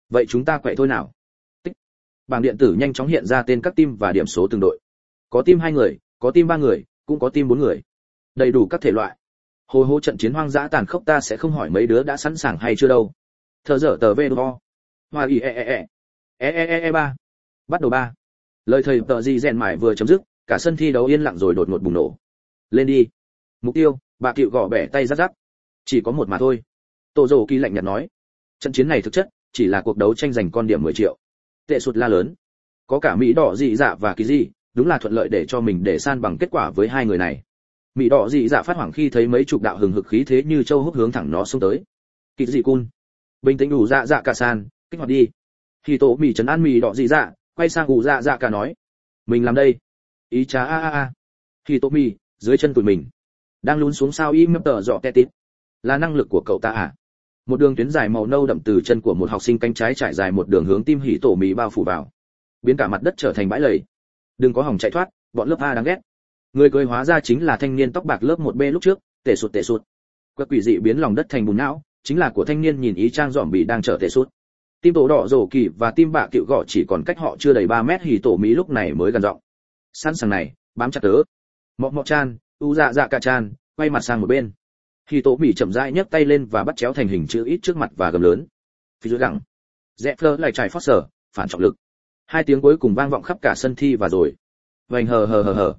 Vậy chúng ta quậy thôi nào. Tích. Bảng điện tử nhanh chóng hiện ra tên các team và điểm số từng đội. Có team 2 người, có team 3 người, cũng có team 4 người. Đầy đủ các thể loại. Hồi hố trận chiến hoang dã tàn khốc, ta sẽ không hỏi mấy đứa đã sẵn sàng hay chưa đâu. Thờ dở tờ vê đo. Hoa y e 3. Bắt đầu 3. Lời thầy tờ gì rèn mải vừa chấm dứt, cả sân thi đấu yên lặng rồi đột ngột bùng nổ. Lên đi. Mục tiêu, bà cựu gõ bẻ tay rát rát. Chỉ có một mà thôi. Tô Dầu Kỳ lạnh nhạt nói. Trận chiến này thực chất chỉ là cuộc đấu tranh giành con điểm 10 triệu. Tệ sụt la lớn. Có cả Mỹ đỏ dị dạ và Kỳ dị, đúng là thuận lợi để cho mình để san bằng kết quả với hai người này. Mỹ đỏ dị dạ phát hoảng khi thấy mấy chục đạo hừng hực khí thế như châu húc hướng thẳng nó xông tới. Kỳ dị cun. Bình tĩnh đủ dạ dạ cả san, kích hoạt đi. Khi tổ Mỹ trấn an Mỹ đỏ dị dạ, quay sang ủ dạ dạ cả nói. Mình làm đây. Ý chá a. Khi tổ Mỹ, dưới chân tụi mình. Đang lún xuống sao im tờ dọ tè tít. Là năng lực của cậu ta à? Một đường tuyến dài màu nâu đậm từ chân của một học sinh cánh trái trải dài một đường hướng tim hỉ tổ Mỹ bao phủ vào, biến cả mặt đất trở thành bãi lầy. Đừng có hòng chạy thoát, bọn lớp A đáng ghét. Người cười hóa ra chính là thanh niên tóc bạc lớp 1B lúc trước, tệ sụt. Quắc quỷ dị biến lòng đất thành bùn não, chính là của thanh niên nhìn ý trang dòm bị đang trở tệ sụt. Tim tổ đỏ rổ kỳ và tim bạ cựu gọ chỉ còn cách họ chưa đầy 3 mét, hỉ tổ Mỹ lúc này mới gần giọng. Sẵn sàng này, bám chặt tớ. Mọ chan, u dạ dạ cả chan, quay mặt sang một bên. Hỉ tổ Mỹ chậm rãi nhấc tay lên và bắt chéo thành hình chữ ít trước mặt và gầm lớn. Phía dưới gẳng. Dẹp fleur lại trải Foster, phản trọng lực. Hai tiếng cuối cùng vang vọng khắp cả sân thi và rồi. Vành hờ.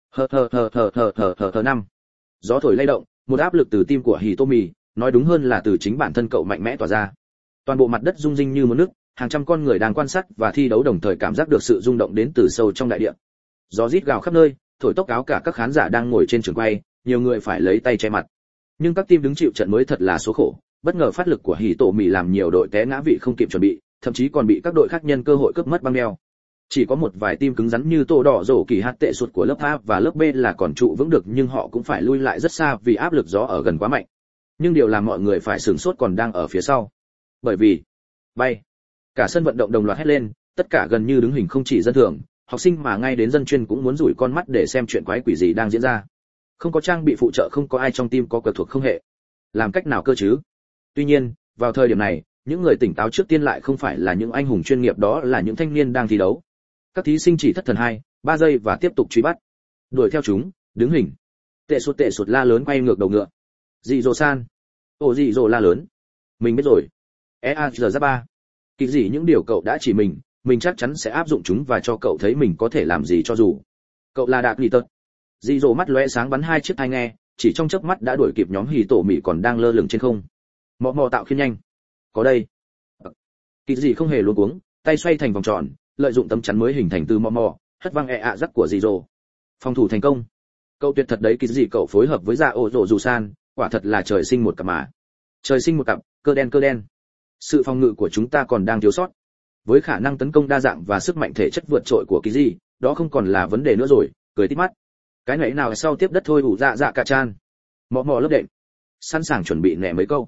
Năm. Gió thổi lay động, một áp lực từ tim của Hitomi, nói đúng hơn là từ chính bản thân cậu mạnh mẽ tỏa ra. Toàn bộ mặt đất rung rinh như một nước, hàng trăm con người đang quan sát và thi đấu đồng thời cảm giác được sự rung động đến từ sâu trong đại địa. Gió rít gào khắp nơi, thổi tóc áo cả các khán giả đang ngồi trên trường quay, nhiều người phải lấy tay che mặt. Nhưng các team đứng chịu trận mới thật là số khổ, bất ngờ phát lực của Hitomi làm nhiều đội té ngã vị không kịp chuẩn bị, thậm chí còn bị các đội khác nhân cơ hội cướp mất băng đeo. Chỉ có một vài team cứng rắn như tổ đỏ rổ kỳ hạt tệ sụt của lớp A và lớp B là còn trụ vững được, nhưng họ cũng phải lui lại rất xa vì áp lực gió ở gần quá mạnh. Nhưng điều làm mọi người phải sửng sốt còn đang ở phía sau. Bởi vì bay, cả sân vận động đồng loạt hét lên, tất cả gần như đứng hình, không chỉ dân thường, học sinh mà ngay đến dân chuyên cũng muốn dụi con mắt để xem chuyện quái quỷ gì đang diễn ra. Không có trang bị phụ trợ, không có ai trong team có cờ thuộc không hệ. Làm cách nào cơ chứ? Tuy nhiên, vào thời điểm này, những người tỉnh táo trước tiên lại không phải là những anh hùng chuyên nghiệp, đó là những thanh niên đang thi đấu. Các thí sinh chỉ thất thần 2-3 giây và tiếp tục truy bắt. Đuổi theo chúng, đứng hình. Tệ sụt la lớn quay ngược đầu ngựa. Dị dỗ san. Ồ dị dỗ la lớn. Mình biết rồi. EAZ3. Kỳ gì những điều cậu đã chỉ mình chắc chắn sẽ áp dụng chúng và cho cậu thấy mình có thể làm gì cho dù. Cậu là Đạc Nghị Tật. Dị dỗ mắt lóe sáng bắn 2 chiếc tai nghe, chỉ trong chớp mắt đã đuổi kịp nhóm Hỉ tổ Mỹ còn đang lơ lửng trên không. Mò tạo khiên nhanh. Có đây. Kỳ gì không hề luống cuống, tay xoay thành vòng tròn, lợi dụng tấm chắn mới hình thành từ mò, hất văng rắc của dị dỗ. Phòng thủ thành công. Cậu tuyệt thật đấy Kỳ gì, cậu phối hợp với dạ ổ rổ dù san, quả thật là trời sinh một cặp mà. Trời sinh một cặp, cơ đen. Sự phòng ngự của chúng ta còn đang thiếu sót. Với khả năng tấn công đa dạng và sức mạnh thể chất vượt trội của Kỳ gì, đó không còn là vấn đề nữa rồi, cười tít mắt. Cái nãy nào sau tiếp đất thôi ủ dạ dạ cả chan. Mò lớp đệm. Sẵn sàng chuẩn bị nẻ mấy câu.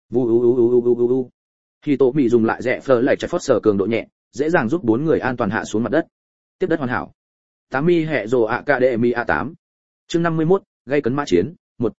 Vu. Khi tổ Mỹ dùng lại rẽ phơ lại trái phót sở cường độ nhẹ, dễ dàng giúp 4 người an toàn hạ xuống mặt đất. Tiếp đất hoàn hảo. 80 hệ rồ Academy A8. Chương 51, gây cấn mã chiến, 1.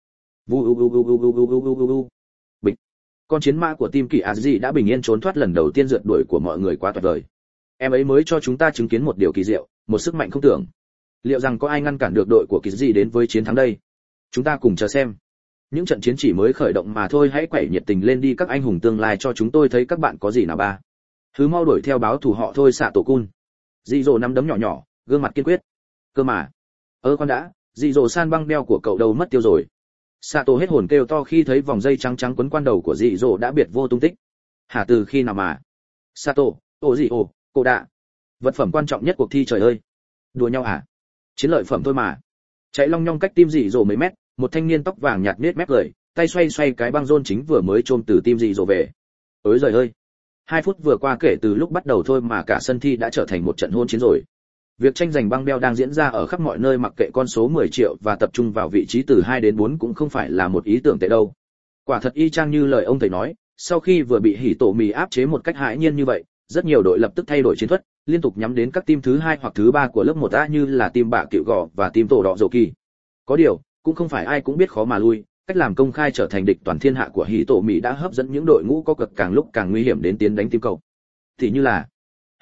Vu. Bịch. Con chiến mã của team Kỳ Aji đã bình yên trốn thoát lần đầu tiên rượt đuổi của mọi người, quá tuyệt vời. Em ấy mới cho chúng ta chứng kiến một điều kỳ diệu, một sức mạnh không tưởng. Liệu rằng có ai ngăn cản được đội của Kỳ Aji đến với chiến thắng đây? Chúng ta cùng chờ xem. Những trận chiến chỉ mới khởi động mà thôi, hãy quẩy nhiệt tình lên đi các anh hùng tương lai, cho chúng tôi thấy các bạn có gì nào ba. Thứ mau đuổi theo báo thù họ thôi xạ tổ cun. Dị dỗ nắm đấm nhỏ, gương mặt kiên quyết. Cơ mà. Con đã, dị dỗ san băng đeo của cậu đâu mất tiêu rồi. Xạ tổ hết hồn kêu to khi thấy vòng dây trắng quấn quanh đầu của dị dỗ đã biệt vô tung tích. Hả, từ khi nào mà? Sato, cô đạ. Vật phẩm quan trọng nhất cuộc thi, trời ơi. Đùa nhau hả? Chiến lợi phẩm thôi mà. Chạy long nhong cách tim dị dỗ mấy mét, một thanh niên tóc vàng nhạt nết mép cười, tay xoay cái băng rôn chính vừa mới chôm từ tim dị dỗ về. Ôi giời ơi. 2 phút vừa qua kể từ lúc bắt đầu thôi mà cả sân thi đã trở thành một trận hôn chiến rồi. Việc tranh giành băng beo đang diễn ra ở khắp mọi nơi, mặc kệ con số 10 triệu và tập trung vào vị trí từ 2 đến 4 cũng không phải là một ý tưởng tệ đâu. Quả thật y chang như lời ông thầy nói, sau khi vừa bị Hỉ tổ Mì áp chế một cách hãi nhiên như vậy, rất nhiều đội lập tức thay đổi chiến thuật, liên tục nhắm đến các team thứ 2 hoặc thứ 3 của lớp 1A như là team bạ cựu gò và team tổ đỏ dầu kỳ. Có điều, cũng không phải ai cũng biết khó mà lui, cách làm công khai trở thành địch toàn thiên hạ của Hỉ tổ Mì đã hấp dẫn những đội ngũ có cực càng lúc càng nguy hiểm đến tiến đánh team cầu. thì như là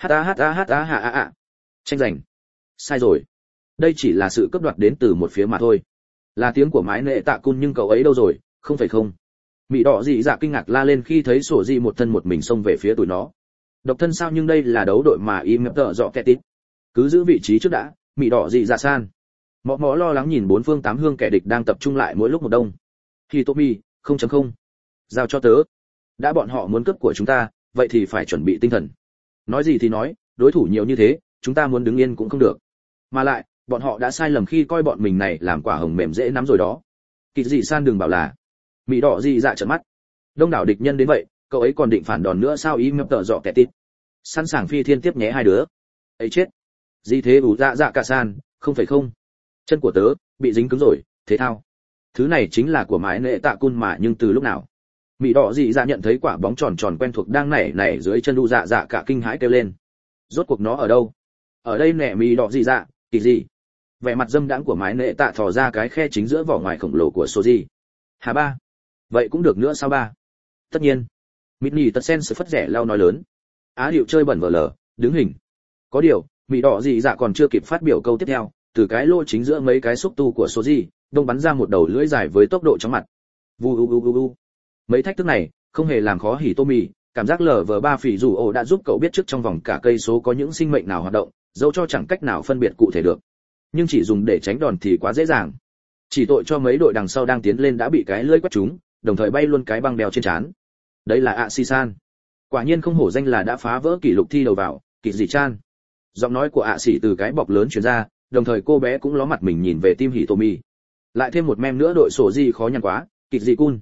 ha. Tranh giành. Sai rồi. Đây chỉ là sự cướp đoạt đến từ một phía mà thôi. Là tiếng của mái nệ tạ cun, nhưng cậu ấy đâu rồi? Không phải không. Mị đỏ dị dạ kinh ngạc la lên khi thấy sổ dị một thân một mình xông về phía tụi nó. Độc thân sao? Nhưng đây là đấu đội mà im tợ dọ kẹt tít. Cứ giữ vị trí trước đã. Mị đỏ dị dạ san. Mọ mọ lo lắng nhìn bốn phương tám hướng kẻ địch đang tập trung lại mỗi lúc một đông. Hitomi, 0.0. Giao cho tớ. Đã bọn họ muốn cướp của chúng ta, vậy thì phải chuẩn bị tinh thần. Nói gì thì nói, đối thủ nhiều như thế, chúng ta muốn đứng yên cũng không được. Mà lại, bọn họ đã sai lầm khi coi bọn mình này làm quả hồng mềm dễ nắm rồi đó. Kịch dị san đừng bảo là. Mỹ đỏ dị dạ trợn mắt. Đông đảo địch nhân đến vậy, cậu ấy còn định phản đòn nữa sao? Im tợ dọ kẹt tít. Sẵn sàng phi thiên tiếp nhé hai đứa. Ấy chết. Gì thế ủ dạ dạ cả san, không phải không. Chân của tớ bị dính cứng rồi, thế thao. Thứ này chính là của mái nệ tạ cun mà, nhưng từ lúc nào? Mỹ đỏ dị dạ nhận thấy quả bóng tròn tròn quen thuộc đang nảy dưới chân u dạ dạ cả kinh hãi kêu lên. Rốt cuộc nó ở đâu? Ở đây nè Mỹ đỏ dị dạ. Kỳ gì? Vẻ mặt dâm đãng của mái nệ tạ thò ra cái khe chính giữa vỏ ngoài khổng lồ của Soji. Hà ba. Vậy cũng được nữa sao ba? Tất nhiên. Mitni tật sen sự phất rẻ lao nói lớn. Á điệu chơi bẩn vờ lờ, đứng hình. Có điều, Mỹ đỏ dị dạ còn chưa kịp phát biểu câu tiếp theo, từ cái lỗ chính giữa mấy cái xúc tu của Soji, đông bắn ra một đầu lưỡi dài với tốc độ chóng mặt. Vu. Mấy thách thức này không hề làm khó Hitomi, cảm giác LV3 phỉ dù ổ đã giúp cậu biết trước trong vòng cả cây số có những sinh mệnh nào hoạt động, dẫu cho chẳng cách nào phân biệt cụ thể được. Nhưng chỉ dùng để tránh đòn thì quá dễ dàng. Chỉ tội cho mấy đội đằng sau đang tiến lên đã bị cái lưỡi quét trúng, đồng thời bay luôn cái băng đeo trên trán. Đây là Asisan. Quả nhiên không hổ danh là đã phá vỡ kỷ lục thi đầu vào, Kịch Dị Chan. Giọng nói của ạ sĩ từ cái bọc lớn truyền ra, đồng thời cô bé cũng ló mặt mình nhìn về team Hitomi. Lại thêm một mem nữa, đội sổ gì khó nhằn quá, Kịch Dị Cun.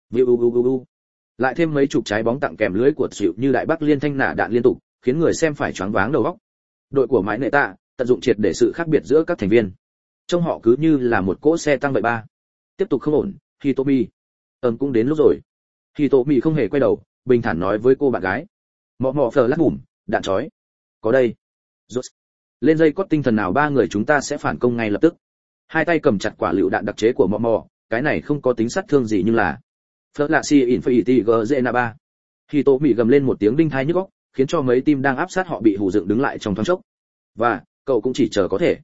Lại thêm mấy chục trái bóng tặng kèm lưới của Dịu như đại bắc liên thanh nã đạn liên tục, khiến người xem phải choáng váng đầu óc. Đội của mãi nệ tạ tận dụng triệt để sự khác biệt giữa các thành viên. Trông họ cứ như là một cỗ xe tăng vậy ba. Tiếp tục không ổn, Hitomi. Cũng đến lúc rồi. Hitomi không hề quay đầu, bình thản nói với cô bạn gái. Mọ phờ lắc mủm, đạn chói. Có đây. Rốt. Lên dây cót tinh thần nào, ba người chúng ta sẽ phản công ngay lập tức. Hai tay cầm chặt quả lựu đạn đặc chế của mọ, cái này không có tính sát thương gì nhưng là Flash Infinity Gzena3. Hitomi gầm lên một tiếng đinh tai nhức óc, khiến cho mấy team đang áp sát họ bị hù dựng đứng lại trong thoáng chốc. Và cậu cũng chỉ chờ có thể.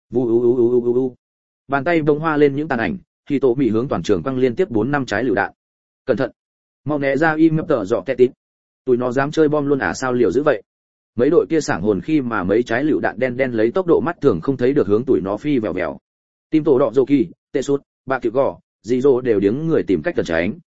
Vu. Bàn tay bông hoa lên những tàn ảnh, Hitomi hướng toàn trường quăng liên tiếp 4-5 trái lựu đạn. Cẩn thận, mau né ra im tợ dọ kẹt tít. Tụi nó dám chơi bom luôn à? Sao liều dữ vậy? Mấy đội kia sảng hồn khi mà mấy trái lựu đạn đen lấy tốc độ mắt thường không thấy được hướng tụi nó phi vèo vèo. Team tổ đỏ Zoki, Tesut, ba kiểu gò, Jizo đều điếng người tìm cách cẩn tránh.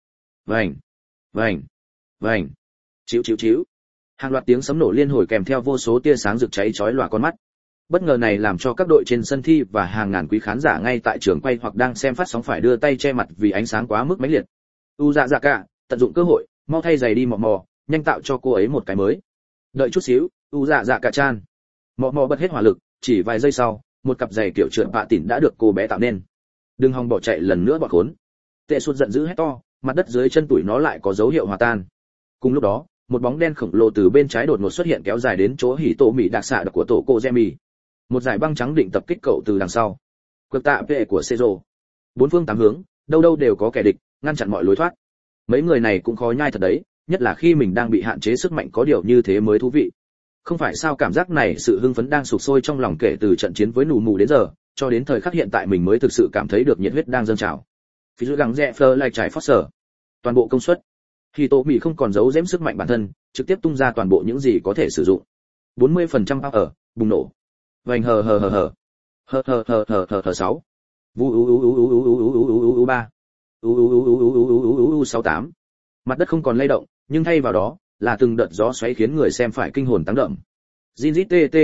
Vành. Chíu. Hàng loạt tiếng sấm nổ liên hồi kèm theo vô số tia sáng rực cháy chói lòa con mắt. Bất ngờ này làm cho các đội trên sân thi và hàng ngàn quý khán giả ngay tại trường quay hoặc đang xem phát sóng phải đưa tay che mặt vì ánh sáng quá mức mãnh liệt. U dạ dạ cả, tận dụng cơ hội, mau thay giày đi mọ, nhanh tạo cho cô ấy một cái mới. Đợi chút xíu, U dạ dạ cả chan. Mọ bật hết hỏa lực, chỉ vài giây sau, một cặp giày kiểu trượt bạ tỉn đã được cô bé tạo nên. Đừng hòng bỏ chạy lần nữa bọn khốn. Tệ Sút giận dữ hét to, mặt đất dưới chân tụi nó lại có dấu hiệu hòa tan. Cùng lúc đó, một bóng đen khổng lồ từ bên trái đột ngột xuất hiện kéo dài đến chỗ Hitomi đặc xạ của tổ cô Gemi. Một dải băng trắng định tập kích cậu từ đằng sau. Cực tạ vệ của Sezo. Bốn phương tám hướng, đâu đều có kẻ địch, ngăn chặn mọi lối thoát. Mấy người này cũng khó nhai thật đấy, nhất là khi mình đang bị hạn chế sức mạnh, có điều như thế mới thú vị. Không phải sao, cảm giác này, sự hưng phấn đang sục sôi trong lòng kể từ trận chiến với nù mù đến giờ, cho đến thời khắc hiện tại mình mới thực sự cảm thấy được nhiệt huyết đang dâng trào. Phía dưới gắng rẽ Fleur lại trải Foster. Toàn bộ công suất. Hitomi không còn giấu giếm sức mạnh bản thân, trực tiếp tung ra toàn bộ những gì có thể sử dụng. 40% power, bùng nổ. Vành hờ 6. Vu 3. 68. Mặt đất không còn lay động, nhưng thay vào đó là từng đợt gió xoáy khiến người xem phải kinh hồn táng đậm. Jinjit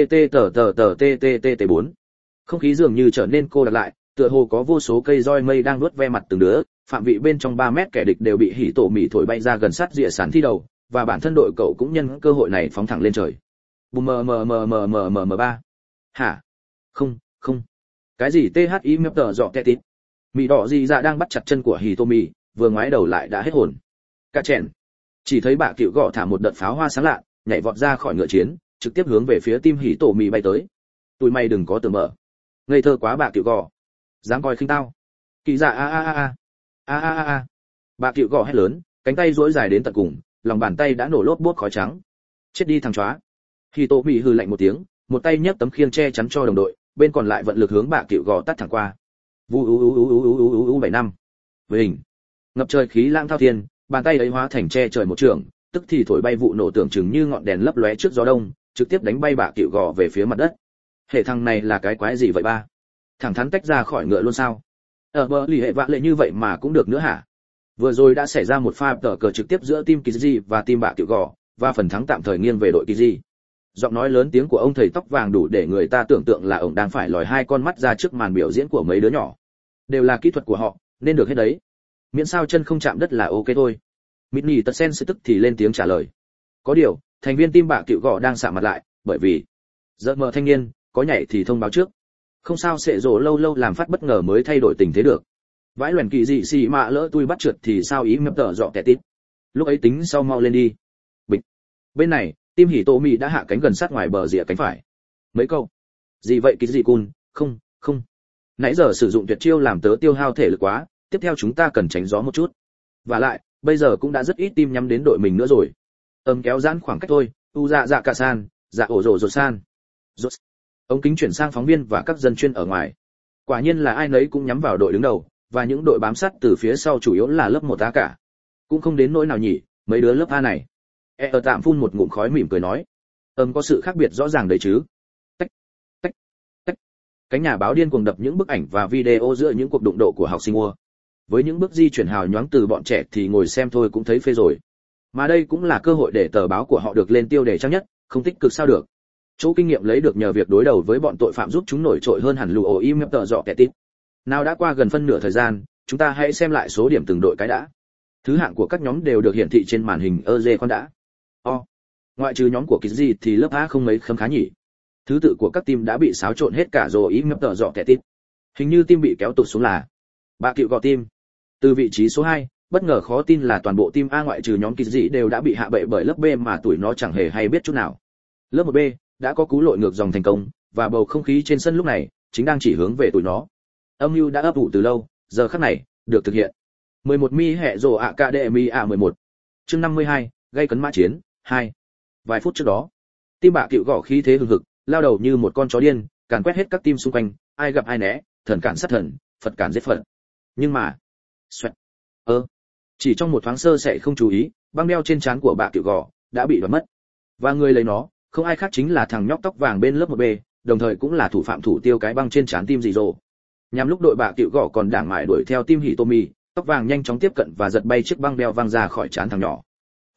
t 4. Không khí dường như trở nên cô đặc lại, tựa hồ có vô số cây roi mây đang nuốt ve mặt từng đứa, phạm vị bên trong 3 mét kẻ địch đều bị Hitomi thổi bay ra gần sát rìa sàn thi đầu, và bản thân đội cậu cũng nhân cơ hội này phóng thẳng lên trời. Bùm mờ 3. Hả? Không. Cái gì THI mập tờ dọ tẹt. Mị đỏ gì dạ đang bắt chặt chân của Hitomi, vừa ngoái đầu lại đã hết hồn. Cả chèn. Chỉ thấy bà cựu gọ thả một đợt pháo hoa sáng lạ, nhảy vọt ra khỏi ngựa chiến, trực tiếp hướng về phía team Hitomi bay tới. Tụi mày đừng có tưởng mở. Ngây thơ quá bà cựu gọ. Dám coi khinh tao. Kỳ dạ a. Bà cựu gọ hét lớn, cánh tay duỗi dài đến tận cùng, lòng bàn tay đã nổ lốp bốt khói trắng. Chết đi thằng chóa. Hitomi hừ lạnh một tiếng, một tay nhấc tấm khiên che chắn cho đồng đội, bên còn lại vận lực hướng bạ cựu gò tát thẳng qua. Vu 75. Với hình. Ngập trời khí lãng thao thiên, bàn tay ấy hóa thành che trời một trường, tức thì thổi bay vụ nổ tưởng chừng như ngọn đèn lấp lóe trước gió đông, trực tiếp đánh bay bạ cựu gò về phía mặt đất. Hệ thằng này là cái quái gì vậy ba? Thẳng thắn tách ra khỏi ngựa luôn sao? Ở bờ lì hệ vạ lệ như vậy mà cũng được nữa hả? Vừa rồi đã xảy ra một pha tở cờ trực tiếp giữa team Kizzy và team bạ cựu gò, và phần thắng tạm thời nghiêng về đội Kizzy. Giọng nói lớn tiếng của ông thầy tóc vàng đủ để người ta tưởng tượng là ông đang phải lòi hai con mắt ra trước màn biểu diễn của mấy đứa nhỏ. Đều là kỹ thuật của họ, nên được hết đấy. Miễn sao chân không chạm đất là ok thôi. Mitni Tsen sẽ tức thì lên tiếng trả lời. Có điều, thành viên team bạ cựu gò đang sạm mặt lại, bởi vì giờ mờ thanh niên có nhảy thì thông báo trước. Không sao sẽ rồ lâu lâu làm phát bất ngờ mới thay đổi tình thế được. Vãi loèn kỳ dị xì mạ lỡ tôi bắt trượt thì sao ý mập tợ dọ kẻ tít. Lúc ấy tính sau mau lên đi. Bịch. Bên này, team Hitomi đã hạ cánh gần sát ngoài bờ rìa cánh phải. Mấy câu. Gì vậy kỳ dị cun, không. Nãy giờ sử dụng tuyệt chiêu làm tớ tiêu hao thể lực quá, tiếp theo chúng ta cần tránh gió một chút. Và lại, bây giờ cũng đã rất ít team nhắm đến đội mình nữa rồi. Kéo giãn khoảng cách thôi, dạ cả san, dạ ổ rồ san. Rốt. Ống kính chuyển sang phóng viên và các dân chuyên ở ngoài. Quả nhiên là ai nấy cũng nhắm vào đội đứng đầu, và những đội bám sát từ phía sau chủ yếu là lớp 1A cả. Cũng không đến nỗi nào nhỉ, mấy đứa lớp A này. Ở tạm phun một ngụm khói mỉm cười nói. Có sự khác biệt rõ ràng đấy chứ. Tách. Cánh nhà báo điên cuồng đập những bức ảnh và video giữa những cuộc đụng độ của học sinh mua. Với những bước di chuyển hào nhoáng từ bọn trẻ thì ngồi xem thôi cũng thấy phê rồi. Mà đây cũng là cơ hội để tờ báo của họ được lên tiêu đề trang nhất, không tích cực sao được. Chỗ kinh nghiệm lấy được nhờ việc đối đầu với bọn tội phạm giúp chúng nổi trội hơn hẳn lù ổ im tờ dọ kẻ tít. Nào đã qua gần phân nửa thời gian, chúng ta hãy xem lại số điểm từng đội cái đã. Thứ hạng của các nhóm đều được hiển thị trên màn hình con đã. Ngoại trừ nhóm của Kizzy thì lớp A không mấy khấm khá nhỉ. Thứ tự của các team đã bị xáo trộn hết cả rồi im tờ dọ kẻ tít. Hình như team bị kéo tụt xuống là bạ cựu gò team. Từ vị trí số 2, bất ngờ khó tin là toàn bộ team A ngoại trừ nhóm Kizzy đều đã bị hạ bệ bởi lớp B mà tụi nó chẳng hề hay biết chút nào. Lớp 1B đã có cú lội ngược dòng thành công, và bầu không khí trên sân lúc này chính đang chỉ hướng về tụi nó. Âm mưu đã ấp ủ từ lâu, giờ khắc này được thực hiện. 11 mi hệ rồ Academy A11. Chương 52, gây cấn mã chiến 2. Vài phút trước đó, team bạ cựu gõ khí thế hừng hực, lao đầu như một con chó điên, càn quét hết các team xung quanh, ai gặp ai né, thần cản sát thần, Phật cản giết Phật. Nhưng mà, xoẹt. Chỉ trong một thoáng sơ sẩy không chú ý, băng đeo trên trán của bạ cựu gõ đã bị đoạt mất. Và người lấy nó, không ai khác chính là thằng nhóc tóc vàng bên lớp 1B, đồng thời cũng là thủ phạm thủ tiêu cái băng trên trán team dị rồ. Nhằm lúc đội bạ cựu gõ còn đảng mãi đuổi theo team Hitomi, tóc vàng nhanh chóng tiếp cận và giật bay chiếc băng đeo văng ra khỏi trán thằng nhỏ.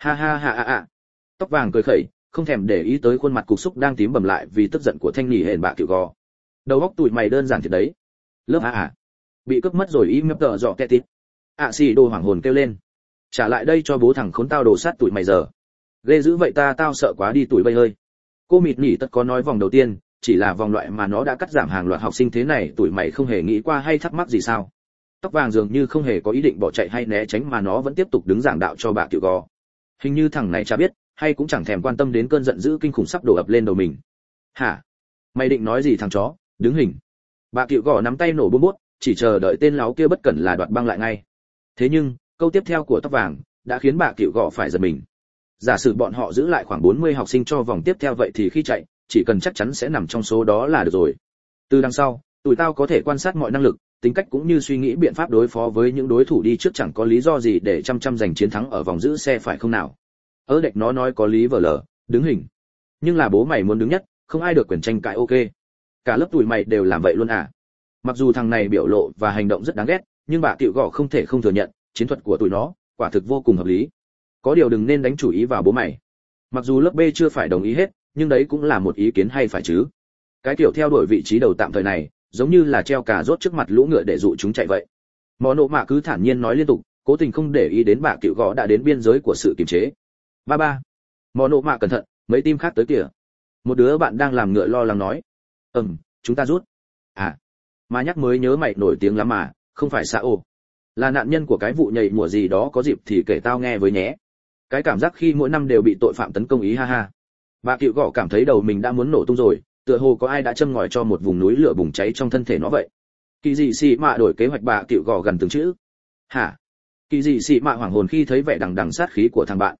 Ha. Tóc vàng cười khẩy, không thèm để ý tới khuôn mặt cục xúc đang tím bầm lại vì tức giận của thanh nhỉ hển bạ cựu gõ. Đầu óc tụi mày đơn giản thiệt đấy. Lớp A bị cướp mất rồi im mép tờ dọ tẹt tít. Xì đồ hoảng hồn kêu lên. Trả lại đây cho bố thằng khốn tao đồ sát tụi mày giờ. Ghê dữ vậy tao sợ quá đi tụi bay ơi. Cô mịt nhỉ tất có nói vòng đầu tiên, chỉ là vòng loại mà nó đã cắt giảm hàng loạt học sinh thế này tụi mày không hề nghĩ qua hay thắc mắc gì sao? Tóc vàng dường như không hề có ý định bỏ chạy hay né tránh mà nó vẫn tiếp tục đứng giảng đạo cho bà cựu gò. Hình như thằng này chả biết, hay cũng chẳng thèm quan tâm đến cơn giận dữ kinh khủng sắp đổ ập lên đầu mình. Hả? Mày định nói gì thằng chó? Đứng hình. Bà cựu gò nắm tay nổ bút bút, chỉ chờ đợi tên láo kia bất cẩn là đoạt băng lại ngay. Thế nhưng, câu tiếp theo của tóc vàng đã khiến bà cựu gò phải giật mình. Giả sử bọn họ giữ lại khoảng 40 học sinh cho vòng tiếp theo vậy thì khi chạy, chỉ cần chắc chắn sẽ nằm trong số đó là được rồi. Từ đằng sau, tụi tao có thể quan sát mọi năng lực, tính cách cũng như suy nghĩ biện pháp đối phó với những đối thủ đi trước, chẳng có lý do gì để chăm giành chiến thắng ở vòng giữ xe phải không nào? Đệch nó nói có lý vờ lờ, đứng hình. Nhưng là bố mày muốn đứng nhất, không ai được quyền tranh cãi ok. Cả lớp tụi mày đều làm vậy luôn à? Mặc dù thằng này biểu lộ và hành động rất đáng ghét, nhưng bà Cựu Gõ không thể không thừa nhận, chiến thuật của tụi nó quả thực vô cùng hợp lý. Có điều đừng nên đánh chủ ý vào bố mày. Mặc dù lớp B chưa phải đồng ý hết, nhưng đấy cũng là một ý kiến hay phải chứ. Cái kiểu theo đuổi vị trí đầu tạm thời này, giống như là treo cà rốt trước mặt lũ ngựa để dụ chúng chạy vậy. Mọ nộ mạ cứ thản nhiên nói liên tục, cố tình không để ý đến bà Cựu Gõ đã đến biên giới của sự kiềm chế. Ba. Mọ nộ mạ cẩn thận, mấy team khác tới kìa. Một đứa bạn đang làm ngựa lo lắng nói. Chúng ta rút. À, mà nhắc mới nhớ mày nổi tiếng lắm mà, không phải Sao. Là nạn nhân của cái vụ nhảy mùa gì đó, có dịp thì kể tao nghe với nhé. Cái cảm giác khi mỗi năm đều bị tội phạm tấn công ý ha ha. Bà Cựu Gõ cảm thấy đầu mình đã muốn nổ tung rồi, tựa hồ có ai đã châm ngòi cho một vùng núi lửa bùng cháy trong thân thể nó vậy. Kỳ dị xì mạ đổi kế hoạch, bà Cựu Gõ gần từng chữ. Hả? Kỳ dị xì mạ hoảng hồn khi thấy vẻ đằng đằng sát khí của thằng bạn.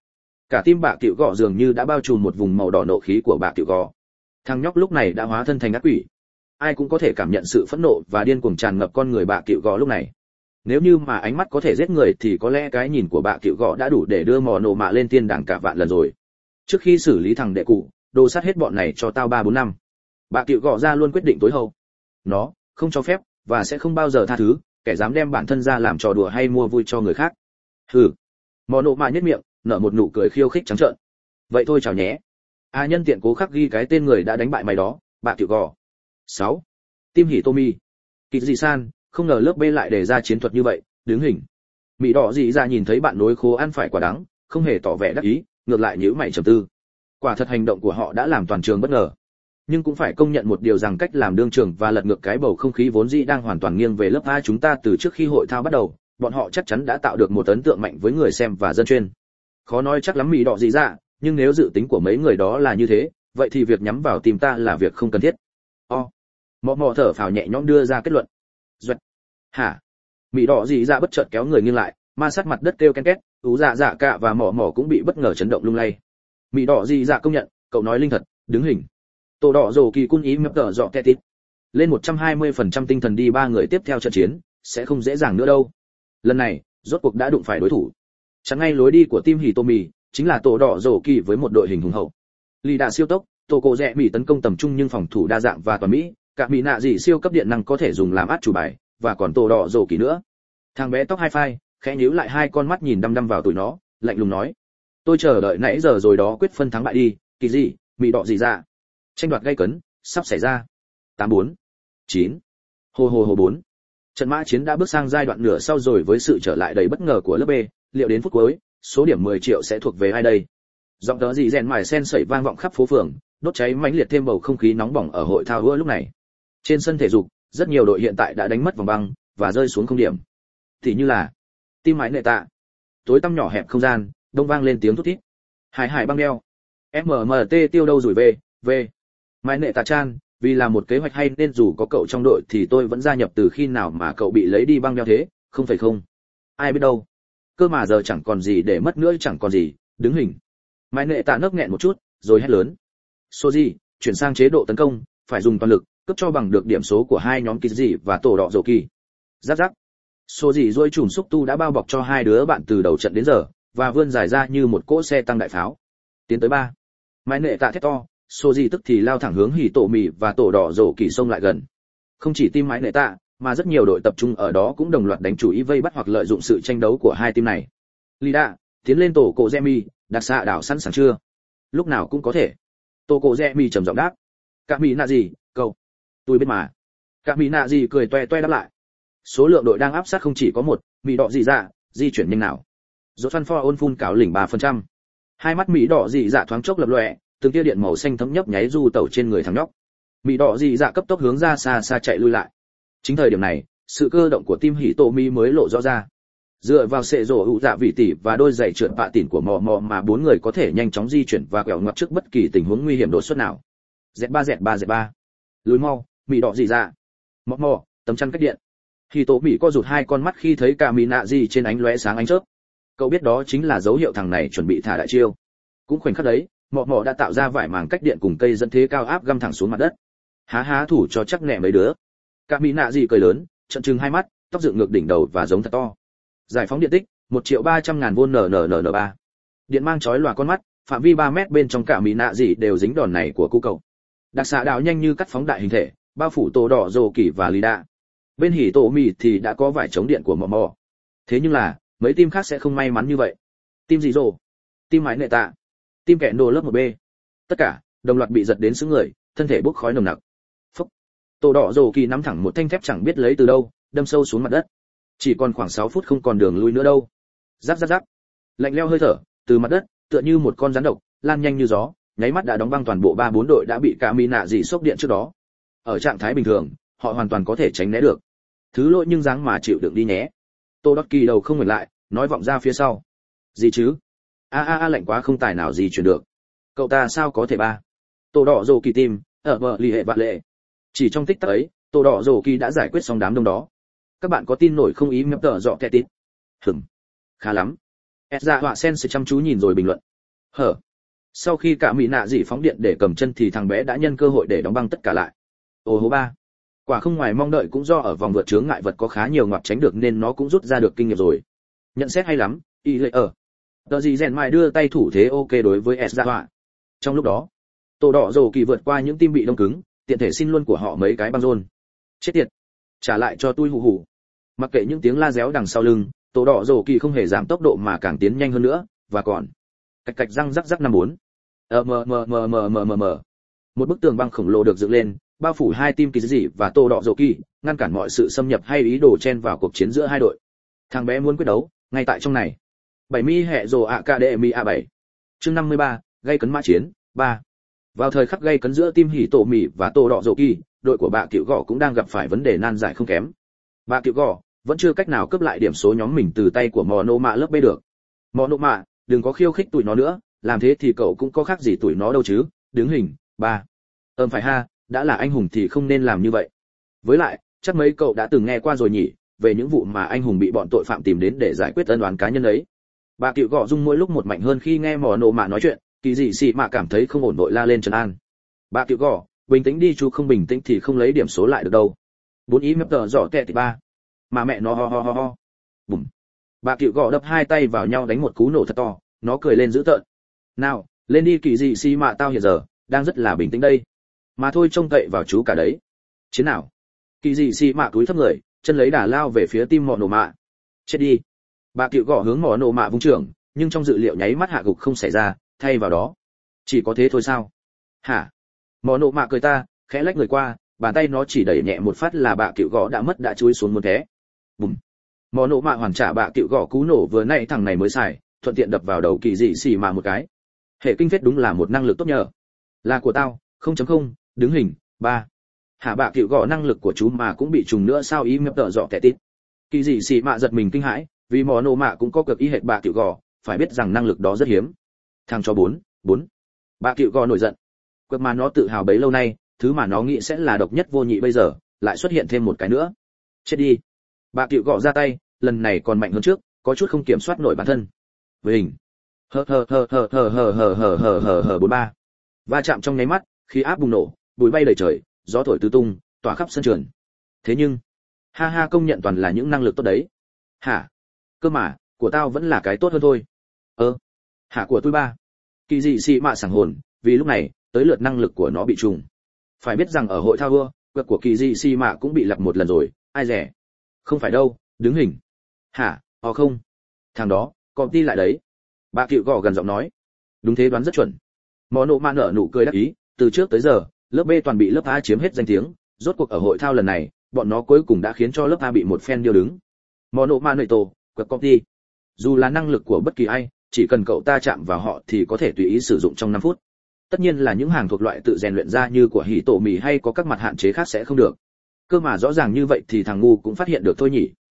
Cả tim bạ cựu gọ dường như đã bao trùm một vùng màu đỏ nộ khí của bạ cựu gọ. Thằng nhóc lúc này đã hóa thân thành ác quỷ. Ai cũng có thể cảm nhận sự phẫn nộ và điên cuồng tràn ngập con người bạ cựu gọ lúc này. Nếu như mà ánh mắt có thể giết người thì có lẽ cái nhìn của bạ cựu gọ đã đủ để đưa mò nổ mạ lên tiên đàng cả vạn lần rồi. Trước khi xử lý thằng đệ cụ, đồ sát hết bọn này cho tao 3-4 năm. Bạ cựu gọ ra luôn quyết định tối hậu. Nó không cho phép và sẽ không bao giờ tha thứ kẻ dám đem bản thân ra làm trò đùa hay mua vui cho người khác. Hừ. Mò nổ mạ nhếch miệng, nở một nụ cười khiêu khích trắng trợn. Vậy thôi chào nhé. Nhân tiện cố khắc ghi cái tên người đã đánh bại mày đó, bạ cựu gọ. 6. Tim Hitomi. Kịch gì san, không ngờ lớp B lại đề ra chiến thuật như vậy, đứng hình. Mị đỏ dị ra nhìn thấy bạn đối khố ăn phải quả đắng, không hề tỏ vẻ đắc ý, ngược lại nhíu mày trầm tư. Quả thật hành động của họ đã làm toàn trường bất ngờ. Nhưng cũng phải công nhận một điều rằng cách làm đương trường và lật ngược cái bầu không khí vốn dĩ đang hoàn toàn nghiêng về lớp A chúng ta từ trước khi hội thao bắt đầu, bọn họ chắc chắn đã tạo được một ấn tượng mạnh với người xem và dân chuyên. Khó nói chắc lắm mị đỏ dị ra, nhưng nếu dự tính của mấy người đó là như thế, vậy thì việc nhắm vào team ta là việc không cần thiết. Mò thở phào nhẹ nhõm đưa ra kết luận. Duệt. Hả? Mị đỏ dị ra bất chợt kéo người nghiêng lại, ma sát mặt đất kêu ken két, ú dạ dạ cả và mỏ cũng bị bất ngờ chấn động lung lay. Mị đỏ dị dạ công nhận, cậu nói linh thật, đứng hình. Tổ đỏ rồ kỳ cung ý mập tở dọ tẹt tít. Lên 120% tinh thần đi 3 người tiếp theo trận chiến, sẽ không dễ dàng nữa đâu. Lần này, rốt cuộc đã đụng phải đối thủ. Chẳng ngay lối đi của team Hitomi, chính là tổ đỏ rồ kỳ với một đội hình hùng hậu. Lý đà siêu tốc, tổ cổ rẽ mỹ tấn công tầm trung nhưng phòng thủ đa dạng và toàn mỹ, cả mỹ nạ gì siêu cấp điện năng có thể dùng làm át chủ bài, và còn tổ đỏ rồ kỳ nữa. Thằng bé tóc hai phai, khẽ nhíu lại hai con mắt nhìn đăm đăm vào tụi nó, lạnh lùng nói: tôi chờ đợi nãy giờ rồi đó, quyết phân thắng bại đi. Kỳ gì, mỹ đỏ gì ra. Tranh đoạt gay cấn sắp xảy ra. 84, 9, hồ 4. Trận mã chiến đã bước sang giai đoạn nửa sau rồi với sự trở lại đầy bất ngờ của lớp B. Liệu đến phút cuối, số điểm 10 triệu sẽ thuộc về ai đây? Giọng tớ gì rèn mài sen sẩy vang vọng khắp phố phường, đốt cháy mãnh liệt thêm bầu không khí nóng bỏng ở hội thao hứa lúc này. Trên sân thể dục, rất nhiều đội hiện tại đã đánh mất vòng băng và rơi xuống không điểm. Thì như là Tim Mãi Nệ Tạ. Tối tăm nhỏ hẹp không gian, đông vang lên tiếng thút thít. Hải băng đeo. MMT tiêu đâu rồi về. Mãi Nệ Tạ chan, vì là một kế hoạch hay nên dù có cậu trong đội thì tôi vẫn gia nhập từ khi nào mà cậu bị lấy đi băng đeo thế, không phải không? Ai biết đâu. Cơ mà giờ chẳng còn gì để mất nữa, chẳng còn gì, đứng hình. Mãi Nệ Tạ nấc nghẹn một chút, rồi hét lớn. Soji, chuyển sang chế độ tấn công, phải dùng toàn lực, cấp cho bằng được điểm số của hai nhóm Kizzy và tổ đỏ rồ kỳ. Rắc. Soji duỗi chùm xúc tu đã bao bọc cho hai đứa bạn từ đầu trận đến giờ, và vươn dài ra như một cỗ xe tăng đại pháo. Tiến tới 3. Mãi Nệ Tạ thét to, Soji tức thì lao thẳng hướng Hỉ Tổ Mì và tổ đỏ rồ kỳ xông lại gần. Không chỉ team Mãi Nệ Tạ, mà rất nhiều đội tập trung ở đó cũng đồng loạt đánh chủ ý vây bắt hoặc lợi dụng sự tranh đấu của hai team này. Lida, tiến lên tổ cổ Gemi, đặc xạ đảo sẵn sàng chưa? Lúc nào cũng có thể. Tổ cổ Gemi trầm giọng đáp. Cả mỹ nạ gì, cậu? Tôi biết mà. Cả mỹ nạ gì cười toe đáp lại. Số lượng đội đang áp sát không chỉ có một, mỹ đỏ gì dạ, di chuyển nhanh nào. Rốt Phan For On phun cáo lỉnh 3%. Hai mắt mỹ đỏ dị dạ thoáng chốc lập lòe, từng tia điện màu xanh thấm nhấp nháy du tẩu trên người thằng nhóc. Mỹ đỏ dị dạ cấp tốc hướng ra xa chạy lui lại. Chính thời điểm này, sự cơ động của team Hitomi mới lộ rõ ra. Dựa vào sệ rổ hữu dạ vị tỷ và đôi giày trượt bạ tỉn của mò mà bốn người có thể nhanh chóng di chuyển và quẹo ngoặt trước bất kỳ tình huống nguy hiểm đột xuất nào. Z3. Lùi mau, Mỹ đỏ dị dạ. Mò, tấm chắn cách điện. Hitomi co rụt hai con mắt khi thấy cả mỹ nạ gì trên ánh lóe sáng ánh chớp. Cậu biết đó chính là dấu hiệu thằng này chuẩn bị thả đại chiêu. Cũng khoảnh khắc đấy, mò đã tạo ra vải màng cách điện cùng cây dẫn thế cao áp găm thẳng xuống mặt đất. Há thủ cho chắc nẹ mấy đứa. Cả mỹ nạ gì cười lớn, trợn trừng hai mắt, tóc dựng ngược đỉnh đầu và giống thật to. Giải phóng điện tích 1.300.000 V NNN3. Điện mang chói lòa con mắt, phạm vi 3 mét bên trong cả mỹ nạ gì đều dính đòn này của cu cậu. Đặc xạ đạo nhanh như cắt phóng đại hình thể, bao phủ tổ đỏ rồ kỳ và Lida. Bên Hỉ Tổ Mì thì đã có vải chống điện của mò. Thế nhưng là, mấy team khác sẽ không may mắn như vậy. Team gì rồ? Team Mãi Nệ Tạ? Team Kẹn Đồ lớp 1B? Tất cả đồng loạt bị giật đến xứ người, thân thể bốc khói nồng nặc. Phốc. Tổ đỏ rồ kỳ nắm thẳng một thanh thép chẳng biết lấy từ đâu, đâm sâu xuống mặt đất. Chỉ còn khoảng 6 phút không còn đường lui nữa đâu. Rắc. Lạnh lẽo hơi thở từ mặt đất, tựa như một con rắn độc, lan nhanh như gió, nháy mắt đã đóng băng toàn bộ 3-4 đội đã bị cả mỹ nạ dị sốc điện trước đó. Ở trạng thái bình thường, họ hoàn toàn có thể tránh né được. Thứ lỗi nhưng dáng mà chịu đựng đi nhé. Tô Đắc Kỳ đầu không ngẩng lại, nói vọng ra phía sau. Gì chứ? Lạnh quá không tài nào gì chuyển được. Cậu ta sao có thể ba? Tô đỏ rồ kỳ tim, ở vợ lì hệ bạn lệ. Chỉ trong tích tắc ấy, Tô đỏ rồ kỳ đã giải quyết xong đám đông đó. Các bạn có tin nổi không ý mép tờ dọ kẹ tít? Khá lắm. Ezra họa sen sẽ chăm chú nhìn rồi bình luận. Hở. Sau khi cả mỹ nạ dị phóng điện để cầm chân thì thằng bé đã nhân cơ hội để đóng băng tất cả lại. Ồ hố ba. Quả không ngoài mong đợi, cũng do ở vòng vượt chướng ngại vật có khá nhiều ngoặt tránh được nên nó cũng rút ra được kinh nghiệm rồi. Nhận xét hay lắm, y lệ ở. Tờ gì rèn mai đưa tay thủ thế ok đối với S ra họa. Trong lúc đó, tổ đỏ rồ kỳ vượt qua những tim bị đông cứng, tiện thể xin luôn của họ mấy cái băng rôn. Chết tiệt. Trả lại cho tôi hù hù. Mặc kệ những tiếng la réo đằng sau lưng, tổ đỏ rồ kỳ không hề giảm tốc độ mà càng tiến nhanh hơn nữa, và còn cạch cạch răng rắc rắc 54. Một bức tường băng khổng lồ được dựng lên, bao phủ hai team kỳ dị và tổ đỏ rồ kỳ, ngăn cản mọi sự xâm nhập hay ý đồ chen vào cuộc chiến giữa hai đội. Thằng bé muốn quyết đấu, ngay tại trong này. 70 hệ rồ Academy A7. Chương 53, gây cấn mã chiến 3. Vào thời khắc gây cấn giữa team hỉ tổ mì và tổ đỏ rồ kỳ, đội của bạ cựu gò cũng đang gặp phải vấn đề nan giải không kém. Bạ cựu gò vẫn chưa cách nào cướp lại điểm số nhóm mình từ tay của Mono Mạ lớp B được. Mono Mạ, đừng có khiêu khích tụi nó nữa, làm thế thì cậu cũng có khác gì tụi nó đâu chứ. Đứng hình 3. Phải ha, đã là anh hùng thì không nên làm như vậy. Với lại, chắc mấy cậu đã từng nghe qua rồi nhỉ, về những vụ mà anh hùng bị bọn tội phạm tìm đến để giải quyết ân oán cá nhân ấy. Bà cựu gọ rung mỗi lúc một mạnh hơn khi nghe mò nổ mạ nói chuyện, kỳ dị xị mạ cảm thấy không ổn, vội la lên trấn an. Bà cựu gọ, bình tĩnh đi chú, không bình tĩnh thì không lấy điểm số lại được đâu. 4 ý mép tờ rõ tệ thì 3. Mà mẹ nó ho ho ho ho. Bùm. Bà cựu gọ đập hai tay vào nhau đánh một cú nổ thật to, nó cười lên dữ tợn. Nào, lên đi kỳ dị xị mạ, tao hiện giờ đang rất là bình tĩnh đây. Mà thôi trông cậy vào chú cả đấy. Chiến nào. Kỳ dị xị mạ cúi thấp người, chân lấy đà lao về phía tim mò nổ mạ. Chết đi. Bà cựu gõ hướng mỏ nổ mạ vung trưởng, nhưng trong dự liệu nháy mắt hạ gục không xảy ra, thay vào đó chỉ có thế thôi sao? Hả? Mỏ nổ mạ cười ta, khẽ lách người qua, bàn tay nó chỉ đẩy nhẹ một phát là bà cựu gõ đã chúi xuống một thế. Bùm. Mỏ nổ mạ hoàn trả bà cựu gõ cú nổ vừa nãy thằng này mới xài, thuận tiện đập vào đầu kỳ dị xì mà một cái. Hệ kinh phết đúng là một năng lực tốt nhờ. Là của tao, 0.0, đứng hình 3. Hả, bà cựu gõ năng lực của chú mà cũng bị trùng nữa sao? Ý mập tợ dọ tệ tít. Kỳ dị xì mạ giật mình kinh hãi, vì mỏ nổ mạ cũng có cực y hệt bà cựu gò, phải biết rằng năng lực đó rất hiếm. Thằng cho 4. Bà cựu gò nổi giận. Cực mà nó tự hào bấy lâu nay, thứ mà nó nghĩ sẽ là độc nhất vô nhị bây giờ lại xuất hiện thêm một cái nữa. Chết đi. Bà cựu gò ra tay, lần này còn mạnh hơn trước, có chút không kiểm soát nổi bản thân. Với hình 43. Va chạm trong nháy mắt, khí áp bùng nổ, bụi bay đầy trời, gió thổi tứ tung, tỏa khắp sân trường. Thế nhưng, ha công nhận toàn là những năng lực tốt đấy. Hả? Cơ mà, của tao vẫn là cái tốt hơn thôi. Hả, của tôi 3. Kỳ dị xị mạ sảng hồn, vì lúc này tới lượt năng lực của nó bị trùng. Phải biết rằng ở hội thao vua, cực của kỳ dị xị mạ cũng bị lặp một lần rồi, ai rẻ. Không phải đâu, đứng hình. Hả? Không. Thằng đó còn đi lại đấy. Bà cựu gò gần giọng nói. Đúng thế, đoán rất chuẩn. Mỏ nổ mạ nở nụ cười đắc ý, từ trước tới giờ lớp B toàn bị lớp A chiếm hết danh tiếng, rốt cuộc ở hội thao lần này bọn nó cuối cùng đã khiến cho lớp A bị một phen điêu đứng. Mỏ nổ mạ nội tổ quật copy. Dù là năng lực của bất kỳ ai, chỉ cần cậu ta chạm vào họ thì có thể tùy ý sử dụng trong 5 phút. Tất nhiên là những hàng thuộc loại tự rèn luyện ra như của hỉ tổ mì hay có các mặt hạn chế khác sẽ không được. Cơ mà rõ ràng như vậy thì thằng ngu cũng phát hiện được thôi nhỉ.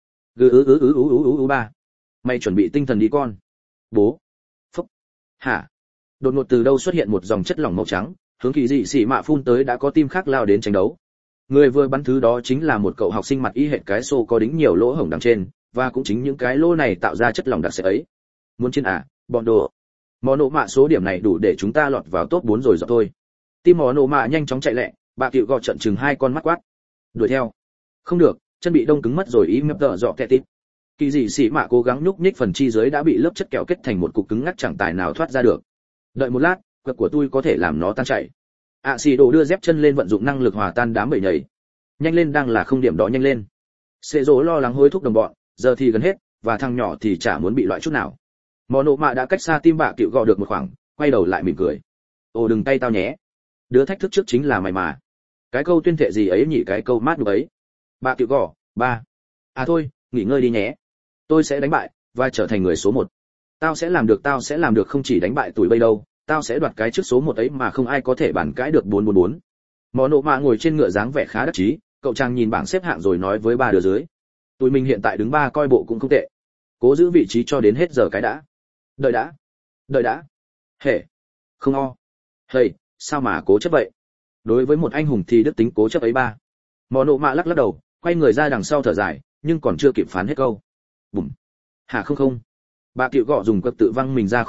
Ba. Mày chuẩn bị tinh thần đi con. Bố. Phúc. Hả? Đột ngột từ đâu xuất hiện một dòng chất lỏng màu trắng, hướng kỳ dị xỉ mạ phun tới, đã có team khác lao đến tranh đấu. Người vừa bắn thứ đó chính là một cậu học sinh mặt y hệt cái xô có đính nhiều lỗ hổng đằng trên, và cũng chính những cái lỗ này tạo ra chất lỏng đặc sệt ấy. Muốn chiến à, bọn đồ. Mỏ nổ mạ số điểm này đủ để chúng ta lọt vào top 4 rồi dọ thôi. Team mỏ nổ mạ nhanh chóng chạy lẹ, bà cựu gọt trận chừng hai con mắt quát. Đuổi theo. Không được, chân bị đông cứng mất rồi, ý mập tợ dọ tệ tít. Kỳ dị xỉ mạ cố gắng nhúc nhích phần chi dưới đã bị lớp chất kẹo kết thành một cục cứng ngắc, chẳng tài nào thoát ra được. Đợi một lát, cực của tôi có thể làm nó tan chảy. Xì đồ đưa dép chân lên, vận dụng năng lực hòa tan đám bầy nhảy. Nhanh lên, đang là không điểm đó, nhanh lên. Sệ dỗ lo lắng hối thúc đồng bọn, giờ thì gần hết, và thằng nhỏ thì chả muốn bị loại chút nào. Mỏ nổ mạ đã cách xa tim bạ cựu gọ được một khoảng, quay đầu lại mỉm cười. Ồ, đừng tay tao nhé. Đứa thách thức trước chính là mày mà. Cái câu tuyên thệ gì ấy nhỉ, cái câu mát nhục ấy. Bạ cựu gọ 3. Thôi, nghỉ ngơi đi nhé. Tôi sẽ đánh bại và trở thành người số 1. Tao sẽ làm được, không chỉ đánh bại tụi bây đâu, tao sẽ đoạt cái trước số 1 ấy mà không ai có thể bàn cãi được. 444. Mỏ nổ mạ ngồi trên ngựa dáng vẻ khá đắc chí, cậu chàng nhìn bảng xếp hạng rồi nói với ba đứa dưới. Tụi mình hiện tại đứng 3 coi bộ cũng không tệ. Cố giữ vị trí cho đến hết giờ cái đã. Đợi đã. Hề. Không o. Hây, sao mà cố chấp vậy? Đối với một anh hùng thì đức tính cố chấp ấy ba. Mỏ nổ mạ lắc đầu, quay người ra đằng sau thở dài, nhưng còn chưa kịp phán hết câu. Bùm. Hả, không. Bà cựu gọ dùng quật tự văng mình ra khỏi ngựa,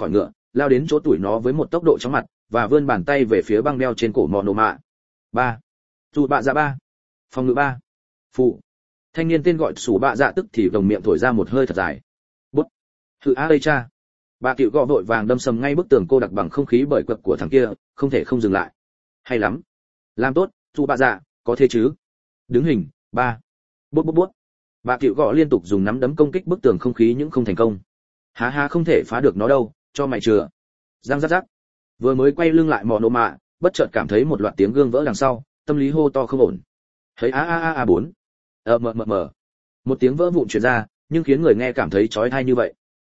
lao đến chỗ tuổi nó với một tốc độ chóng mặt và vươn bàn tay về phía băng đeo trên cổ mọ nổ mạ. 3. Dù bạ dạ 3. Phòng ngự 3. Phụ. Thanh niên tên gọi Sủ bạ dạ tức thì đồng miệng thổi ra một hơi thật dài. Bút. Hự a đây cha. Bà cựu gọ vội vàng đâm sầm ngay bức tường cô đặc bằng không khí bởi quật của thằng kia, không thể không dừng lại. Hay lắm. Làm tốt, Sủ bạ dạ, có thế chứ. Đứng hình. 3. Bút bút bút. Bà cựu gọ liên tục dùng nắm đấm công kích bức tường không khí nhưng không thành công. Há há không thể phá được nó đâu, cho mày chừa. Giang rắc rắc. Vừa mới quay lưng lại mò nổ mạ, bất chợt cảm thấy một loạt tiếng gương vỡ đằng sau, tâm lý hô to không ổn. Thấy a 4. Mờ. Một tiếng vỡ vụn truyền ra, nhưng khiến người nghe cảm thấy chói tai như vậy.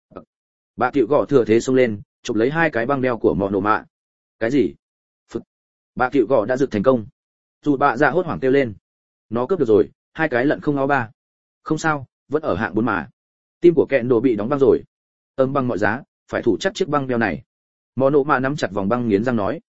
Bà cựu gọ thừa thế xông lên, chụp lấy hai cái băng đeo của mò nổ mạ. Cái gì? Phực. Bà cựu gọ đã rực thành công. Dù bạ dạ hốt hoảng kêu lên. Nó cướp được rồi, hai cái lận không áo ba. Không sao, vẫn ở hạng 4 mà. Tim của kẹn đồ bị đóng băng rồi. Âm băng mọi giá, phải thủ chắc chiếc băng đeo này. Mò nổ mạ nắm chặt vòng băng nghiến răng nói.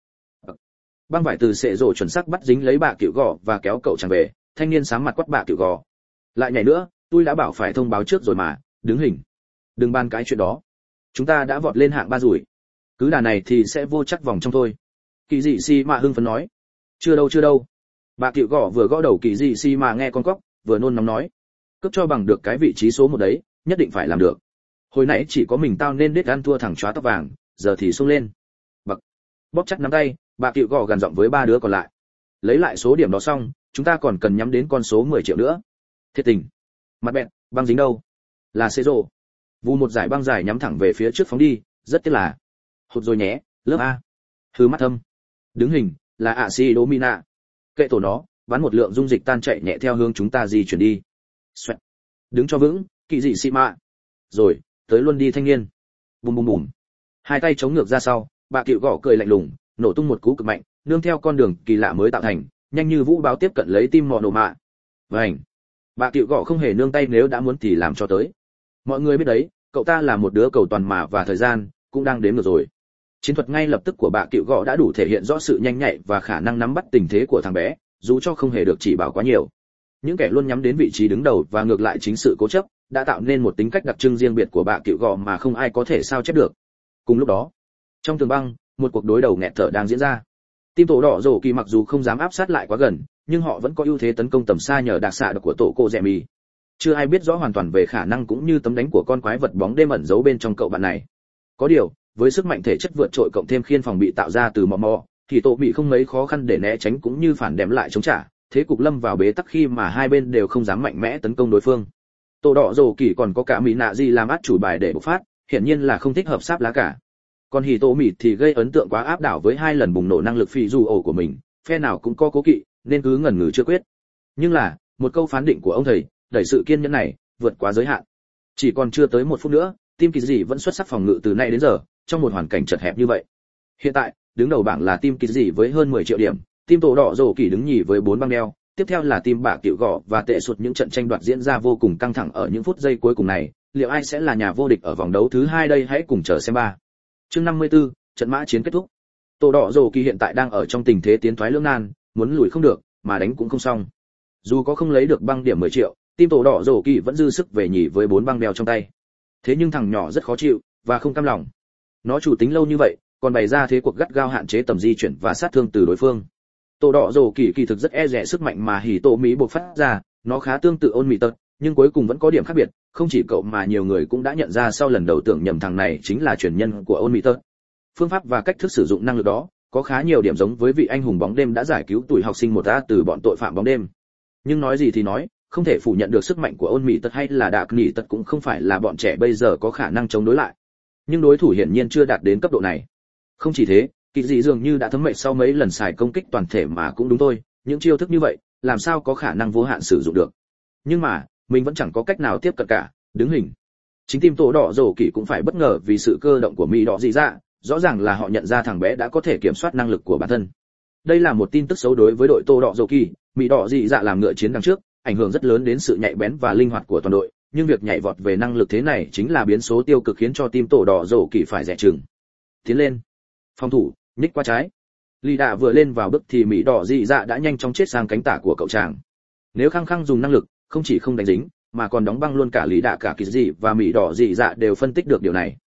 Băng vải từ sệ rổ chuẩn xác bắt dính lấy bà cựu gọ và kéo cậu chẳng về. Thanh niên sám mặt quát bà cựu gọ. Lại nhảy nữa, tôi đã bảo phải thông báo trước rồi mà. Đứng hình. Đừng bàn cái chuyện đó. Chúng ta đã vọt lên hạng 3 rồi. Cứ đà này thì sẽ vô chắc vòng trong thôi. Kỳ dị si mạ hưng phấn nói. Chưa đâu. Bà cựu gọ vừa gõ đầu kỳ dị si mạ nghe con cóc, vừa nôn nóng nói. Cướp cho bằng được cái vị trí số 1 đấy, nhất định phải làm được. Hồi nãy chỉ có mình tao nên đết ăn thua thằng chóa tóc vàng, giờ thì xông lên. Bậc. Bóp chắc nắm tay, bà cựu gọ gằn giọng với ba đứa còn lại. Lấy lại số điểm đó xong, chúng ta còn cần nhắm đến con số 10 triệu nữa. Thiệt tình. Mặt bẹn, băng dính đâu? Là xê rồ. Vù một giải băng dài nhắm thẳng về phía trước phóng đi, rất tiếc là. Hụt rồi nhé, lớp A. Hư mắt thâm. Đứng hình, là ạ si đố mina. Kệ tổ nó, bắn một lượng dung dịch tan chạy nhẹ theo hướng chúng ta di chuyển đi. Xoẹt. Đứng cho vững, kỳ dị si mạ. Rồi, tới luôn đi thanh niên. Bùm bùm bùm. Hai tay chống ngược ra sau, bà cựu gõ cười lạnh lùng, nổ tung một cú cực mạnh, nương theo con đường kỳ lạ mới tạo thành, nhanh như vũ báo tiếp cận lấy tim mọ nổ mạ. Vành. Bà cựu gõ không hề nương tay, nếu đã muốn thì làm cho tới. Mọi người biết đấy, cậu ta là một đứa cầu toàn mà và thời gian cũng đang đếm được rồi. Chiến thuật ngay lập tức của bà cựu gõ đã đủ thể hiện rõ sự nhanh nhạy và khả năng nắm bắt tình thế của thằng bé, dù cho không hề được chỉ bảo quá nhiều. Những kẻ luôn nhắm đến vị trí đứng đầu và ngược lại chính sự cố chấp đã tạo nên một tính cách đặc trưng riêng biệt của bà cựu gò mà không ai có thể sao chép được. Cùng lúc đó, trong tường băng, một cuộc đối đầu nghẹt thở đang diễn ra. Team tổ đỏ rổ kỳ mặc dù không dám áp sát lại quá gần, nhưng họ vẫn có ưu thế tấn công tầm xa nhờ đặc xạ của tổ cô rẻ mì. Chưa ai biết rõ hoàn toàn về khả năng cũng như tấm đánh của con quái vật bóng đêm ẩn giấu bên trong cậu bạn này. Có điều, với sức mạnh thể chất vượt trội cộng thêm khiên phòng bị tạo ra từ mò thì tổ bị không mấy khó khăn để né tránh cũng như phản đệm lại chống trả. Thế cục lâm vào bế tắc khi mà hai bên đều không dám mạnh mẽ tấn công đối phương. Tổ đỏ rổ kỳ còn có cả mỹ nạ gì làm át chủ bài để bộc phát, hiển nhiên là không thích hợp sáp lá cả. Còn hỉ tổ mỉ thì gây ấn tượng quá áp đảo với 2 lần bùng nổ năng lực phi dù ổ của mình, phe nào cũng có cố kỵ nên cứ ngần ngừ chưa quyết. Nhưng là một câu phán định của ông thầy đẩy sự kiên nhẫn này vượt quá giới hạn. Chỉ còn chưa tới 1 phút nữa, team kỳ dị vẫn xuất sắc phòng ngự từ nay đến giờ trong một hoàn cảnh chật hẹp như vậy. Hiện tại đứng đầu bảng là team kỳ dị với hơn 10 triệu điểm, team tổ đỏ rổ kỳ đứng nhì với 4 băng đeo. Tiếp theo là team bạ cựu gọ và tệ sụt. Những trận tranh đoạt diễn ra vô cùng căng thẳng ở những phút giây cuối cùng này, liệu ai sẽ là nhà vô địch ở vòng đấu thứ 2 đây, hãy cùng chờ xem ba. Chương 54, trận mã chiến kết thúc. Tổ đỏ rổ kỳ hiện tại đang ở trong tình thế tiến thoái lưỡng nan, muốn lùi không được, mà đánh cũng không xong. Dù có không lấy được băng điểm 10 triệu, team tổ đỏ rổ kỳ vẫn dư sức về nhì với 4 băng đeo trong tay. Thế nhưng thằng nhỏ rất khó chịu và không cam lòng. Nó chủ tính lâu như vậy, còn bày ra thế cuộc gắt gao hạn chế tầm di chuyển và sát thương từ đối phương. Tổ đỏ rổ kỳ thực rất e dè sức mạnh mà hỉ tổ mỹ bộc phát ra, nó khá tương tự ôn mỹ tật, nhưng cuối cùng vẫn có điểm khác biệt. Không chỉ cậu mà nhiều người cũng đã nhận ra sau lần đầu tưởng nhầm thằng này chính là truyền nhân của ôn mỹ tật. Phương pháp và cách thức sử dụng năng lực đó có khá nhiều điểm giống với vị anh hùng bóng đêm đã giải cứu tuổi học sinh một A từ bọn tội phạm bóng đêm. Nhưng nói gì thì nói, không thể phủ nhận được sức mạnh của ôn mỹ tật hay là đạc nỉ tật cũng không phải là bọn trẻ bây giờ có khả năng chống đối lại. Nhưng đối thủ hiển nhiên chưa đạt đến cấp độ này. Không chỉ thế, kỳ dị dường như đã thấm mệt sau mấy lần xài công kích toàn thể mà cũng đúng thôi, những chiêu thức như vậy làm sao có khả năng vô hạn sử dụng được. Nhưng mà mình vẫn chẳng có cách nào tiếp cận cả. Đứng hình, chính team tổ đỏ rổ kỳ cũng phải bất ngờ vì sự cơ động của mỹ đỏ dị dạ. Rõ ràng là họ nhận ra thằng bé đã có thể kiểm soát năng lực của bản thân. Đây là một tin tức xấu đối với đội tổ đỏ rổ kỳ. Mỹ đỏ dị dạ làm ngựa chiến đằng trước, ảnh hưởng rất lớn đến sự nhạy bén và linh hoạt của toàn đội, nhưng việc nhảy vọt về năng lực thế này chính là biến số tiêu cực khiến cho team tổ đỏ rổ kỳ phải dè chừng. Tiến lên, phòng thủ, nhích qua trái. Lý Đạ vừa lên vào bước thì Mỹ đỏ dị dạ đã nhanh chóng chết sang cánh tả của cậu chàng. Nếu khăng khăng dùng năng lực, không chỉ không đánh dính, mà còn đóng băng luôn cả Lý Đạ cả kỳ dị và Mỹ đỏ dị dạ đều phân tích được điều này.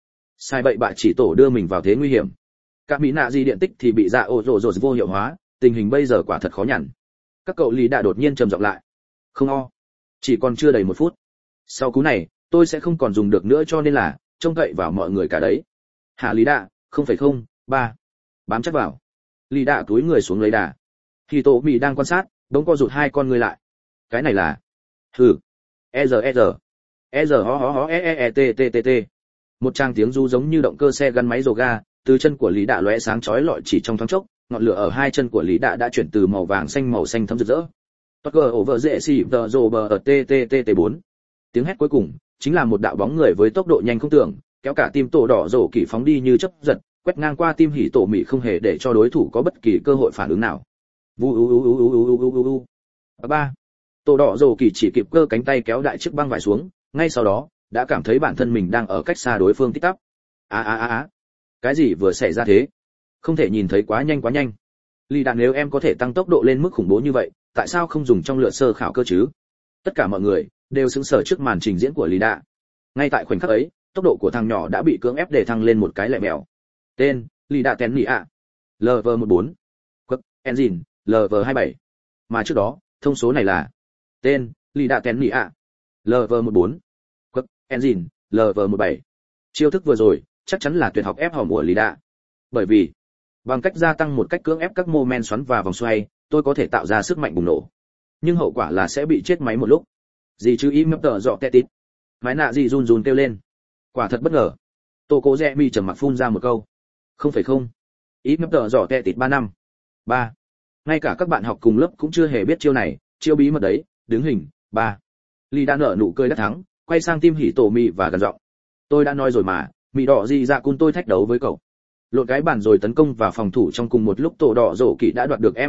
sai bậy bạ chỉ tổ đưa mình vào thế nguy hiểm. Các mỹ nạ di điện tích thì bị dạ ổ rồ rồ vô hiệu hóa, tình hình bây giờ quả thật khó nhằn. Các cậu lý đã đột nhiên trầm giọng lại. Không o, chỉ còn chưa đầy 1 phút. Sau cú này, tôi sẽ không còn dùng được nữa cho nên là trông cậy vào mọi người cả đấy. Hạ lý đạ, 0,03. Bám chắc vào. Lý đạ túi người xuống lấy đà. Khi tổ mì đang quan sát, đống co rụt 2 con người lại. Cái này là hừ. E-R-E-R-E-R-Ho-Ho-Ho-E-E-T-T-T-T. Một tràng tiếng ru giống như động cơ xe gắn máy rồ ga, từ chân của Lý Đạ lóe sáng chói lọi chỉ trong thoáng chốc, ngọn lửa ở 2 chân của Lý Đạ đã chuyển từ màu vàng xanh màu xanh thẫm rực rỡ. Toát gờ over dễ xì tờ rồ bờ ở TTTT4. Tiếng hét cuối cùng chính là một đạo bóng người với tốc độ nhanh không tưởng, kéo cả tim tổ đỏ rổ kỳ phóng đi như chớp giật, quét ngang qua tim hỉ tổ mị không hề để cho đối thủ có bất kỳ cơ hội phản ứng nào. Vu u u u u u u u. 3. Tổ đỏ rổ kỳ chỉ kịp cơ cánh tay kéo đại chiếc băng vải xuống, ngay sau đó đã cảm thấy bản thân mình đang ở cách xa đối phương tít tắp. Cái gì vừa xảy ra thế? Không thể nhìn thấy quá nhanh quá nhanh. Lý Đạn, nếu em có thể tăng tốc độ lên mức khủng bố như vậy, tại sao không dùng trong lượt sơ khảo cơ chứ? Tất cả mọi người đều sững sờ trước màn trình diễn của Lý Đạn. Ngay tại khoảnh khắc ấy, tốc độ của thằng nhỏ đã bị cưỡng ép để thăng lên một cái lẹ mèo. Tên: Lý Đạn Tén Nị ạ. LV14. Quất: Engine: LV27. Mà trước đó, thông số này là tên: Lý Đạn Tén Nị ạ. LV14. Quất: Engine: LV17. Chiêu thức vừa rồi chắc chắn là tuyệt học ép hỏng của Lý Đạ. Bởi vì bằng cách gia tăng một cách cưỡng ép các mô men xoắn và vòng xoay, tôi có thể tạo ra sức mạnh bùng nổ. Nhưng hậu quả là sẽ bị chết máy một lúc. Gì chứ im tờ dọ tệ tít. Máy nạ gì run run kêu lên. Quả thật bất ngờ. Tô Cố Rẽ Mi trầm mặc phun ra một câu. Không. Im tờ dọ tệ tít 3 năm. 3. Ngay cả các bạn học cùng lớp cũng chưa hề biết chiêu này, chiêu bí mật đấy, đứng hình. 3. Lý đã nở nụ cười đắc thắng, quay sang tim hỉ tổ mì và gần giọng. Tôi đã nói rồi mà, mì đỏ gì dạ cun tôi thách đấu với cậu. Lộn cái bàn rồi tấn công và phòng thủ trong cùng một lúc. Tổ đỏ rổ kỳ đã đoạt được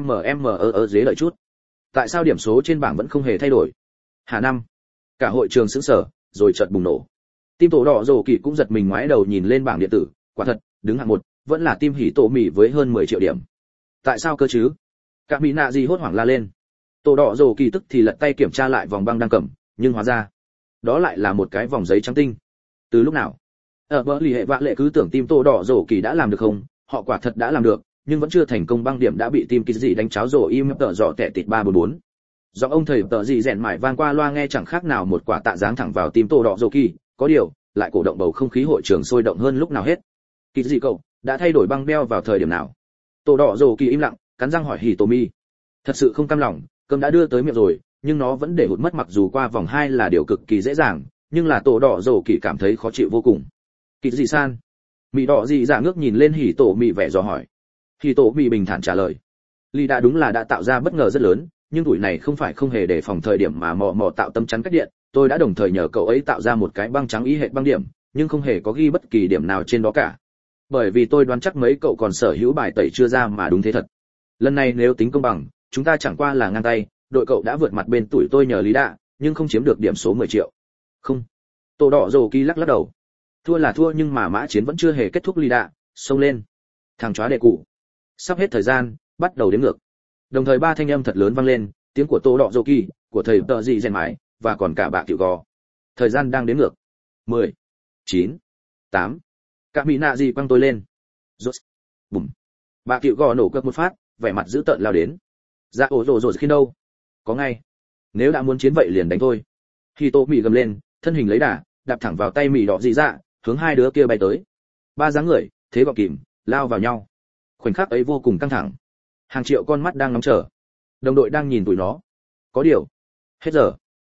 ở dưới lợi chút. Tại sao điểm số trên bảng vẫn không hề thay đổi? Hà năm. Cả hội trường sững sờ, rồi chợt bùng nổ. Tim tổ đỏ rổ kỳ cũng giật mình ngoái đầu nhìn lên bảng điện tử, quả thật, đứng hạng 1 vẫn là tim hỉ tổ mì với hơn 10 triệu điểm. Tại sao cơ chứ? Các mỹ nạ gì hốt hoảng la lên. Tổ đỏ rổ kỳ tức thì lật tay kiểm tra lại vòng băng đang cầm, nhưng hóa ra đó lại là một cái vòng giấy trắng tinh. Từ lúc nào? Ở bờ lì hệ vạ lệ cứ tưởng tim tổ đỏ rổ kỳ đã làm được không, họ quả thật đã làm được, nhưng vẫn chưa thành công. Băng điểm đã bị tim kỳ dị đánh cháo rổ im tợ dọ tệ tịt 344. Do ông thầy tợ dị rèn mải vang qua loa nghe chẳng khác nào một quả tạ giáng thẳng vào tim tổ đỏ rổ kỳ, có điều lại cổ động bầu không khí hội trường sôi động hơn lúc nào hết. Kỳ dị cậu đã thay đổi băng beo vào thời điểm nào? Tổ đỏ rổ kỳ im lặng, cắn răng hỏi Hitomi. Thật sự không cam lòng, cơm đã đưa tới miệng rồi, nhưng nó vẫn để hụt mất. Mặc dù qua vòng 2 là điều cực kỳ dễ dàng, nhưng là tổ đỏ rổ kỳ cảm thấy khó chịu vô cùng. Kỳ dị san. Mị đỏ dị dạ ngước nhìn lên hỉ tổ mị vẻ dò hỏi. Hỉ tổ mị bình thản trả lời. Lý đã đúng là đã tạo ra bất ngờ rất lớn, nhưng tuổi này không phải không hề đề phòng thời điểm mà mò tạo tấm chắn cách điện. Tôi đã đồng thời nhờ cậu ấy tạo ra một cái băng trắng ý hệ băng điểm, nhưng không hề có ghi bất kỳ điểm nào trên đó cả. Bởi vì tôi đoán chắc mấy cậu còn sở hữu bài tẩy chưa ra mà. Đúng thế thật. Lần này nếu tính công bằng, chúng ta chẳng qua là ngang tay, đội cậu đã vượt mặt bên tuổi tôi nhờ Lý Đạ, nhưng không chiếm được điểm số 10 triệu. Không. Tổ đỏ rồ kỳ lắc đầu. Thua là thua, nhưng mà mã chiến vẫn chưa hề kết thúc. Lý Đạ xông lên. Thằng chó đệ cụ. Sắp hết thời gian, bắt đầu đếm ngược. Đồng thời 3 thanh âm thật lớn vang lên, tiếng của tổ đỏ rồ kỳ, của thầy tợ dị rèn mãi, và còn cả bà tiểu gò. Thời gian đang đếm ngược. 10, 9, 8. Cả mỹ nạ gì quăng tôi lên. Rốt. Bùm. Bà tiểu gò nổ cược một phát, vẻ mặt dữ tợn lao đến. Dạ ổ rồ khi đâu? Có ngay. Nếu đã muốn chiến vậy liền đánh thôi. Khi tô mị gầm lên, thân hình lấy đà, đạp thẳng vào tay mị đỏ dị dạ, hướng 2 đứa kia bay tới. 3 dáng người, thế gọt kìm, lao vào nhau. Khoảnh khắc ấy vô cùng căng thẳng. Hàng triệu con mắt đang ngóng chờ. Đồng đội đang nhìn tụi nó. Có điều. Hết giờ.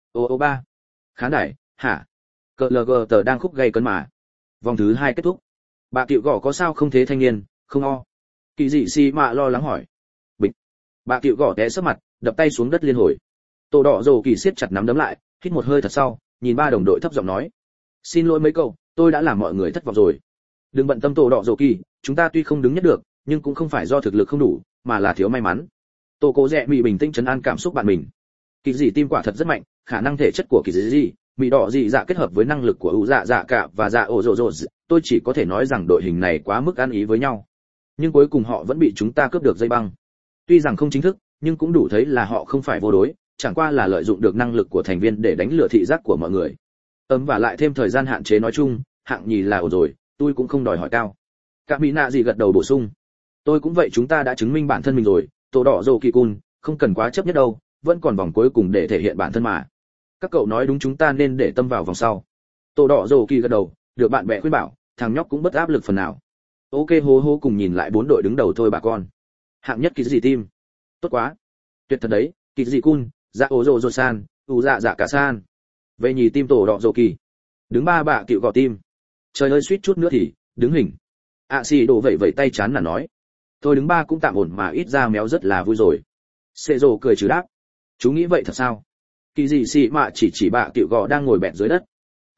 Ô 3. Khán đài, hả? CLG tờ đang khúc gây cấn mà. Vòng thứ 2 kết thúc. Bà Cựu Gõ có sao không thế thanh niên? Không o. Kỳ dị si mạ lo lắng hỏi. Bịch. Bà Cựu Gõ té sấp mặt, đập tay xuống đất liên hồi. Tổ đỏ rồ kỳ siết chặt nắm đấm lại, hít một hơi thật sau, nhìn 3 đồng đội thấp giọng nói. Xin lỗi mấy cậu, tôi đã làm mọi người thất vọng rồi. Đừng bận tâm tổ đỏ rồ kỳ, chúng ta tuy không đứng nhất được, nhưng cũng không phải do thực lực không đủ, mà là thiếu may mắn. Tô Cố Rẽ Mi bình tĩnh trấn an cảm xúc bạn mình. Kỳ dị tim quả thật rất mạnh, khả năng thể chất của kỳ dị, mị đỏ dị dạ kết hợp với năng lực của ủ dạ dạ cả và dạ ổ rồ rồ, tôi chỉ có thể nói rằng đội hình này quá mức ăn ý với nhau. Nhưng cuối cùng họ vẫn bị chúng ta cướp được dây băng. Tuy rằng không chính thức, nhưng cũng đủ thấy là họ không phải vô đối, chẳng qua là lợi dụng được năng lực của thành viên để đánh lừa thị giác của mọi người. Và lại thêm thời gian hạn chế nói chung, hạng nhì là ổn rồi, tôi cũng không đòi hỏi cao. Cả mỹ nạ gì gật đầu bổ sung. Tôi cũng vậy, chúng ta đã chứng minh bản thân mình rồi, tổ đỏ rồ kỳ cun, không cần quá chấp nhất đâu, vẫn còn vòng cuối cùng để thể hiện bản thân mà. Các cậu nói đúng, chúng ta nên để tâm vào vòng sau. Tổ đỏ rồ kỳ gật đầu, được bạn bè khuyên bảo, thằng nhóc cũng bất áp lực phần nào. Ok, hô hô cùng nhìn lại 4 đội đứng đầu thôi bà con. Hạng nhất kỳ gì team. Tốt quá. Tuyệt thật đấy, kỳ gì cun, dạ ố rồ rồ san, u dạ dạ cả san. Về nhì team tổ đỏ rồ kỳ. Đứng 3 bạ cựu gò team. Trời ơi, suýt chút nữa thì đứng hình. Xì đổ vẩy vẩy tay chán là nói. Thôi đứng 3 cũng tạm ổn mà, ít ra méo rất là vui rồi. Sệ rồ cười chứ đáp. Chú nghĩ vậy thật sao? Kỳ gì xì mạ chỉ bạ cựu gò đang ngồi bẹt dưới đất.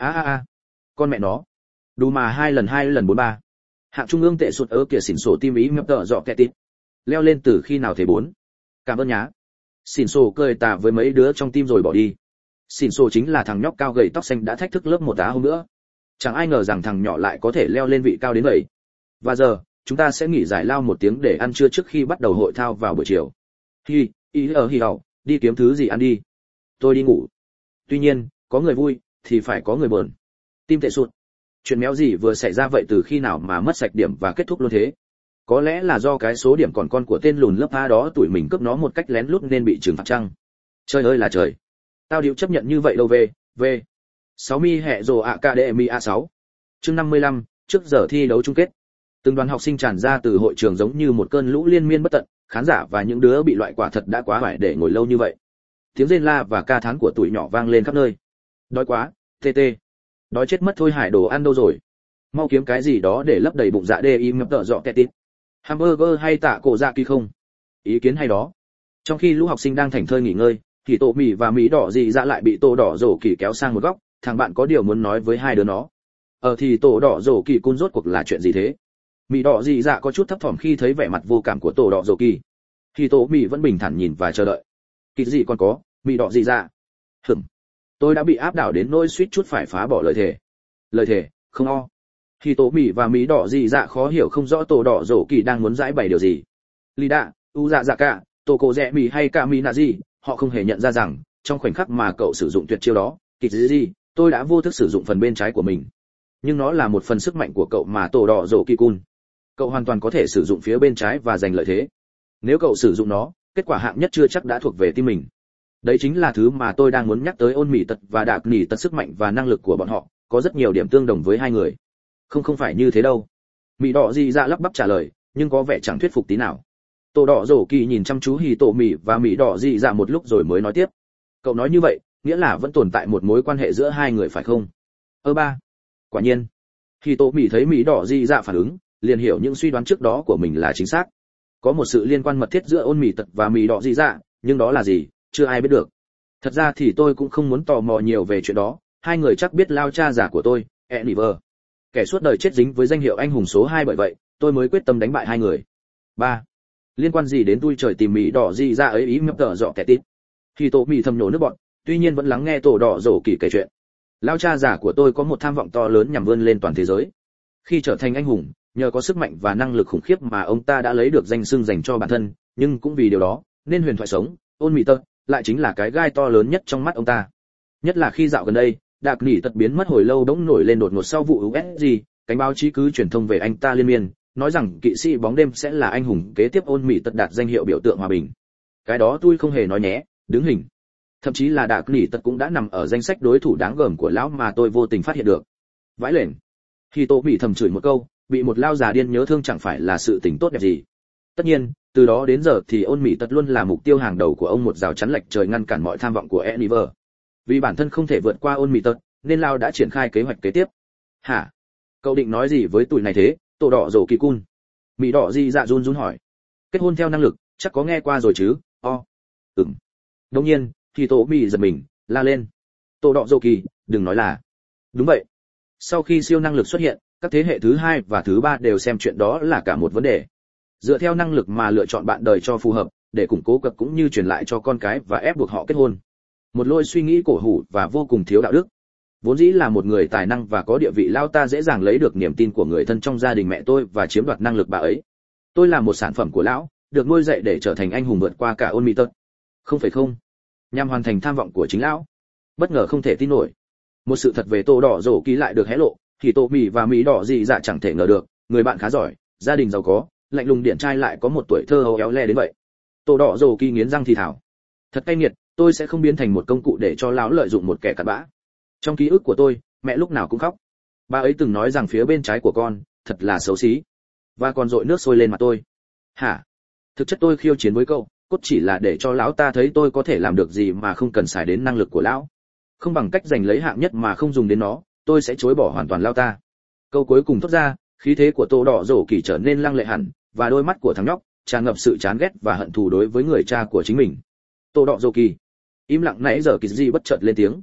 Con mẹ nó. Đủ mà 2 lần 43. Hạng trung ương tệ sụt ớ kìa, xỉn sổ tim ý mập tợ dọ kẹt tít. Leo lên từ khi nào thế 4? Cảm ơn nhá. Xỉn sổ cười tà với mấy đứa trong team rồi bỏ đi. Xỉn sổ chính là thằng nhóc cao gầy tóc xanh đã thách thức lớp 1 tá hôm nữa. Chẳng ai ngờ rằng thằng nhỏ lại có thể leo lên vị cao đến vậy. Và giờ, chúng ta sẽ nghỉ giải lao 1 tiếng để ăn trưa trước khi bắt đầu hội thao vào buổi chiều. Hi hầu, đi kiếm thứ gì ăn đi. Tôi đi ngủ. Tuy nhiên, có người vui thì phải có người buồn. Tim tệ sụt. Chuyện méo gì vừa xảy ra vậy, từ khi nào mà mất sạch điểm và kết thúc luôn thế? Có lẽ là do cái số điểm còn con của tên lùn lớp A đó tuổi mình cướp nó một cách lén lút nên bị trừng phạt chăng? Trời ơi là trời. Tao điệu chấp nhận như vậy đâu. Về 6 mi hẹ rồ Academy A6. Chương 55, trước giờ thi đấu chung kết. Từng đoàn học sinh tràn ra từ hội trường giống như một cơn lũ liên miên bất tận, khán giả và những đứa bị loại quả thật đã quá phải để ngồi lâu như vậy. Tiếng rên la và ca thán của tụi nhỏ vang lên khắp nơi. Đói quá, tê. Đói chết mất thôi, hải đồ ăn đâu rồi? Mau kiếm cái gì đó để lấp đầy bụng dạ đê im ngập tợ dọ kẹt tít. Hamburger hay tạ cổ dạ kỳ không? Ý kiến hay đó. Trong khi lũ học sinh đang thảnh thơi nghỉ ngơi, thì tổ mì và mì đỏ gì dạ lại bị tổ đỏ rổ kỳ kéo sang một góc. Thằng bạn có điều muốn nói với hai đứa nó. Thì tổ đỏ rổ kỳ cun rốt cuộc là chuyện gì thế? Mì đỏ gì dạ có chút thấp thỏm khi thấy vẻ mặt vô cảm của tổ đỏ rổ kỳ. Thì tổ mì vẫn bình thản nhìn và chờ đợi. Kỳ gì còn có, mì đỏ gì dạ? Tôi đã bị áp đảo đến nỗi suýt chút phải phá bỏ lời thề. Lời thề, không o. Thì tổ mì và mì đỏ gì dạ khó hiểu không rõ tổ đỏ rổ kỳ đang muốn giải bày điều gì. Lý đạ, u dạ dạ cả, tổ cổ rẽ mì hay cả mì nạ gì, họ không hề nhận ra rằng trong khoảnh khắc mà cậu sử dụng tuyệt chiêu đó, kỳ gì, tôi đã vô thức sử dụng phần bên trái của mình. Nhưng nó là một phần sức mạnh của cậu mà tổ đỏ rổ kỳ cun. Cậu hoàn toàn có thể sử dụng phía bên trái và giành lợi thế. Nếu cậu sử dụng nó, kết quả hạng nhất chưa chắc đã thuộc về team mình. Đấy chính là thứ mà tôi đang muốn nhắc tới. Ôn mỉ tật và đạc nỉ tật, sức mạnh và năng lực của bọn họ có rất nhiều điểm tương đồng với hai người. Không phải như thế đâu. Mỉ đỏ gì dạ lắp bắp trả lời, nhưng có vẻ chẳng thuyết phục tí nào. Tổ đỏ rổ kỳ nhìn chăm chú hì tổ mỉ và mỉ đỏ gì dạ một lúc rồi mới nói tiếp. Cậu nói như vậy nghĩa là vẫn tồn tại một mối quan hệ giữa hai người phải không? Ba. Quả nhiên. Hì tổ mỉ thấy mỉ đỏ gì dạ phản ứng, liền hiểu những suy đoán trước đó của mình là chính xác. Có một sự liên quan mật thiết giữa ôn mỉ tật và mỉ đỏ gì dạ, nhưng đó là gì chưa ai biết được. Thật ra thì tôi cũng không muốn tò mò nhiều về chuyện đó, hai người chắc biết lao cha già của tôi, Oliver. Kẻ suốt đời chết dính với danh hiệu anh hùng số 2, bởi vậy tôi mới quyết tâm đánh bại hai người. 3. Liên quan gì đến tôi trời tìm mỉ đỏ gì ra ấy, ý mập tờ dọ kẻ tít. Thì tổ mỉ thầm nhổ nước bọn, tuy nhiên vẫn lắng nghe tổ đỏ rổ kỳ kể chuyện. Lao cha già của tôi có một tham vọng to lớn nhằm vươn lên toàn thế giới. Khi trở thành anh hùng, nhờ có sức mạnh và năng lực khủng khiếp mà ông ta đã lấy được danh xưng dành cho bản thân, nhưng cũng vì điều đó nên huyền thoại sống ôn mỉ tật lại chính là cái gai to lớn nhất trong mắt ông ta. Nhất là khi dạo gần đây đạc nỉ tật biến mất hồi lâu bỗng nổi lên đột ngột sau vụ USG, cánh báo chí cứ truyền thông về anh ta liên miên, nói rằng kỵ sĩ bóng đêm sẽ là anh hùng kế tiếp ôn mỉ tật đạt danh hiệu biểu tượng hòa bình. Cái đó tôi không hề nói nhé, đứng hình. Thậm chí là đạc nỉ tật cũng đã nằm ở danh sách đối thủ đáng gờm của lão mà tôi vô tình phát hiện được. Vãi lển. Khi tô bị thầm chửi một câu, bị một lao già điên nhớ thương chẳng phải là sự tình tốt đẹp gì. Tất nhiên, từ đó đến giờ thì ôn mỉ tật luôn là mục tiêu hàng đầu của ông, một rào chắn lệch trời ngăn cản mọi tham vọng của Oliver. Vì bản thân không thể vượt qua ôn mỉ tật, nên lao đã triển khai kế hoạch kế tiếp. Hả? Cậu định nói gì với tụi này thế, tổ đỏ rổ kỳ cun? Mỉ đỏ gì dạ run run hỏi. Kết hôn theo năng lực, chắc có nghe qua rồi chứ? Đương nhiên, thì tổ mỉ giật mình, la lên. Tổ đỏ rổ kỳ, đừng nói là. Đúng vậy. Sau khi siêu năng lực xuất hiện, các thế hệ thứ 2 và thứ 3 đều xem chuyện đó là cả một vấn đề. Dựa theo năng lực mà lựa chọn bạn đời cho phù hợp, để củng cố cập cũng như truyền lại cho con cái và ép buộc họ kết hôn. Một lối suy nghĩ cổ hủ và vô cùng thiếu đạo đức. Vốn dĩ là một người tài năng và có địa vị, lao ta dễ dàng lấy được niềm tin của người thân trong gia đình mẹ tôi và chiếm đoạt năng lực bà ấy. Tôi là một sản phẩm của lão, được nuôi dạy để trở thành anh hùng vượt qua cả ôn mỉ tật. Không phải không? Nhằm hoàn thành tham vọng của chính lão. Bất ngờ không thể tin nổi. Một sự thật về tổ đỏ rổ kỳ lại được hé lộ, thì tổ mì và mỹ đỏ dị dạ chẳng thể ngờ được, người bạn khá giỏi, gia đình giàu có, lạnh lùng điển trai lại có một tuổi thơ hấu éo le đến vậy. Tổ đỏ rồ kỳ nghiến răng thì thào, thật cay nghiệt, tôi sẽ không biến thành một công cụ để cho lão lợi dụng một kẻ cặn bã. Trong ký ức của tôi, mẹ lúc nào cũng khóc. Bà ấy từng nói rằng phía bên trái của con thật là xấu xí, và còn dội nước sôi lên mặt tôi. Hả? Thực chất tôi khiêu chiến với cậu, cốt chỉ là để cho lão ta thấy tôi có thể làm được gì mà không cần xài đến năng lực của lão. Không bằng cách giành lấy hạng nhất mà không dùng đến nó, tôi sẽ chối bỏ hoàn toàn lão ta. Câu cuối cùng thốt ra, khí thế của Tô Đỏ Rổ Kỳ trở nên lăng lệ hẳn, và đôi mắt của thằng nhóc tràn ngập sự chán ghét và hận thù đối với người cha của chính mình. Tô Đỏ Rổ Kỳ. Im lặng nãy giờ Kỳ Dị bất chợt lên tiếng.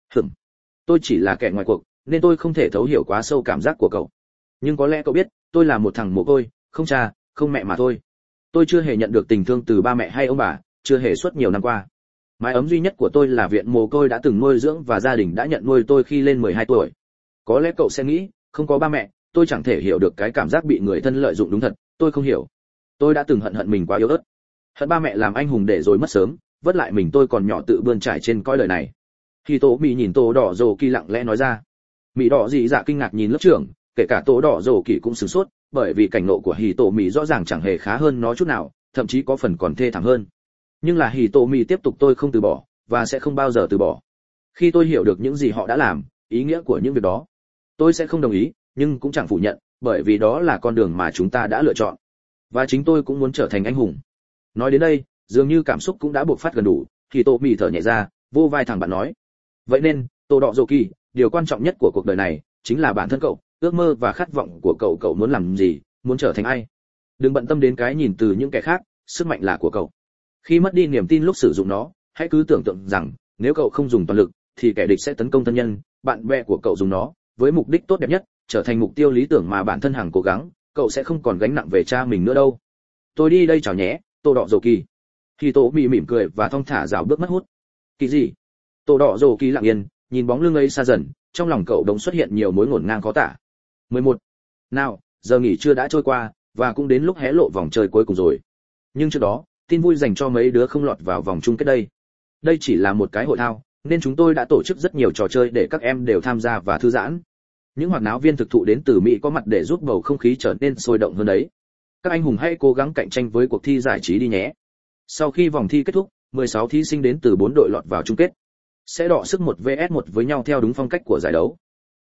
Tôi chỉ là kẻ ngoài cuộc, nên tôi không thể thấu hiểu quá sâu cảm giác của cậu. Nhưng có lẽ cậu biết, tôi là một thằng mồ côi, không cha, không mẹ mà thôi. Tôi chưa hề nhận được tình thương từ ba mẹ hay ông bà, chưa hề suốt nhiều năm qua. Mái ấm duy nhất của tôi là viện mồ côi đã từng nuôi dưỡng và gia đình đã nhận nuôi tôi khi lên 12 tuổi. Có lẽ cậu sẽ nghĩ, không có ba mẹ, tôi chẳng thể hiểu được cái cảm giác bị người thân lợi dụng. Đúng thật, tôi không hiểu. Tôi đã từng hận mình quá yếu ớt. Hận ba mẹ làm anh hùng để rồi mất sớm, vất lại mình tôi còn nhỏ tự bươn trải trên cõi đời này. Khi Tố Mị nhìn Tô Đỏ Rồ Kỳ lặng lẽ nói ra. Mị đỏ dị dạ kinh ngạc nhìn lớp trưởng, kể cả Tô Đỏ Rồ Kỳ cũng sửng sốt, bởi vì cảnh ngộ của Hỉ Tổ Mị rõ ràng chẳng hề khá hơn nó chút nào, thậm chí có phần còn thê thảm hơn. Nhưng là Hỉ Tổ Mị tiếp tục, tôi không từ bỏ và sẽ không bao giờ từ bỏ. Khi tôi hiểu được những gì họ đã làm, ý nghĩa của những việc đó, tôi sẽ không đồng ý, nhưng cũng chẳng phủ nhận, bởi vì đó là con đường mà chúng ta đã lựa chọn. Và chính tôi cũng muốn trở thành anh hùng. Nói đến đây, dường như cảm xúc cũng đã bộc phát gần đủ, Hỉ Tổ Mị thở nhẹ ra, vô vai thẳng bạn nói. Vậy nên, Tô Đỏ Rồ Kỳ, điều quan trọng nhất của cuộc đời này chính là bản thân cậu, ước mơ và khát vọng của cậu. Cậu muốn làm gì, muốn trở thành ai? Đừng bận tâm đến cái nhìn từ những kẻ khác, sức mạnh là của cậu. Khi mất đi niềm tin lúc sử dụng nó, hãy cứ tưởng tượng rằng nếu cậu không dùng toàn lực thì kẻ địch sẽ tấn công thân nhân, bạn bè của cậu dùng nó với mục đích tốt đẹp nhất, trở thành mục tiêu lý tưởng mà bản thân hằng cố gắng, cậu sẽ không còn gánh nặng về cha mình nữa đâu. Tôi đi đây chào nhé, Tô Đỏ Rồ Kỳ. Khi Tô Mị mỉm cười và thong thả rảo bước mất hút. Kỳ gì? Tô Đỏ Rồ Kỳ lặng yên, nhìn bóng lưng ấy xa dần, trong lòng cậu đống xuất hiện nhiều mối ngổn ngang khó tả. 11. Nào, giờ nghỉ trưa đã trôi qua, và cũng đến lúc hé lộ vòng chơi cuối cùng rồi. Nhưng trước đó, tin vui dành cho mấy đứa không lọt vào vòng chung kết đây. Đây chỉ là một cái hội thao, nên chúng tôi đã tổ chức rất nhiều trò chơi để các em đều tham gia và thư giãn. Những hoạt náo viên thực thụ đến từ Mỹ có mặt để giúp bầu không khí trở nên sôi động hơn đấy. Các anh hùng hãy cố gắng cạnh tranh với cuộc thi giải trí đi nhé. Sau khi vòng thi kết thúc, 16 thí sinh đến từ 4 đội lọt vào chung kết. Sẽ đọ sức 1 vs 1 với nhau theo đúng phong cách của giải đấu.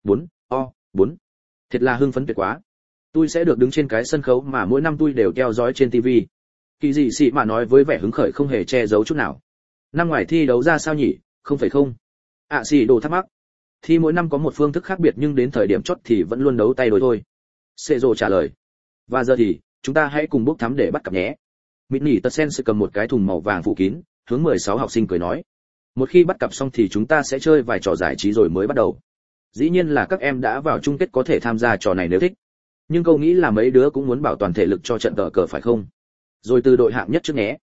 4. Thật là hưng phấn tuyệt quá. Tôi sẽ được đứng trên cái sân khấu mà mỗi năm tôi đều theo dõi trên TV. Kỳ Dị Sĩ mà nói với vẻ hứng khởi không hề che giấu chút nào. Năm ngoài thi đấu ra sao nhỉ, không phải không? Xì đồ thắc mắc. Thi mỗi năm có một phương thức khác biệt nhưng đến thời điểm chót thì vẫn luôn đấu tay đôi thôi. Sê Dô trả lời. Và giờ thì, chúng ta hãy cùng bốc thăm để bắt cặp nhé. Mịt nỉ tật sen sẽ cầm một cái thùng màu vàng phủ kín, hướng 16 học sinh cười nói. Một khi bắt cặp xong thì chúng ta sẽ chơi vài trò giải trí rồi mới bắt đầu. Dĩ nhiên là các em đã vào chung kết có thể tham gia trò này nếu thích. Nhưng câu nghĩ là mấy đứa cũng muốn bảo toàn thể lực cho trận cờ phải không? Rồi từ đội hạng nhất trước nhé.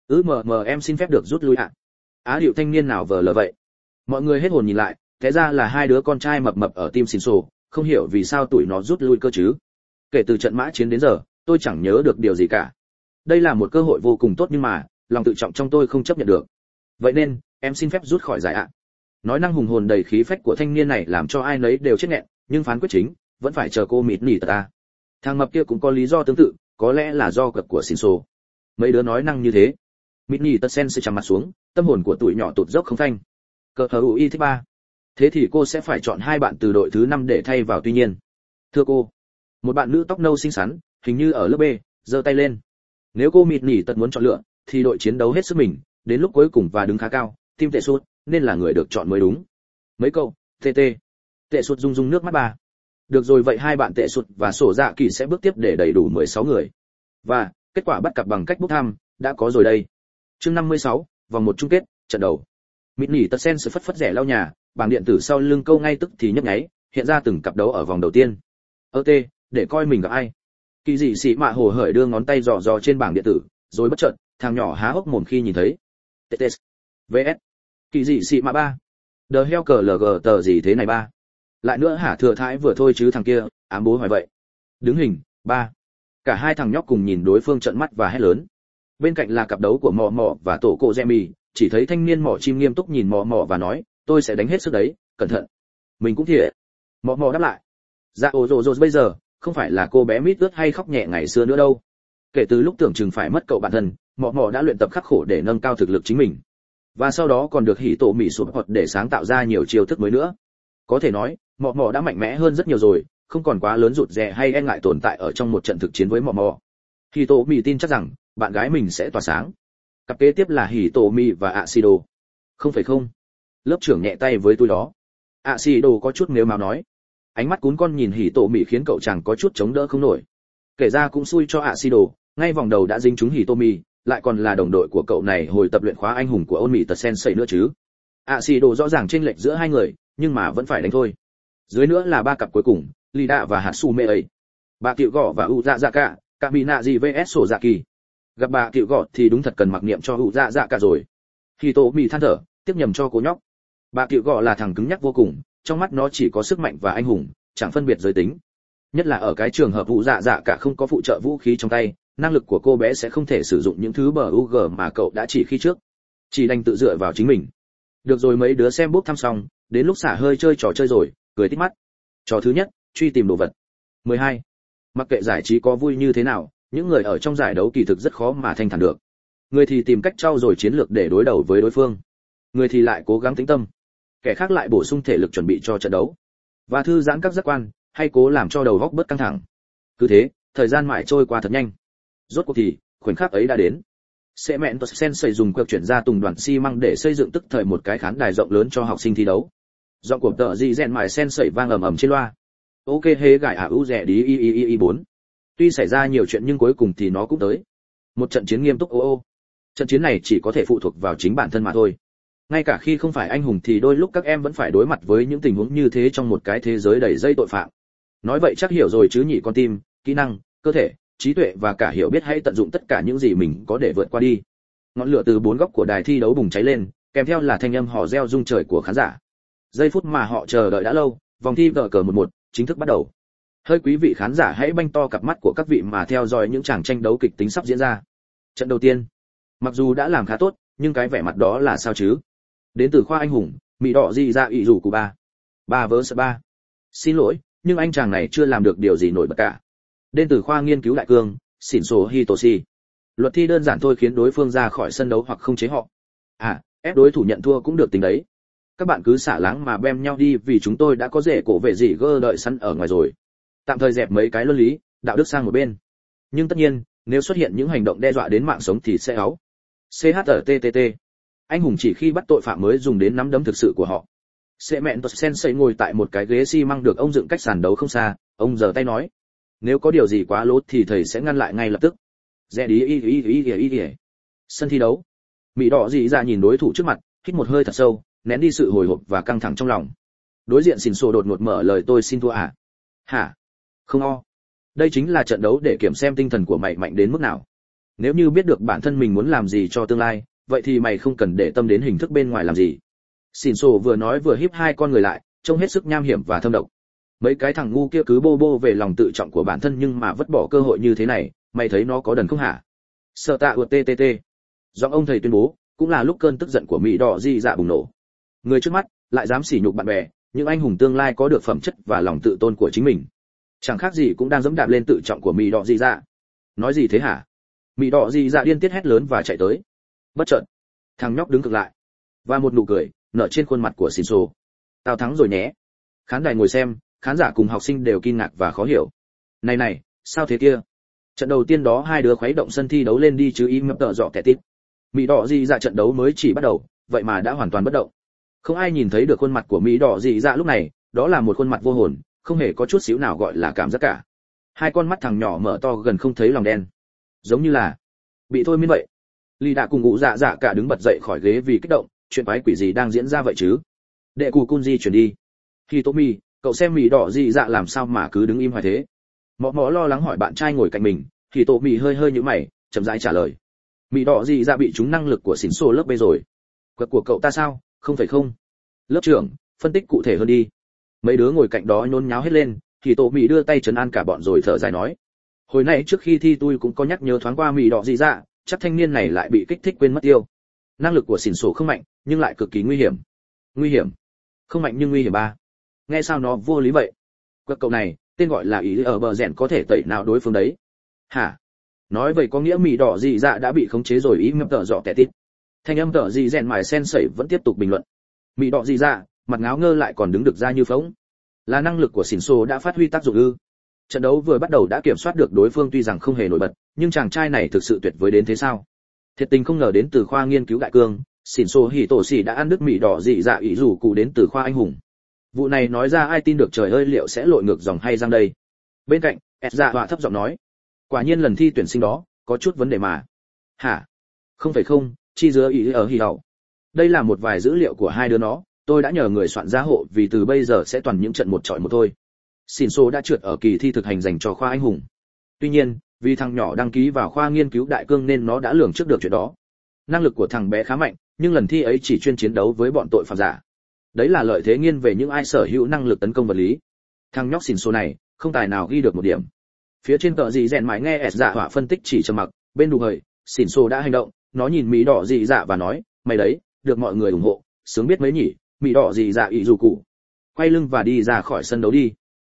Em xin phép được rút lui ạ. Á điệu thanh niên nào vờ lờ vậy? Mọi người hết hồn nhìn lại, thế ra là hai đứa con trai mập mập ở team xin sổ, không hiểu vì sao tụi nó rút lui cơ chứ. Kể từ trận mã chiến đến giờ, tôi chẳng nhớ được điều gì cả. Đây là một cơ hội vô cùng tốt nhưng mà, lòng tự trọng trong tôi không chấp nhận được. Vậy nên, em xin phép rút khỏi giải ạ. Nói năng hùng hồn đầy khí phách của thanh niên này làm cho ai nấy đều chết nghẹn, nhưng phán quyết chính vẫn phải chờ cô mịt nỉ ta. Thằng mập kia cũng có lý do tương tự, có lẽ là do cực của xin sổ. Mấy đứa nói năng như thế. Mịt nỉ tật sen sẽ chằm mặt xuống, tâm hồn của tụi nhỏ tụt dốc không phanh. Cờ hờ ui thích 3. Thế thì cô sẽ phải chọn 2 bạn từ đội thứ 5 để thay vào. Tuy nhiên, thưa cô, một bạn nữ tóc nâu xinh xắn, hình như ở lớp B, giơ tay lên. Nếu cô mịt nỉ tật muốn chọn lựa, thì đội chiến đấu hết sức mình, đến lúc cuối cùng và đứng khá cao, team tệ sút nên là người được chọn mới đúng. Mấy câu, tệ sút rung rung nước mắt bà. Được rồi, vậy 2 bạn tệ sút và sổ dạ kỳ sẽ bước tiếp để đầy đủ 16 người. Và kết quả bắt cặp bằng cách bốc thăm đã có rồi đây. Chương 56, vòng 1 chung kết, trận đầu. Mịt nỉ tật sen sự phất phất rẻ lau nhà, bảng điện tử sau lưng câu ngay tức thì nhấp nháy, hiện ra từng cặp đấu ở vòng đầu tiên. Để coi mình gặp ai. Kỳ Dị Sĩ mạ hồ hởi đưa ngón tay dò dò trên bảng điện tử, rồi bất chợt, thằng nhỏ há hốc mồm khi nhìn thấy. TTS VS Kỳ Dị Sĩ mạ 3. The hell cờ LG tờ gì thế này ba? Lại nữa hả, thừa thãi vừa thôi chứ thằng kia, ám bố hoài vậy. Đứng hình, 3. Cả hai thằng nhóc cùng nhìn đối phương trợn mắt và hét lớn. Bên cạnh là cặp đấu của Mọ Mọ và tổ cô Jemmy, chỉ thấy thanh niên Mọ Chim nghiêm túc nhìn Mọ Mọ và nói, tôi sẽ đánh hết sức đấy, cẩn thận. Mình cũng thiệt. Mọ Mọ đáp lại. Dạ ồ rồ rồ bây giờ không phải là cô bé mít ướt hay khóc nhẹ ngày xưa nữa đâu. Kể từ lúc tưởng chừng phải mất cậu bản thân, mọ mọ đã luyện tập khắc khổ để nâng cao thực lực chính mình, và sau đó còn được hỉ tổ mỉ sụp hoặc để sáng tạo ra nhiều chiêu thức mới nữa. Có thể nói mọ mọ đã mạnh mẽ hơn rất nhiều rồi, không còn quá lớn rụt rè hay e ngại tồn tại ở trong một trận thực chiến với mọ mọ. Hỉ tổ mỉ tin chắc rằng bạn gái mình sẽ tỏa sáng. Cặp kế tiếp là hỉ tổ mỉ và Acido. Không phải không? Lớp trưởng nhẹ tay với tôi đó. Acido có chút nếu máu nói. Ánh mắt cún con nhìn hỉ tổ mỉ khiến cậu chàng có chút chống đỡ không nổi. Kể ra cũng xui cho Acido, ngay vòng đầu đã dính trúng hỉ tổ mỉ, lại còn là đồng đội của cậu này hồi tập luyện khóa anh hùng của ôn mỉ tật sensei nữa chứ. Acido rõ ràng chênh lệch giữa hai người, nhưng mà vẫn phải đánh thôi. Dưới nữa là ba cặp cuối cùng, Lida và Hatsume ấy. Bà Cựu Gọ và Uzazaka, Kaminazi vs Sozaki. Gặp bà Cựu Gọ thì đúng thật cần mặc niệm cho Uzazaka rồi. Hitomi than thở, tiếp nhầm cho cô nhóc. Bà Cựu Gọ là thằng cứng nhắc vô cùng, trong mắt nó chỉ có sức mạnh và anh hùng, chẳng phân biệt giới tính. Nhất là ở cái trường hợp Uzazaka không có phụ trợ vũ khí trong tay, năng lực của cô bé sẽ không thể sử dụng những thứ bờ UG mà cậu đã chỉ khi trước. Chỉ đành tự dựa vào chính mình. Được rồi, mấy đứa xem bốc thăm xong, đến lúc xả hơi chơi trò chơi rồi, cười tít mắt. Trò thứ nhất, truy tìm đồ vật. 12. Mặc kệ giải trí có vui như thế nào, những người ở trong giải đấu kỳ thực rất khó mà thanh thản được. Người thì tìm cách trau dồi chiến lược để đối đầu với đối phương, người thì lại cố gắng tĩnh tâm, kẻ khác lại bổ sung thể lực chuẩn bị cho trận đấu và thư giãn các giác quan, hay cố làm cho đầu óc bớt căng thẳng. Cứ thế, thời gian mãi trôi qua thật nhanh. Rốt cuộc thì, khoảnh khắc ấy đã đến. Cemento Sensei dùng quẹo chuyển ra tùng đoàn xi măng để xây dựng tức thời một cái khán đài rộng lớn cho học sinh thi đấu. Giọng của tợ dị rèn mài Sensei vang ầm ầm trên loa. Ok hế gải u rẻ đi y 4. Tuy xảy ra nhiều chuyện nhưng cuối cùng thì nó cũng tới. Một trận chiến nghiêm túc ô. Trận chiến này chỉ có thể phụ thuộc vào chính bản thân mà thôi. Ngay cả khi không phải anh hùng thì đôi lúc các em vẫn phải đối mặt với những tình huống như thế trong một cái thế giới đầy dây tội phạm. Nói vậy chắc hiểu rồi chứ nhỉ, con tim, kỹ năng, cơ thể, trí tuệ và cả hiểu biết, hãy tận dụng tất cả những gì mình có để vượt qua đi. Ngọn lửa từ bốn góc của đài thi đấu bùng cháy lên, kèm theo là thanh âm hò reo rung trời của khán giả. Giây phút mà họ chờ đợi đã lâu, vòng thi cờ 11 chính thức bắt đầu. Hơi quý vị khán giả hãy banh to cặp mắt của các vị mà theo dõi những tràng tranh đấu kịch tính sắp diễn ra. Trận đầu tiên, mặc dù đã làm khá tốt, nhưng cái vẻ mặt đó là sao chứ? Đến từ khoa anh hùng, Mỹ Đỏ Di ra ỷ rủ của ba vs 3. Xin lỗi, nhưng anh chàng này chưa làm được điều gì nổi bật cả. Đến từ khoa nghiên cứu đại cương, xỉn số Hitoshi. Luật thi đơn giản thôi khiến đối phương ra khỏi sân đấu hoặc không chế họ. Ép đối thủ nhận thua cũng được tính đấy. Các bạn cứ xả láng mà bem nhau đi, vì chúng tôi đã có rể cổ về gì gơ đợi sẵn ở ngoài rồi. Tạm thời dẹp mấy cái luân lý, đạo đức sang một bên. Nhưng tất nhiên, nếu xuất hiện những hành động đe dọa đến mạng sống thì sẽ áo. CHRTTT. Anh hùng chỉ khi bắt tội phạm mới dùng đến nắm đấm thực sự của họ. Cemento Sensei ngồi tại một cái ghế xi măng được ông dựng cách sàn đấu không xa, ông giơ tay nói: nếu có điều gì quá lố thì thầy sẽ ngăn lại ngay lập tức. Rẽ đi y. Sân thi đấu. Mỹ Đỏ dị ra nhìn đối thủ trước mặt, hít một hơi thật sâu, nén đi sự hồi hộp và căng thẳng trong lòng. Đối diện xỉn xô đột ngột mở lời: tôi xin thua à? Hả? Không o. Đây chính là trận đấu để kiểm xem tinh thần của mày mạnh đến mức nào. Nếu như biết được bản thân mình muốn làm gì cho tương lai, vậy thì mày không cần để tâm đến hình thức bên ngoài làm gì. Xỉn xô vừa nói vừa híp hai con người lại, trông hết sức nham hiểm và thâm độc. Mấy cái thằng ngu kia cứ bô bô về lòng tự trọng của bản thân nhưng mà vứt bỏ cơ hội như thế này, mày thấy nó có đần không hả? Sợ tạ uột ttt. Giọng ông thầy tuyên bố, cũng là lúc cơn tức giận của Mỹ Đỏ di dạ bùng nổ. Người trước mắt lại dám sỉ nhục bạn bè, những anh hùng tương lai có được phẩm chất và lòng tự tôn của chính mình, chẳng khác gì cũng đang giẫm đạp lên tự trọng của Mỹ Đỏ di dạ. Nói gì thế hả? Mỹ Đỏ di dạ điên tiết hét lớn và chạy tới. Bất chợt, thằng nhóc đứng cực lại, và một nụ cười nở trên khuôn mặt của Shinso. Tao thắng rồi nhé. Khán đài ngồi xem, khán giả cùng học sinh đều kinh ngạc và khó hiểu. Này, sao thế kia? Trận đầu tiên đó hai đứa khuấy động sân thi đấu lên đi chứ im mập tợ dọ kẻ tít. Mỹ Đỏ dị dạ trận đấu mới chỉ bắt đầu, vậy mà đã hoàn toàn bất động. Không ai nhìn thấy được khuôn mặt của Mỹ Đỏ dị dạ lúc này, đó là một khuôn mặt vô hồn, không hề có chút xíu nào gọi là cảm giác cả. Hai con mắt thằng nhỏ mở to gần không thấy lòng đen, giống như là bị thôi miên vậy. Ly đã cùng ngủ dạ dạ cả đứng bật dậy khỏi ghế vì kích động, chuyện quái quỷ gì đang diễn ra vậy chứ? Đệ cù Kunji chuyển đi. Hitomi, cậu xem Mỹ Đỏ dị dạ làm sao mà cứ đứng im hoài thế? Mọ lo lắng hỏi bạn trai ngồi cạnh mình. Hitomi hơi nhíu mày, chậm rãi trả lời: Mỹ Đỏ dị dạ bị trúng năng lực của xỉn xô lớp B rồi. Quật của cậu ta sao? Không phải không? Lớp trưởng, phân tích cụ thể hơn đi. Mấy đứa ngồi cạnh đó nhốn nháo hết lên. Hitomi đưa tay trấn an cả bọn rồi thở dài nói: hồi nãy trước khi thi tôi cũng có nhắc nhớ thoáng qua Mỹ Đỏ dị dạ, chắc thanh niên này lại bị kích thích quên mất tiêu. Năng lực của xỉn xô không mạnh, nhưng lại cực kỳ nguy hiểm. Nguy hiểm? Không mạnh nhưng nguy hiểm ba. Nghe sao nó vô lý vậy? Quật cậu này, tên gọi là ý ở bờ rèn có thể tẩy nào đối phương đấy. Hả? Nói vậy có nghĩa mì đỏ dị dạ đã bị khống chế rồi ý ngập tợ dọ tẻ tít. Thanh âm tợ dị rèn mài sen sẩy vẫn tiếp tục bình luận. Mì đỏ dị dạ, mặt ngáo ngơ lại còn đứng được ra như phóng. Là năng lực của xỉn xô đã phát huy tác dụng ư? Trận đấu vừa bắt đầu đã kiểm soát được đối phương tuy rằng không hề nổi bật, nhưng chàng trai này thực sự tuyệt vời đến thế sao? Thiệt tình không ngờ đến từ khoa nghiên cứu đại cương, xỉn xô hỉ tổ xỉ đã ăn đứt mì đỏ dị dạ ý rủ cụ đến từ khoa anh hùng. Vụ này nói ra ai tin được trời ơi liệu sẽ lội ngược dòng hay răng đây? Bên cạnh, Dạ Họa thấp giọng nói, quả nhiên lần thi tuyển sinh đó có chút vấn đề mà. Hả? Không phải không, chi dứa ý ở hỉ hậu. Đây là một vài dữ liệu của hai đứa nó, tôi đã nhờ người soạn gia hộ vì từ bây giờ sẽ toàn những trận một chọi một thôi. Xỉn xô đã trượt ở kỳ thi thực hành dành cho khoa anh hùng. Tuy nhiên, vì thằng nhỏ đăng ký vào khoa nghiên cứu đại cương nên nó đã lường trước được chuyện đó. Năng lực của thằng bé khá mạnh, nhưng lần thi ấy chỉ chuyên chiến đấu với bọn tội phạm giả. Đấy là lợi thế nghiêng về những ai sở hữu năng lực tấn công vật lý. Thằng nhóc xỉn xô này không tài nào ghi được một điểm. Phía trên tờ dị rèn mãi nghe Dạ Họa phân tích chỉ trầm mặc, bên đủ hời, xỉn xô đã hành động, nó nhìn mỹ đỏ dị dạ và nói, mày đấy, được mọi người ủng hộ, sướng biết mấy nhỉ? Mỹ đỏ dị dạ ý dù cụ. Quay lưng và đi ra khỏi sân đấu đi.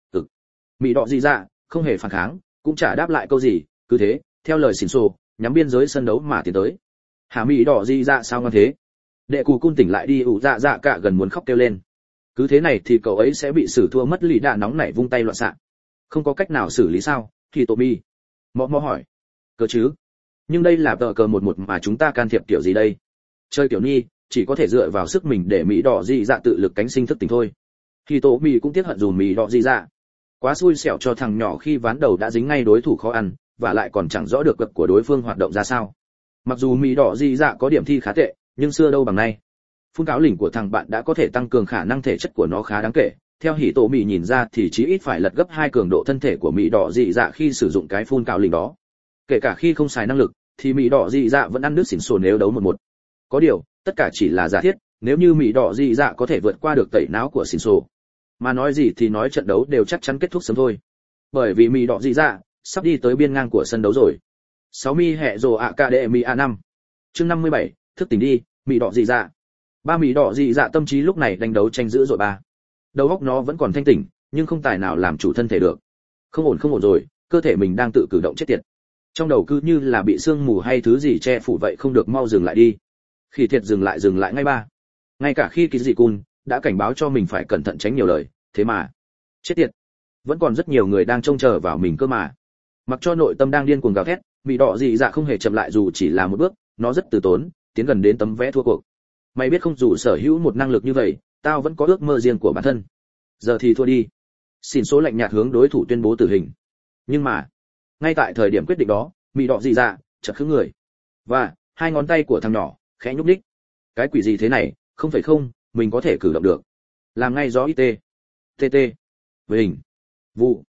Mỹ đỏ dị dạ không hề phản kháng, cũng chả đáp lại câu gì, cứ thế, theo lời xỉn xô, nhắm biên giới sân đấu mà tiến tới. Hả Mỹ đỏ dị dạ sao ngon thế? Đệ cù cun tỉnh lại đi ủ dạ dạ cả gần muốn khóc kêu lên. Cứ thế này thì cậu ấy sẽ bị xử thua mất lý đạ nóng nảy vung tay loạn xạ. Không có cách nào xử lý sao? Thì Tomi. Mọ hỏi. Cơ chứ? Nhưng đây là tờ cờ 1-1 mà chúng ta can thiệp kiểu gì đây? Chơi kiểu ni, chỉ có thể dựa vào sức mình để Mỹ đỏ dị dạ tự lực cánh sinh thức tỉnh thôi. Thì Tomi cũng tiếc hận dùm Mỹ đỏ dị dạ. Quá xui xẻo cho thằng nhỏ khi ván đầu đã dính ngay đối thủ khó ăn, và lại còn chẳng rõ được cực của đối phương hoạt động ra sao. Mặc dù Mỹ đỏ dị dạ có điểm thi khá tệ, nhưng xưa đâu bằng nay. Phun cáo lỉnh của thằng bạn đã có thể tăng cường khả năng thể chất của nó khá đáng kể. Theo hỉ tổ Mỹ nhìn ra thì chí ít phải lật gấp 2 cường độ thân thể của Mỹ đỏ dị dạ khi sử dụng cái phun cáo lỉnh đó. Kể cả khi không xài năng lực, thì Mỹ đỏ dị dạ vẫn ăn nước xỉn xồ nếu đấu 1-1. Có điều, tất cả chỉ là giả thiết, nếu như Mỹ đỏ dị dạ có thể vượt qua được tẩy não của xỉn xồ. Mà nói gì thì nói trận đấu đều chắc chắn kết thúc sớm thôi. Bởi vì Mỹ đỏ dị dạ sắp đi tới biên ngang của sân đấu rồi. 6 mi hẹ rồ Academy A5. Chương 57, thức tỉnh đi, Mỹ đỏ dị dạ. Ba Mỹ đỏ dị dạ tâm trí lúc này đánh đấu tranh dữ dội ba. Đầu óc nó vẫn còn thanh tỉnh, nhưng không tài nào làm chủ thân thể được. Không ổn rồi, cơ thể mình đang tự cử động chết tiệt. Trong đầu cứ như là bị sương mù hay thứ gì che phủ vậy, không được mau dừng lại đi. Khi thiệt dừng lại ngay ba. Ngay cả khi Kizikun đã cảnh báo cho mình phải cẩn thận tránh nhiều lời, thế mà chết tiệt, vẫn còn rất nhiều người đang trông chờ vào mình cơ mà. Mặc cho nội tâm đang điên cuồng gào thét, Mỹ đỏ dị dạ không hề chậm lại dù chỉ là một bước, nó rất từ tốn, tiến gần đến tấm vé thua cuộc. Mày biết không, dù sở hữu một năng lực như vậy, tao vẫn có ước mơ riêng của bản thân. Giờ thì thua đi. Xỉn số lạnh nhạt hướng đối thủ tuyên bố tử hình. Nhưng mà, ngay tại thời điểm quyết định đó, Mỹ đỏ dị dạ chợt khựng người. Và hai ngón tay của thằng nhỏ khẽ nhúc nhích. Cái quỷ gì thế này, không phải không, mình có thể cử động được. Làm ngay gió IT. TT. Với hình. Vụ.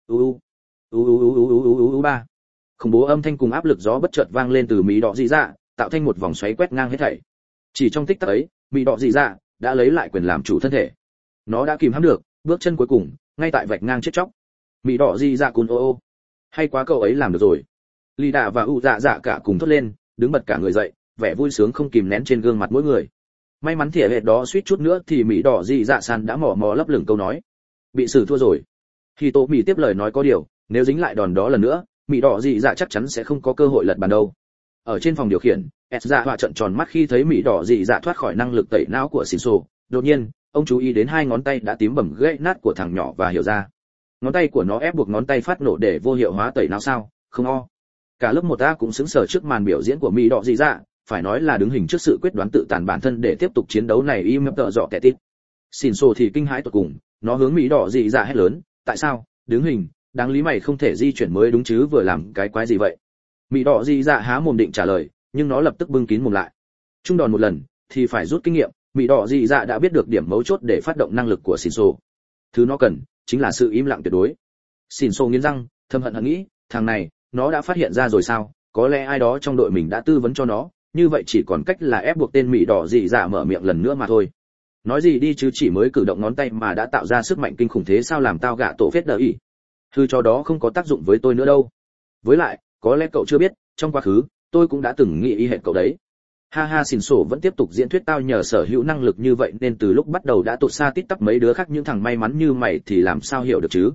Ba. Khủng bố âm thanh cùng áp lực gió bất chợt vang lên từ Mỹ đỏ dị dạ, tạo thành một vòng xoáy quét ngang hết thảy. Chỉ trong tích tắc ấy, Mỹ đỏ dị dạ đã lấy lại quyền làm chủ thân thể. Nó đã kìm hãm được bước chân cuối cùng, ngay tại vạch ngang chết chóc. Mỹ đỏ dị dạ cún ô. Hay quá, cậu ấy làm được rồi. Lý Đạ và U Dạ Dạ cả cùng thốt lên, đứng bật cả người dậy, vẻ vui sướng không kìm nén trên gương mặt mỗi người. May mắn thìa hệt đó suýt chút nữa thì Mỹ đỏ dị dạ san đã mò lấp lửng câu nói. Bị xử thua rồi. Khi Tô Mỹ tiếp lời nói có điều, nếu dính lại đòn đó lần nữa, Mỹ đỏ dị dạ chắc chắn sẽ không có cơ hội lật bàn đâu. Ở trên phòng điều khiển, Dạ Họa trợn tròn mắt khi thấy Mỹ đỏ dị dạ thoát khỏi năng lực tẩy não của Shinso. Đột nhiên, ông chú ý đến hai ngón tay đã tím bầm gãy nát của thằng nhỏ và hiểu ra. Ngón tay của nó ép buộc ngón tay phát nổ để vô hiệu hóa tẩy não sao? Không o. Cả lớp 1A cũng sững sờ trước màn biểu diễn của Mỹ đỏ dị dạ, phải nói là đứng hình trước sự quyết đoán tự tàn bản thân để tiếp tục chiến đấu này im tợ dọ tẻ tít. Shinso thì kinh hãi tột cùng, nó hướng Mỹ đỏ dị dạ hét lớn, tại sao? Đứng hình, đáng lý mày không thể di chuyển mới đúng chứ, vừa làm cái quái gì vậy? Mỹ đỏ dị dạ há mồm định trả lời, nhưng nó lập tức bưng kín mồm lại. Trung đòn một lần thì phải rút kinh nghiệm, Mỹ đỏ dị dạ đã biết được điểm mấu chốt để phát động năng lực của Shinso. Thứ nó cần chính là sự im lặng tuyệt đối. Shinso nghiến răng, thầm hận nghĩ, thằng này, nó đã phát hiện ra rồi sao? Có lẽ ai đó trong đội mình đã tư vấn cho nó, như vậy chỉ còn cách là ép buộc tên Mỹ đỏ dị dạ mở miệng lần nữa mà thôi. Nói gì đi chứ chỉ mới cử động ngón tay mà đã tạo ra sức mạnh kinh khủng thế sao, làm tao gạ tổ phết đờ ỉ. Thư cho đó không có tác dụng với tôi nữa đâu. Với lại, có lẽ cậu chưa biết, trong quá khứ, tôi cũng đã từng nghĩ y hệt cậu đấy. Ha ha, Shinso vẫn tiếp tục diễn thuyết, tao nhờ sở hữu năng lực như vậy nên từ lúc bắt đầu đã tụt xa tít tắp mấy đứa khác, những thằng may mắn như mày thì làm sao hiểu được chứ.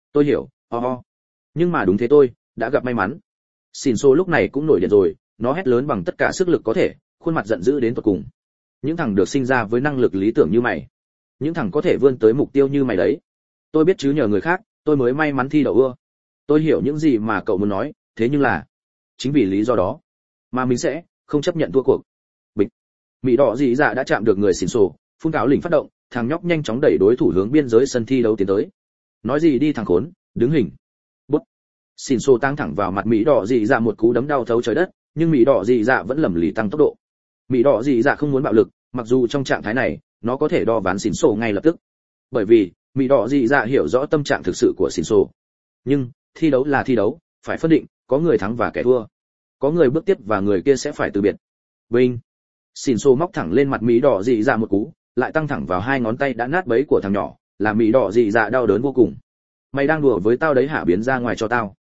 Tôi hiểu, nhưng mà đúng thế tôi đã gặp may mắn. Xỉn xô lúc này cũng nổi điên rồi, nó hét lớn bằng tất cả sức lực có thể, khuôn mặt giận dữ đến tột cùng. Những thằng được sinh ra với năng lực lý tưởng như mày, những thằng có thể vươn tới mục tiêu như mày đấy, tôi biết chứ, nhờ người khác tôi mới may mắn thi đậu ưa. Tôi hiểu những gì mà cậu muốn nói, thế nhưng là chính vì lý do đó mà mình sẽ không chấp nhận thua cuộc. Bịch. Mỹ đỏ dị dạ đã chạm được người xỉn xô, phun cáo lỉnh phát động, thằng nhóc nhanh chóng đẩy đối thủ hướng biên giới sân thi đấu tiến tới. Nói gì đi thằng khốn, đứng hình. Bút. Xỉn xô tăng thẳng vào mặt Mỹ đỏ dị dạ một cú đấm đau thấu trời đất, nhưng Mỹ đỏ dị dạ vẫn lầm lì tăng tốc độ. Mỹ đỏ dị dạ không muốn bạo lực, mặc dù trong trạng thái này nó có thể đo ván xỉn xô ngay lập tức, bởi vì Mỹ đỏ dị dạ hiểu rõ tâm trạng thực sự của xỉn xô. Nhưng thi đấu là thi đấu, phải phân định, có người thắng và kẻ thua, có người bước tiếp và người kia sẽ phải từ biệt. Vinh. Xỉn xô móc thẳng lên mặt Mỹ đỏ dị dạ một cú, lại tăng thẳng vào hai ngón tay đã nát bấy của thằng nhỏ, làm Mỹ đỏ dị dạ đau đớn vô cùng. Mày đang đùa với tao đấy hả, biến ra ngoài cho tao.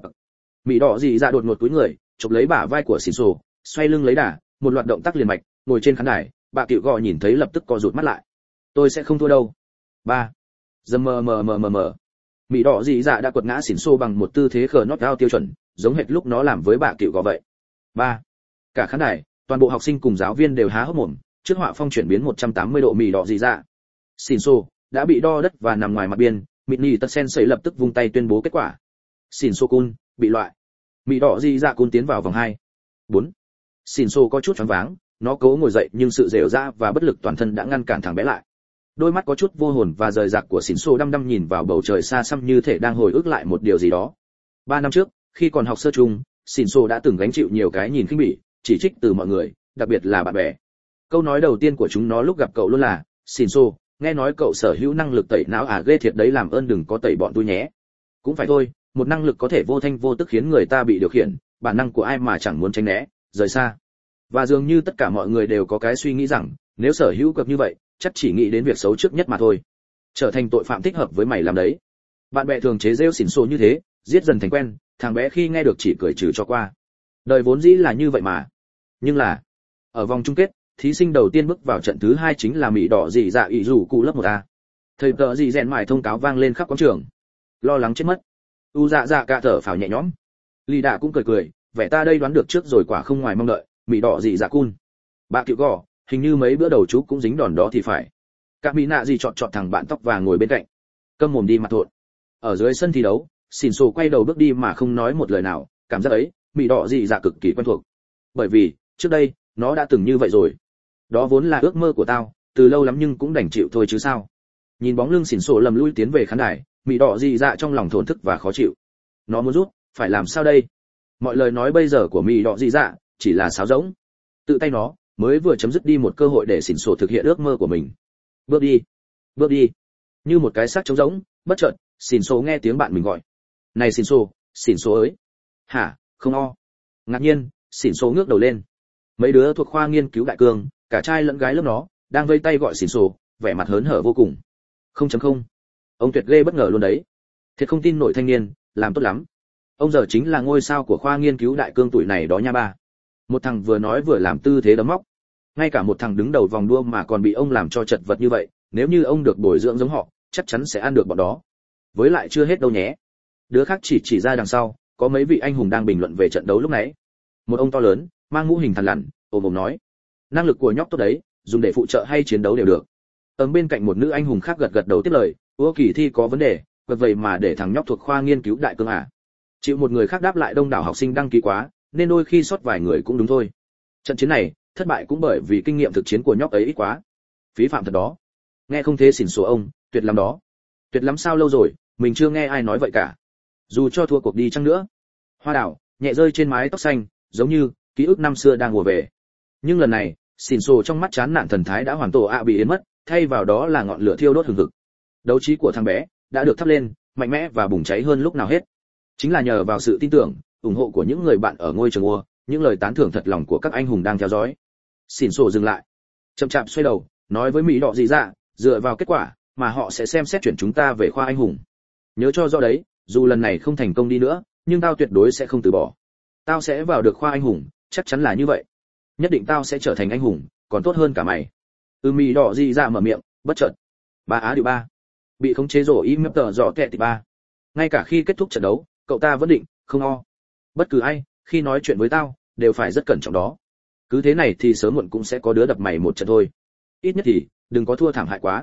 Mỹ đỏ dị dạ đột ngột cúi người, chụp lấy bả vai của xỉn xô, xoay lưng lấy đà, một loạt động tác liền mạch, ngồi trên khán đài, bà Cựu Gò nhìn thấy lập tức co rụt mắt lại. Tôi sẽ không thua đâu. Ba. Dầm mờ. Mỹ đỏ dị dạ đã quật ngã xỉn xô bằng một tư thế khờ nót ao tiêu chuẩn, giống hệt lúc nó làm với bà Cựu Gò vậy. Ba. Cả khán đài, toàn bộ học sinh cùng giáo viên đều há hốc mồm trước họa phong chuyển biến 180 độ Mỹ đỏ dị dạ. Xỉn xô đã bị đo đất và nằm ngoài mặt biên, Mitni Tật Sensei lập tức vung tay tuyên bố kết quả. Xỉn xô cun bị loại. Mỹ đỏ dị dạ cun tiến vào vòng 2. 4. Xỉn xô có chút choáng váng, nó cố ngồi dậy nhưng sự dẻo dai và bất lực toàn thân đã ngăn cản thằng bé lại. Đôi mắt có chút vô hồn và rời rạc của xỉn xô đăm đăm nhìn vào bầu trời xa xăm như thể đang hồi ức lại một điều gì đó. 3 năm trước, khi còn học sơ trung, xỉn xô đã từng gánh chịu nhiều cái nhìn khinh bỉ, chỉ trích từ mọi người, đặc biệt là bạn bè. Câu nói đầu tiên của chúng nó lúc gặp cậu luôn là, xỉn xô, nghe nói cậu sở hữu năng lực tẩy não à, ghê thiệt đấy, làm ơn đừng có tẩy bọn tôi nhé. Cũng phải thôi, một năng lực có thể vô thanh vô tức khiến người ta bị điều khiển, bản năng của ai mà chẳng muốn tránh né, rời xa. Và dường như tất cả mọi người đều có cái suy nghĩ rằng, nếu sở hữu cực như vậy, chắc chỉ nghĩ đến việc xấu trước nhất mà thôi. Trở thành tội phạm thích hợp với mày làm đấy. Bạn bè thường chế giễu xỉn xô như thế, giết dần thành quen, thằng bé khi nghe được chỉ cười trừ cho qua. Đời vốn dĩ là như vậy mà. Nhưng là, ở vòng chung kết, thí sinh đầu tiên bước vào trận thứ 2 chính là Mỹ đỏ dị dạ ỷ rủ cụ lớp 1A. Thầy tờ dị rèn mải thông cáo vang lên khắp quảng trường. Lo lắng chết mất. U dạ dạ cả thở phào nhẹ nhõm. Lý Đạ cũng cười, vẻ ta đây đoán được trước rồi, quả không ngoài mong đợi. Mỹ đỏ dị dạ cun. Bà Cựu Gò, hình như mấy bữa đầu chú cũng dính đòn đó thì phải. Cả Mỹ nạ gì chọn thằng bạn tóc vàng ngồi bên cạnh. Câm mồm đi mặt thộn. Ở dưới sân thi đấu, xỉn xô quay đầu bước đi mà không nói một lời nào, cảm giác ấy, Mỹ đỏ dị dạ cực kỳ quen thuộc. Bởi vì, trước đây, nó đã từng như vậy rồi. Đó vốn là ước mơ của tao, từ lâu lắm nhưng cũng đành chịu thôi chứ sao. Nhìn bóng lưng xỉn xô lầm lui tiến về khán đài, Mỹ đỏ dị dạ trong lòng thổn thức và khó chịu. Nó muốn rút, phải làm sao đây? Mọi lời nói bây giờ của Mỹ đỏ dị dạ chỉ là sáo rỗng. Tự tay nó mới vừa chấm dứt đi một cơ hội để xỉn xô thực hiện ước mơ của mình. Bước đi. Như một cái xác trống rỗng, bất chợt, xỉn xô nghe tiếng bạn mình gọi. Này xỉn xô ơi. Hả, không o. Ngạc nhiên, xỉn xô ngước đầu lên. Mấy đứa thuộc khoa nghiên cứu đại cương, cả trai lẫn gái lớp nó, đang vây tay gọi xỉn xô, vẻ mặt hớn hở vô cùng. 0.0. Ông tuyệt ghê bất ngờ luôn đấy. Thiệt không tin nổi thanh niên, làm tốt lắm. Ông giờ chính là ngôi sao của khoa nghiên cứu đại cương tuổi này đó nha ba. Một thằng vừa nói vừa làm tư thế đấm móc. Ngay cả một thằng đứng đầu vòng đua mà còn bị ông làm cho chật vật như vậy, nếu như ông được bồi dưỡng giống họ, chắc chắn sẽ ăn được bọn đó. Với lại chưa hết đâu nhé. Đứa khác chỉ ra đằng sau, có mấy vị anh hùng đang bình luận về trận đấu lúc nãy. Một ông to lớn, mang mũ hình thằn lằn, ồm nói: năng lực của nhóc tốt đấy, dùng để phụ trợ hay chiến đấu đều được. Ở bên cạnh một nữ anh hùng khác gật đầu tiếp lời: ủa, kỳ thi có vấn đề, vậy mà để thằng nhóc thuộc khoa nghiên cứu đại cương à? Chịu một người khác đáp lại: đông đảo học sinh đăng ký quá, nên đôi khi sót vài người cũng đúng thôi. Trận chiến này thất bại cũng bởi vì kinh nghiệm thực chiến của nhóc ấy ít quá. Phí phạm thật đó. Nghe không thế xỉn xô ông, tuyệt lắm đó. Tuyệt lắm sao, lâu rồi mình chưa nghe ai nói vậy cả. Dù cho thua cuộc đi chăng nữa. Hoa đào nhẹ rơi trên mái tóc xanh, giống như ký ức năm xưa đang ùa về. Nhưng lần này, xỉn xô trong mắt chán nản thần thái đã hoàn toàn bị biến mất, thay vào đó là ngọn lửa thiêu đốt hừng hực. Đấu trí của thằng bé đã được thắp lên, mạnh mẽ và bùng cháy hơn lúc nào hết. Chính là nhờ vào sự tin tưởng, ủng hộ của những người bạn ở ngôi trường ua, những lời tán thưởng thật lòng của các anh hùng đang theo dõi. Xỉn xô dừng lại, chậm chạp xoay đầu, nói với Mỹ đỏ dị dạ: dựa vào kết quả mà họ sẽ xem xét chuyển chúng ta về khoa anh hùng. Nhớ cho rõ đấy, dù lần này không thành công đi nữa, nhưng tao tuyệt đối sẽ không từ bỏ. Tao sẽ vào được khoa anh hùng, chắc chắn là như vậy. Nhất định tao sẽ trở thành anh hùng, còn tốt hơn cả mày. Mỹ đỏ dị dạ mở miệng, bất chợt. Ba á điều ba. Bị khống chế rổ im tờ rõ kẹ thì ba. ngay cả khi kết thúc trận đấu cậu ta vẫn định không o. Bất cứ ai khi nói chuyện với tao đều phải rất cẩn trọng đó, cứ thế này thì sớm muộn cũng sẽ có đứa đập mày một trận thôi, ít nhất thì đừng có thua thảm hại quá.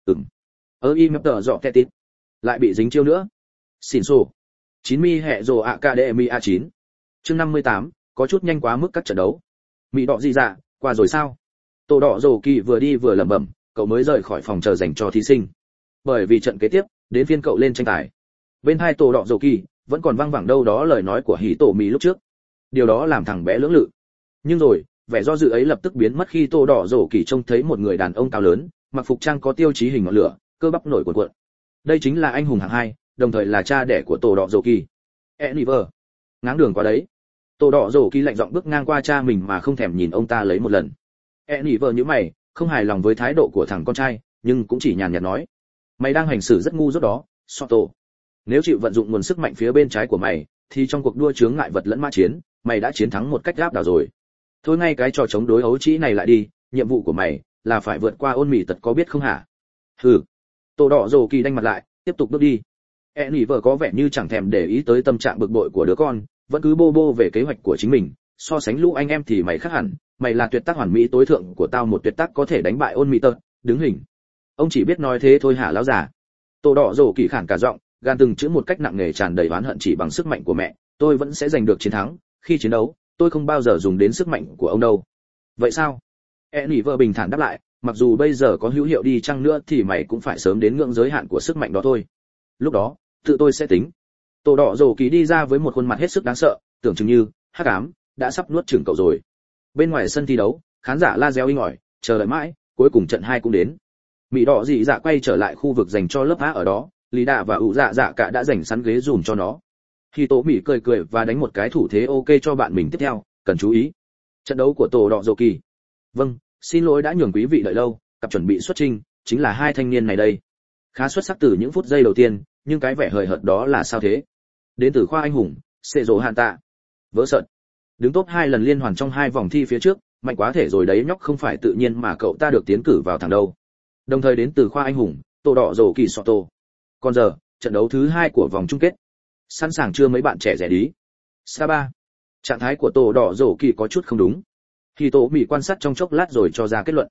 Im tờ dọ kẹt tít lại bị dính chiêu nữa. Xỉn xô 90 hệ rồ Academy A9. Chương 58, có chút nhanh quá mức các trận đấu. Mỹ đỏ gì dạ, qua rồi sao? Tổ đỏ rồ kỳ vừa đi vừa lẩm bẩm, cậu mới rời khỏi phòng chờ dành cho thí sinh. Bởi vì trận kế tiếp, đến phiên cậu lên tranh tài. Bên hai tổ đỏ rồ kỳ, vẫn còn vang vẳng đâu đó lời nói của hỉ tổ Mỹ lúc trước. Điều đó làm thằng bé lưỡng lự. Nhưng rồi, vẻ do dự ấy lập tức biến mất khi tổ đỏ rồ kỳ trông thấy một người đàn ông cao lớn, mặc phục trang có tiêu chí hình ngọn lửa, cơ bắp nổi cuộn cuộn. Đây chính là anh hùng hạng 2, đồng thời là cha đẻ của tổ đỏ rồ kỳ. Eniver, ngáng đường quá đấy. Tổ đỏ rồ kỳ lạnh giọng bước ngang qua cha mình mà không thèm nhìn ông ta lấy một lần. Eniver nhíu mày, không hài lòng với thái độ của thằng con trai, nhưng cũng chỉ nhàn nhạt nói: mày đang hành xử rất ngu dốt đó, Soto. Nếu chịu vận dụng nguồn sức mạnh phía bên trái của mày, thì trong cuộc đua chướng ngại vật lẫn mã chiến, mày đã chiến thắng một cách áp đảo rồi. Thôi ngay cái trò chống đối ấu trĩ này lại đi, nhiệm vụ của mày là phải vượt qua ôn mì tật có biết không hả? Hừ. Tổ đỏ rồ kỳ đanh mặt lại, tiếp tục bước đi. Eniver có vẻ như chẳng thèm để ý tới tâm trạng bực bội của đứa con, vẫn cứ bô bô về kế hoạch của chính mình. So sánh lũ anh em thì mày khác hẳn, mày là tuyệt tác hoàn mỹ tối thượng của tao, một tuyệt tác có thể đánh bại ôn mì tật. Đứng hình. Ông chỉ biết nói thế thôi hả lão già? Tổ đỏ rồ kỳ khản cả giọng, gan từng chữ một cách nặng nề tràn đầy oán hận chỉ bằng sức mạnh của mẹ, tôi vẫn sẽ giành được chiến thắng, khi chiến đấu, tôi không bao giờ dùng đến sức mạnh của ông đâu. Vậy sao? Eniver bình thản đáp lại, mặc dù bây giờ có hữu hiệu đi chăng nữa thì mày cũng phải sớm đến ngưỡng giới hạn của sức mạnh đó thôi. Lúc đó, tự tôi sẽ tính. Tổ đỏ rồ kỳ đi ra với một khuôn mặt hết sức đáng sợ, tưởng chừng như hắc ám đã sắp nuốt chửng cậu rồi. Bên ngoài sân thi đấu, khán giả la reo inh ỏi, chờ đợi mãi, cuối cùng trận 2 cũng đến. Mỹ đỏ dị dạ quay trở lại khu vực dành cho lớp A ở đó, Lý Đạ và ủ dạ dạ cả đã dành sẵn ghế dùm cho nó. Khi Tổ Mỹ cười cười và đánh một cái thủ thế ok cho bạn mình tiếp theo, cần chú ý. Trận đấu của tổ đỏ rồ kỳ. Vâng, xin lỗi đã nhường quý vị đợi lâu, cặp chuẩn bị xuất trình, chính là hai thanh niên này đây. Khá xuất sắc từ những phút giây đầu tiên, nhưng cái vẻ hời hợt đó là sao thế? Đến từ khoa anh hùng, Sệ Dỗ Hạn Tạ. Vỡ sợt. Đứng top 2 lần liên hoàn trong 2 vòng thi phía trước, mạnh quá thể rồi đấy nhóc, không phải tự nhiên mà cậu ta được tiến cử vào thẳng đâu. Đồng thời đến từ khoa anh hùng, tổ đỏ rồ kỳ Soto. Còn giờ, trận đấu thứ 2 của vòng chung kết. Sẵn sàng chưa mấy bạn trẻ rẻ đí? Saba. Trạng thái của tổ đỏ rồ kỳ có chút không đúng. Khi Tổ Mỹ quan sát trong chốc lát rồi cho ra kết luận.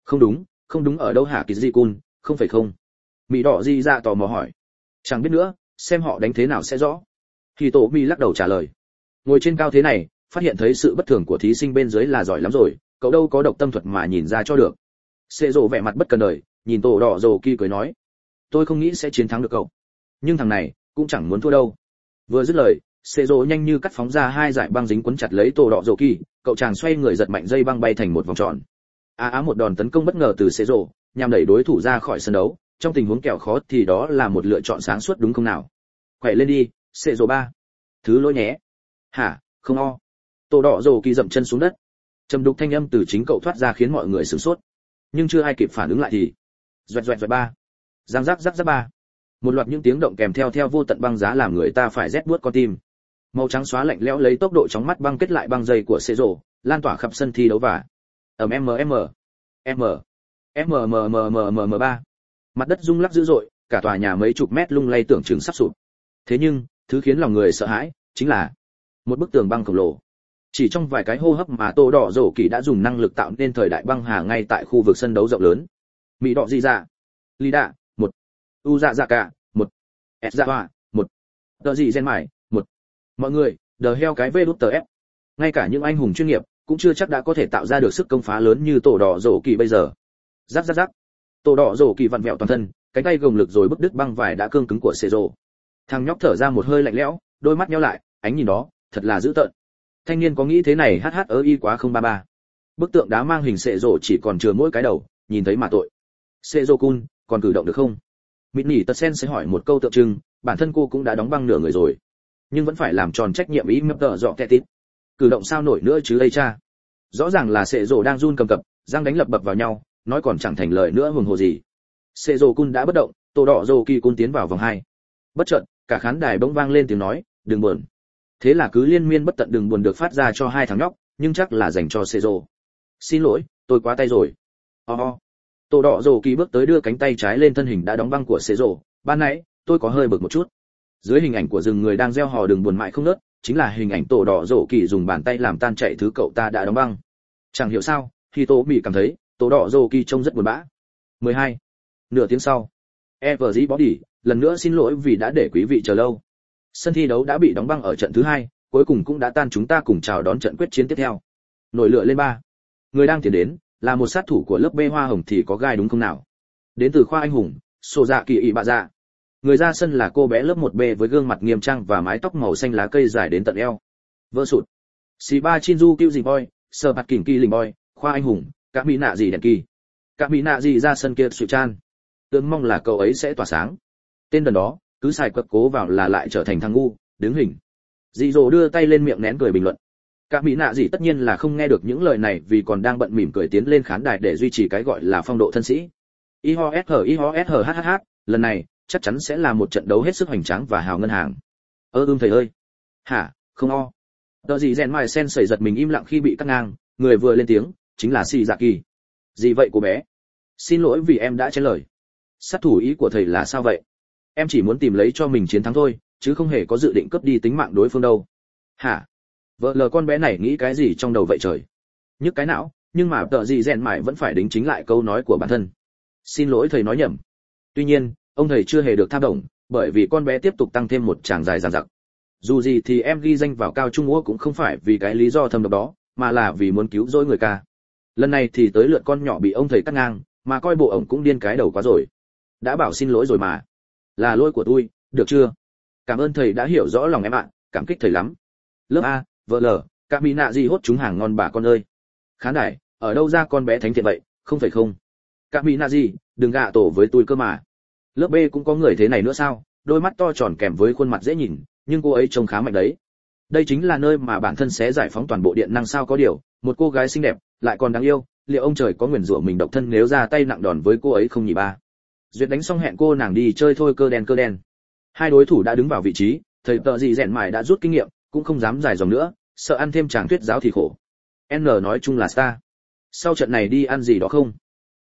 Không đúng ở đâu hả Kizikun, không phải không? Mỹ đỏ di ra tò mò hỏi. Chẳng biết nữa, xem họ đánh thế nào sẽ rõ. Khi Tổ Mỹ lắc đầu trả lời. Ngồi trên cao thế này, phát hiện thấy sự bất thường của thí sinh bên dưới là giỏi lắm rồi, cậu đâu có độc tâm thuật mà nhìn ra cho được. Sệ Dỗ vẻ mặt bất cần đời, nhìn tổ đỏ rồ kỳ cười nói. Tôi không nghĩ sẽ chiến thắng được cậu. Nhưng thằng này, cũng chẳng muốn thua đâu. Vừa dứt lời, Sệ Dỗ nhanh như cắt phóng ra 2 dải băng dính quấn chặt lấy tổ đỏ rồ kỳ, cậu chàng xoay người giật mạnh dây băng bay thành một vòng tròn. Một đòn tấn công bất ngờ từ Sệ Dỗ, nhằm đẩy đối thủ ra khỏi sân đấu, trong tình huống kẻo khó thì đó là một lựa chọn sáng suốt đúng không nào? Quậy lên đi, Sệ Dỗ 3. Thứ lỗi nhé. Hả, không o. Tổ đỏ rồ kỳ dậm chân xuống đất. Trầm đục thanh âm từ chính cậu thoát ra khiến mọi người sửng sốt. Nhưng chưa ai kịp phản ứng lại thì doẹt doẹt 3. Giang rắc rắc 3. Một loạt những tiếng động kèm theo vô tận băng giá làm người ta phải rét buốt con tim. Màu trắng xóa lạnh lẽo lấy tốc độ chóng mắt băng kết lại băng dây của Sệ Dỗ, lan tỏa khắp sân thi đấu và M3. Mặt đất rung lắc dữ dội, cả tòa nhà mấy chục mét lung lay tưởng chừng sắp sụp. Thế nhưng, thứ khiến lòng người sợ hãi chính là một bức tường băng khổng lồ. Chỉ trong vài cái hô hấp mà tổ đỏ rồ kỳ đã dùng năng lực tạo nên thời đại băng hà ngay tại khu vực sân đấu rộng lớn. Mỹ đỏ dị dạ, Lý Đạ 1, U dạ dạ cả 1, S dạ hoa 1, Tờ dị gen mải 1. Mọi người, đờ heo cái vê đút tờ ép. Ngay cả những anh hùng chuyên nghiệp cũng chưa chắc đã có thể tạo ra được sức công phá lớn như tổ đỏ rồ kỳ bây giờ. Rắc rắc rắc. Tổ đỏ rồ kỳ vặn vẹo toàn thân, cánh tay gồng lực rồi bứt đứt băng vải đã cương cứng của Sệ Dỗ. Thằng nhóc thở ra một hơi lạnh lẽo, đôi mắt nheo lại, ánh nhìn đó thật là dữ tợn. Thanh niên có nghĩ thế này HHI quá 033. Bức tượng đá mang hình Sệ Dỗ chỉ còn chừa mỗi cái đầu, nhìn thấy mà tội. Sệ Dỗ Kun, còn cử động được không? Mịt nỉ tật sen sẽ hỏi một câu tượng trưng, bản thân cô cũng đã đóng băng nửa người rồi, nhưng vẫn phải làm tròn trách nhiệm ý mập tợ dọ kẹt tít. Cử động sao nổi nữa chứ đây cha. Rõ ràng là Sệ Dỗ đang run cầm cập, răng đánh lập bập vào nhau, nói còn chẳng thành lời nữa hùng hồ gì. Sệ Dỗ Kun đã bất động, tổ đỏ rồ kỳ Kun tiến vào vòng 2. Bất chợt, cả khán đài bỗng vang lên tiếng nói, đừng buồn. Thế là cứ liên miên bất tận đừng buồn được phát ra cho hai thằng nhóc, nhưng chắc là dành cho Sệ Dỗ. Xin lỗi, tôi quá tay rồi. Tổ đỏ rồ kỳ bước tới đưa cánh tay trái lên thân hình đã đóng băng của Sệ Dỗ. Ban nãy tôi có hơi bực một chút. Dưới hình ảnh của rừng người đang gieo hò đừng buồn mãi không ngớt, chính là hình ảnh tổ đỏ rổ kỳ dùng bàn tay làm tan chảy thứ cậu ta đã đóng băng. Chẳng hiểu sao, khi Tô Mỹ cảm thấy tổ đỏ rổ kỳ trông rất buồn bã. 12. Nửa tiếng sau, Everybody lần nữa xin lỗi vì đã để quý vị chờ lâu. Sân thi đấu đã bị đóng băng ở trận thứ 2, cuối cùng cũng đã tan, chúng ta cùng chào đón trận quyết chiến tiếp theo. Nổi lửa lên 3. Người đang tiến đến là một sát thủ của lớp B hoa hồng thì có gai đúng không nào? Đến từ khoa anh hùng, Sô Dạ Kỳ ỷ bạ dạ. Người ra sân là cô bé lớp 1B với gương mặt nghiêm trang và mái tóc màu xanh lá cây dài đến tận eo. Vỡ sụt. Shiba Chinju Kyu Dình Boy, Sở Bạt Kình Kỳ Lình Boy, khoa anh hùng, các mỹ nạ gì đèn kỳ. Các mỹ nạ gì ra sân kia sự chan. Tương mong là cậu ấy sẽ tỏa sáng. Tên đần đó, cứ xài quật cố vào là lại trở thành thằng ngu, đứng hình. Dị Dỗ đưa tay lên miệng nén cười bình luận. Các mỹ nạ gì tất nhiên là không nghe được những lời này vì còn đang bận mỉm cười tiến lên khán đài để duy trì cái gọi là phong độ thân sĩ. IHOSHIHOSHHH, lần này chắc chắn sẽ là một trận đấu hết sức hoành tráng và hào ngân hàng. Thầy ơi. Hả, không o. Đợi gì rèn mài sen sẩy giật mình im lặng khi bị cắt ngang, người vừa lên tiếng chính là Sì Dạ Kỳ. Gì vậy cô bé? Xin lỗi vì em đã chen lời. Sát thủ ý của thầy là sao vậy? Em chỉ muốn tìm lấy cho mình chiến thắng thôi, chứ không hề có dự định cướp đi tính mạng đối phương đâu. Hả? Vợ lờ con bé này nghĩ cái gì trong đầu vậy trời? Nhức cái não, nhưng mà tợ gì rèn mải vẫn phải đính chính lại câu nói của bản thân. Xin lỗi thầy nói nhầm. Tuy nhiên, ông thầy chưa hề được tha động, bởi vì con bé tiếp tục tăng thêm một tràng dài dằng dặc. Dù gì thì em ghi danh vào cao trung ua cũng không phải vì cái lý do thâm độc đó, mà là vì muốn cứu rỗi người ca. Lần này thì tới lượt con nhỏ bị ông thầy cắt ngang, mà coi bộ ổng cũng điên cái đầu quá rồi. Đã bảo xin lỗi rồi mà. Là lỗi của tôi, được chưa? Cảm ơn thầy đã hiểu rõ lòng em ạ, cảm kích thầy lắm. Lớp A, vợ lờ, các mỹ nạ gì hốt chúng hàng ngon bà con ơi. Khán đài, ở đâu ra con bé thánh thiện vậy, không phải không? Các mỹ nạ gì, đừng gạ tổ với tôi cơ mà. Lớp B cũng có người thế này nữa sao? Đôi mắt to tròn kèm với khuôn mặt dễ nhìn, nhưng cô ấy trông khá mạnh đấy. Đây chính là nơi mà bản thân sẽ giải phóng toàn bộ điện năng sao có điều, một cô gái xinh đẹp, lại còn đáng yêu, liệu ông trời có nguyền rủa mình độc thân nếu ra tay nặng đòn với cô ấy không nhỉ ba? Duyệt đánh xong hẹn cô nàng đi chơi thôi cơ đen. Hai đối thủ đã đứng vào vị trí, thầy tợ gì rèn mải đã rút kinh nghiệm, cũng không dám dài dòng nữa, sợ ăn thêm tràng thuyết giáo thì khổ. N nói chung là star. Sau trận này đi ăn gì đó không?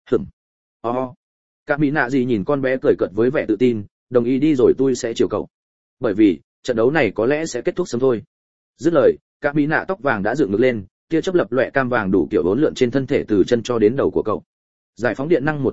Các mỹ nạ gì nhìn con bé cười cợt với vẻ tự tin, đồng ý đi rồi tôi sẽ chiều cậu. Bởi vì, trận đấu này có lẽ sẽ kết thúc sớm thôi. Dứt lời, các mỹ nạ tóc vàng đã dựng ngược lên, tia chớp lập loè cam vàng đủ kiểu bốn lượn trên thân thể từ chân cho đến đầu của cậu. Giải phóng điện năng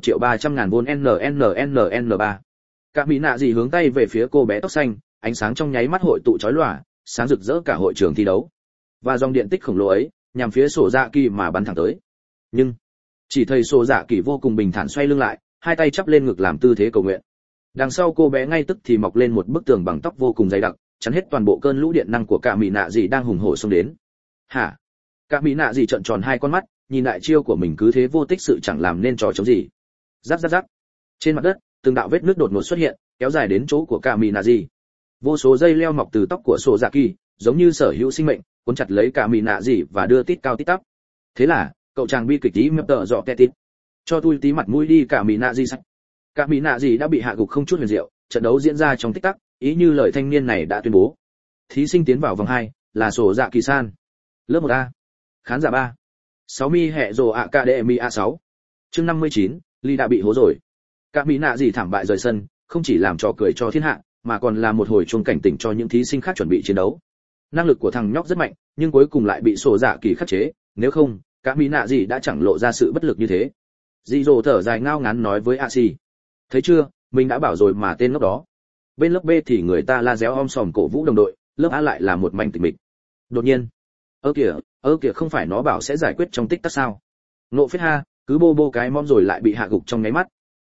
1.300.000 V NNNN3. Các mỹ nạ gì hướng tay về phía cô bé tóc xanh, ánh sáng trong nháy mắt hội tụ chói lòa, sáng rực rỡ cả hội trường thi đấu. Và dòng điện tích khổng lồ ấy, nhằm phía Sổ Dạ Kỳ mà bắn thẳng tới. Nhưng, chỉ thấy Sổ Dạ Kỳ vô cùng bình thản xoay lưng lại, hai tay chắp lên ngực làm tư thế cầu nguyện. Đằng sau cô bé ngay tức thì mọc lên một bức tường bằng tóc vô cùng dày đặc, chắn hết toàn bộ cơn lũ điện năng của cả mỹ nạ gì đang hùng hổ xông đến. Hả? Cả mỹ nạ gì trợn tròn hai con mắt, nhìn lại chiêu của mình cứ thế vô tích sự chẳng làm nên trò chống gì. Rắc. Trên mặt đất, từng đạo vết nước đột ngột xuất hiện, kéo dài đến chỗ của cả mỹ nạ gì. Vô số dây leo mọc từ tóc của Sổ Dạ Kỳ, giống như sở hữu sinh mệnh, cuốn chặt lấy cả mỹ nạ gì và đưa tít cao tít tắp. Thế là, cậu chàng bi kịch tí mập tợ dọ tẹt tít. Cho tôi tí mặt mũi đi cả mỹ nạ gì sạch. Cả mỹ nạ gì đã bị hạ gục không chút huyền diệu, trận đấu diễn ra trong tích tắc, ý như lời thanh niên này đã tuyên bố. Thí sinh tiến vào vòng 2 là Sổ Dạ Kỳ san. Lớp 1A. Khán giả 3. 6 mi hệ rồ Academy A6. Chương 59, Ly đã bị hố rồi. Cả mỹ nạ gì thảm bại rời sân, không chỉ làm trò cười cho thiên hạ, mà còn là một hồi chuông cảnh tỉnh cho những thí sinh khác chuẩn bị chiến đấu. Năng lực của thằng nhóc rất mạnh, nhưng cuối cùng lại bị Sổ Dạ Kỳ khắc chế, nếu không, cả mỹ nạ gì đã chẳng lộ ra sự bất lực như thế. Dị Dỗ thở dài ngao ngán nói với A-si. Thấy chưa, mình đã bảo rồi mà tên ngốc đó. Bên lớp B thì người ta la réo om sòm cổ vũ đồng đội, lớp A lại là một mảnh tịch mịch. Đột nhiên, ơ kìa không phải nó bảo sẽ giải quyết trong tích tắc sao? Nộ phết ha, cứ bô cái mom rồi lại bị hạ gục trong nháy mắt.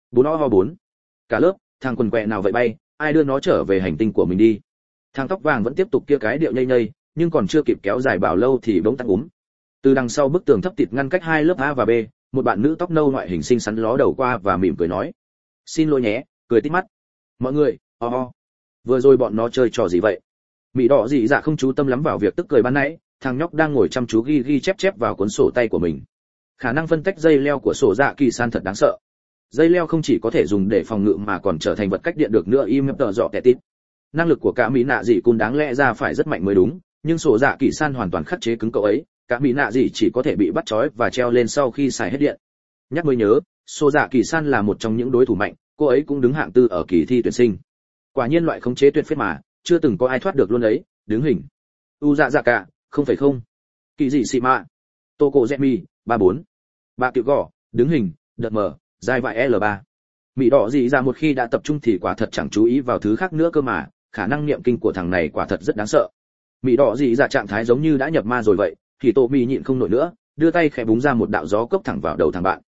4 Cả lớp, thằng quần quẹ nào vậy bay, ai đưa nó trở về hành tinh của mình đi. Thằng tóc vàng vẫn tiếp tục kia cái điệu nhây, nhưng còn chưa kịp kéo dài bảo lâu thì bỗng tắc úm. Từ đằng sau bức tường thấp tịt ngăn cách hai lớp A và B, một bạn nữ tóc nâu ngoại hình xinh xắn ló đầu qua và mỉm cười nói: "Xin lỗi nhé." Cười tít mắt. "Mọi người, vừa rồi bọn nó chơi trò gì vậy?" Mị đỏ dị dạ không chú tâm lắm vào việc tức cười ban nãy, thằng nhóc đang ngồi chăm chú ghi chép vào cuốn sổ tay của mình. Khả năng phân tách dây leo của Sổ Dạ Kỳ san thật đáng sợ. Dây leo không chỉ có thể dùng để phòng ngự mà còn trở thành vật cách điện được nữa, im tợ dọ tẹt tít. Năng lực của cả mỹ nạ dị cun đáng lẽ ra phải rất mạnh mới đúng, nhưng Sổ Dạ Kỳ san hoàn toàn khắc chế cứng cậu ấy, cả mỹ nạ dị chỉ có thể bị bắt trói và treo lên sau khi xài hết điện. Nhắc mới nhớ, Sổ Dạ Kỳ san là một trong những đối thủ mạnh, cô ấy cũng đứng hạng tư ở kỳ thi tuyển sinh. Quả nhiên loại khống chế tuyệt phết mà, chưa từng có ai thoát được luôn đấy. Đứng hình. U dạ dạ cả, không phải không. Kỳ dị xị mạ. Tô cổ Zemi, 34. Bà tiểu gò, đứng hình, đợt mở, dài vải L3. Mỹ đỏ dị ra một khi đã tập trung thì quả thật chẳng chú ý vào thứ khác nữa cơ mà, khả năng niệm kinh của thằng này quả thật rất đáng sợ. Mỹ đỏ dị ra trạng thái giống như đã nhập ma rồi vậy, thì Tô Mị nhịn không nổi nữa, đưa tay khẽ búng ra một đạo gió cốc thẳng vào đầu thằng bạn.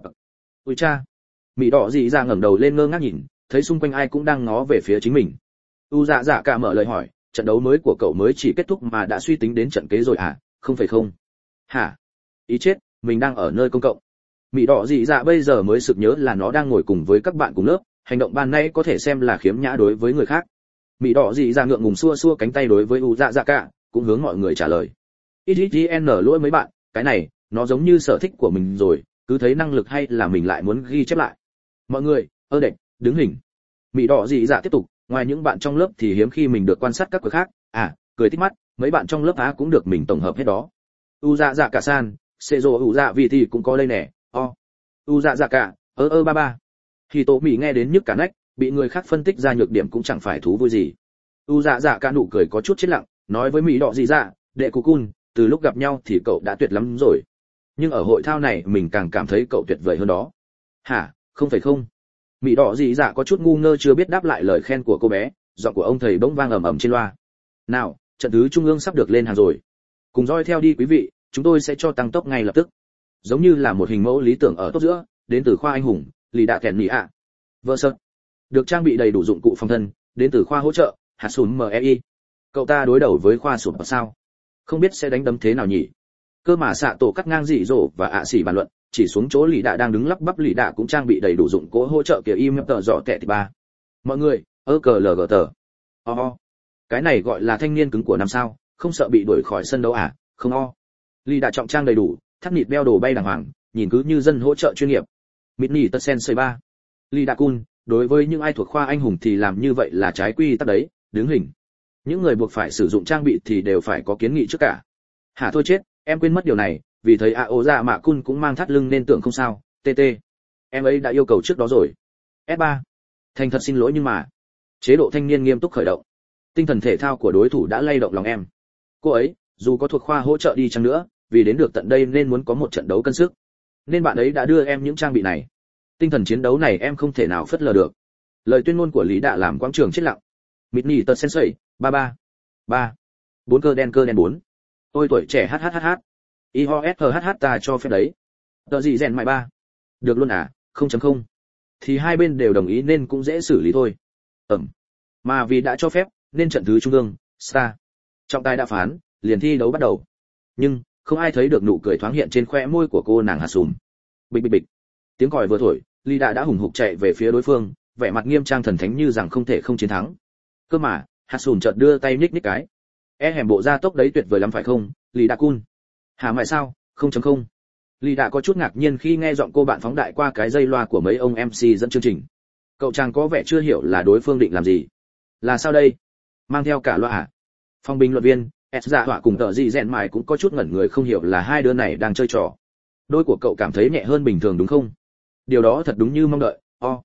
Ôi cha. Mỹ đỏ dị ra ngẩng đầu lên ngơ ngác nhìn, thấy xung quanh ai cũng đang ngó về phía chính mình. U dạ dạ cả mở lời hỏi, trận đấu mới của cậu mới chỉ kết thúc mà đã suy tính đến trận kế rồi à? Không phải không? Hả? Ý chết, mình đang ở nơi công cộng. Mỹ đỏ dị dạ bây giờ mới sực nhớ là nó đang ngồi cùng với các bạn cùng lớp, hành động ban nãy có thể xem là khiếm nhã đối với người khác. Mỹ đỏ dị dạ ngượng ngùng xua xua cánh tay đối với U dạ dạ cả, cũng hướng mọi người trả lời. ITN lỗi mấy bạn, cái này, nó giống như sở thích của mình rồi, cứ thấy năng lực hay là mình lại muốn ghi chép lại. Mọi người, đệch, đứng hình. Mỹ đỏ dị dạ tiếp tục, ngoài những bạn trong lớp thì hiếm khi mình được quan sát các quỷ khác, cười tít mắt, mấy bạn trong lớp cũng được mình tổng hợp hết đó. U dạ dạ cả san, xê rồ u dạ vì thì cũng có đây nè, U dạ dạ cả, ba ba. Thì Tô Mị nghe đến nhức cả nách, bị người khác phân tích ra nhược điểm cũng chẳng phải thú vui gì. U dạ dạ cả nụ cười có chút chết lặng, nói với Mỹ đỏ dị dạ, đệ cụ cun, từ lúc gặp nhau thì cậu đã tuyệt lắm rồi. Nhưng ở hội thao này mình càng cảm thấy cậu tuyệt vời hơn đó. Hả, không phải không? Mỹ đỏ dị dạ có chút ngu ngơ chưa biết đáp lại lời khen của cô bé, giọng của ông thầy bỗng vang ầm ầm trên loa. Nào, trận thứ trung ương sắp được lên hàng rồi. Cùng dõi theo đi quý vị, chúng tôi sẽ cho tăng tốc ngay lập tức. Giống như là một hình mẫu lý tưởng ở top giữa, đến từ khoa anh hùng, lì đạ kèn nhỉ ạ. Vợ sợ. Được trang bị đầy đủ dụng cụ phòng thân, đến từ khoa hỗ trợ, hạt sùn MEI. Cậu ta đối đầu với khoa sụp sao? Không biết sẽ đánh đấm thế nào nhỉ? Cơ mà xạ tổ cắt ngang dị dỗ và ạ xỉ bàn luận, chỉ xuống chỗ lì đạ đang đứng lắp bắp lì đạ cũng trang bị đầy đủ dụng cụ hỗ trợ kiểu im tờ dọ kẹ thì ba. Mọi người, cờ lờ gờ tờ. Cái này gọi là thanh niên cứng của năm sao, không sợ bị đuổi khỏi sân đấu à? Không Lì đạ trọng trang đầy đủ, thắt nịt đeo đồ bay đàng hoàng, nhìn cứ như dân hỗ trợ chuyên nghiệp. Mitni tật sen xây ba. Lì đạ cun, đối với những ai thuộc khoa anh hùng thì làm như vậy là trái quy tắc đấy, đứng hình. Những người buộc phải sử dụng trang bị thì đều phải có kiến nghị trước cả. Hả thôi chết, em quên mất điều này, vì thấy Ao Dạ Mạ Cun cũng mang thắt lưng nên tưởng không sao. TT. Em ấy đã yêu cầu trước đó rồi. S3. Thành thật xin lỗi nhưng mà chế độ thanh niên nghiêm túc khởi động. Tinh thần thể thao của đối thủ đã lay động lòng em. Cô ấy, dù có thuộc khoa hỗ trợ đi chăng nữa, vì đến được tận đây nên muốn có một trận đấu cân sức. Nên bạn ấy đã đưa em những trang bị này. Tinh thần chiến đấu này em không thể nào phớt lờ được. Lời tuyên ngôn của Lý Đạ làm quảng trường chết lặng. Mitni tật sensei, 33. 4 cơ đen 4. Ôi tuổi trẻ hhhh. IHOSHH ta cho phép đấy. Tờ gì rèn mại 3. Được luôn à, 0.0. Thì hai bên đều đồng ý nên cũng dễ xử lý thôi. Mà vì đã cho phép, nên trận thứ trung ương, Star. Trọng tài đã phán, liền thi đấu bắt đầu. Nhưng, không ai thấy được nụ cười thoáng hiện trên khóe môi của cô nàng Hà Sùm. Bịch bịch bịch. Tiếng còi vừa thổi, Lý Đạ đã hùng hục chạy về phía đối phương, vẻ mặt nghiêm trang thần thánh như rằng không thể không chiến thắng. Cơ mà, Hà Sùm chợt đưa tay nhích cái. Hẻm bộ ra tốc đấy tuyệt vời lắm phải không, Lý Đạ Cun? Hả mại sao, 0.0. Lý Đạ có chút ngạc nhiên khi nghe giọng cô bạn phóng đại qua cái dây loa của mấy ông MC dẫn chương trình. Cậu chàng có vẻ chưa hiểu là đối phương định làm gì. Là sao đây? Mang theo cả loa à? Phòng bình luận viên, S dạ họa cùng tờ gì rèn mài cũng có chút ngẩn người không hiểu là hai đứa này đang chơi trò. Đôi của cậu cảm thấy nhẹ hơn bình thường đúng không? Điều đó thật đúng như mong đợi.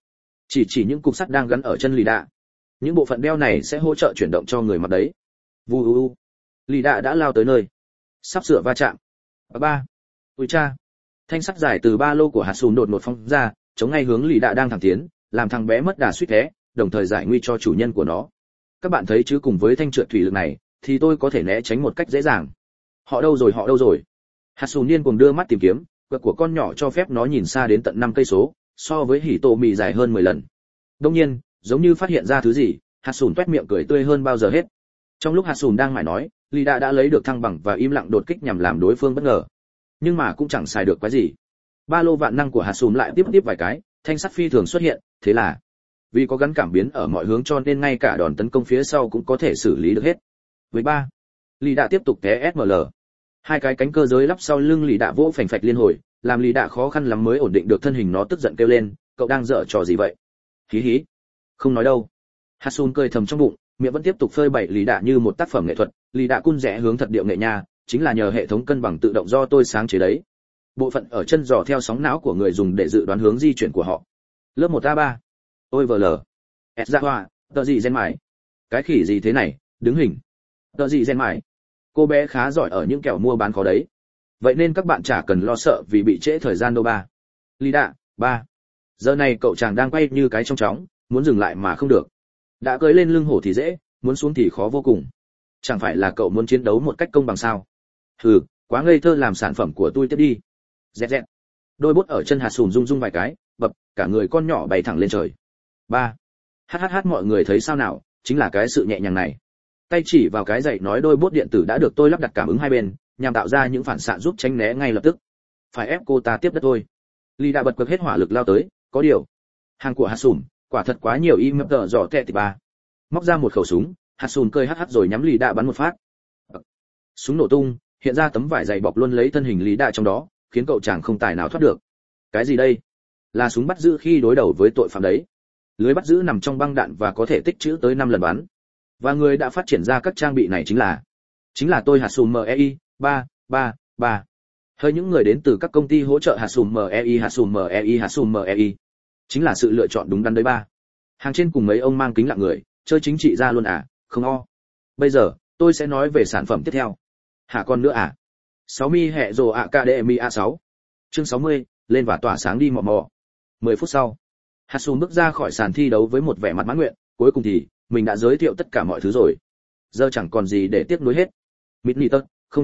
Chỉ những cục sắt đang gắn ở chân Lý Đạ. Những bộ phận đeo này sẽ hỗ trợ chuyển động cho người mặc đấy. Vù. Lý Đạ đã lao tới nơi. Sắp sửa va chạm. Ba. Ôi cha. Thanh sắt dài từ ba lô của Hạt Sùn đột ngột phóng ra, chống ngay hướng Lý Đạ đang thẳng tiến, làm thằng bé mất đà suýt té, đồng thời giải nguy cho chủ nhân của nó. Các bạn thấy chứ cùng với thanh trượt thủy lực này, thì tôi có thể né tránh một cách dễ dàng. Họ đâu rồi? Hạt Sùn điên cuồng đưa mắt tìm kiếm, quật của con nhỏ cho phép nó nhìn xa đến tận 5 cây số, so với hỉ tổ mì dài hơn 10 lần. Đương nhiên, giống như phát hiện ra thứ gì, Hạt Sùn toét miệng cười tươi hơn bao giờ hết. Trong lúc Hạt Sùn đang mải nói, Lý Đạ đã lấy được thăng bằng và im lặng đột kích nhằm làm đối phương bất ngờ. Nhưng mà cũng chẳng xài được cái gì. Ba lô vạn năng của Hạt Sùn lại tiếp vài cái, thanh sắt phi thường xuất hiện, thế là vì có gắn cảm biến ở mọi hướng cho nên ngay cả đòn tấn công phía sau cũng có thể xử lý được hết. Với ba, Lý Đạ tiếp tục té SML. Hai cái cánh cơ giới lắp sau lưng Lý Đạ vỗ phành phạch liên hồi, làm Lý Đạ khó khăn lắm mới ổn định được thân hình, nó tức giận kêu lên, cậu đang dở trò gì vậy? Hí. Không nói đâu. Hạt Sùn cười thầm trong bụng, miệng vẫn tiếp tục phơi bày Lý Đạ như một tác phẩm nghệ thuật. Lý Đạ Cun rẽ hướng thật điệu nghệ nha, chính là nhờ hệ thống cân bằng tự động do tôi sáng chế đấy. Bộ phận ở chân giò theo sóng não của người dùng để dự đoán hướng di chuyển của họ. Lớp 1A3. Ôi vờ lờ. S dạ hoa, Tờ gì gen mải? Cái khỉ gì thế này, đứng hình. Tờ gì gen mải? Cô bé khá giỏi ở những kẻo mua bán khó đấy. Vậy nên các bạn chả cần lo sợ vì bị trễ thời gian đâu ba. Lý Đạ, ba. Giờ này cậu chàng đang quay như cái trong chóng, muốn dừng lại mà không được. Đã cưỡi lên lưng hổ thì dễ, muốn xuống thì khó vô cùng. Chẳng phải là cậu muốn chiến đấu một cách công bằng sao? Hừ, quá ngây thơ, làm sản phẩm của tôi tiếp đi. Dẹt dẹt. Đôi bút ở chân hạt sùm rung rung vài cái, bập, cả người con nhỏ bay thẳng lên trời. Ba. Hát mọi người thấy sao nào, chính là cái sự nhẹ nhàng này. Tay chỉ vào cái dậy nói đôi bút điện tử đã được tôi lắp đặt cảm ứng hai bên, nhằm tạo ra những phản xạ giúp tránh né ngay lập tức. Phải ép cô ta tiếp đất thôi. Ly đã bật cực hết hỏa lực lao tới, có điều. Hàng của hạt sùm, quả thật quá nhiều im tờ giỏ tệ thì ba. Móc ra một khẩu súng, hạt sùm cười hắt rồi nhắm Lý Đạ bắn một phát. Súng nổ tung, hiện ra tấm vải dày bọc luôn lấy thân hình Lý Đạ trong đó, khiến cậu chàng không tài nào thoát được. Cái gì đây? Là súng bắt giữ khi đối đầu với tội phạm đấy. Lưới bắt giữ nằm trong băng đạn và có thể tích trữ tới 5 lần bắn. Và người đã phát triển ra các trang bị này chính là tôi, hạt sùm MEI 333. Hơi những người đến từ các công ty hỗ trợ hạt sùm MEI. Chính là sự lựa chọn đúng đắn đấy ba. Hàng trên cùng mấy ông mang kính lặng người, chơi chính trị ra luôn à, không o. Bây giờ, tôi sẽ nói về sản phẩm tiếp theo. Hả còn nữa à? 60 hệ rồ Academy A6. Chương 60, lên và tỏa sáng đi mò mò. 10 phút sau, Hatsum bước ra khỏi sàn thi đấu với một vẻ mặt mãn nguyện, cuối cùng thì mình đã giới thiệu tất cả mọi thứ rồi. Giờ chẳng còn gì để tiếc nuối hết. Midnight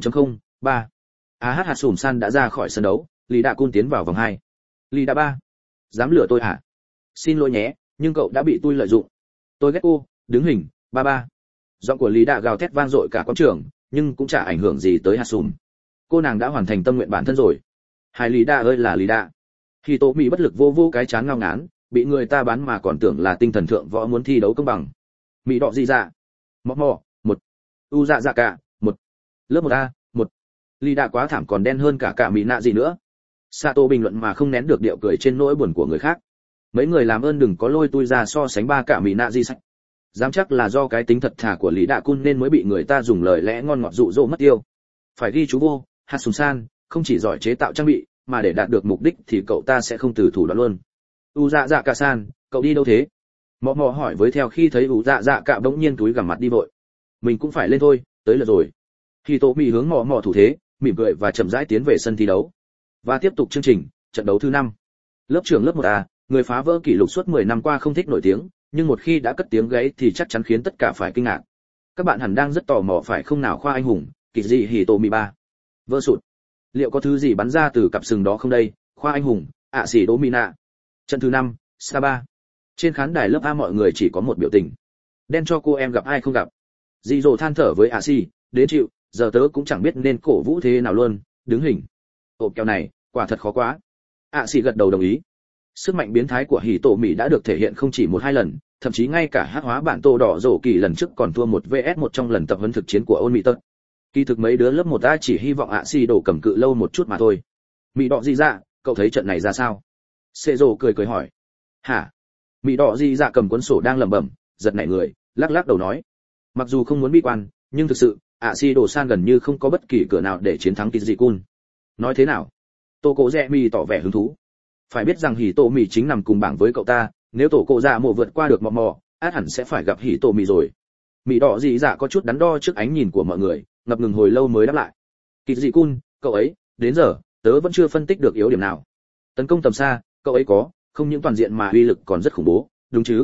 0.03. Hatsum san đã ra khỏi sân đấu, Lý Đạ Cun tiến vào vòng 2. Lý Đạ 3. Dám lừa tôi hả? Xin lỗi nhé, nhưng cậu đã bị tôi lợi dụng. Tôi ghét cô, đứng hình, 33. Giọng của Lý Đạ gào thét vang dội cả quảng trường, nhưng cũng chả ảnh hưởng gì tới Hatsum. Cô nàng đã hoàn thành tâm nguyện bản thân rồi. Hai Lý Đạ ơi là Lý Đạ. Khi Tô Mỹ bất lực vô cái chán ngao ngán, bị người ta bán mà còn tưởng là tinh thần thượng võ muốn thi đấu công bằng. Mỹ đọ gì dạ? Mọ mò, 1. U dạ dạ cả, 1. Lớp 1A, 1. Lý Đạ quá thảm, còn đen hơn cả Mỹ nạ gì nữa. Sato bình luận mà không nén được điệu cười trên nỗi buồn của người khác. Mấy người làm ơn đừng có lôi tôi ra so sánh ba cả Mỹ nạ gì sách. Dám chắc là do cái tính thật thà của Lý Đạ Cun nên mới bị người ta dùng lời lẽ ngon ngọt dụ dỗ mất tiêu. Phải ghi chú vô, Hatsum san không chỉ giỏi chế tạo trang bị, mà để đạt được mục đích thì cậu ta sẽ không từ thủ đoạn luôn. U dạ dạ cả san, cậu đi đâu thế? Mọ mò hỏi với theo khi thấy U dạ dạ cả bỗng nhiên túi gằm mặt đi vội. Mình cũng phải lên thôi, tới lượt rồi. Khi Tô Mỹ hướng mọ mò thủ thế, mỉm cười và chậm rãi tiến về sân thi đấu. Và tiếp tục chương trình, trận đấu thứ 5. Lớp trưởng lớp 1A, người phá vỡ kỷ lục suốt 10 năm qua không thích nổi tiếng, nhưng một khi đã cất tiếng gáy thì chắc chắn khiến tất cả phải kinh ngạc. Các bạn hẳn đang rất tò mò phải không nào khoa anh hùng, kỳ dị Hitomi 3. Vỡ sụt. Liệu có thứ gì bắn ra từ cặp sừng đó không đây? Khoa anh hùng, sĩ Domina. Trận thứ 5, Saba. Trên khán đài lớp A mọi người chỉ có một biểu tình. Đen cho cô em gặp ai không gặp. Dị dỗ than thở với sĩ, đến chịu, giờ tớ cũng chẳng biết nên cổ vũ thế nào luôn, đứng hình. Hộp kẹo này, quả thật khó quá. Sĩ gật đầu đồng ý. Sức mạnh biến thái của Hỉ Tổ Mỹ đã được thể hiện không chỉ 1-2 lần, thậm chí ngay cả hắc hóa bản Tô Đỏ Rổ Kỳ lần trước còn thua 1 vs 1 trong lần tập huấn thực chiến của Ôn Mỹ Tật. Kỳ thực mấy đứa lớp 1A chỉ hy vọng sĩ đổ cầm cự lâu một chút mà thôi. Mỹ Đỏ gì dạ, cậu thấy trận này ra sao? Sê Dô cười hỏi. Hả? Mỹ Đỏ gì dạ cầm cuốn sổ đang lẩm bẩm, giật nảy người, lắc đầu nói. Mặc dù không muốn bi quan, nhưng thực sự, sĩ đổ san gần như không có bất kỳ cửa nào để chiến thắng Kizikun. Nói thế nào? Tô Cổ Rẽ Mi tỏ vẻ hứng thú. Phải biết rằng Hỉ Tô Mỹ chính nằm cùng bảng với cậu ta, nếu Tổ Cổ Dạ Mộ vượt qua được mò, át hẳn sẽ phải gặp Hỉ Tô Mỹ rồi. Mỹ Đỏ gì dạ có chút đắn đo trước ánh nhìn của mọi người, ngập ngừng hồi lâu mới đáp lại. Kizikun, cậu ấy, đến giờ, tớ vẫn chưa phân tích được yếu điểm nào. Tấn công tầm xa, cậu ấy có, không những toàn diện mà uy lực còn rất khủng bố, đúng chứ?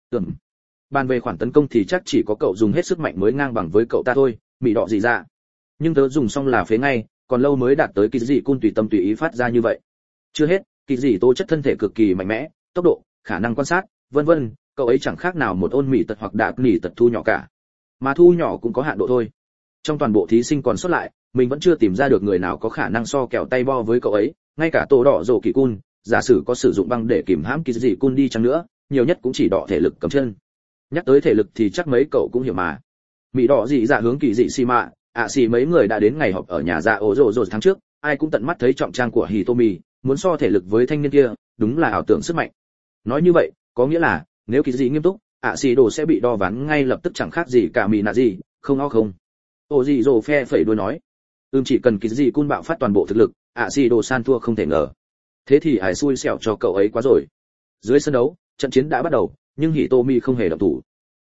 Bàn về khoản tấn công thì chắc chỉ có cậu dùng hết sức mạnh mới ngang bằng với cậu ta thôi, Mỹ Đỏ gì dạ. Nhưng tớ dùng xong là phế ngay, còn lâu mới đạt tới Kizikun tùy tâm tùy ý phát ra như vậy. Chưa hết, Kizikun tố chất thân thể cực kỳ mạnh mẽ, tốc độ, khả năng quan sát, vân vân, cậu ấy chẳng khác nào một ôn mỹ tật hoặc đạp nỉ tật thu nhỏ cả. Mà thu nhỏ cũng có hạn độ thôi. Trong toàn bộ thí sinh còn sót lại, mình vẫn chưa tìm ra được người nào có khả năng so kèo tay bo với cậu ấy, ngay cả Tô Đỏ Rổ Kỳ Cun, giả sử có sử dụng băng để kìm hãm Kizikun đi chăng nữa, nhiều nhất cũng chỉ đọ thể lực cầm chân. Nhắc tới thể lực thì chắc mấy cậu cũng hiểu mà. Mỹ Đỏ dị dạ hướng kỳ dị xì mạ, xì mấy người đã đến ngày họp ở nhà dạ ổ rồ tháng trước, ai cũng tận mắt thấy trọng trang của Hitomi, muốn so thể lực với thanh niên kia, đúng là ảo tưởng sức mạnh. Nói như vậy, có nghĩa là nếu kỳ dị nghiêm túc, xì đồ sẽ bị đo ván ngay lập tức chẳng khác gì cả Mỹ nạ gì, không. Ô dị dồ phe phẩy đuôi nói, chỉ cần kỳ dị cun bạo phát toàn bộ thực lực, xì đồ san thua không thể ngờ. Thế thì ai xui xẻo cho cậu ấy quá rồi. Dưới sân đấu, trận chiến đã bắt đầu, nhưng Hitomi không hề động thủ.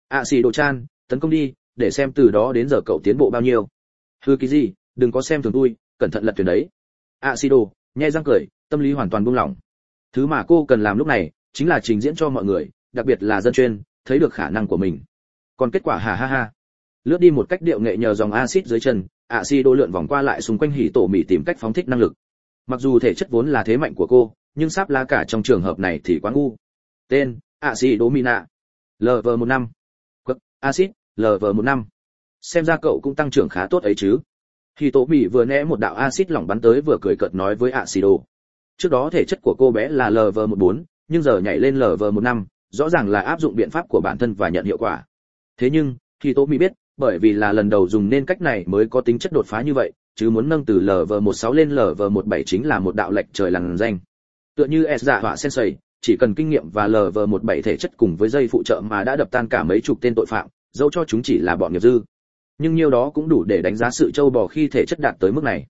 xì đồ chan, tấn công đi, để xem từ đó đến giờ cậu tiến bộ bao nhiêu. Hư cái gì, đừng có xem thường tôi, cẩn thận lật thuyền đấy. Xì đồ, nhe răng cười, tâm lý hoàn toàn buông lỏng. Thứ mà cô cần làm lúc này chính là trình diễn cho mọi người, đặc biệt là dân chuyên, thấy được khả năng của mình. Còn kết quả ha ha ha. Lướt đi một cách điệu nghệ nhờ dòng axit dưới chân, xì đồ lượn vòng qua lại xung quanh hỉ tổ mị tìm cách phóng thích năng lực. Mặc dù thể chất vốn là thế mạnh của cô, nhưng sáp lá cả trong trường hợp này thì quá ngu. Tên: Acido Mina, LV15. Quất: Acid, LV15. Xem ra cậu cũng tăng trưởng khá tốt ấy chứ. Hỉ tổ mị vừa né một đạo axit lỏng bắn tới vừa cười cợt nói với Acido. Trước đó thể chất của cô bé là LV14, nhưng giờ nhảy lên LV15, rõ ràng là áp dụng biện pháp của bản thân và nhận hiệu quả. Thế nhưng, Hỉ tổ mị biết, bởi vì là lần đầu dùng nên cách này mới có tính chất đột phá như vậy, chứ muốn nâng từ LV16 lên LV17 chính là một đạo lệch trời lằn danh. Tựa như Ezra và Sensei, chỉ cần kinh nghiệm và LV17 thể chất cùng với dây phụ trợ mà đã đập tan cả mấy chục tên tội phạm, dẫu cho chúng chỉ là bọn nghiệp dư. Nhưng nhiêu đó cũng đủ để đánh giá sự trâu bò khi thể chất đạt tới mức này.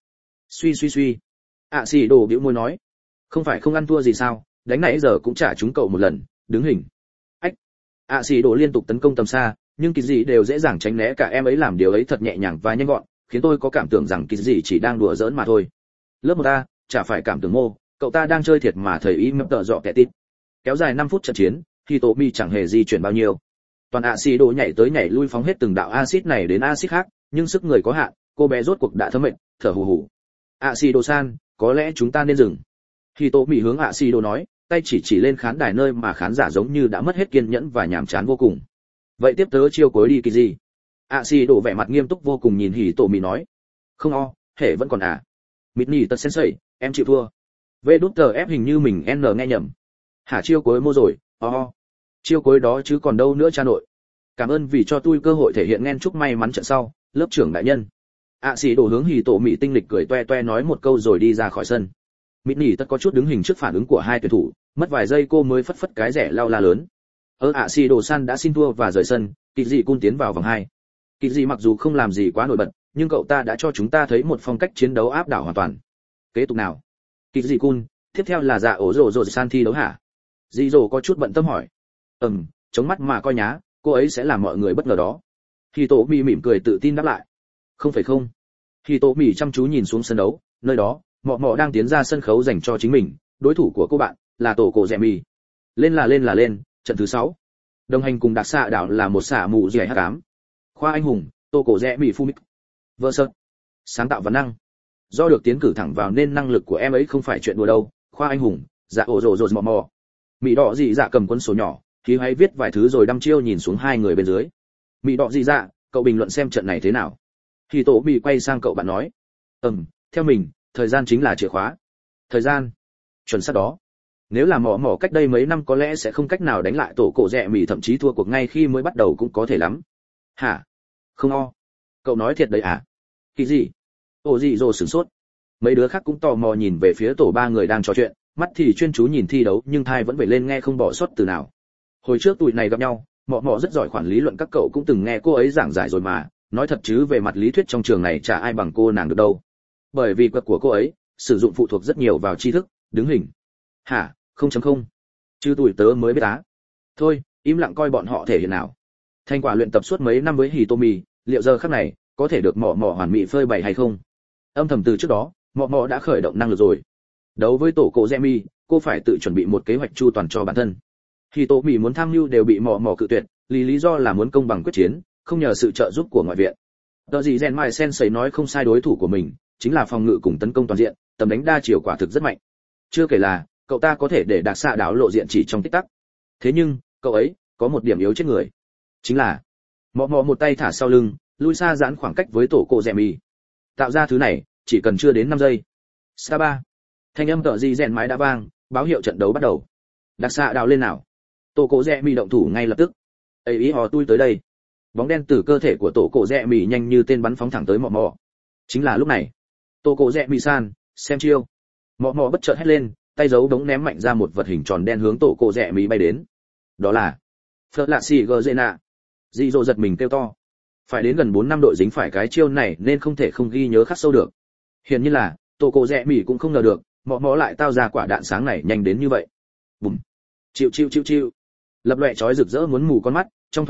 Suy. Xì đồ bĩu môi nói, không phải không ăn thua gì sao, đánh nãy giờ cũng trả chúng cậu một lần, đứng hình. Ách. Xì đồ liên tục tấn công tầm xa, nhưng cái gì đều dễ dàng tránh né cả em ấy làm điều ấy thật nhẹ nhàng và nhanh gọn, khiến tôi có cảm tưởng rằng cái gì chỉ đang đùa giỡn mà thôi. Lớp 1A, chả phải cảm tưởng mô, cậu ta đang chơi thiệt mà thầy ý mập tợ dọ kẻ tít. Kéo dài 5 phút trận chiến, thì tổ mi chẳng hề di chuyển bao nhiêu. Toàn axit đồ nhảy tới nhảy lui phóng hết từng đạo axit này đến axit khác, nhưng sức người có hạn, cô bé rốt cuộc đã thấm mệt, thở hù hù. Axit đồ san, có lẽ chúng ta nên dừng. Thì tổ mi hướng axit đồ nói, tay chỉ lên khán đài nơi mà khán giả giống như đã mất hết kiên nhẫn và nhàm chán vô cùng. Vậy tiếp tớ chiêu cuối đi cái gì? Xì đổ vẻ mặt nghiêm túc vô cùng nhìn hỉ tổ mì nói. Không hệ vẫn còn à. Mịt nhỉ tật sensei, em chịu thua. Vê đút tờ ép hình như mình N nghe nhầm. Hả chiêu cuối mô rồi, chiêu cuối đó chứ còn đâu nữa cha nội. Cảm ơn vì cho tôi cơ hội thể hiện nghen chúc may mắn trận sau, lớp trưởng đại nhân. Xì đổ hướng hỉ tổ mì tinh lịch cười toe nói một câu rồi đi ra khỏi sân. Mịt nhỉ tật có chút đứng hình trước phản ứng của hai tuyển thủ, mất vài giây cô mới phất cái rẻ lao la lớn. Xì đổ san đã xin thua và rời sân, Kịch Dị Cun tiến vào vòng 2. Kịch Dị mặc dù không làm gì quá nổi bật, nhưng cậu ta đã cho chúng ta thấy một phong cách chiến đấu áp đảo hoàn toàn. Kế tục nào? Kịch Dị Cun, tiếp theo là dạ ổ rồ san thi đấu hả? Dị rồ có chút bận tâm hỏi. Chống mắt mà coi nhá, cô ấy sẽ làm mọi người bất ngờ đó. Khi Tổ Mì mỉm cười tự tin đáp lại. Không phải không. Khi Tổ Mì chăm chú nhìn xuống sân đấu, nơi đó, mọ đang tiến ra sân khấu dành cho chính mình, đối thủ của cô bạn là Tổ Cổ Dẹ Mì. Lên, trận thứ 6. Đồng hành cùng đặc xạ đảo là một xạ mù dẻ hắc ám. Khoa anh hùng, Tổ Cổ Dẹ Mì Phu Mích. Vợ sợ. Sáng tạo và năng. Do được tiến cử thẳng vào nên năng lực của em ấy không phải chuyện đùa đâu. Khoa anh hùng, dạ ổ rồ mò. Mị đỏ dị dạ cầm cuốn sổ nhỏ, khí hay viết vài thứ rồi đăm chiêu nhìn xuống hai người bên dưới. Mị đỏ dị dạ, cậu bình luận xem trận này thế nào. Thì Tổ Mị quay sang cậu bạn nói. Theo mình, thời gian chính là chìa khóa. Thời gian. Chuẩn xác đó. Nếu là mỏ cách đây mấy năm có lẽ sẽ không cách nào đánh lại Tổ Cổ Dẹ Mì, thậm chí thua cuộc ngay khi mới bắt đầu cũng có thể lắm. Hả? Không Cậu nói thiệt đấy à? Cái gì? Dị dồ sửng sốt. Mấy đứa khác cũng tò mò nhìn về phía tổ ba người đang trò chuyện, mắt thì chuyên chú nhìn thi đấu nhưng tai vẫn vểnh lên nghe không bỏ sót từ nào. Hồi trước tụi này gặp nhau, mọ rất giỏi khoản lý luận, các cậu cũng từng nghe cô ấy giảng giải rồi mà, nói thật chứ về mặt lý thuyết trong trường này chả ai bằng cô nàng được đâu. Bởi vì quật của cô ấy sử dụng phụ thuộc rất nhiều vào tri thức, đứng hình. Hả? 0.0. Chứ tụi tớ mới biết á. Thôi, im lặng coi bọn họ thể hiện nào. Thành quả luyện tập suốt mấy năm với Hitomi, liệu giờ khắc này có thể được mọ hoàn mỹ phơi bày hay không? Âm thầm từ trước đó, mọ đã khởi động năng lực rồi. Đấu với Tổ Cổ Dẹ Mì, cô phải tự chuẩn bị một kế hoạch chu toàn cho bản thân. Hitomi muốn tham mưu đều bị mọ cự tuyệt, lý do là muốn công bằng quyết chiến, không nhờ sự trợ giúp của ngoại viện. Tờ gì Gen Mai Sensei nói không sai, đối thủ của mình chính là phòng ngự cùng tấn công toàn diện, tầm đánh đa chiều quả thực rất mạnh. Chưa kể là cậu ta có thể để đặc xạ đảo lộ diện chỉ trong tích tắc. Thế nhưng cậu ấy có một điểm yếu chết người, chính là mọ một tay thả sau lưng, lui xa giãn khoảng cách với Tổ Cổ Dẹ Mì. Tạo ra thứ này chỉ cần chưa đến 5 giây. Sa ba. Thanh âm tợ gì rèn mái đã vang, báo hiệu trận đấu bắt đầu. Đặc xạ đào lên nào. Tổ Cổ Dẹ Mì động thủ ngay lập tức. Ấy ý hò tôi tới đây. Bóng đen từ cơ thể của Tổ Cổ Dẹ Mì nhanh như tên bắn phóng thẳng tới mọ. Chính là lúc này, Tổ Cổ Dẹ Mì san, xem chiêu. Mọ bất chợt hét lên, tay giấu đống ném mạnh ra một vật hình tròn đen hướng Tổ Cổ Dẹ Mì bay đến. Đó là Phật Lạ Xì Gzena. Dị dỗ giật mình kêu to. Phải đến gần 4 năm đội dính phải cái chiêu này nên không thể không ghi nhớ khắc sâu được. Hiển nhiên là Tổ Cổ Dẹ Mì cũng không ngờ được, mọ lại tao ra quả đạn sáng này nhanh đến như vậy. Bùm. Chịu. Lập loè chói rực rỡ muốn mù con mắt, trong thoáng chốc,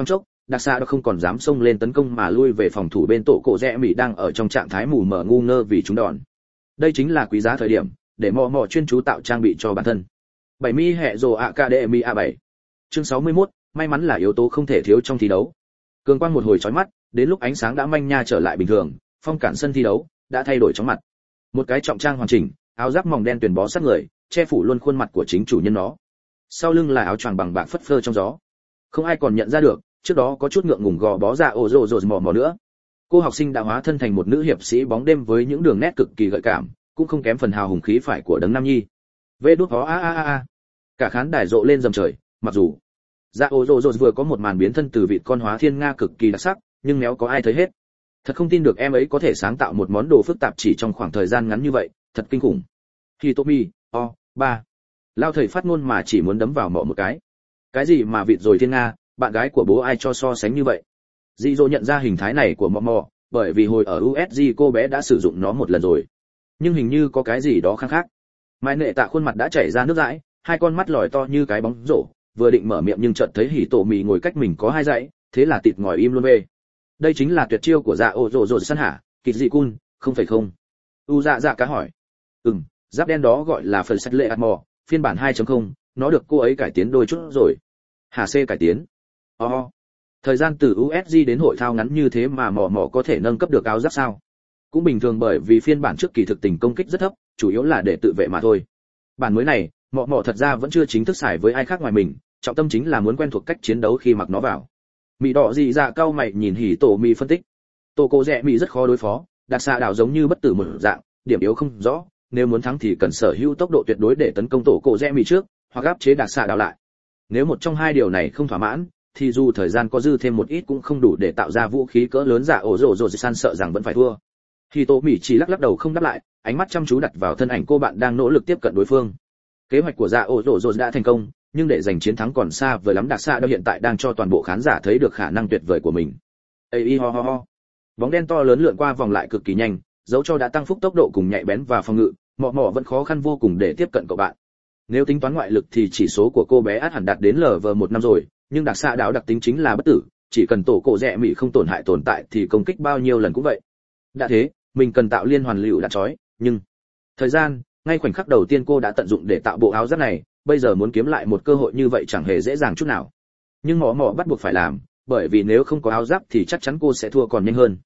đặc xạ đã không còn dám xông lên tấn công mà lui về phòng thủ bên tổ cổ rẽ mỹ đang ở trong trạng thái mù mờ ngu ngơ vì chúng đòn. Đây chính là quý giá thời điểm để mò mò chuyên chú tạo trang bị cho bản thân. 70 hệ rồ Academy A7. Chương 61, may mắn là yếu tố không thể thiếu trong thi đấu. Cường quang một hồi chói mắt, đến lúc ánh sáng đã manh nha trở lại bình thường, phong cản sân thi đấu đã thay đổi chóng mặt. Một cái trọng trang hoàn chỉnh, áo giáp mỏng đen tuyền bó sát người, che phủ luôn khuôn mặt của chính chủ nhân nó. Sau lưng là áo choàng bằng bạc phất phơ trong gió. Không ai còn nhận ra được, trước đó có chút ngượng ngùng gò bó ra ồ rồ mò mò nữa. Cô học sinh đã hóa thân thành một nữ hiệp sĩ bóng đêm với những đường nét cực kỳ gợi cảm, cũng không kém phần hào hùng khí phải của đấng nam nhi. Vê đút hó a. Cả khán đài rộ lên dầm trời, mặc dù dạ ồ rồ vừa có một màn biến thân từ vịt con hóa thiên nga cực kỳ đặc sắc, nhưng méo có ai thấy hết. Thật không tin được em ấy có thể sáng tạo một món đồ phức tạp chỉ trong khoảng thời gian ngắn như vậy, thật kinh khủng. Hitomi, ba. Lao thầy phát ngôn mà chỉ muốn đấm vào mỏ một cái. Cái gì mà vịt rồi thiên nga, bạn gái của bố ai cho so sánh như vậy. Dị dỗ nhận ra hình thái này của mò, bởi vì hồi ở USG cô bé đã sử dụng nó một lần rồi. Nhưng hình như có cái gì đó khác. Mai nệ tạ khuôn mặt đã chảy ra nước dãi, hai con mắt lòi to như cái bóng rổ, vừa định mở miệng nhưng chợt thấy hỉ tổ mì ngồi cách mình có hai dãy, thế là tịt ngòi im luôn về. Đây chính là tuyệt chiêu của dạ ổ rồ săn hả, kịch dị cun, không phải không? U dạ cá hỏi. Giáp đen đó gọi là phần sách lệ Atmore, phiên bản 2.0, nó được cô ấy cải tiến đôi chút rồi. Hà C cải tiến. Thời gian từ USG đến hội thao ngắn như thế mà mò có thể nâng cấp được áo giáp sao? Cũng bình thường bởi vì phiên bản trước kỳ thực tình công kích rất thấp, chủ yếu là để tự vệ mà thôi. Bản mới này, mò thật ra vẫn chưa chính thức xài với ai khác ngoài mình, trọng tâm chính là muốn quen thuộc cách chiến đấu khi mặc nó vào. Mị đỏ dị dạ cao mày nhìn hỉ tổ mì phân tích. Tổ cổ rẽ mị rất khó đối phó, đặc xạ đảo giống như bất tử một dạng, điểm yếu không rõ, nếu muốn thắng thì cần sở hữu tốc độ tuyệt đối để tấn công tổ cổ rẽ mị trước, hoặc áp chế đặc xạ đảo lại. Nếu một trong hai điều này không thỏa mãn, thì dù thời gian có dư thêm một ít cũng không đủ để tạo ra vũ khí cỡ lớn giả ổ rồ san sợ rằng vẫn phải thua. Hỉ tổ mị chỉ lắc đầu không đáp lại, ánh mắt chăm chú đặt vào thân ảnh cô bạn đang nỗ lực tiếp cận đối phương. Kế hoạch của dạ ổ rồ đã thành công, nhưng để giành chiến thắng còn xa vời lắm. Đặc xạ đảo hiện tại đang cho toàn bộ khán giả thấy được khả năng tuyệt vời của mình. Ho. Bóng đen to lớn lượn qua vòng lại cực kỳ nhanh, dấu cho đã tăng phúc tốc độ cùng nhạy bén và phòng ngự, mọ vẫn khó khăn vô cùng để tiếp cận cậu bạn. Nếu tính toán ngoại lực thì chỉ số của cô bé át hẳn đạt đến LV1 năm rồi, nhưng đặc xạ đảo đặc tính chính là bất tử, chỉ cần tổ cổ rẽ mị không tổn hại tồn tại thì công kích bao nhiêu lần cũng vậy. Đã thế, mình cần tạo liên hoàn lưu đạn chói, nhưng thời gian, ngay khoảnh khắc đầu tiên cô đã tận dụng để tạo bộ áo giáp này, bây giờ muốn kiếm lại một cơ hội như vậy chẳng hề dễ dàng chút nào. Nhưng mọ bắt buộc phải làm, bởi vì nếu không có áo giáp thì chắc chắn cô sẽ thua còn nhanh hơn.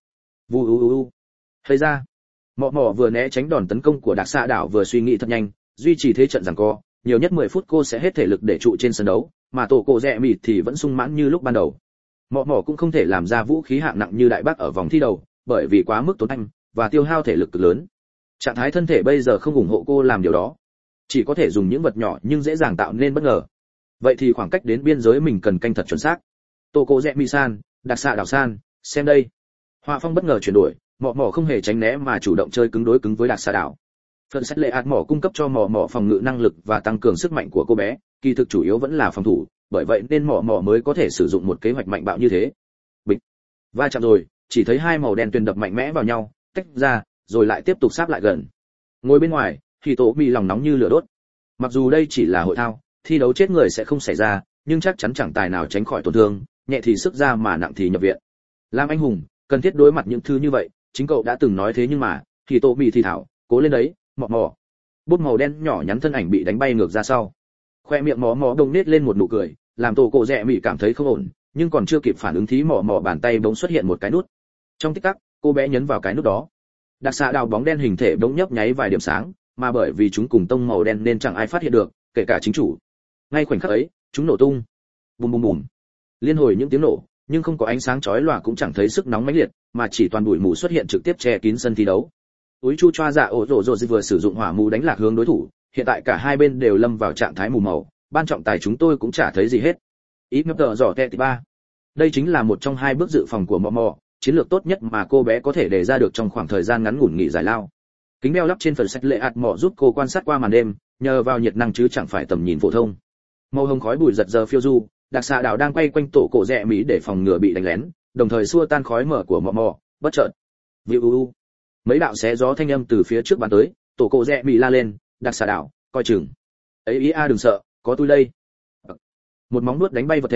Vu. Hay ra, mọ vừa né tránh đòn tấn công của đặc xạ đảo vừa suy nghĩ thật nhanh, duy trì thế trận giằng co, nhiều nhất 10 phút cô sẽ hết thể lực để trụ trên sân đấu, mà tổ cổ rẽ mịt thì vẫn sung mãn như lúc ban đầu. Mọ cũng không thể làm ra vũ khí hạng nặng như đại bác ở vòng thi đầu, bởi vì quá mức tốn anh và tiêu hao thể lực cực lớn. Trạng thái thân thể bây giờ không ủng hộ cô làm điều đó, chỉ có thể dùng những vật nhỏ nhưng dễ dàng tạo nên bất ngờ. Vậy thì khoảng cách đến biên giới mình cần canh thật chuẩn xác. Tổ cổ rẽ mị san, đặc xạ đảo san, xem đây. Họa phong bất ngờ chuyển đổi, mọ không hề tránh né mà chủ động chơi cứng đối cứng với đặc xạ đảo. Phần sách lệ ạt mỏ cung cấp cho mọ phòng ngự năng lực và tăng cường sức mạnh của cô bé, kỳ thực chủ yếu vẫn là phòng thủ, bởi vậy nên mọ mới có thể sử dụng một kế hoạch mạnh bạo như thế. Bịch. Va chạm rồi, chỉ thấy hai màu đen tuyền đập mạnh mẽ vào nhau, tách ra, rồi lại tiếp tục sáp lại gần. Ngồi bên ngoài, thì tổ mì lòng nóng như lửa đốt. Mặc dù đây chỉ là hội thao, thi đấu chết người sẽ không xảy ra, nhưng chắc chắn chẳng tài nào tránh khỏi tổn thương, nhẹ thì sức ra mà nặng thì nhập viện. Làm anh hùng, cần thiết đối mặt những thứ như vậy, chính cậu đã từng nói thế nhưng mà, thì tổ mì thì thảo, cố lên đấy, mọ. Bút màu đen nhỏ nhắn thân ảnh bị đánh bay ngược ra sau. Khoe miệng mọ đông nết lên một nụ cười, làm tổ cổ rẽ mị cảm thấy không ổn, nhưng còn chưa kịp phản ứng thì mọ bàn tay bỗng xuất hiện một cái nút. Trong tích tắc, cô bé nhấn vào cái nút đó. Đặc xạ đào bóng đen hình thể bỗng nhấp nháy vài điểm sáng, mà bởi vì chúng cùng tông màu đen nên chẳng ai phát hiện được, kể cả chính chủ. Ngay khoảnh khắc ấy, chúng nổ tung. Bùm. Liên hồi những tiếng nổ, nhưng không có ánh sáng chói lòa cũng chẳng thấy sức nóng mãnh liệt, mà chỉ toàn bụi mù xuất hiện trực tiếp che kín sân thi đấu. Úi chu choa dạ ổ rồ vừa sử dụng hỏa mù đánh lạc hướng đối thủ, hiện tại cả hai bên đều lâm vào trạng thái mù màu, ban trọng tài chúng tôi cũng chả thấy gì hết. Ít ngấp tờ giỏ tệ 3. Đây chính là một trong hai bước dự phòng của mọ, chiến lược tốt nhất mà cô bé có thể đề ra được trong khoảng thời gian ngắn ngủn nghỉ giải lao. Kính đeo lắp trên phần sách lệ ạt mọ giúp cô quan sát qua màn đêm, nhờ vào nhiệt năng chứ chẳng phải tầm nhìn phổ thông. Màu hồng khói bụi giật giờ phiêu du, đặc xạ đảo đang quay quanh tổ cổ rẽ mỹ để phòng ngừa bị đánh lén, đồng thời xua tan khói mở của mọ, bất chợt. Viu. Mấy đạo xé gió thanh âm từ phía trước bắn tới, tổ cổ rẽ mỹ la lên, đặc xạ đảo, coi chừng. Ấy đừng sợ, có tôi đây. Một móng vuốt đánh bay vật thể,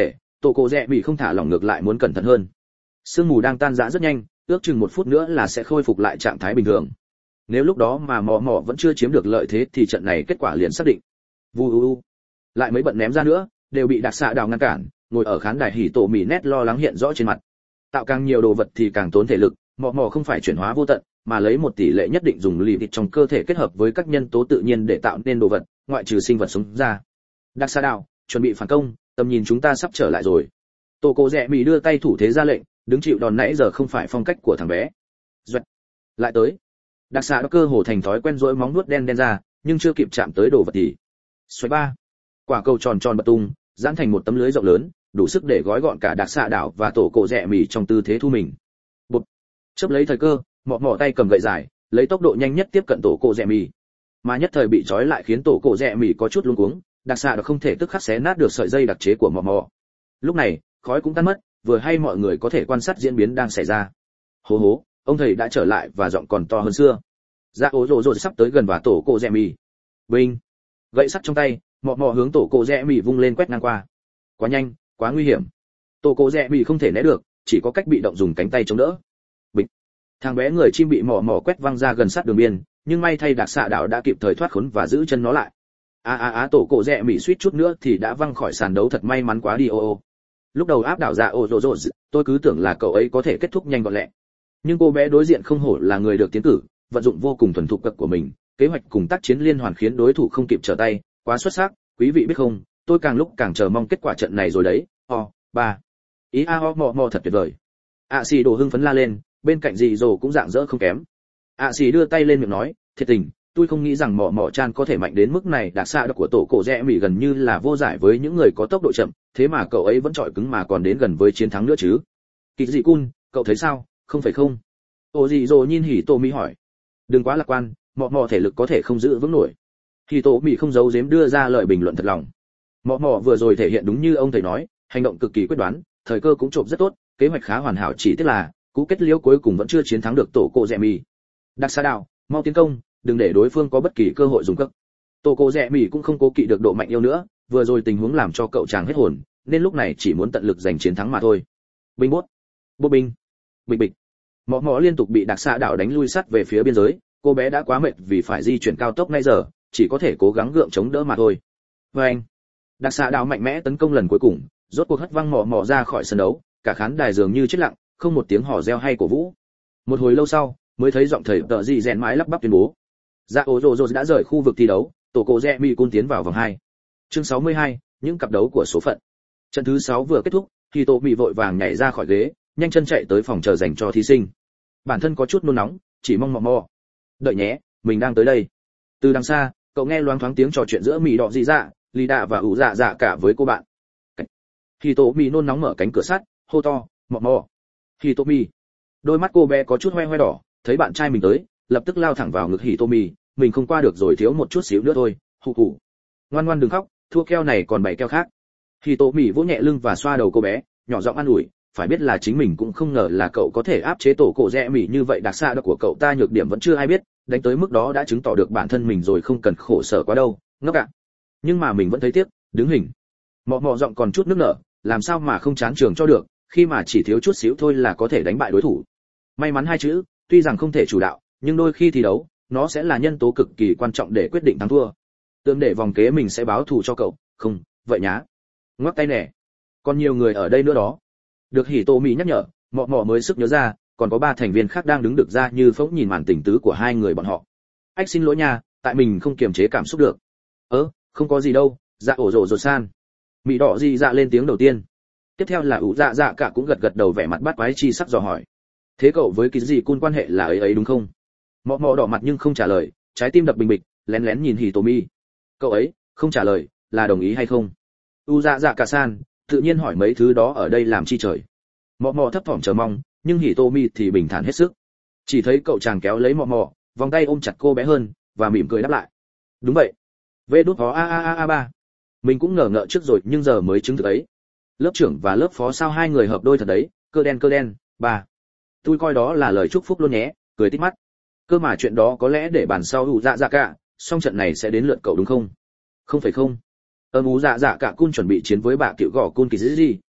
Tổ cổ rẽ bị không thả lỏng ngược lại muốn cẩn thận hơn. Sương mù đang tan rã rất nhanh, ước chừng 1 phút nữa là sẽ khôi phục lại trạng thái bình thường. Nếu lúc đó mà mò mò vẫn chưa chiếm được lợi thế thì trận này kết quả liền xác định. Vu lại mấy bận ném ra nữa, đều bị Đặc Xạ Đào ngăn cản, ngồi ở khán đài hỉ tổ mỉ nét lo lắng hiện rõ trên mặt. Tạo càng nhiều đồ vật thì càng tốn thể lực, mò mò không phải chuyển hóa vô tận, mà lấy một tỷ lệ nhất định dùng lì thịt trong cơ thể kết hợp với các nhân tố tự nhiên để tạo nên đồ vật, ngoại trừ sinh vật sống ra. Đặc Xạ Đào, chuẩn bị phản công, tầm nhìn chúng ta sắp trở lại rồi. Tổ cổ rẽ mỉ đưa tay thủ thế ra lệnh, đứng chịu đòn nãy giờ không phải phong cách của thằng bé. Duệt. Lại tới. Đặc Xạ đã cơ hồ thành thói quen rỗi móng vuốt đen đen ra, nhưng chưa kịp chạm tới đồ vật thì xoáy ba. Quả cầu tròn tròn bật tung, giãn thành một tấm lưới rộng lớn, đủ sức để gói gọn cả Đặc Xạ đảo và tổ cổ rẽ mỉ trong tư thế thu mình. Bụt. Chớp lấy thời cơ, mỏ tay cầm gậy dài, lấy tốc độ nhanh nhất tiếp cận tổ cổ rẽ mỉ. Mà nhất thời bị trói lại khiến tổ cổ rẽ mỉ có chút luống cuống, Đặc Xạ đã không thể tức khắc xé nát được sợi dây đặc chế của mỏ. Lúc này, khói cũng tan mất, vừa hay mọi người có thể quan sát diễn biến đang xảy ra. Hố hố, ông thầy đã trở lại và giọng còn to hơn xưa. Dạ ố rồ sắp tới gần và tổ cổ rẽ mỉ. Binh. Gậy sắt trong tay, mỏ hướng tổ cổ rẽ mỉ vung lên quét ngang qua. Quá nhanh, quá nguy hiểm. Tổ cổ rẽ mỉ không thể né được, chỉ có cách bị động dùng cánh tay chống đỡ. Bịch. Thằng bé người chim bị mỏ quét văng ra gần sát đường biên, nhưng may thay Đặc Xạ đảo đã kịp thời thoát khốn và giữ chân nó lại. Tổ cổ rẽ mỉ suýt chút nữa thì đã văng khỏi sàn đấu, thật may mắn quá đi ô. Lúc đầu áp đảo Dạ ố rồ, tôi cứ tưởng là cậu ấy có thể kết thúc nhanh gọn lẹ. Nhưng cô bé đối diện không hổ là người được tiến cử, vận dụng vô cùng thuần thục cực của mình, kế hoạch cùng tác chiến liên hoàn khiến đối thủ không kịp trở tay, quá xuất sắc, quý vị biết không, tôi càng lúc càng chờ mong kết quả trận này rồi đấy. Mò thật tuyệt vời. Xì đồ hưng phấn la lên, bên cạnh dì dồ cũng rạng rỡ không kém. Xì đưa tay lên miệng nói, thiệt tình, tôi không nghĩ rằng mò chan có thể mạnh đến mức này. Đặc Xạ của tổ cổ rẽ mỉ gần như là vô giải với những người có tốc độ chậm, thế mà cậu ấy vẫn trọi cứng mà còn đến gần với chiến thắng nữa chứ. Kịch dị cun, cậu thấy sao, không phải không? Dì dồ nhìn hỉ tổ mỹ hỏi. Đừng quá lạc quan, mò thể lực có thể không giữ vững nổi. Hỉ tổ mỹ không giấu giếm đưa ra lời bình luận thật lòng. Mò vừa rồi thể hiện đúng như ông thầy nói, hành động cực kỳ quyết đoán, thời cơ cũng chộp rất tốt, kế hoạch khá hoàn hảo, chỉ tiếc là cú kết liễu cuối cùng vẫn chưa chiến thắng được tổ cổ rẽ mỉ. Đặc Xạ đảo, mau tiến công, đừng để đối phương có bất kỳ cơ hội dùng cước. Tổ cổ rẽ mỉ cũng không cố kỵ được độ mạnh yêu nữa, vừa rồi tình huống làm cho cậu chàng hết hồn, nên lúc này chỉ muốn tận lực giành chiến thắng mà thôi. Binh bốt, bốt binh, bịch bịch. Mỏ liên tục bị Đặc Xạ đảo đánh lui sát về phía biên giới, cô bé đã quá mệt vì phải di chuyển cao tốc ngay giờ, chỉ có thể cố gắng gượng chống đỡ mà thôi. Và anh, Đặc Xạ đảo mạnh mẽ tấn công lần cuối cùng, rốt cuộc hất văng mỏ ra khỏi sân đấu, cả khán đài dường như chết lặng, không một tiếng hò reo hay cổ vũ. Một hồi lâu sau, mới thấy giọng thầy tợ gì rèn mái lắp bắp tuyên bố. Dạ ố rồ đã rời khu vực thi đấu, tổ cổ rẽ mỉ cun tiến vào vòng 2. Chương 62, những cặp đấu của số phận. Trận thứ 6 vừa kết thúc, thì tổ mỉ vội vàng nhảy ra khỏi ghế, nhanh chân chạy tới phòng chờ dành cho thí sinh. Bản thân có chút nôn nóng, chỉ mong mò. Đợi nhé, mình đang tới đây. Từ đằng xa, cậu nghe loáng thoáng tiếng trò chuyện giữa mỉ đỏ dị dạ, lý đạ và ủ dạ cả với cô bạn. Thì tổ mỉ nôn nóng mở cánh cửa sắt, hô to, mò. Thì tổ mỉ. Đôi mắt cô bé có chút hoe đỏ, thấy bạn trai mình tới, lập tức lao thẳng vào ngực Hỉ Tô Mì, mình không qua được rồi, thiếu một chút xíu nữa thôi, hù. Ngoan đừng khóc, thua keo này còn 7 keo khác. Hỉ Tô Mì vỗ nhẹ lưng và xoa đầu cô bé, nhỏ giọng an ủi, phải biết là chính mình cũng không ngờ là cậu có thể áp chế tổ cổ rẽ mỉ như vậy. Đặc Xạ của cậu ta nhược điểm vẫn chưa ai biết, đánh tới mức đó đã chứng tỏ được bản thân mình rồi, không cần khổ sở quá đâu, ngốc ạ. Nhưng mà mình vẫn thấy tiếc, đứng hình. Mọ giọng còn chút nước nở, làm sao mà không chán trường cho được, khi mà chỉ thiếu chút xíu thôi là có thể đánh bại đối thủ. May mắn hai chữ, tuy rằng không thể chủ đạo, nhưng đôi khi thi đấu, nó sẽ là nhân tố cực kỳ quan trọng để quyết định thắng thua. Tương để vòng kế mình sẽ báo thù cho cậu, không, vậy nhá. Ngoắc tay nè. Còn nhiều người ở đây nữa đó. Được Hỉ Tô Mì nhắc nhở, mọ mới sức nhớ ra, còn có 3 thành viên khác đang đứng được ra như phỗng nhìn màn tình tứ của hai người bọn họ. Ách xin lỗi nha, tại mình không kiềm chế cảm xúc được. Không có gì đâu, dạ ổ rồ san. Mị đỏ gì dạ lên tiếng đầu tiên. Tiếp theo là ủ dạ cả cũng gật đầu, vẻ mặt bắt quái chi sắc dò hỏi. Thế cậu với cái gì cun quan hệ là ấy đúng không? Mọ đỏ mặt nhưng không trả lời, trái tim đập bình bịch, lén nhìn Hỉ Tô Mì. Cậu ấy không trả lời, là đồng ý hay không? U dạ cả san, tự nhiên hỏi mấy thứ đó ở đây làm chi trời? Mọ thấp thỏm chờ mong, nhưng Hỉ Tô Mì thì bình thản hết sức. Chỉ thấy cậu chàng kéo lấy mọ, vòng tay ôm chặt cô bé hơn, và mỉm cười đáp lại. Đúng vậy. Vê đút phó ba. Mình cũng ngờ ngợ trước rồi nhưng giờ mới chứng thực ấy. Lớp trưởng và lớp phó sao hai người hợp đôi thật đấy, cơ đen, ba. Tôi coi đó là lời chúc phúc luôn nhé, cười tít mắt. Cơ mà chuyện đó có lẽ để bàn sau ủ dạ cả, song trận này sẽ đến lượt cậu đúng không? Không phải không. Ú dạ cả cun chuẩn bị chiến với bà cựu gò cun kỳ gì,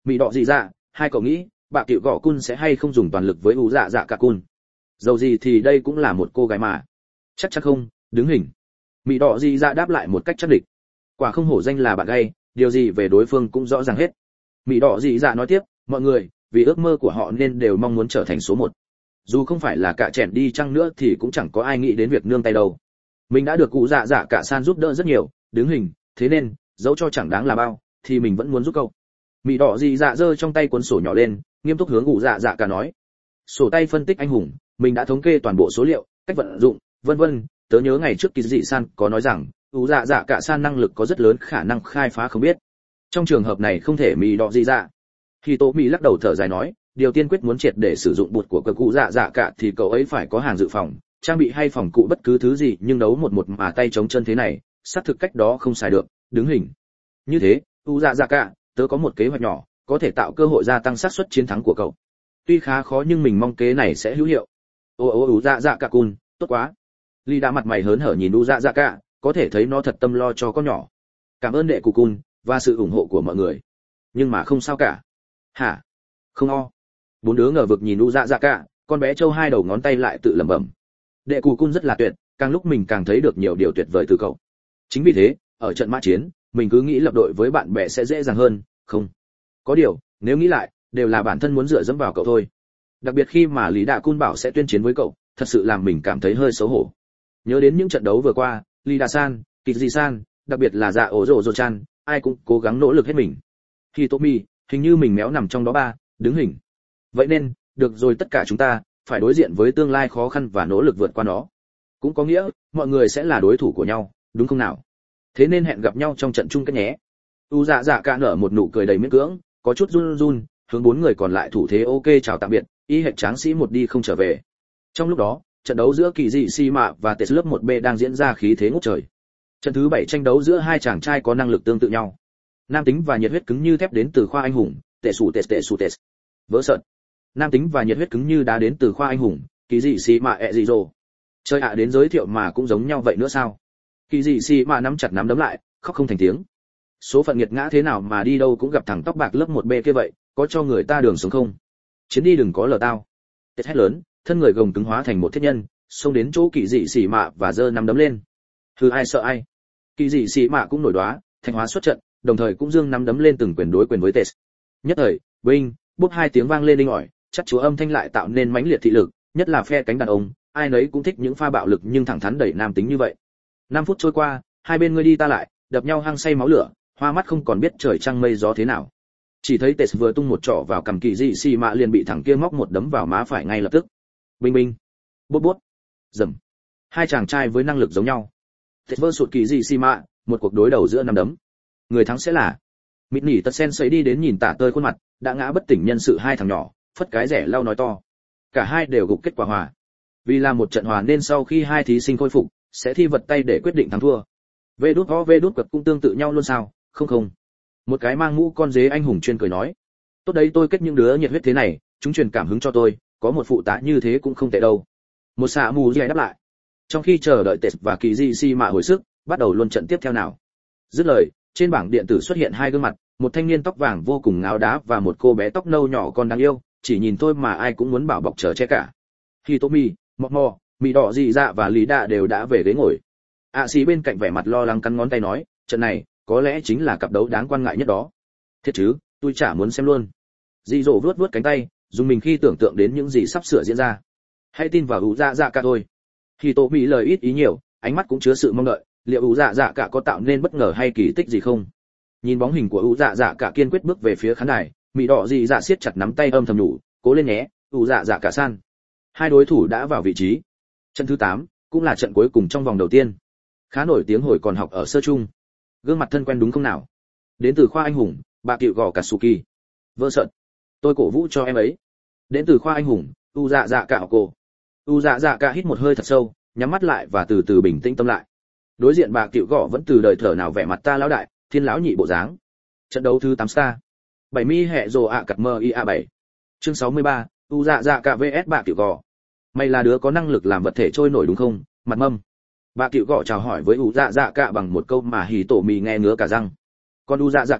Mị đỏ gì dạ, hai cậu nghĩ bà cựu gõ cun sẽ hay không dùng toàn lực với ủ dạ dạ cả cun? Dầu gì thì đây cũng là một cô gái mà. Chắc chắn không, đứng hình. Mị đỏ gì dạ đáp lại một cách chắc địch. Quả không hổ danh là bạn gay, điều gì về đối phương cũng rõ ràng hết. Mị đỏ gì dạ nói tiếp, mọi người, vì ước mơ của họ nên đều mong muốn trở thành số một. Dù không phải là cả chèn đi chăng nữa thì cũng chẳng có ai nghĩ đến việc nương tay đâu. Mình đã được cụ dạ dạ cả san giúp đỡ rất nhiều, đứng hình, thế nên dẫu cho chẳng đáng là bao thì mình vẫn muốn giúp cậu. Mị đỏ gì dạ giơ trong tay cuốn sổ nhỏ lên, nghiêm túc hướng cụ dạ dạ cả nói. Sổ tay phân tích anh hùng, mình đã thống kê toàn bộ số liệu, cách vận dụng, vân vân. Tớ nhớ ngày trước kỳ dị san có nói rằng cụ dạ dạ cả san năng lực có rất lớn khả năng khai phá không biết. Trong trường hợp này không thể mị đỏ gì dạ. Khi Tô Mỹ lắc đầu thở dài nói, điều tiên quyết muốn triệt để sử dụng bụt của cụ dạ dạ cả thì cậu ấy phải có hàng dự phòng, trang bị hay phòng cụ bất cứ thứ gì, nhưng đấu một mà tay chống chân thế này, xác thực cách đó không xài được, đứng hình. Như thế, cụ dạ dạ cả, tớ có một kế hoạch nhỏ, có thể tạo cơ hội gia tăng xác suất chiến thắng của cậu. Tuy khá khó nhưng mình mong kế này sẽ hữu hiệu. Cụ dạ dạ cả cun, tốt quá. Ly đã mặt mày hớn hở nhìn cụ dạ dạ cả, có thể thấy nó thật tâm lo cho con nhỏ. Cảm ơn đệ cụ cun và sự ủng hộ của mọi người. Nhưng mà không sao cả. Hả? Không o. Bốn đứa ngờ vực nhìn u dạ dạ cả, con bé trâu hai đầu ngón tay lại tự lẩm bẩm. Đệ cù cun rất là tuyệt, càng lúc mình càng thấy được nhiều điều tuyệt vời từ cậu. Chính vì thế, ở trận mã chiến, mình cứ nghĩ lập đội với bạn bè sẽ dễ dàng hơn, không? Có điều, nếu nghĩ lại, đều là bản thân muốn dựa dẫm vào cậu thôi. Đặc biệt khi mà Lý Đạ Cun bảo sẽ tuyên chiến với cậu, thật sự làm mình cảm thấy hơi xấu hổ. Nhớ đến những trận đấu vừa qua, Lý Đạ San, Kiji San, đặc biệt là Dạ Ổ Rồ Rồ Chan, ai cũng cố gắng nỗ lực hết mình. Khi Tomi, hình như mình méo nằm trong đó ba, đứng hình. Vậy nên, được rồi, tất cả chúng ta phải đối diện với tương lai khó khăn và nỗ lực vượt qua nó. Cũng có nghĩa, mọi người sẽ là đối thủ của nhau, đúng không nào? Thế nên hẹn gặp nhau trong trận chung kết nhé. U dạ dạ cả nở một nụ cười đầy miễn cưỡng, có chút run run, hướng bốn người còn lại thủ thế ok chào tạm biệt, y hệt tráng sĩ một đi không trở về. Trong lúc đó, trận đấu giữa Kỳ Dị Si Mạ và Tết lớp 1B đang diễn ra khí thế ngút trời. Trận thứ 7 tranh đấu giữa hai chàng trai có năng lực tương tự nhau. Nam tính và nhiệt huyết cứng như thép đến từ khoa anh hùng, tệ sủ tệ. Vỡ sợn. Nam tính và nhiệt huyết cứng như đá đến từ khoa anh hùng, Kỳ Dị Si Mạ ẹ dị rồ. Chơi ạ đến giới thiệu mà cũng giống nhau vậy nữa sao? Kỳ Dị Si Mạ nắm chặt nắm đấm lại, khóc không thành tiếng. Số phận nghiệt ngã thế nào mà đi đâu cũng gặp thằng tóc bạc lớp 1B kia vậy, có cho người ta đường sống không? Chiến đi đừng có lờ tao. Tết hét lớn, thân người gồng cứng hóa thành một thiết nhân, xông đến chỗ Kỳ Dị Si Mạ và giơ nắm đấm lên. Hừ, ai sợ ai? Kỳ Dị Si Mạ cũng nổi đoá, thành hóa xuất trận, đồng thời cũng giương nắm đấm lên từng quyền đối quyền với Tết. Nhất thời, binh, bốp hai tiếng vang lên đinh ỏi, chắc chúa âm thanh lại tạo nên mãnh liệt thị lực, nhất là phe cánh đàn ông, ai nấy cũng thích những pha bạo lực nhưng thẳng thắn đẩy nam tính như vậy. 5 phút trôi qua, hai bên ngươi đi ta lại, đập nhau hăng say máu lửa, hoa mắt không còn biết trời trăng mây gió thế nào. Chỉ thấy Tết vừa tung một trỏ vào cằm Kỳ Dị Si Mạ liền bị thằng kia móc một đấm vào má phải ngay lập tức. Binh binh, bốp bốp, rầm. Hai chàng trai với năng lực giống nhau. Tết vơ sụt Kỳ Dị Si Mạ, một cuộc đối đầu giữa năm đấm. Người thắng sẽ là Mịt Nỉ Tật Sen sấy đi đến nhìn tả tơi khuôn mặt, đã ngã bất tỉnh nhân sự hai thằng nhỏ, phất cái rẻ lau nói to. Cả hai đều gục kết quả hòa. Vì là một trận hòa nên sau khi hai thí sinh khôi phục, sẽ thi vật tay để quyết định thắng thua. Vê đút quật cũng tương tự nhau luôn sao? Không. Một cái mang mũ con dế anh hùng chuyên cười nói. Tốt đấy, tôi kết những đứa nhiệt huyết thế này, chúng truyền cảm hứng cho tôi, có một phụ tá như thế cũng không tệ đâu. Một xạ mù dè đáp lại. Trong khi chờ đợi Tết và Kỳ Dị Si Mạ hồi sức, bắt đầu luôn trận tiếp theo nào. Dứt lời, trên bảng điện tử xuất hiện hai gương mặt, một thanh niên tóc vàng vô cùng ngáo đá và một cô bé tóc nâu nhỏ còn đáng yêu, chỉ nhìn thôi mà ai cũng muốn bảo bọc chở che cả. Khi Tommy, Mọ, Mị Đỏ Dị Dạ và Lý Đạ đều đã về ghế ngồi. Xí bên cạnh vẻ mặt lo lắng cắn ngón tay nói, trận này có lẽ chính là cặp đấu đáng quan ngại nhất đó. Thiệt chứ, tôi chả muốn xem luôn. Dị Dỗ vuốt cánh tay, dùng mình khi tưởng tượng đến những gì sắp sửa diễn ra. Hãy tin vào U Dạ Dạ cả thôi. Khi Tommy lời ít ý nhiều, ánh mắt cũng chứa sự mong đợi, liệu U Dạ Dạ cả có tạo nên bất ngờ hay kỳ tích gì không? Nhìn bóng hình của U Dạ Dạ cả kiên quyết bước về phía khán đài, Mị Đỏ Dị Dạ siết chặt nắm tay âm thầm nhủ, cố lên nhé, U Dạ Dạ cả san. Hai đối thủ đã vào vị trí. Trận thứ 8, cũng là trận cuối cùng trong vòng đầu tiên. Khá nổi tiếng hồi còn học ở sơ trung. Gương mặt thân quen đúng không nào? Đến từ khoa anh hùng, bà cựu gò Katsuki. Vơ sợn. Tôi cổ vũ cho em ấy. Đến từ khoa anh hùng, U Dạ Dạ cả cô. U Dạ Dạ cả hít một hơi thật sâu, nhắm mắt lại và từ từ bình tĩnh tâm lại. Đối diện bà cựu gò vẫn từ đời thở nào vẻ mặt ta lão đại, thiên lão nhị bộ dáng. Trận đấu thứ 8 star. 70 hệ rồ ạ cặp mơ IA7. Chương 63, U Dạ Dạ cả VS bà cựu gò. Mày là đứa có năng lực làm vật thể trôi nổi đúng không, mặt mâm? Bà cựu gọ chào hỏi với U Dạ Dạ cả bằng một câu mà Hỉ Tổ Mì nghe ngứa cả răng. Còn U Dạ Dạ cả,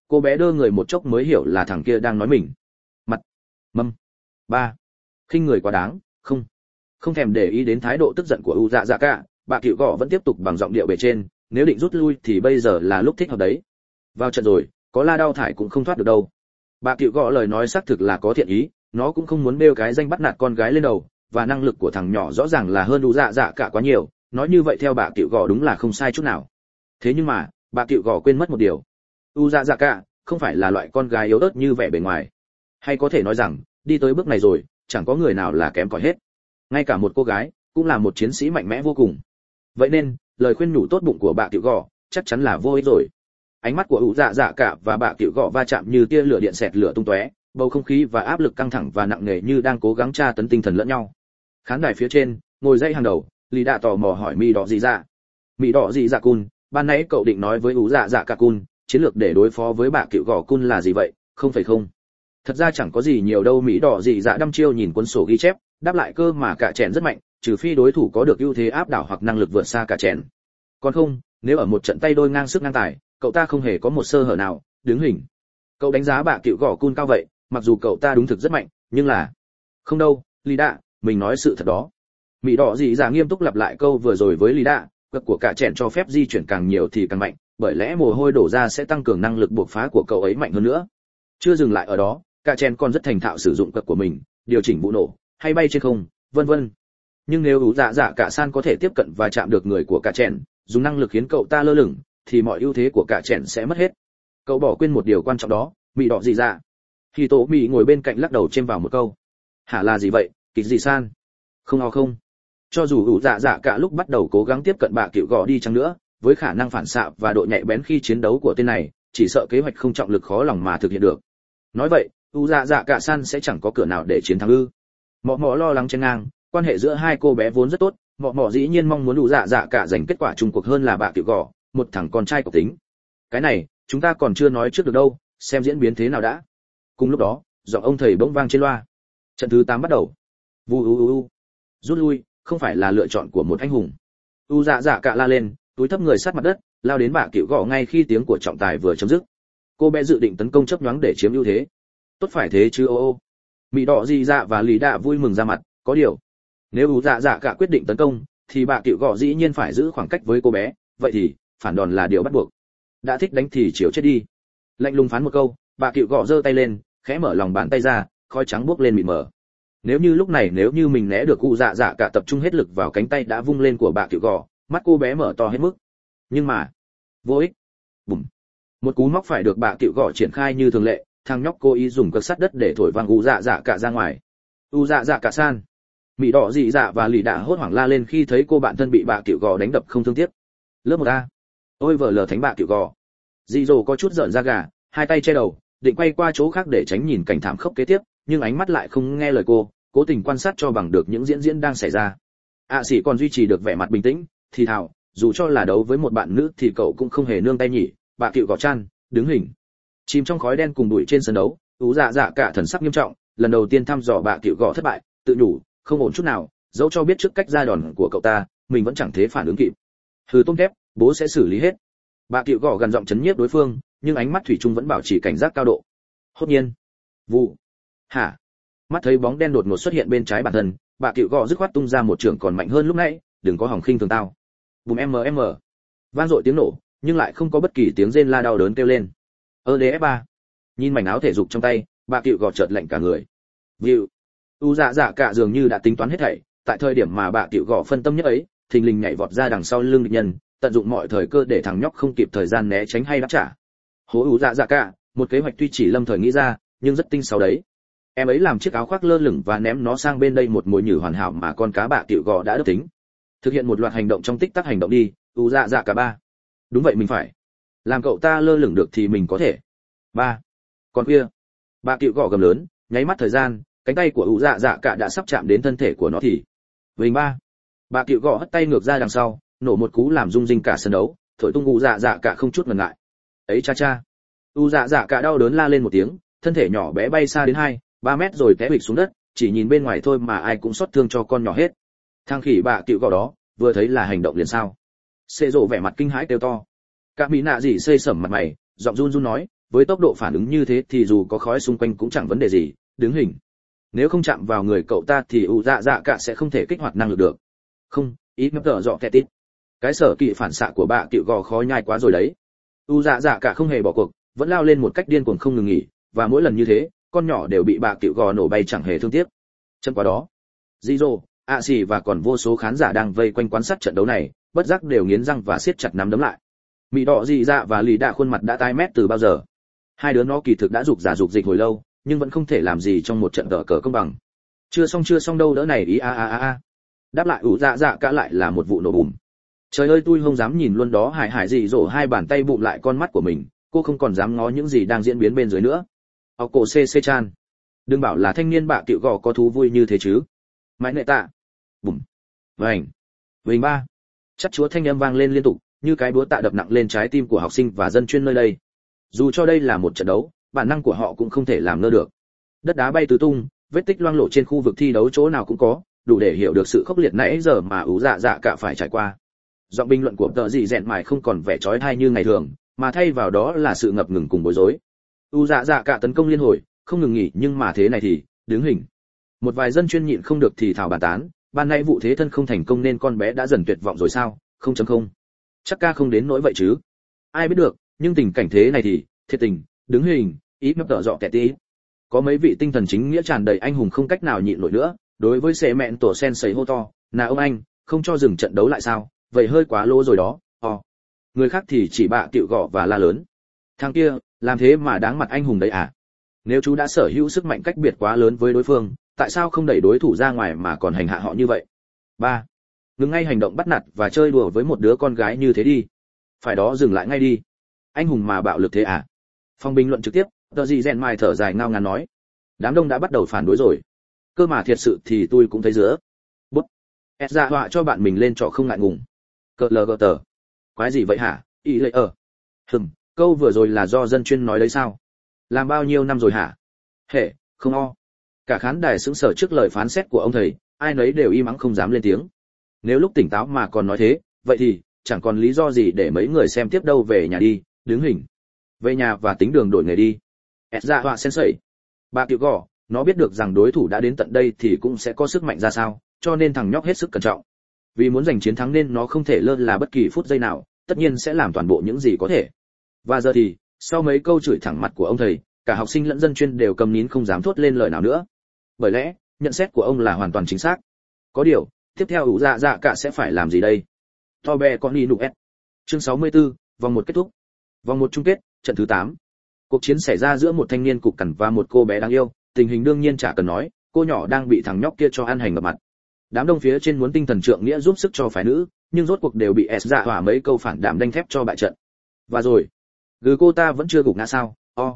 cô bé đơ người một chốc mới hiểu là thằng kia đang nói mình. Mặt mâm ba khinh người quá đáng, không thèm để ý đến thái độ tức giận của u dạ dạ cả, bà cựu gọ vẫn tiếp tục bằng giọng điệu bề trên, nếu định rút lui thì bây giờ là lúc thích hợp đấy. Vào trận rồi, có la đau thải cũng không thoát được đâu. Bà cựu gọ lời nói xác thực là có thiện ý, nó cũng không muốn bêu cái danh bắt nạt con gái lên đầu, và năng lực của thằng nhỏ rõ ràng là hơn u dạ dạ cả quá nhiều, nói như vậy theo bà cựu gọ đúng là không sai chút nào. Thế nhưng mà bà cựu gọ quên mất một điều, u dạ dạ cả không phải là loại con gái yếu ớt như vẻ bề ngoài, hay có thể nói rằng đi tới bước này rồi chẳng có người nào là kém cỏi hết, ngay cả một cô gái cũng là một chiến sĩ mạnh mẽ vô cùng. Vậy nên lời khuyên nhủ tốt bụng của bà cựu gọ chắc chắn là vô ích rồi. Ánh mắt của u dạ dạ cả và bà cựu gọ va chạm như tia lửa điện xẹt lửa tung tóe, bầu không khí và áp lực căng thẳng và nặng nề như đang cố gắng tra tấn tinh thần lẫn nhau. Khán đài phía trên ngồi dãy hàng đầu, Lý Đạ tò mò hỏi Mị Đỏ Dị Dạ. Mị Đỏ Dị Dạ Cun, ban nãy cậu định nói với u dạ dạ cả Cun, chiến lược để đối phó với bà cựu gọ Cun là gì vậy, không phải không? Thật ra chẳng có gì nhiều đâu. Mị Đỏ Dị Dạ đăm chiêu nhìn cuốn sổ ghi chép, đáp lại cơ mà cả chèn rất mạnh, trừ phi đối thủ có được ưu thế áp đảo hoặc năng lực vượt xa cả chèn. Còn không, nếu ở một trận tay đôi ngang sức ngang tài, cậu ta không hề có một sơ hở nào. Đứng hình. Cậu đánh giá bà cựu gọ Cun cao vậy, mặc dù cậu ta đúng thực rất mạnh, nhưng là không đâu, Lý Đạ, mình nói sự thật đó. Mị Đỏ Dị Dạ nghiêm túc lặp lại câu vừa rồi với Lý Đạ, cực của cả chèn cho phép di chuyển càng nhiều thì càng mạnh, bởi lẽ mồ hôi đổ ra sẽ tăng cường năng lực bộc phá của cậu ấy mạnh hơn nữa. Chưa dừng lại ở đó, cả chèn còn rất thành thạo sử dụng cực của mình, điều chỉnh vụ nổ, hay bay trên không, vân vân. Nhưng nếu u dạ dạ cả san có thể tiếp cận và chạm được người của cả chèn, dùng năng lực khiến cậu ta lơ lửng, thì mọi ưu thế của cả chèn sẽ mất hết. Cậu bỏ quên một điều quan trọng đó. Mị Đỏ Dị Dạ. Khi Tố Mị ngồi bên cạnh lắc đầu chêm vào một câu. Hả, là gì vậy, kịch gì san? Không. Cho dù u dạ dạ cả lúc bắt đầu cố gắng tiếp cận bà cựu gọ đi chăng nữa, với khả năng phản xạ và độ nhạy bén khi chiến đấu của tên này, chỉ sợ kế hoạch không trọng lực khó lòng mà thực hiện được. Nói vậy, u dạ dạ cả san sẽ chẳng có cửa nào để chiến thắng ư? Mọ lo lắng chen ngang, quan hệ giữa hai cô bé vốn rất tốt, mọ dĩ nhiên mong muốn u dạ dạ cả giành kết quả chung cuộc hơn là bà cựu gọ, một thằng con trai cộc tính. Cái này chúng ta còn chưa nói trước được đâu, xem diễn biến thế nào đã. Cùng lúc đó, giọng ông thầy bỗng vang trên loa. Trận thứ 8 bắt đầu. Vu. Rút lui không phải là lựa chọn của một anh hùng. U dạ dạ cả la lên, túi thấp người sát mặt đất, lao đến bà cựu gọ ngay khi tiếng của trọng tài vừa chấm dứt. Cô bé dự định tấn công chớp nhoáng để chiếm ưu thế. Tốt phải thế chứ ô. Mị Đỏ Dị Dạ và Lý Đạ vui mừng ra mặt, có điều, nếu u dạ dạ cả quyết định tấn công, thì bà cựu gọ dĩ nhiên phải giữ khoảng cách với cô bé, vậy thì phản đòn là điều bắt buộc. Đã thích đánh thì chiếu chết đi. Lạnh lùng phán một câu, bà cựu gọ giơ tay lên, khẽ mở lòng bàn tay ra, khói trắng bốc lên mịt mờ. Nếu như mình né được u dạ dạ cả tập trung hết lực vào cánh tay đã vung lên của bà cựu gọ, mắt cô bé mở to hết mức. Nhưng mà vô ích. Bùm. Một cú móc phải được bà cựu gọ triển khai như thường lệ, thằng nhóc cố ý dùng cực sắt đất để thổi văng u dạ dạ cả ra ngoài. U dạ dạ cả san. Mị Đỏ Dị Dạ và Lý Đạ hốt hoảng la lên khi thấy cô bạn thân bị bà cựu gọ đánh đập không thương tiếc. Lớp 1A. Ôi vợ lờ thánh bà cựu gọ. Dị Dỗ có chút giận da gà, hai tay che đầu, định quay qua chỗ khác để tránh nhìn cảnh thảm khốc kế tiếp, nhưng ánh mắt lại không nghe lời cô, cố tình quan sát cho bằng được những diễn đang xảy ra. Sĩ còn duy trì được vẻ mặt bình tĩnh, thì thào, dù cho là đấu với một bạn nữ thì cậu cũng không hề nương tay nhỉ. Bà cựu gọ chan, đứng hình. Chìm trong khói đen cùng bụi trên sân đấu, u dạ dạ cả thần sắc nghiêm trọng, lần đầu tiên thăm dò bà cựu gọ thất bại, tự nhủ, không ổn chút nào, dẫu cho biết trước cách ra đòn của cậu ta, mình vẫn chẳng thế phản ứng kịp. Hừ tôm thép, bố sẽ xử lý hết. Bà cựu gọ gần giọng chấn nhiếp đối phương, nhưng ánh mắt thủy chung vẫn bảo trì cảnh giác cao độ. Hốt nhiên, vụ. Hả? Mắt thấy bóng đen đột ngột xuất hiện bên trái bản thân, bà cựu gọ dứt khoát tung ra một trường còn mạnh hơn lúc nãy, đừng có hỏng khinh thường tao. Bùm mm. Vang dội tiếng nổ, nhưng lại không có bất kỳ tiếng rên la đau đớn kêu lên. EDF3. Nhìn mảnh áo thể dục trong tay, bà cựu gọ chợt lạnh cả người. View. U dạ dạ cả dường như đã tính toán hết thảy, tại thời điểm mà bà cựu gọ phân tâm nhất ấy, thình lình nhảy vọt ra đằng sau lưng địch nhân, tận dụng mọi thời cơ để thằng nhóc không kịp thời gian né tránh hay đáp trả. Hố U dạ dạ cả, một kế hoạch tuy chỉ lâm thời nghĩ ra, nhưng rất tinh xảo đấy. Em ấy làm chiếc áo khoác lơ lửng và ném nó sang bên đây, một mồi nhử hoàn hảo mà con cá bà cựu gọ đã đớp tính. Thực hiện một loạt hành động trong tích tắc hành động đi, U dạ dạ cả ba. Đúng vậy, mình phải làm cậu ta lơ lửng được thì mình có thể. Ba. Còn kia, bà cựu gọ gầm lớn, nháy mắt thời gian, cánh tay của U dạ dạ cả đã sắp chạm đến thân thể của nó thì vinh ba. Bà cựu gọ hất tay ngược ra đằng sau, nổ một cú làm rung rinh cả sân đấu, thổi tung U dạ dạ cả không chút ngần ngại. Ấy cha cha. U dạ dạ cả đau đớn la lên một tiếng, thân thể nhỏ bé bay xa đến 2-3 mét rồi té bịch xuống đất, chỉ nhìn bên ngoài thôi mà ai cũng xót thương cho con nhỏ hết. Thằng khỉ bà cựu gọ đó, vừa thấy là hành động liền sao? Xê rộ vẻ mặt kinh hãi kêu to. Cả mỹ nạ gì xây sẩm mặt mày, giọng run run nói, với tốc độ phản ứng như thế thì dù có khói xung quanh cũng chẳng vấn đề gì, đứng hình. Nếu không chạm vào người cậu ta thì ủ dạ dạ cả sẽ không thể kích hoạt năng lực được. Không, ít ngấp tở dọ kẹt tít. Cái sở kỵ phản xạ của bạ cựu gò khó nhai quá rồi đấy. U dạ dạ cả không hề bỏ cuộc, vẫn lao lên một cách điên cuồng không ngừng nghỉ, và mỗi lần như thế, con nhỏ đều bị bạ cựu gò nổ bay chẳng hề thương tiếc. Chân quá đó, Ziro, ạ xì và còn vô số khán giả đang vây quanh quan sát trận đấu này, bất giác đều nghiến răng và siết chặt nắm đấm lại. Mị đỏ dị dạ và lì đạ khuôn mặt đã tái mét từ bao giờ. Hai đứa nó kỳ thực đã dục giả dục dịch hồi lâu, nhưng vẫn không thể làm gì trong một trận cờ công bằng. Chưa xong đâu đỡ này ý a. Đáp lại ủ dạ dạ cả lại là một vụ nổ bùm. Trời ơi, tôi không dám nhìn luôn đó. Hải dị dỗ hai bàn tay bụm lại con mắt của mình, cô không còn dám ngó những gì đang diễn biến bên dưới nữa. Cổ cc chan, đừng bảo là thanh niên bạ cựu gò có thú vui như thế chứ. Mãi nệ tạ, bùm, vành, vành ba. Chắc chúa thanh âm vang lên liên tục, như cái búa tạ đập nặng lên trái tim của học sinh và dân chuyên nơi đây. Dù cho đây là một trận đấu, bản năng của họ cũng không thể làm ngơ được. Đất đá bay tứ tung, vết tích loang lổ trên khu vực thi đấu chỗ nào cũng có, đủ để hiểu được sự khốc liệt nãy giờ mà ú dạ dạ cả phải trải qua. Giọng bình luận của tờ dị dẹn mải không còn vẻ chói tai như ngày thường, mà thay vào đó là sự ngập ngừng cùng bối rối. U dạ dạ cả tấn công liên hồi, không ngừng nghỉ, nhưng mà thế này thì đứng hình. Một vài dân chuyên nhịn không được thì thảo bàn tán, ban nãy vụ thế thân không thành công nên con bé đã dần tuyệt vọng rồi sao? 0.0. Chắc ca không đến nỗi vậy chứ. Ai biết được, nhưng tình cảnh thế này thì thiệt tình, đứng hình, ít mấp tở dọ kẹt tí. Có mấy vị tinh thần chính nghĩa tràn đầy anh hùng không cách nào nhịn nổi nữa, đối với xe mẹn tổ sen sấy hô to, "Nào ông anh, không cho dừng trận đấu lại sao? Vậy hơi quá lố rồi đó." Người khác thì chỉ bạ cựu gọ và la lớn. Thằng kia, làm thế mà đáng mặt anh hùng đấy à? Nếu chú đã sở hữu sức mạnh cách biệt quá lớn với đối phương, tại sao không đẩy đối thủ ra ngoài mà còn hành hạ họ như vậy? 3. Ngừng ngay hành động bắt nạt và chơi đùa với một đứa con gái như thế đi. Phải đó, dừng lại ngay đi. Anh hùng mà bạo lực thế à? Phòng bình luận trực tiếp, tờ gì rèn mai thở dài ngao ngán nói. Đám đông đã bắt đầu phản đối rồi. Cơ mà thiệt sự thì tôi cũng thấy giữa. Bút. Ed ra họa cho bạn mình lên trò không ngại ngùng. Cờ lờ gờ tờ. Quái gì vậy hả? Ý lệ ở. Câu vừa rồi là do dân chuyên nói đấy sao? Làm bao nhiêu năm rồi hả? Hệ, không o. Cả khán đài sững sờ trước lời phán xét của ông thầy, ai nấy đều im ắng không dám lên tiếng. Nếu lúc tỉnh táo mà còn nói thế, vậy thì chẳng còn lý do gì để mấy người xem tiếp đâu. Về nhà đi, đứng hình. Về nhà và tính đường đổi nghề đi. Ezra họa sensei. Bà Cựu Gò, nó biết được rằng đối thủ đã đến tận đây thì cũng sẽ có sức mạnh ra sao, cho nên thằng nhóc hết sức cẩn trọng. Vì muốn giành chiến thắng nên nó không thể lơ là bất kỳ phút giây nào, tất nhiên sẽ làm toàn bộ những gì có thể. Và giờ thì, sau mấy câu chửi thẳng mặt của ông thầy, cả học sinh lẫn dân chuyên đều câm nín không dám thốt lên lời nào nữa. Bởi lẽ, nhận xét của ông là hoàn toàn chính xác. Có điều, tiếp theo ủ dạ dạ cả sẽ phải làm gì đây? Tobe con đi nụ S. Chương 64, vòng 1 kết thúc. Vòng 1 chung kết, trận thứ 8. Cuộc chiến xảy ra giữa một thanh niên cục cằn và một cô bé đáng yêu, tình hình đương nhiên chả cần nói, cô nhỏ đang bị thằng nhóc kia cho ăn hành ngập mặt. Đám đông phía trên muốn tinh thần trượng nghĩa giúp sức cho phái nữ, nhưng rốt cuộc đều bị S dạ hỏa mấy câu phản đạm đanh thép cho bại trận. Và rồi, cô ta vẫn chưa gục ngã sao?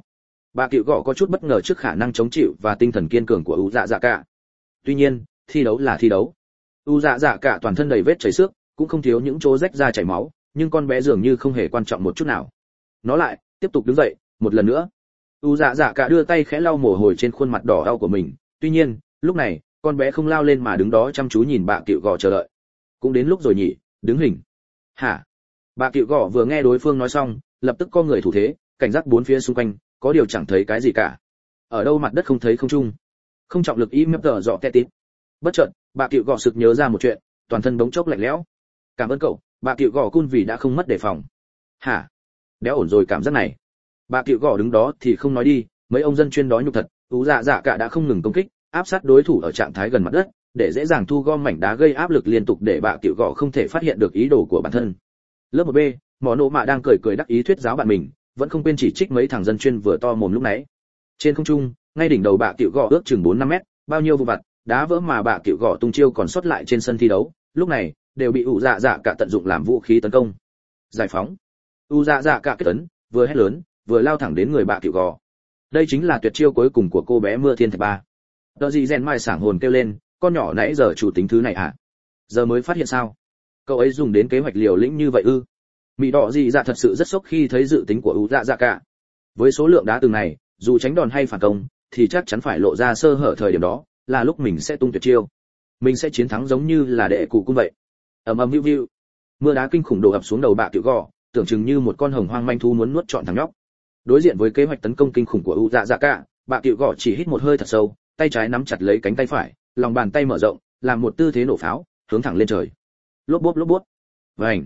Bà Cựu Gọ có chút bất ngờ trước khả năng chống chịu và tinh thần kiên cường của U Dạ Dạ Cả. Tuy nhiên, thi đấu là thi đấu. U Dạ Dạ Cả toàn thân đầy vết chảy xước, cũng không thiếu những chỗ rách da chảy máu, nhưng con bé dường như không hề quan trọng một chút nào. Nó lại tiếp tục đứng dậy, một lần nữa. U Dạ Dạ Cả đưa tay khẽ lau mồ hôi trên khuôn mặt đỏ đau của mình. Tuy nhiên, lúc này, con bé không lao lên mà đứng đó chăm chú nhìn bà Cựu Gọ chờ đợi. Cũng đến lúc rồi nhỉ, đứng hình. Hả? Bà Cựu Gọ vừa nghe đối phương nói xong, lập tức co người thủ thế, cảnh giác bốn phía xung quanh, có điều chẳng thấy cái gì cả. Ở đâu mặt đất không thấy không trung. Không trọng lực im mép tờ dọ tét tít. Bất chợt, bà Cựu Gọ sực nhớ ra một chuyện, toàn thân bỗng chốc lạnh lẽo. Cảm ơn cậu, bà Cựu Gọ cun vì đã không mất đề phòng. Hả? Đéo ổn rồi cảm giác này. Bà Cựu Gọ đứng đó thì không nói đi, mấy ông dân chuyên đó nhục thật, Ú Dạ Dạ Cả đã không ngừng công kích, áp sát đối thủ ở trạng thái gần mặt đất, để dễ dàng thu gom mảnh đá gây áp lực liên tục để bà Cựu Gọ không thể phát hiện được ý đồ của bản thân. Lớp 1B, Mỏ Nộ Mạ đang cười cười đắc ý thuyết giáo bạn mình, vẫn không quên chỉ trích mấy thằng dân chuyên vừa to mồm lúc nãy. Trên không trung, ngay đỉnh đầu bà Cựu Gọ ước chừng 4-5 mét, bao nhiêu vụ vặt, đá vỡ mà bà Cựu Gọ tung chiêu còn sót lại trên sân thi đấu, lúc này đều bị Ú Dạ Dạ Cả tận dụng làm vũ khí tấn công. Giải phóng. Ú Dạ Dạ Cả kết tấn, vừa hét lớn, vừa lao thẳng đến người bà Cựu Gọ. Đây chính là tuyệt chiêu cuối cùng của cô bé Mưa Thiên Thạch Ba. Đợi gì rèn mai sảng hồn kêu lên, con nhỏ nãy giờ chủ tính thứ này à? Giờ mới phát hiện sao? Cậu ấy dùng đến kế hoạch liều lĩnh như vậy ư? Mị đỏ gì dạ thật sự rất sốc khi thấy dự tính của Ú Dạ Dạ Cả. Với số lượng đá từng này, dù tránh đòn hay phản công, thì chắc chắn phải lộ ra sơ hở thời điểm đó, là lúc mình sẽ tung tuyệt chiêu. Mình sẽ chiến thắng giống như là đệ cụ cung vậy. Ầm ầm view view. Mưa đá kinh khủng đổ ập xuống đầu bà Cựu Gọ, tưởng chừng như một con hồng hoang manh thú muốn nuốt trọn thằng nhóc. Đối diện với kế hoạch tấn công kinh khủng của u dạ dạ cả, bạ cựu gõ chỉ hít một hơi thật sâu, tay trái nắm chặt lấy cánh tay phải, lòng bàn tay mở rộng, làm một tư thế nổ pháo, hướng thẳng lên trời. Lốp bốp lốp bốp. Vành.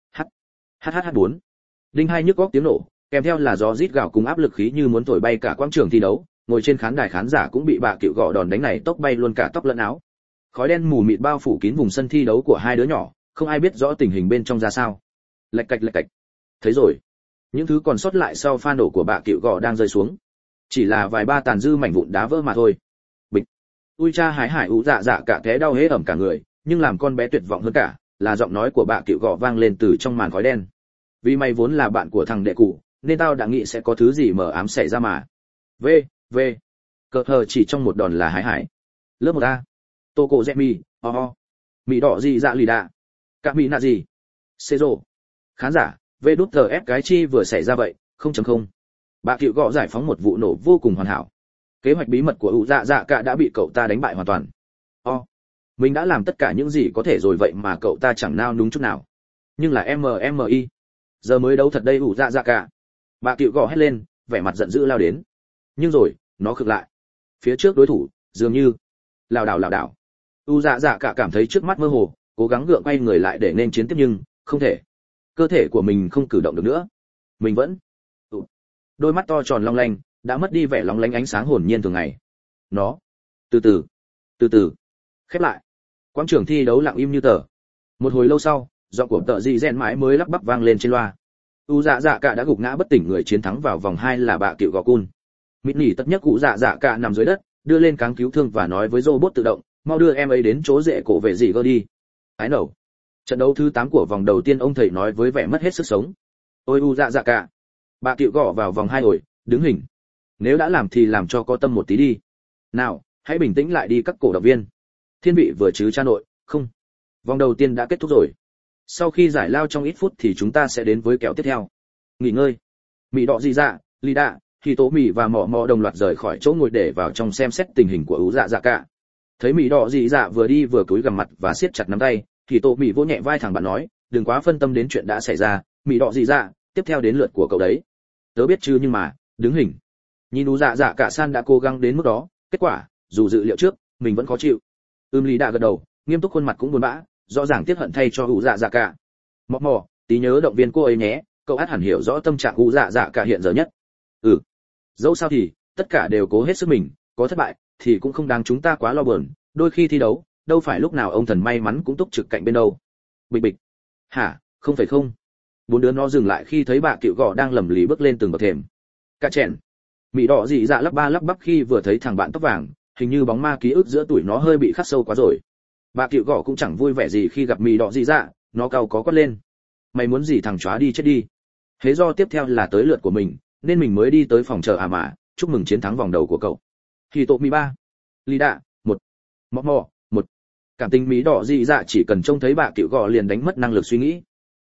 HHH4. Đinh hai nhức óc tiếng nổ, kèm theo là gió rít gào cùng áp lực khí như muốn thổi bay cả quảng trường thi đấu, ngồi trên khán đài khán giả cũng bị bạ cựu gõ đòn đánh này tốc bay luôn cả tóc lẫn áo. Khói đen mù mịt bao phủ kín vùng sân thi đấu của hai đứa nhỏ, không ai biết rõ tình hình bên trong ra sao. Lạch cạch lạch cạch. Thấy rồi, những thứ còn sót lại sau pha nổ của bạ cựu gò đang rơi xuống, chỉ là vài ba tàn dư mảnh vụn đá vỡ mà thôi. Bịch. Ui cha hái hải ú dạ dạ cả té đau hế ẩm cả người, nhưng làm con bé tuyệt vọng hơn cả là giọng nói của bạ cựu gò vang lên từ trong màn khói đen. Vì mày vốn là bạn của thằng đệ cụ, nên tao đã nghĩ sẽ có thứ gì mờ ám xảy ra mà. V. Cờ hờ chỉ trong một đòn là hái hải. Lớp 1A. Toko Zemi, Mỹ đỏ gì dạ lì đạ. Cả Mỹ nạ gì? Cezro. Khán giả, VĐTF cái chi vừa xảy ra vậy, 0.0. Bạ cựu gõ giải phóng một vụ nổ vô cùng hoàn hảo. Kế hoạch bí mật của ủ dạ dạ cả đã bị cậu ta đánh bại hoàn toàn. Mình đã làm tất cả những gì có thể rồi vậy mà cậu ta chẳng nao núng chút nào. Nhưng là MMI. Giờ mới đấu thật đây ủ dạ dạ cả. Bạ cựu gõ hét lên, vẻ mặt giận dữ lao đến. Nhưng rồi, nó khựng lại. Phía trước đối thủ, dường như lảo đảo. U dạ dạ cả cảm thấy trước mắt mơ hồ, cố gắng gượng quay người lại để nên chiến tiếp nhưng không thể. Cơ thể của mình không cử động được nữa. Mình vẫn đôi mắt to tròn long lanh đã mất đi vẻ lóng lánh ánh sáng hồn nhiên thường ngày. Nó từ từ khép lại. Quảng trường thi đấu lặng im như tờ. Một hồi lâu sau, giọng của tợ dị rèn mãi mới lắp bắp vang lên trên loa. U dạ dạ cả đã gục ngã bất tỉnh, người chiến thắng vào vòng 2 là bạ cựu gò cun. Mịt nỉ tất nhất cụ dạ dạ cả nằm dưới đất, đưa lên cáng cứu thương và nói với robot tự động, mau đưa em ấy đến chỗ rễ cổ vệ gì cơ đi. Ái nẩu. Trận đấu thứ 8 của vòng đầu tiên, ông thầy nói với vẻ mất hết sức sống. Ôi u dạ dạ cả. Bạ cựu gõ vào vòng 2 rồi, đứng hình. Nếu đã làm thì làm cho có tâm một tí đi. Nào, hãy bình tĩnh lại đi các cổ động viên. Thiên vị vừa chứ cha nội, không. Vòng đầu tiên đã kết thúc rồi. Sau khi giải lao trong ít phút thì chúng ta sẽ đến với kèo tiếp theo. Nghỉ ngơi. Mị đỏ gì dạ, ly đạ, thì tố mì và mọ đồng loạt rời khỏi chỗ ngồi để vào trong xem xét tình hình của ú dạ dạ cả. Thấy mị đỏ gì dạ vừa đi vừa cúi gằm mặt và siết chặt nắm tay, thì tổ mị vỗ nhẹ vai thằng bạn nói, đừng quá phân tâm đến chuyện đã xảy ra. Mị đỏ gì dạ, tiếp theo đến lượt của cậu đấy. Tớ biết chứ, nhưng mà đứng hình. Nhìn ú dạ dạ cả san đã cố gắng đến mức đó, kết quả dù dự liệu trước mình vẫn khó chịu. Lý đã gật đầu, nghiêm túc, khuôn mặt cũng buồn bã, rõ ràng tiếc hận thay cho ú dạ dạ cả. Mọ tí nhớ động viên cô ấy nhé, cậu ắt hẳn hiểu rõ tâm trạng ú dạ dạ cả hiện giờ nhất. Dẫu sao thì tất cả đều cố hết sức mình, có thất bại thì cũng không đáng chúng ta quá lo buồn, đôi khi thi đấu đâu phải lúc nào ông thần may mắn cũng túc trực cạnh bên đâu. Bịch bịch. Hả? Không phải không. Bốn đứa nó dừng lại khi thấy bà cựu gò đang lầm lì bước lên từng bậc thềm. Cả chèn. Mị đỏ dị dạ lắp bắp khi vừa thấy thằng bạn tóc vàng, hình như bóng ma ký ức giữa tuổi nó hơi bị khắc sâu quá rồi. Bà cựu gò cũng chẳng vui vẻ gì khi gặp mị đỏ dị dạ, nó cau có quát lên. Mày muốn gì thằng chóa đi chết đi. Thế do tiếp theo là tới lượt của mình, nên mình mới đi tới phòng chờ mà, chúc mừng chiến thắng vòng đầu của cậu. Thì tổ mì 3, ly đạ 1, mọ 1. Cảm tình mí đỏ dị dạ chỉ cần trông thấy bà cựu gò liền đánh mất năng lực suy nghĩ.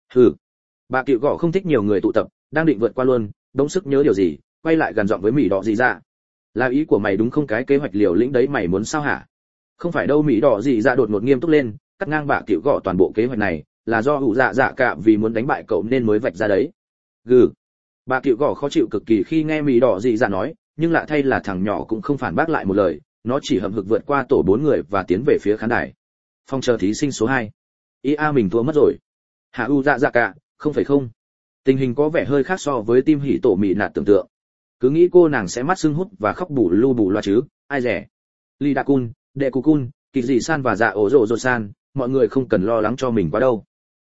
Bà cựu gò không thích nhiều người tụ tập, đang định vượt qua luôn, đống sức nhớ điều gì, quay lại gần giọng với mỉ đỏ dị dạ. Là ý của mày đúng không, cái kế hoạch liều lĩnh đấy mày muốn sao hả? Không phải đâu. Mỉ đỏ dị dạ đột ngột nghiêm túc lên, cắt ngang bà cựu gò, toàn bộ kế hoạch này là do ủ dạ dạ cả vì muốn đánh bại cậu nên mới vạch ra đấy. Bà cựu gò khó chịu cực kỳ khi nghe mì đỏ dị dạ nói, nhưng lạ thay là thằng nhỏ cũng không phản bác lại một lời, nó chỉ hậm hực vượt qua tổ 4 người và tiến về phía khán đài. Phòng chờ thí sinh số 2. Mình thua mất rồi. Hạ u dạ dạ cả, không phải không. Tình hình có vẻ hơi khác so với team hỉ tổ mị nạt tưởng tượng. Cứ nghĩ cô nàng sẽ mắt sưng hút và khóc bù loa chứ, ai rẻ. Ly Đa Cun, Đệ Cú Cun, Kỳ Dị San và Dạ Ổ Rồ Rồ San, mọi người không cần lo lắng cho mình quá đâu.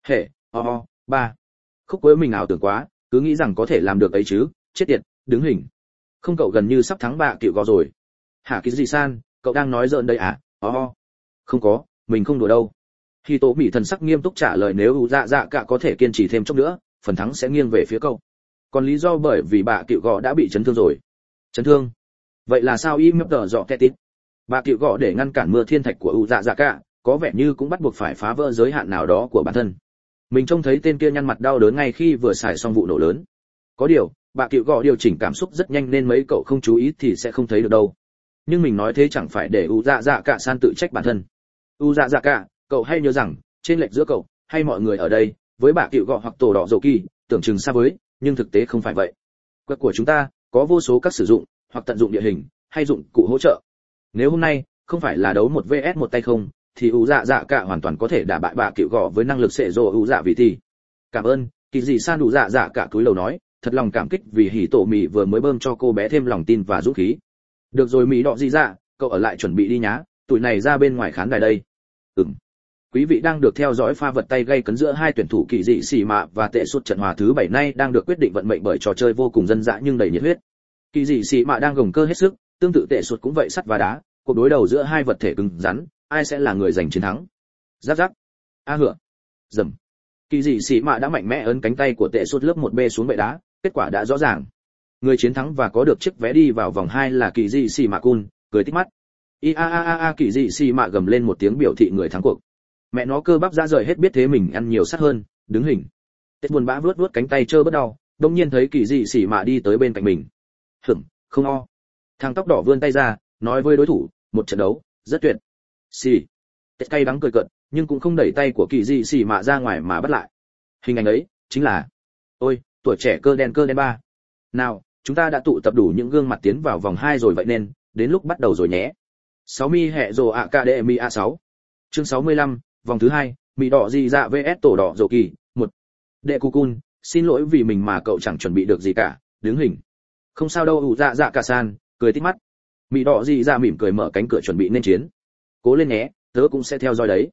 Ba. Khúc cuối mình ảo tưởng quá, cứ nghĩ rằng có thể làm được ấy chứ, chết tiệt, đứng hình. Không, cậu gần như sắp thắng bạ cựu gò rồi. Hả? Cái gì San, cậu đang nói giỡn đây à? Không có, mình không đùa đâu. Khi tổ mỹ thần sắc nghiêm túc trả lời, nếu u dạ dạ cả có thể kiên trì thêm chút nữa, phần thắng sẽ nghiêng về phía cậu. Còn lý do bởi vì bạ cựu gò đã bị chấn thương rồi. Chấn thương? Vậy là sao im tờ dọ tít? Bạ cựu gò để ngăn cản mưa thiên thạch của u dạ dạ cả, có vẻ như cũng bắt buộc phải phá vỡ giới hạn nào đó của bản thân. Mình trông thấy tên kia nhăn mặt đau đớn ngay khi vừa xài xong vụ nổ lớn. Có điều, bà cựu gò điều chỉnh cảm xúc rất nhanh nên mấy cậu không chú ý thì sẽ không thấy được đâu. Nhưng mình nói thế chẳng phải để u dạ dạ cả san tự trách bản thân. U dạ dạ cả, cậu hay nhớ rằng trên lệch giữa cậu hay mọi người ở đây với bà cựu gò hoặc tổ đỏ dầu kỳ tưởng chừng xa với, nhưng thực tế không phải vậy. Quật của chúng ta có vô số các sử dụng, hoặc tận dụng địa hình, hay dụng cụ hỗ trợ. Nếu hôm nay không phải là đấu một vs một tay không, thì ủ dạ dạ cả hoàn toàn có thể đả bại bà cựu gọ với năng lực xệ rồ ủ dạ vị thì. Cảm ơn, kỳ dị san ủ dạ dạ cả túi lầu nói, thật lòng cảm kích vì hỉ tổ mì vừa mới bơm cho cô bé thêm lòng tin và dũng khí. Được rồi mỹ đọ dị dạ, cậu ở lại chuẩn bị đi nhá, tụi này ra bên ngoài khán đài đây. Quý vị đang được theo dõi pha vật tay gay cấn giữa hai tuyển thủ kỳ dị xì mạ và tệ suất trận hòa thứ 7 nay đang được quyết định vận mệnh bởi trò chơi vô cùng dân dã nhưng đầy nhiệt huyết. Kỳ dị xì mạ đang gồng cơ hết sức, tương tự tệ suất cũng vậy sắt và đá, cuộc đối đầu giữa hai vật thể cứng rắn, ai sẽ là người giành chiến thắng? Giáp giáp. A hựa. Dầm. Kỳ dị xì mạ đã mạnh mẽ ấn cánh tay của tệ suất lớp 1B xuống bệ đá, kết quả đã rõ ràng. Người chiến thắng và có được chiếc vé đi vào vòng 2 là kỳ dị xì mạ cun, cười tít mắt. Kỳ dị xì mạ gầm lên một tiếng biểu thị người thắng cuộc. Mẹ nó cơ bắp ra rời hết biết thế mình ăn nhiều sắt hơn, đứng hình. Tết buồn bã vuốt cánh tay trơ bất đau, đột nhiên thấy kỳ dị xì mạ đi tới bên cạnh mình. Không o. Thằng tóc đỏ vươn tay ra, nói với đối thủ, một trận đấu rất tuyệt. Xì. Tết cay đắng cười cợt, nhưng cũng không đẩy tay của kỳ dị xì mạ ra ngoài mà bắt lại. Hình ảnh ấy chính là, ôi, tuổi trẻ cơ đen ba. Nào, chúng ta đã tụ tập đủ những gương mặt tiến vào vòng 2 rồi vậy nên, đến lúc bắt đầu rồi nhé. 6 mi hệ rồ Academy A6. Chương 65, vòng thứ 2, mỹ đỏ gì dạ vs tổ đỏ rồ kỳ, 1. Đệ Cu Cun, xin lỗi vì mình mà cậu chẳng chuẩn bị được gì cả, đứng hình. Không sao đâu ủ dạ dạ cả san, cười tít mắt. Mỹ đỏ gì dạ mỉm cười mở cánh cửa chuẩn bị nên chiến. Cố lên nhé, tớ cũng sẽ theo dõi đấy.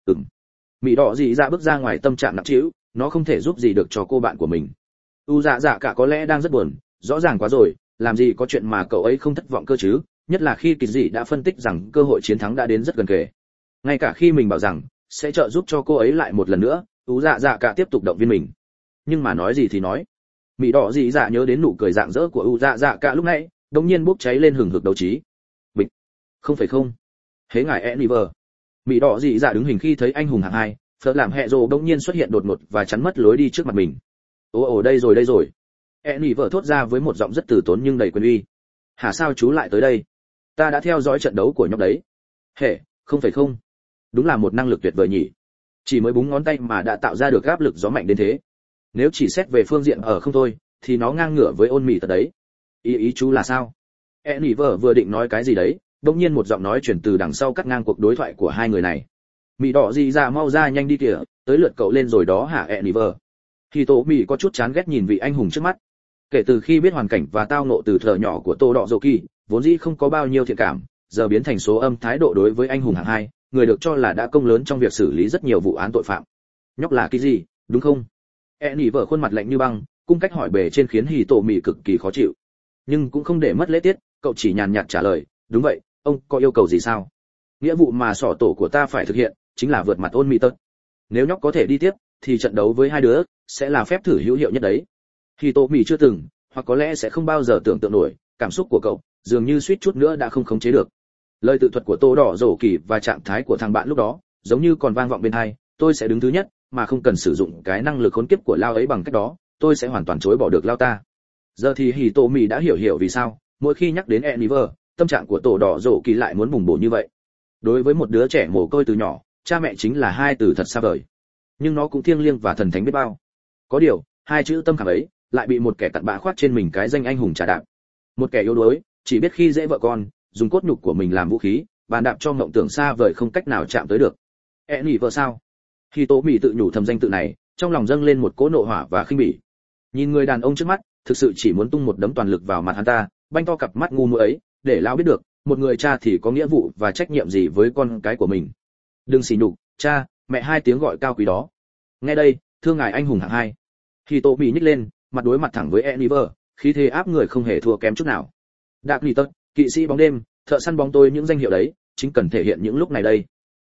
Mỹ đỏ gì dạ bước ra ngoài tâm trạng nặng trĩu, nó không thể giúp gì được cho cô bạn của mình. U dạ dạ cả có lẽ đang rất buồn, rõ ràng quá rồi, làm gì có chuyện mà cậu ấy không thất vọng cơ chứ, nhất là khi kỳ dị đã phân tích rằng cơ hội chiến thắng đã đến rất gần kề. Ngay cả khi mình bảo rằng sẽ trợ giúp cho cô ấy lại một lần nữa, U dạ dạ cả tiếp tục động viên mình. Nhưng mà nói gì thì nói, mỹ đỏ dị dạ nhớ đến nụ cười rạng rỡ của U dạ dạ cả lúc nãy, đột nhiên bốc cháy lên hừng hực đấu trí. Bịch. Không. Hế ngài Eniver. Mỹ đỏ dị dạ đứng hình khi thấy anh hùng hạng 2, phở làm hệ rồ đột nhiên xuất hiện đột ngột và chắn mất lối đi trước mặt mình. Ồ đây rồi. Eniver thốt ra với một giọng rất từ tốn nhưng đầy quyền uy. Hả sao chú lại tới đây? Ta đã theo dõi trận đấu của nhóc đấy. Hệ, không. Đúng là một năng lực tuyệt vời nhỉ. Chỉ mới búng ngón tay mà đã tạo ra được áp lực gió mạnh đến thế. Nếu chỉ xét về phương diện ở không thôi, thì nó ngang ngửa với ôn mì thật đấy. Ý chú là sao? Eniver vừa định nói cái gì đấy, đột nhiên một giọng nói truyền từ đằng sau cắt ngang cuộc đối thoại của hai người này. Mị đỏ gì ra mau ra nhanh đi kìa, tới lượt cậu lên rồi đó hả Eniver. Thì Tô Mị có chút chán ghét nhìn vị anh hùng trước mắt. Kể từ khi biết hoàn cảnh và tao ngộ từ thuở nhỏ của Tô Đọ Dô Kỳ, vốn dĩ không có bao nhiêu thiện cảm, giờ biến thành số âm thái độ đối với anh hùng hạng 2, người được cho là đã công lớn trong việc xử lý rất nhiều vụ án tội phạm. Nhóc là cái gì, đúng không? Eniver khuôn mặt lạnh như băng, cung cách hỏi bề trên khiến Hỉ Tổ Mị cực kỳ khó chịu. Nhưng cũng không để mất lễ tiết, cậu chỉ nhàn nhạt trả lời, đúng vậy, ông có yêu cầu gì sao? Nghĩa vụ mà sỏ tổ của ta phải thực hiện chính là vượt mặt ôn mị tật. Nếu nhóc có thể đi tiếp thì trận đấu với hai đứa sẽ là phép thử hữu hiệu nhất đấy. Hỉ Tổ Mị chưa từng, hoặc có lẽ sẽ không bao giờ tưởng tượng nổi, cảm xúc của cậu dường như suýt chút nữa đã không khống chế được. Lời tự thuật của Tô Đỏ Dỗ Kỳ và trạng thái của thằng bạn lúc đó giống như còn vang vọng bên tai. Tôi sẽ đứng thứ nhất mà không cần sử dụng cái năng lực khốn kiếp của Lao ấy bằng cách đó, tôi sẽ hoàn toàn chối bỏ được Lao ta. Giờ thì Hỉ Tổ Mị đã hiểu vì sao mỗi khi nhắc đến Eniver, tâm trạng của Tô Đỏ Dỗ Kỳ lại muốn bùng bổ như vậy. Đối với một đứa trẻ mồ côi từ nhỏ, cha mẹ chính là hai từ thật xa vời, nhưng nó cũng thiêng liêng và thần thánh biết bao. Có điều hai chữ tâm khảm ấy lại bị một kẻ cặn bã khoác trên mình cái danh anh hùng trà đạp. Một kẻ yếu đuối chỉ biết khi dễ vợ con, dùng cốt nhục của mình làm vũ khí, bàn đạp cho mộng tưởng xa vời không cách nào chạm tới được. Eniver sao? Khi Tố Mị tự nhủ thầm danh tự này, trong lòng dâng lên một cỗ nộ hỏa và khinh bỉ. Nhìn người đàn ông trước mắt, thực sự chỉ muốn tung một đấm toàn lực vào mặt hắn ta, banh to cặp mắt ngu muội ấy, để lão biết được, một người cha thì có nghĩa vụ và trách nhiệm gì với con cái của mình. Đừng xỉ nhục, cha, mẹ, hai tiếng gọi cao quý đó. Nghe đây, thưa ngài anh hùng hạng 2. Khi Tố Mị nhích lên, mặt đối mặt thẳng với Eniver, khí thế áp người không hề thua kém chút nào. Đạc Nỉ Tật, kỵ sĩ bóng đêm, thợ săn bóng tôi, những danh hiệu đấy chính cần thể hiện những lúc này đây.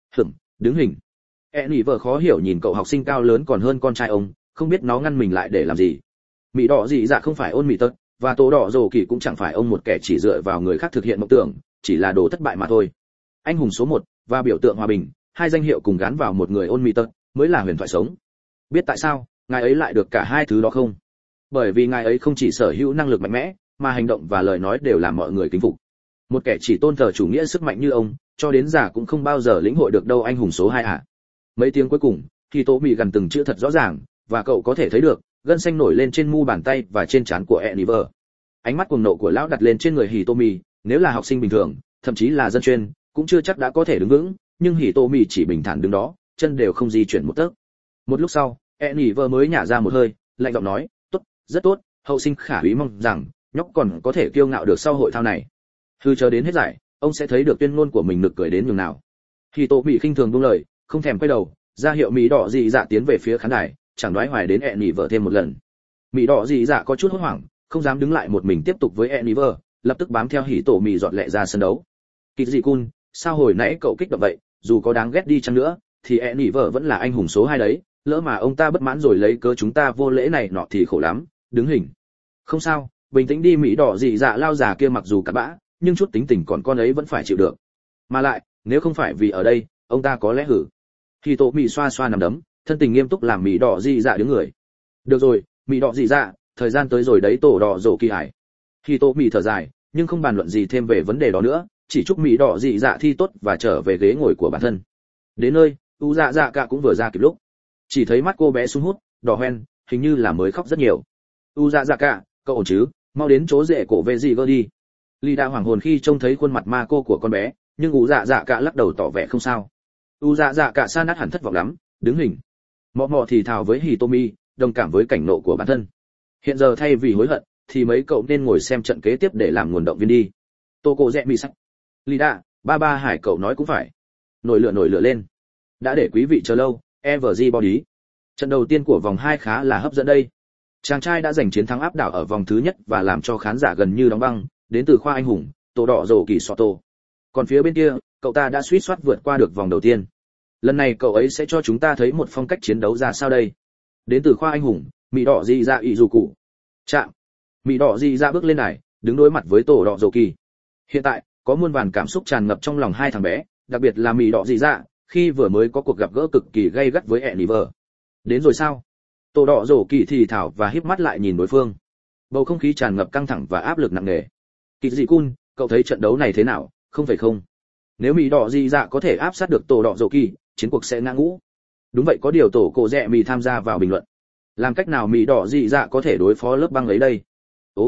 Đứng hình. Eniver khó hiểu nhìn cậu học sinh cao lớn còn hơn con trai ông, không biết nó ngăn mình lại để làm gì. Mỹ đỏ dị dạ không phải ôn Mị Tật, và Tô Đỏ Dỗ Kỳ cũng chẳng phải ông một kẻ chỉ dựa vào người khác thực hiện mộng tưởng, chỉ là đồ thất bại mà thôi. Anh hùng số 1 và biểu tượng hòa bình, hai danh hiệu cùng gắn vào một người ôn Mị Tật mới là huyền thoại sống. Biết tại sao ngài ấy lại được cả hai thứ đó không? Bởi vì ngài ấy không chỉ sở hữu năng lực mạnh mẽ, mà hành động và lời nói đều làm mọi người kính phục. Một kẻ chỉ tôn thờ chủ nghĩa sức mạnh như ông, cho đến già cũng không bao giờ lĩnh hội được đâu anh hùng số 2 à. Mấy tiếng cuối cùng, thì Tố Mị gần từng chữ thật rõ ràng, và cậu có thể thấy được gân xanh nổi lên trên mu bàn tay và trên trán của Eniver. Ánh mắt cuồng nộ của lão đặt lên trên người Hitomi, nếu là học sinh bình thường, thậm chí là dân chuyên, cũng chưa chắc đã có thể đứng vững, nhưng Hitomi chỉ bình thản đứng đó, chân đều không di chuyển một tấc. Một lúc sau, Eniver mới nhả ra một hơi, lạnh giọng nói, "Tốt, rất tốt, hậu sinh khả úy mong rằng nhóc còn có thể kiêu ngạo được sau hội thao này." Hư chờ đến hết giải, ông sẽ thấy được tuyên ngôn của mình nực cười đến nhường nào. Hitomi khinh thường buông lời, không thèm quay đầu, ra hiệu Mỹ Đỏ Dị Dạ tiến về phía khán đài, chẳng đoái hoài đến Eniver thêm một lần. Mỹ Đỏ Dị Dạ có chút hốt hoảng, không dám đứng lại một mình tiếp tục với Eniver, lập tức bám theo Hitomi dọn lẹ ra sân đấu. Kịch Dị Cun, sao hồi nãy cậu kích động vậy, dù có đáng ghét đi chăng nữa, thì Eniver vẫn là anh hùng số 2 đấy, lỡ mà ông ta bất mãn rồi lấy cớ chúng ta vô lễ này nọ thì khổ lắm. Đứng hình. Không sao, bình tĩnh đi. Mỹ Đỏ Dị Dạ lao già kia mặc dù cặn bã, nhưng chút tính tình còn con ấy vẫn phải chịu được. Mà lại, nếu không phải vì ở đây, ông ta có lẽ hử. Hitomi xoa xoa nằm đấm, thân tình nghiêm túc làm Mỹ Đỏ Dị Dạ đứng người. Được rồi, Mỹ Đỏ Dị Dạ, thời gian tới rồi đấy tổ đỏ rổ kỳ hải. Hitomi thở dài, nhưng không bàn luận gì thêm về vấn đề đó nữa, chỉ chúc Mỹ Đỏ Dị Dạ thi tốt và trở về ghế ngồi của bản thân. Đến nơi, u dạ dạ cả cũng vừa ra kịp lúc, chỉ thấy mắt cô bé sung hút, đỏ hoen, hình như là mới khóc rất nhiều. U dạ dạ cả, cậu ổn chứ, mau đến chỗ rễ cổ về gì cơ đi. Ly đã hoảng hồn khi trông thấy khuôn mặt ma cô của con bé, nhưng u dạ dạ cả lắc đầu tỏ vẻ không sao. U dạ dạ cả sa nát hẳn thất vọng lắm, đứng hình. Mọ mọ thì thào với Hitomi, đồng cảm với cảnh nộ của bản thân. Hiện giờ thay vì hối hận, thì mấy cậu nên ngồi xem trận kế tiếp để làm nguồn động viên đi. Tô cổ rẽ mì sắc. Ly đã, ba hải cậu nói cũng phải. Nổi lửa lên. Đã để quý vị chờ lâu, Everybody. Trận đầu tiên của vòng 2 khá là hấp dẫn đây. Chàng trai đã giành chiến thắng áp đảo ở vòng thứ nhất và làm cho khán giả gần như đóng băng, đến từ khoa anh hùng, Tổ đỏ rồ kỳ Soto. Còn phía bên kia, cậu ta đã suýt soát vượt qua được vòng đầu tiên. Lần này cậu ấy sẽ cho chúng ta thấy một phong cách chiến đấu ra sao đây. Đến từ khoa anh hùng, Mỹ Đỏ Dị Dạ ỷ dù cụ. Chạm. Mỹ Đỏ Dị Dạ bước lên đài, đứng đối mặt với Tổ đỏ rồ kỳ. Hiện tại, có muôn vàn cảm xúc tràn ngập trong lòng hai thằng bé, đặc biệt là Mỹ Đỏ Dị Dạ, khi vừa mới có cuộc gặp gỡ cực kỳ gay gắt với Eniver. Đến rồi sao? Tổ đỏ rổ kỳ thì thảo và híp mắt lại nhìn đối phương. Bầu không khí tràn ngập căng thẳng và áp lực nặng nề. Kịch Dị Cun, cậu thấy trận đấu này thế nào, không phải không? Nếu Mỹ Đỏ Dị Dạ có thể áp sát được tổ đỏ rổ kỳ, chiến cuộc sẽ ngã ngũ. Đúng vậy, có điều tổ cổ rẽ mì tham gia vào bình luận. Làm cách nào Mỹ Đỏ Dị Dạ có thể đối phó lớp băng ấy đây? Ok.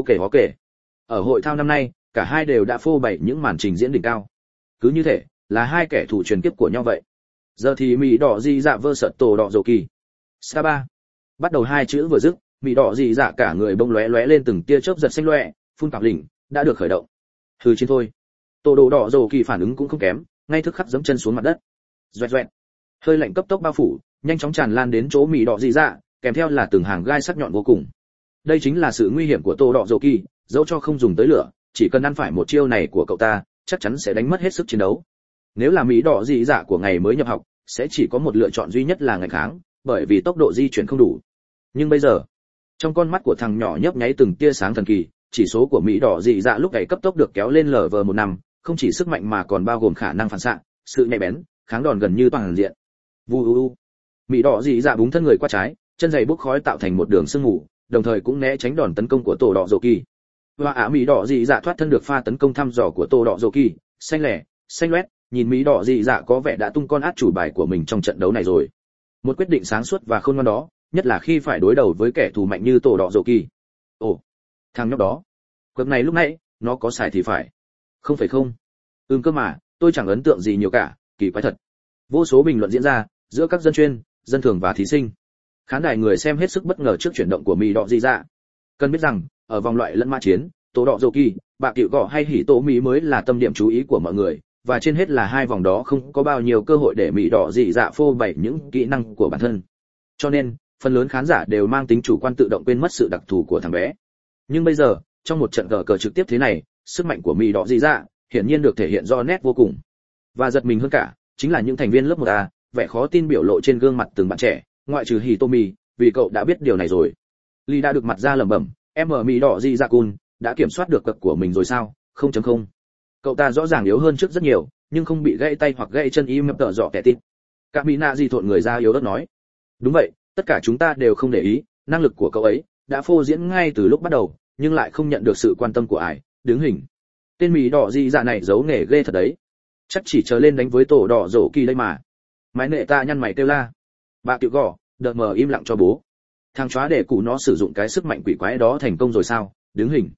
Ở hội thao năm nay, cả hai đều đã phô bày những màn trình diễn đỉnh cao. Cứ như thể là hai kẻ thù truyền kiếp của nhau vậy. Giờ thì Mỹ Đỏ Dị Dạ vs tổ đỏ rổ kỳ. Sa bắt đầu hai chữ vừa dứt, Mỹ Đỏ Dị Dạ cả người bông lóe lóe lên từng tia chớp giật xanh loè, phun cặp đỉnh đã được khởi động. Hừ chiến thôi. Tổ đồ đỏ rổ kỳ phản ứng cũng không kém, ngay tức khắc giẫm chân xuống mặt đất. Doẹt. Hơi lạnh cấp tốc bao phủ, nhanh chóng tràn lan đến chỗ Mỹ Đỏ Dị Dạ, kèm theo là từng hàng gai sắc nhọn vô cùng. Đây chính là sự nguy hiểm của tổ đỏ rổ kỳ, dẫu cho không dùng tới lửa, chỉ cần ăn phải một chiêu này của cậu ta, chắc chắn sẽ đánh mất hết sức chiến đấu. Nếu là Mỹ Đỏ Dị Dạ của ngày mới nhập học, sẽ chỉ có một lựa chọn duy nhất là ngạch kháng, bởi vì tốc độ di chuyển không đủ. Nhưng bây giờ, trong con mắt của thằng nhỏ nhấp nháy từng tia sáng thần kỳ, chỉ số của Mỹ Đỏ Dị Dạ lúc này cấp tốc được kéo lên LV15, không chỉ sức mạnh mà còn bao gồm khả năng phản xạ, sự nhạy bén, kháng đòn gần như toàn diện. Vù. Mỹ Đỏ Dị Dạ búng thân người qua trái, chân giày bốc khói tạo thành một đường sương mù, đồng thời cũng né tránh đòn tấn công của tổ đỏ rổ kỳ. Và Mỹ Đỏ Dị Dạ thoát thân được pha tấn công thăm dò của tổ đỏ rổ kỳ, xanh loét, nhìn Mỹ Đỏ Dị Dạ có vẻ đã tung con át chủ bài của mình trong trận đấu này rồi. Một quyết định sáng suốt và khôn ngoan đó, nhất là khi phải đối đầu với kẻ thù mạnh như tổ đỏ rổ kỳ. Ồ, thằng nhóc đó, quật này lúc nãy nó có xài thì phải. Không phải không? Cơ mà, tôi chẳng ấn tượng gì nhiều cả, kỳ quái thật. Vô số bình luận diễn ra giữa các dân chuyên, dân thường và thí sinh. Khán đài người xem hết sức bất ngờ trước chuyển động của Mỹ Đỏ Dị Dạ. Cần biết rằng, ở vòng loại lẫn mã chiến, tổ đỏ rổ kỳ, bạ cựu gõ hay hỉ tổ Mỹ mới là tâm điểm chú ý của mọi người, và trên hết là hai vòng đó không có bao nhiêu cơ hội để Mỹ Đỏ Dị Dạ phô bày những kỹ năng của bản thân. Cho nên, phần lớn khán giả đều mang tính chủ quan tự động quên mất sự đặc thù của thằng bé. Nhưng bây giờ, trong một trận cờ trực tiếp thế này, sức mạnh của Mỹ Đỏ Dị Dạ hiển nhiên được thể hiện rõ nét vô cùng. Và giật mình hơn cả, chính là những thành viên lớp 1A, vẻ khó tin biểu lộ trên gương mặt từng bạn trẻ, ngoại trừ Hitomi, vì cậu đã biết điều này rồi. Lee đã được mặt ra lẩm bẩm, em ở Mỹ Đỏ Dị Dạ Cun, đã kiểm soát được cực của mình rồi sao? 0.0. Cậu ta rõ ràng yếu hơn trước rất nhiều, nhưng không bị gãy tay hoặc gãy chân im tợ dọ kẻ tít. Cả Mỹ Nạ Dị thộn người ra yếu ớt nói. Đúng vậy, tất cả chúng ta đều không để ý, năng lực của cậu ấy đã phô diễn ngay từ lúc bắt đầu, nhưng lại không nhận được sự quan tâm của ai. Đứng hình. Tên Mỹ Đỏ Dị Dạ này giấu nghề ghê thật đấy. Chắc chỉ chờ lên đánh với tổ đỏ rổ kỳ đây mà. Mái nệ ta nhăn mày kêu la. Bà Tiểu Gò, đợt mờ im lặng cho bố. Thằng chóa để cụ nó sử dụng cái sức mạnh quỷ quái đó thành công rồi sao? Đứng hình.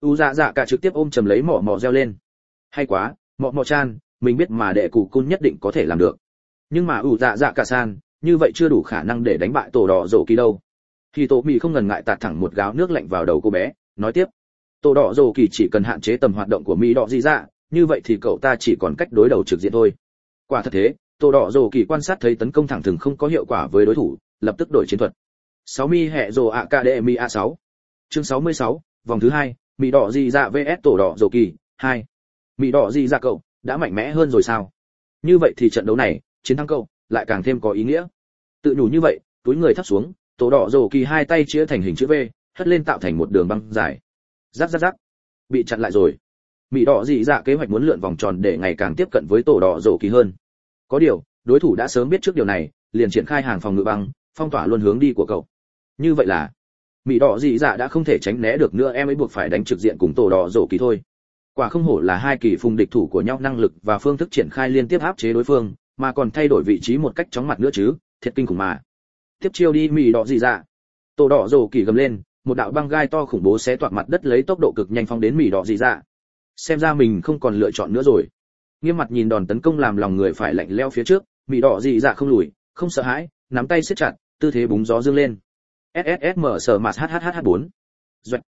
u dạ dạ cả trực tiếp ôm chầm lấy mỏ mỏ reo lên. Hay quá, mỏ mỏ chan, mình biết mà đệ cụ cun nhất định có thể làm được. Nhưng mà u dạ dạ cả san, như vậy chưa đủ khả năng để đánh bại tổ đỏ rổ kỳ đâu. Khi tổ mì không ngần ngại tạt thẳng một gáo nước lạnh vào đầu cô bé, nói tiếp, tổ đỏ rổ kỳ chỉ cần hạn chế tầm hoạt động của mỹ đỏ gì dạ, như vậy thì cậu ta chỉ còn cách đối đầu trực diện thôi. Quả thật thế, tổ đỏ rổ kỳ quan sát thấy tấn công thẳng thừng không có hiệu quả với đối thủ, lập tức đổi chiến thuật. 6 mi hệ rồ academy A6. Chương 66, vòng thứ 2, mỹ đỏ gì dạ vs tổ đỏ rổ kỳ 2. Mỹ đỏ gì dạ cậu đã mạnh mẽ hơn rồi sao? Như vậy thì trận đấu này, chiến thắng cậu lại càng thêm có ý nghĩa. Tự nhủ như vậy, túi người thấp xuống, tổ đỏ rổ kỳ hai tay chĩa thành hình chữ V, hất lên tạo thành một đường băng dài. Rắc rắc rắc, bị chặn lại rồi. Mỹ đỏ dị dạ kế hoạch muốn lượn vòng tròn để ngày càng tiếp cận với tổ đỏ rổ kỳ hơn. Có điều, đối thủ đã sớm biết trước điều này, liền triển khai hàng phòng ngự băng, phong tỏa luôn hướng đi của cậu. Như vậy là, Mỹ đỏ dị dạ đã không thể tránh né được nữa, em ấy buộc phải đánh trực diện cùng tổ đỏ rổ kỳ thôi. Quả không hổ là hai kỳ phùng địch thủ của nhau, năng lực và phương thức triển khai liên tiếp áp chế đối phương, mà còn thay đổi vị trí một cách chóng mặt nữa chứ, thiệt kinh khủng mà. Tiếp chiêu đi Mỹ đỏ dị dạ. Tổ đỏ rổ kỳ gầm lên, một đạo băng gai to khủng bố xé toạc mặt đất lấy tốc độ cực nhanh phóng đến Mỹ đỏ dị dạ. Xem ra mình không còn lựa chọn nữa rồi. Nghiêm mặt nhìn đòn tấn công làm lòng người phải lạnh lẽo phía trước, Mỹ đỏ dị dạ không lùi, không sợ hãi, nắm tay siết chặt, tư thế búng gió dương lên. SSSM sở mạt HHH4. Doạch.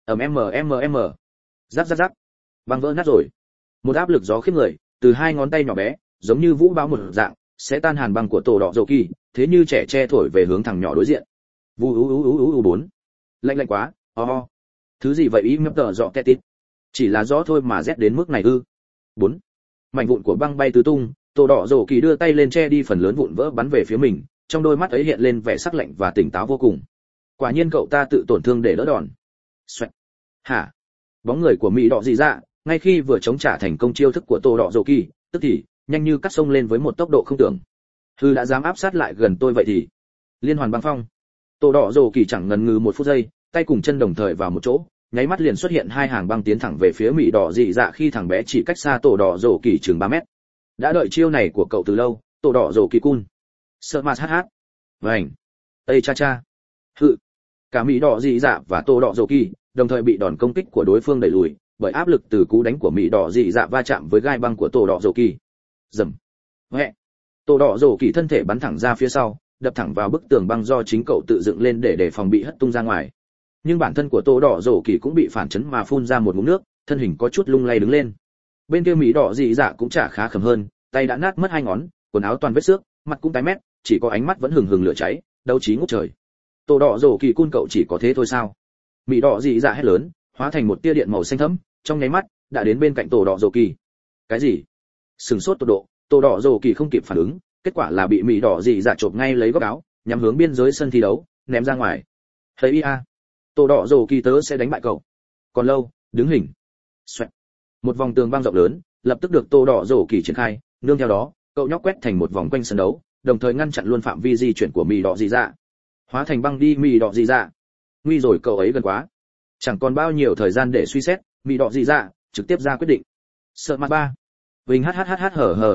MM. Rắc rắc rắc. Băng vỡ nát rồi. Một áp lực gió khiếp người, từ hai ngón tay nhỏ bé, giống như vũ bão một dạng, sẽ tan hàn băng của tổ đỏ rổ kỳ, thế như trẻ tre thổi về hướng thằng nhỏ đối diện. Vu 4. Lạnh quá, ho. Thứ gì vậy ý mập tờ dọ tẹt tít. Chỉ là gió thôi mà rét đến mức này ư? 4. Mảnh vụn của băng bay tứ tung, tổ đỏ rổ kỳ đưa tay lên che đi phần lớn vụn vỡ bắn về phía mình, trong đôi mắt ấy hiện lên vẻ sắc lạnh và tỉnh táo vô cùng. Quả nhiên cậu ta tự tổn thương để đỡ đòn. Xoẹt. Hả? Bóng người của Mỹ đỏ dị dạ, ngay khi vừa chống trả thành công chiêu thức của tổ đỏ rổ kỳ, tức thì nhanh như cắt sông lên với một tốc độ không tưởng. Hư đã dám áp sát lại gần tôi vậy thì liên hoàn băng phong. Tổ đỏ rổ kỳ chẳng ngần ngừ một phút giây, tay cùng chân đồng thời vào một chỗ, nháy mắt liền xuất hiện hai hàng băng tiến thẳng về phía Mỹ đỏ dị dạ khi thằng bé chỉ cách xa tổ đỏ rổ kỳ chừng 3 mét. Đã đợi chiêu này của cậu từ lâu, tổ đỏ rổ kỳ cun. Sợ mà hát. Vành. Ây cha cha. Hự. Cả Mỹ đỏ dị dạ và tổ đỏ rổ kỳ đồng thời bị đòn công kích của đối phương đẩy lùi, bởi áp lực từ cú đánh của Mỹ đỏ dị dạ va chạm với gai băng của tổ đỏ rổ kỳ. Rầm. Hẹ. Tổ đỏ rổ kỳ thân thể bắn thẳng ra phía sau, đập thẳng vào bức tường băng do chính cậu tự dựng lên để phòng bị hất tung ra ngoài. Nhưng bản thân của tổ đỏ rổ kỳ cũng bị phản chấn mà phun ra một ngụm nước, thân hình có chút lung lay đứng lên. Bên kia Mỹ đỏ dị dạ cũng chả khá khẩm hơn, tay đã nát mất hai ngón, quần áo toàn vết xước, mặt cũng tái mét, chỉ có ánh mắt vẫn hừng hừng lửa cháy, đấu trí ngút trời. Tổ đỏ rổ kỳ cun cậu chỉ có thế thôi sao? Mỹ đỏ dị dạ hét lớn, hóa thành một tia điện màu xanh thẫm, trong nháy mắt đã đến bên cạnh tổ đỏ rổ kỳ. Cái gì? Sừng sốt tột độ, tổ đỏ rổ kỳ không kịp phản ứng, kết quả là bị Mỹ đỏ dị dạ chộp ngay lấy góc áo, nhắm hướng biên giới sân thi đấu, ném ra ngoài. Thấy a, tổ đỏ rổ kỳ tớ sẽ đánh bại cậu. Còn lâu, đứng hình. Xoẹt. Một vòng tường băng rộng lớn, lập tức được tổ đỏ rổ kỳ triển khai, nương theo đó, cậu nhóc quét thành một vòng quanh sân đấu, đồng thời ngăn chặn luôn phạm vi di chuyển của Mỹ đỏ dị dạ. Hóa thành băng đi Mỹ đỏ dị dạ. Nguy rồi, cậu ấy gần quá. Chẳng còn bao nhiêu thời gian để suy xét, Mỹ đỏ dị dạ trực tiếp ra quyết định. Sợ mặt 3. Vinh hhh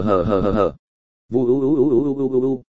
hờ. Vu u.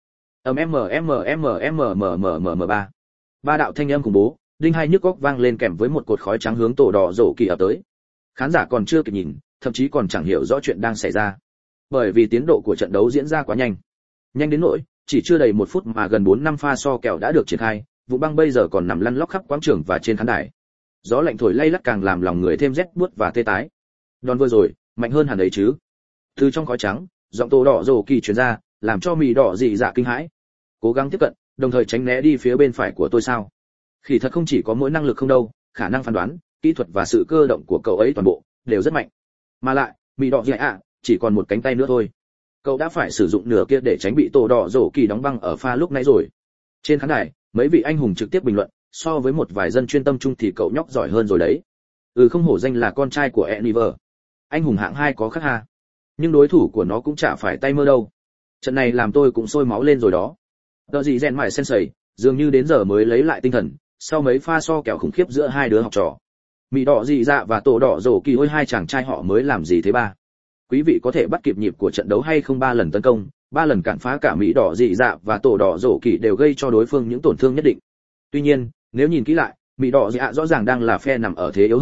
M. Ba đạo thanh âm khủng bố, đinh hai nhức óc vang lên kèm với một cột khói trắng hướng tổ đỏ rổ kỳ ập tới. Khán giả còn chưa kịp nhìn, thậm chí còn chẳng hiểu rõ chuyện đang xảy ra, bởi vì tiến độ của trận đấu diễn ra quá nhanh đến nỗi chỉ chưa đầy 1 phút mà gần 4-5 pha so kèo đã được triển khai, vụ băng bây giờ còn nằm lăn lóc khắp quảng trường và trên khán đài. Gió lạnh thổi lay lắt càng làm lòng người thêm rét buốt và tê tái. Đòn vừa rồi mạnh hơn hẳn ấy chứ. Từ trong khói trắng, giọng tổ đỏ rổ kỳ truyền ra, làm cho Mỹ đỏ dị dạ kinh hãi. Cố gắng tiếp cận, đồng thời tránh né đi phía bên phải của tôi sao? Khỉ thật không chỉ có mỗi năng lực không đâu, khả năng phán đoán, kỹ thuật và sự cơ động của cậu ấy toàn bộ đều rất mạnh. Mà lại, Mỹ đỏ dị dạ chỉ còn một cánh tay nữa thôi. Cậu đã phải sử dụng nửa kia để tránh bị tổ đỏ rổ kỳ đóng băng ở pha lúc nãy rồi. Trên khán đài, mấy vị anh hùng trực tiếp bình luận, so với một vài dân chuyên tâm chung thì cậu nhóc giỏi hơn rồi đấy. Không hổ danh là con trai của Eniver. Anh hùng hạng 2 có khác ha. Nhưng đối thủ của nó cũng chả phải tay mơ đâu. Trận này làm tôi cũng sôi máu lên rồi đó. Đợi gì rèn mải sensei, dường như đến giờ mới lấy lại tinh thần, sau mấy pha so kèo khủng khiếp giữa hai đứa học trò. Mỹ đỏ dị dạ và tổ đỏ rổ kỳ ôi, hai chàng trai họ mới làm gì thế ba? Quý vị có thể bắt kịp nhịp của trận đấu hay không? 3 lần tấn công, 3 lần cản phá, cả Mỹ đỏ dị dạ và tổ đỏ rổ kỳ đều gây cho đối phương những tổn thương nhất định. Tuy nhiên, nếu nhìn kỹ lại, Mỹ đỏ dị dạ rõ ràng đang là phe nằm ở thế yếu hơn,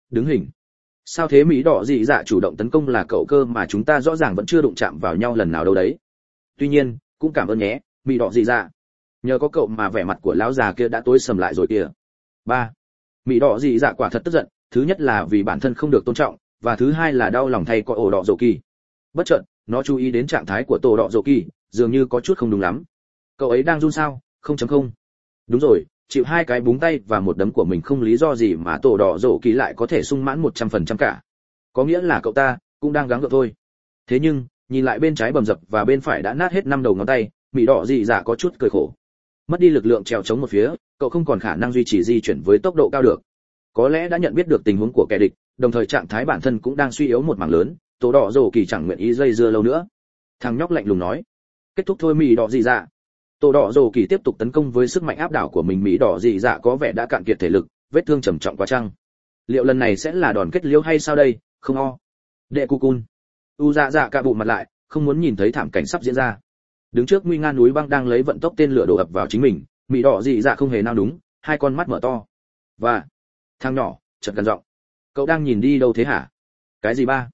đứng hình. Sao thế? Mỹ đỏ dị dạ chủ động tấn công là cậu cơ mà chúng ta rõ ràng vẫn chưa đụng chạm vào nhau lần nào đâu đấy. Tuy nhiên cũng cảm ơn nhé Mỹ đỏ dị dạ, nhờ có cậu mà vẻ mặt của lão già kia đã tối sầm lại rồi kìa. 3. Mỹ đỏ dị dạ quả thật tức giận, thứ nhất là vì bản thân không được tôn trọng, và thứ hai là đau lòng thay có ổ đỏ dầu kỳ. Bất chợt nó chú ý đến trạng thái của tổ đỏ dầu kỳ, dường như có chút không đúng lắm. Cậu ấy đang run sao? 0.0. Đúng rồi, chịu 2 cái búng tay và một đấm của mình không lý do gì mà tổ đỏ dầu kỳ lại có thể sung mãn 100% cả. Có nghĩa là cậu ta cũng đang gắng gượng thôi. Thế nhưng nhìn lại bên trái bầm dập và bên phải đã nát hết 5 đầu ngón tay, Mỹ đỏ dị dạ có chút cười khổ. Mất đi lực lượng trèo chống một phía, cậu không còn khả năng duy trì di chuyển với tốc độ cao được. Có lẽ đã nhận biết được tình huống của kẻ địch, đồng thời trạng thái bản thân cũng đang suy yếu một mảng lớn, tổ đỏ dầu kỳ chẳng nguyện ý dây dưa lâu nữa. Thằng nhóc lạnh lùng nói, kết thúc thôi Mỹ đỏ dị dạ. Tổ đỏ dầu kỳ tiếp tục tấn công với sức mạnh áp đảo của mình. Mỹ đỏ dị dạ có vẻ đã cạn kiệt thể lực, vết thương trầm trọng quá chăng? Liệu lần này sẽ là đòn kết liễu hay sao đây? Không o. Đệ cu cun. U dạ dạ cả bụng mặt lại, không muốn nhìn thấy thảm cảnh sắp diễn ra. Đứng trước nguy nga núi băng đang lấy vận tốc tên lửa đổ ập vào chính mình, Mỹ đỏ dị dạ không hề nao đúng, hai con mắt mở to. Và thằng nhỏ chợt gần giọng, cậu đang nhìn đi đâu thế hả? Cái gì ba?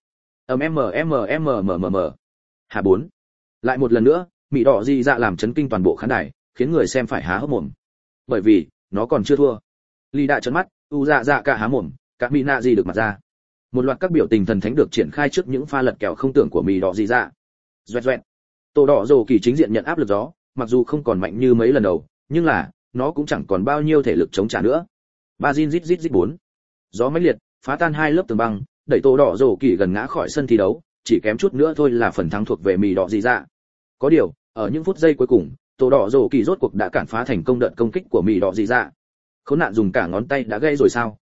Hà 4. Lại một lần nữa, Mỹ đỏ dị dạ làm chấn kinh toàn bộ khán đài, khiến người xem phải há hốc mồm. Bởi vì nó còn chưa thua. Ly đã trợn mắt, u dạ dạ cả há mồm, các mỹ nạ gì được mặt ra. Một loạt các biểu tình thần thánh được triển khai trước những pha lật kèo không tưởng của Mỹ đỏ dị dạ. Doẹt doẹt. Tổ đỏ dầu kỳ chính diện nhận áp lực gió, mặc dù không còn mạnh như mấy lần đầu, nhưng là nó cũng chẳng còn bao nhiêu thể lực chống trả nữa. Ba Jin rít rít rít 4. Gió mãnh liệt phá tan 2 lớp tường băng, đẩy tổ đỏ dầu kỳ gần ngã khỏi sân thi đấu, chỉ kém chút nữa thôi là phần thắng thuộc về Mỹ đỏ dị dạ. Có điều ở những phút giây cuối cùng, tổ đỏ dầu kỳ rốt cuộc đã cản phá thành công đợt công kích của Mỹ đỏ dị dạ. Khốn nạn dùng cả ngón tay đã gây rồi sao?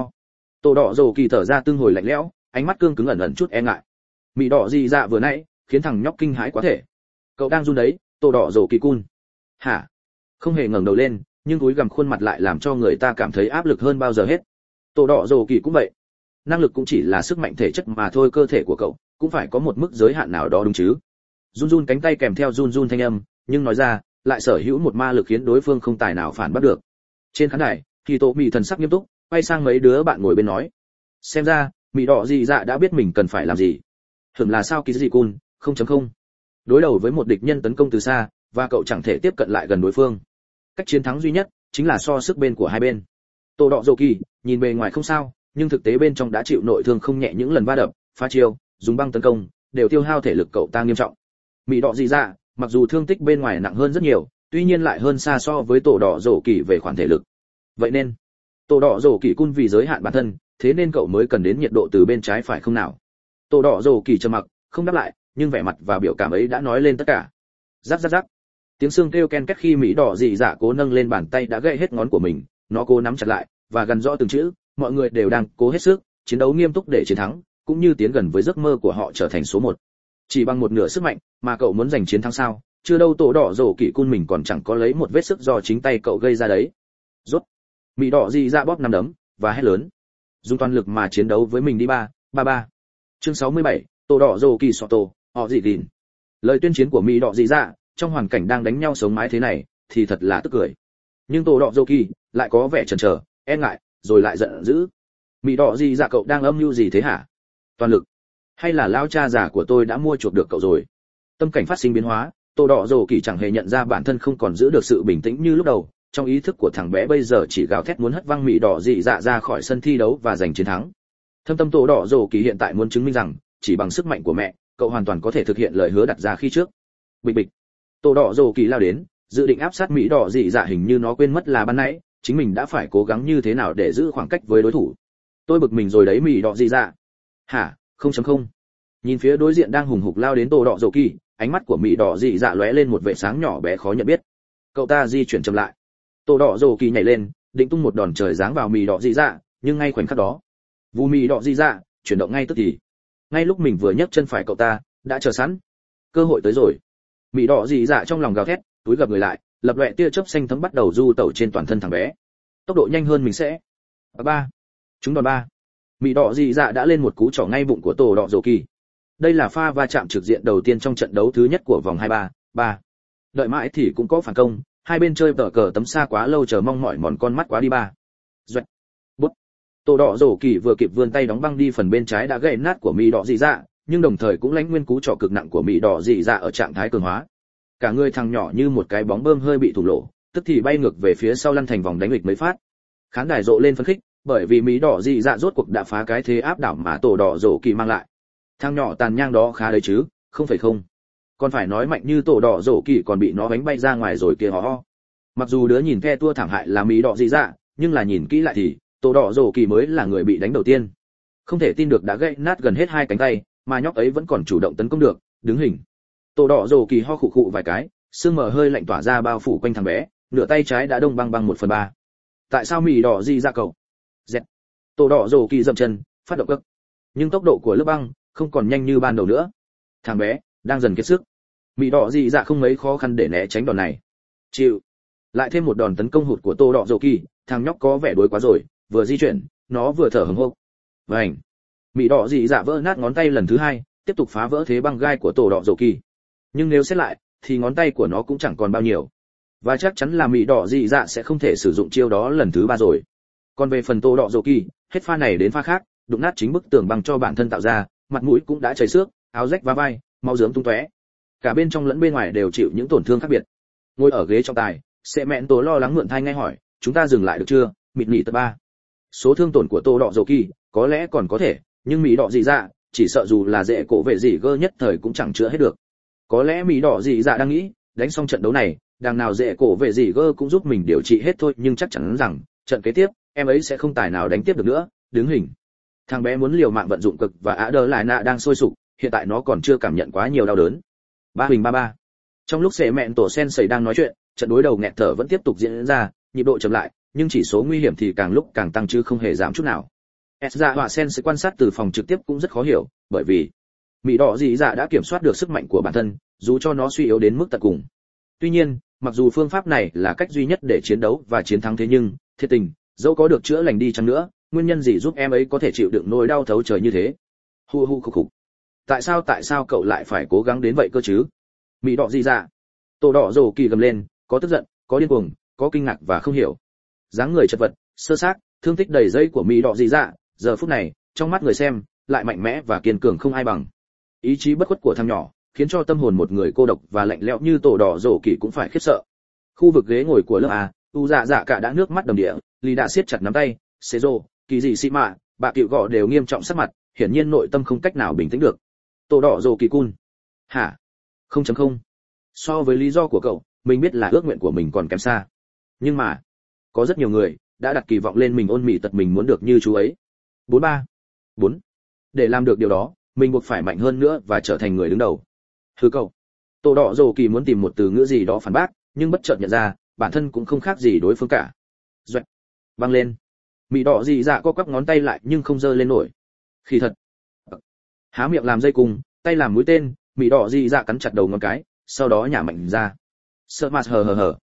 Tổ đỏ dầu kỳ thở ra tương hồi lạnh lẽo, ánh mắt cương cứng ẩn ẩn chút e ngại. Mỹ đỏ dị dạ vừa nãy khiến thằng nhóc kinh hãi quá thể. Cậu đang run đấy, tổ đỏ dầu kỳ cun. Hả? Không hề ngẩng đầu lên, nhưng cúi gằm khuôn mặt lại làm cho người ta cảm thấy áp lực hơn bao giờ hết. Tổ đỏ dầu kỳ cũng vậy. Năng lực cũng chỉ là sức mạnh thể chất mà thôi, cơ thể của cậu cũng phải có một mức giới hạn nào đó đúng chứ? Run run cánh tay kèm theo run run thanh âm, nhưng nói ra lại sở hữu một ma lực khiến đối phương không tài nào phản bác được. Trên khán đài, thì tổ Mỹ thần sắc nghiêm túc, quay sang mấy đứa bạn ngồi bên nói: xem ra Mỹ đỏ dị dạ đã biết mình cần phải làm gì. Hửm là sao Kizikun, 0.0. Đối đầu với một địch nhân tấn công từ xa, và cậu chẳng thể tiếp cận lại gần đối phương. Cách chiến thắng duy nhất chính là so sức bên của hai bên. Tổ đỏ dầu kỳ nhìn bề ngoài không sao, nhưng thực tế bên trong đã chịu nội thương không nhẹ, những lần va đập, phá chiêu, dùng băng tấn công đều tiêu hao thể lực cậu ta nghiêm trọng. Mỹ đỏ dị dạ mặc dù thương tích bên ngoài nặng hơn rất nhiều, tuy nhiên lại hơn xa so với tổ đỏ dầu kỳ về khoản thể lực. Vậy nên tổ đỏ dầu kỳ cun vì giới hạn bản thân, thế nên cậu mới cần đến nhiệt độ từ bên trái phải không nào? Tổ đỏ dầu kỳ trầm mặc, không đáp lại, nhưng vẻ mặt và biểu cảm ấy đã nói lên tất cả. Rắc rắc rắc. Tiếng xương kêu ken két khi Mỹ đỏ dị dạ cố nâng lên bàn tay đã gãy hết ngón của mình, nó cố nắm chặt lại và gần rõ từng chữ, mọi người đều đang cố hết sức, chiến đấu nghiêm túc để chiến thắng, cũng như tiến gần với giấc mơ của họ trở thành số 1. Chỉ bằng một nửa sức mạnh mà cậu muốn giành chiến thắng sao? Chưa đâu, tổ đỏ dầu kỳ cun mình còn chẳng có lấy một vết sức do chính tay cậu gây ra đấy. Rốt. Mỹ đỏ dị dạ bóp nắm đấm và hét lớn: dùng toàn lực mà chiến đấu với mình đi ba. Chương 67, tổ đỏ dầu kỳ soto, họ dị đìn. Lời tuyên chiến của Mỹ đỏ dị dạ trong hoàn cảnh đang đánh nhau sống mái thế này thì thật là tức cười. Nhưng tổ đỏ dầu kỳ lại có vẻ chần chờ, e ngại, rồi lại giận dữ. Mỹ đỏ dị dạ, cậu đang âm mưu gì thế hả? Toàn lực? Hay là lão cha già của tôi đã mua chuộc được cậu rồi? Tâm cảnh phát sinh biến hóa, tổ đỏ dầu kỳ chẳng hề nhận ra bản thân không còn giữ được sự bình tĩnh như lúc đầu. Trong ý thức của thằng bé bây giờ chỉ gào thét muốn hất văng Mỹ đỏ dị dạ ra khỏi sân thi đấu và giành chiến thắng. Thâm tâm tổ đỏ dầu kỳ hiện tại muốn chứng minh rằng chỉ bằng sức mạnh của mẹ, cậu hoàn toàn có thể thực hiện lời hứa đặt ra khi trước. Bịch bịch. Tổ đỏ dầu kỳ lao đến, dự định áp sát Mỹ đỏ dị dạ, hình như nó quên mất là ban nãy chính mình đã phải cố gắng như thế nào để giữ khoảng cách với đối thủ. Tôi bực mình rồi đấy Mỹ đỏ dị dạ. Hả? 0.0. Nhìn phía đối diện đang hùng hục lao đến tổ đỏ dầu kỳ, ánh mắt của Mỹ đỏ dị dạ lóe lên một vẻ sáng nhỏ bé khó nhận biết. Cậu ta di chuyển chậm lại. Tổ đỏ dầu kỳ nhảy lên, định tung một đòn trời giáng vào Mỹ đỏ dị dạ, nhưng ngay khoảnh khắc đó, vù Mỹ đỏ dị dạ chuyển động ngay tức thì. Ngay lúc mình vừa nhấc chân phải, cậu ta đã chờ sẵn. Cơ hội tới rồi. Mỹ đỏ dị dạ trong lòng gào thét, túi gập người lại, lập loè tia chớp xanh thấm bắt đầu du tẩu trên toàn thân thằng bé. Tốc độ nhanh hơn mình sẽ. Ba. Chúng đòn 3. Mỹ đỏ dị dạ đã lên một cú chỏ ngay bụng của tổ đỏ dầu kỳ. Đây là pha va chạm trực diện đầu tiên trong trận đấu thứ nhất của vòng 23. Đợi mãi thì cũng có phản công, hai bên chơi tờ cờ tấm xa quá lâu, chờ mong mỏi mòn con mắt quá đi ba. Duệt. Bút. Tổ đỏ rổ kỳ vừa kịp vươn tay đóng băng đi phần bên trái đã gãy nát của mỹ đỏ dị dạ, nhưng đồng thời cũng lãnh nguyên cú trọ cực nặng của mỹ đỏ dị dạ ở trạng thái cường hóa. Cả người thằng nhỏ như một cái bóng bơm hơi bị thủng lỗ, tức thì bay ngược về phía sau lăn thành vòng đánh nghịch mấy phát. Khán đài rộ lên phấn khích, bởi vì mỹ đỏ dị dạ rốt cuộc đã phá cái thế áp đảo mà tổ đỏ rổ kỳ mang lại. Thằng nhỏ tàn nhang đó khá đấy chứ, không phải không. Còn phải nói mạnh như tổ đỏ rổ kỳ còn bị nó đánh bay ra ngoài rồi kia ho. Mặc dù đứa nhìn the tua thảm hại là mỹ đỏ dị dạ, nhưng là nhìn kỹ lại thì tổ đỏ rổ kỳ mới là người bị đánh đầu tiên. Không thể tin được đã gãy nát gần hết hai cánh tay, mà nhóc ấy vẫn còn chủ động tấn công được, đứng hình. Tổ đỏ rổ kỳ ho khụ khụ vài cái, sương mờ hơi lạnh tỏa ra bao phủ quanh thằng bé, nửa tay trái đã đông băng băng 1/3. Tại sao mỹ đỏ dị dạ cậu? Dẹt. Tổ đỏ rổ kỳ dậm chân, phát động cực. Nhưng tốc độ của lớp băng không còn nhanh như ban đầu nữa. Thằng bé đang dần kiệt sức. Mỹ đỏ dị dạ không mấy khó khăn để né tránh đòn này. Chịu. Lại thêm một đòn tấn công hụt của tổ đỏ rổ kỳ, thằng nhóc có vẻ đuối quá rồi, vừa di chuyển, nó vừa thở hổn hộc. Vành. Mỹ đỏ dị dạ vỡ nát ngón tay lần thứ hai, tiếp tục phá vỡ thế băng gai của tổ đỏ rổ kỳ. Nhưng nếu xét lại, thì ngón tay của nó cũng chẳng còn bao nhiêu. Và chắc chắn là mỹ đỏ dị dạ sẽ không thể sử dụng chiêu đó lần thứ ba rồi. Còn về phần tổ đỏ rổ kỳ, hết pha này đến pha khác, đụng nát chính bức tường băng cho bản thân tạo ra, mặt mũi cũng đã chảy xước, áo rách và vai, máu rớm tung tóe. Cả bên trong lẫn bên ngoài đều chịu những tổn thương khác biệt. Ngồi ở ghế trọng tài, sẽ mẹn tổ lo lắng mượn thai ngay hỏi, chúng ta dừng lại được chưa? Mịt mị tập 3. Số thương tổn của tổ đỏ rổ kỳ có lẽ còn có thể, nhưng mỹ đỏ dị dạ chỉ sợ dù là dễ cổ vệ dị gơ nhất thời cũng chẳng chữa hết được. Có lẽ mỹ đỏ dị dạ đang nghĩ, đánh xong trận đấu này, đằng nào dễ cổ vệ dị gơ cũng giúp mình điều trị hết thôi, nhưng chắc chắn rằng trận kế tiếp em ấy sẽ không tài nào đánh tiếp được nữa. Đứng hình. Thằng bé muốn liều mạng vận dụng cực và ạ đờ lại nạ đang sôi sục, hiện tại nó còn chưa cảm nhận quá nhiều đau đớn. 3-3. Trong lúc sẽ mẹn tổ sen sẩy đang nói chuyện, trận đối đầu nghẹt thở vẫn tiếp tục diễn ra, nhịp độ chậm lại, nhưng chỉ số nguy hiểm thì càng lúc càng tăng chứ không hề giảm chút nào. Ezra và Sen sẽ quan sát từ phòng trực tiếp cũng rất khó hiểu, bởi vì mỹ đỏ dị dạ đã kiểm soát được sức mạnh của bản thân, dù cho nó suy yếu đến mức tận cùng. Tuy nhiên, mặc dù phương pháp này là cách duy nhất để chiến đấu và chiến thắng thế nhưng, thiệt tình, dẫu có được chữa lành đi chăng nữa, nguyên nhân gì giúp em ấy có thể chịu đựng nỗi đau thấu trời như thế? Hu hu khục khục. Tại sao cậu lại phải cố gắng đến vậy cơ chứ? Mỹ đỏ dị dạ. Tổ đỏ rồ kỳ gầm lên, có tức giận, có điên cuồng, có kinh ngạc và không hiểu. Dáng người chật vật, sơ xác, thương tích đầy dây của mỹ đỏ dị dạ, giờ phút này, trong mắt người xem, lại mạnh mẽ và kiên cường không ai bằng. Ý chí bất khuất của thằng nhỏ, khiến cho tâm hồn một người cô độc và lạnh lẽo như tổ đỏ rồ kỳ cũng phải khiếp sợ. Khu vực ghế ngồi của lớp A, u dạ dạ cả đã nước mắt đầm đìa, Lý đã siết chặt nắm tay, Sezo, kỳ dị sĩ mạ, bà cựu gọ đều nghiêm trọng sắc mặt, hiển nhiên nội tâm không cách nào bình tĩnh được. Tổ đỏ rồ kỳ cun. Hả? 0.0. So với lý do của cậu, mình biết là ước nguyện của mình còn kém xa. Nhưng mà, có rất nhiều người đã đặt kỳ vọng lên mình, ôn mị tật mình muốn được như chú ấy. 4. Để làm được điều đó, mình buộc phải mạnh hơn nữa và trở thành người đứng đầu. Hừ cậu. Tổ đỏ rồ kỳ muốn tìm một từ ngữ gì đó phản bác, nhưng bất chợt nhận ra, bản thân cũng không khác gì đối phương cả. Doẹt. Băng lên. Mị đỏ dị dạ co quắp ngón tay lại nhưng không giơ lên nổi. Khi thật. Há miệng làm dây cung, tay làm mũi tên, mị đỏ dị dạ cắn chặt đầu ngón cái, sau đó nhả mạnh ra. Sợ mặt hờ.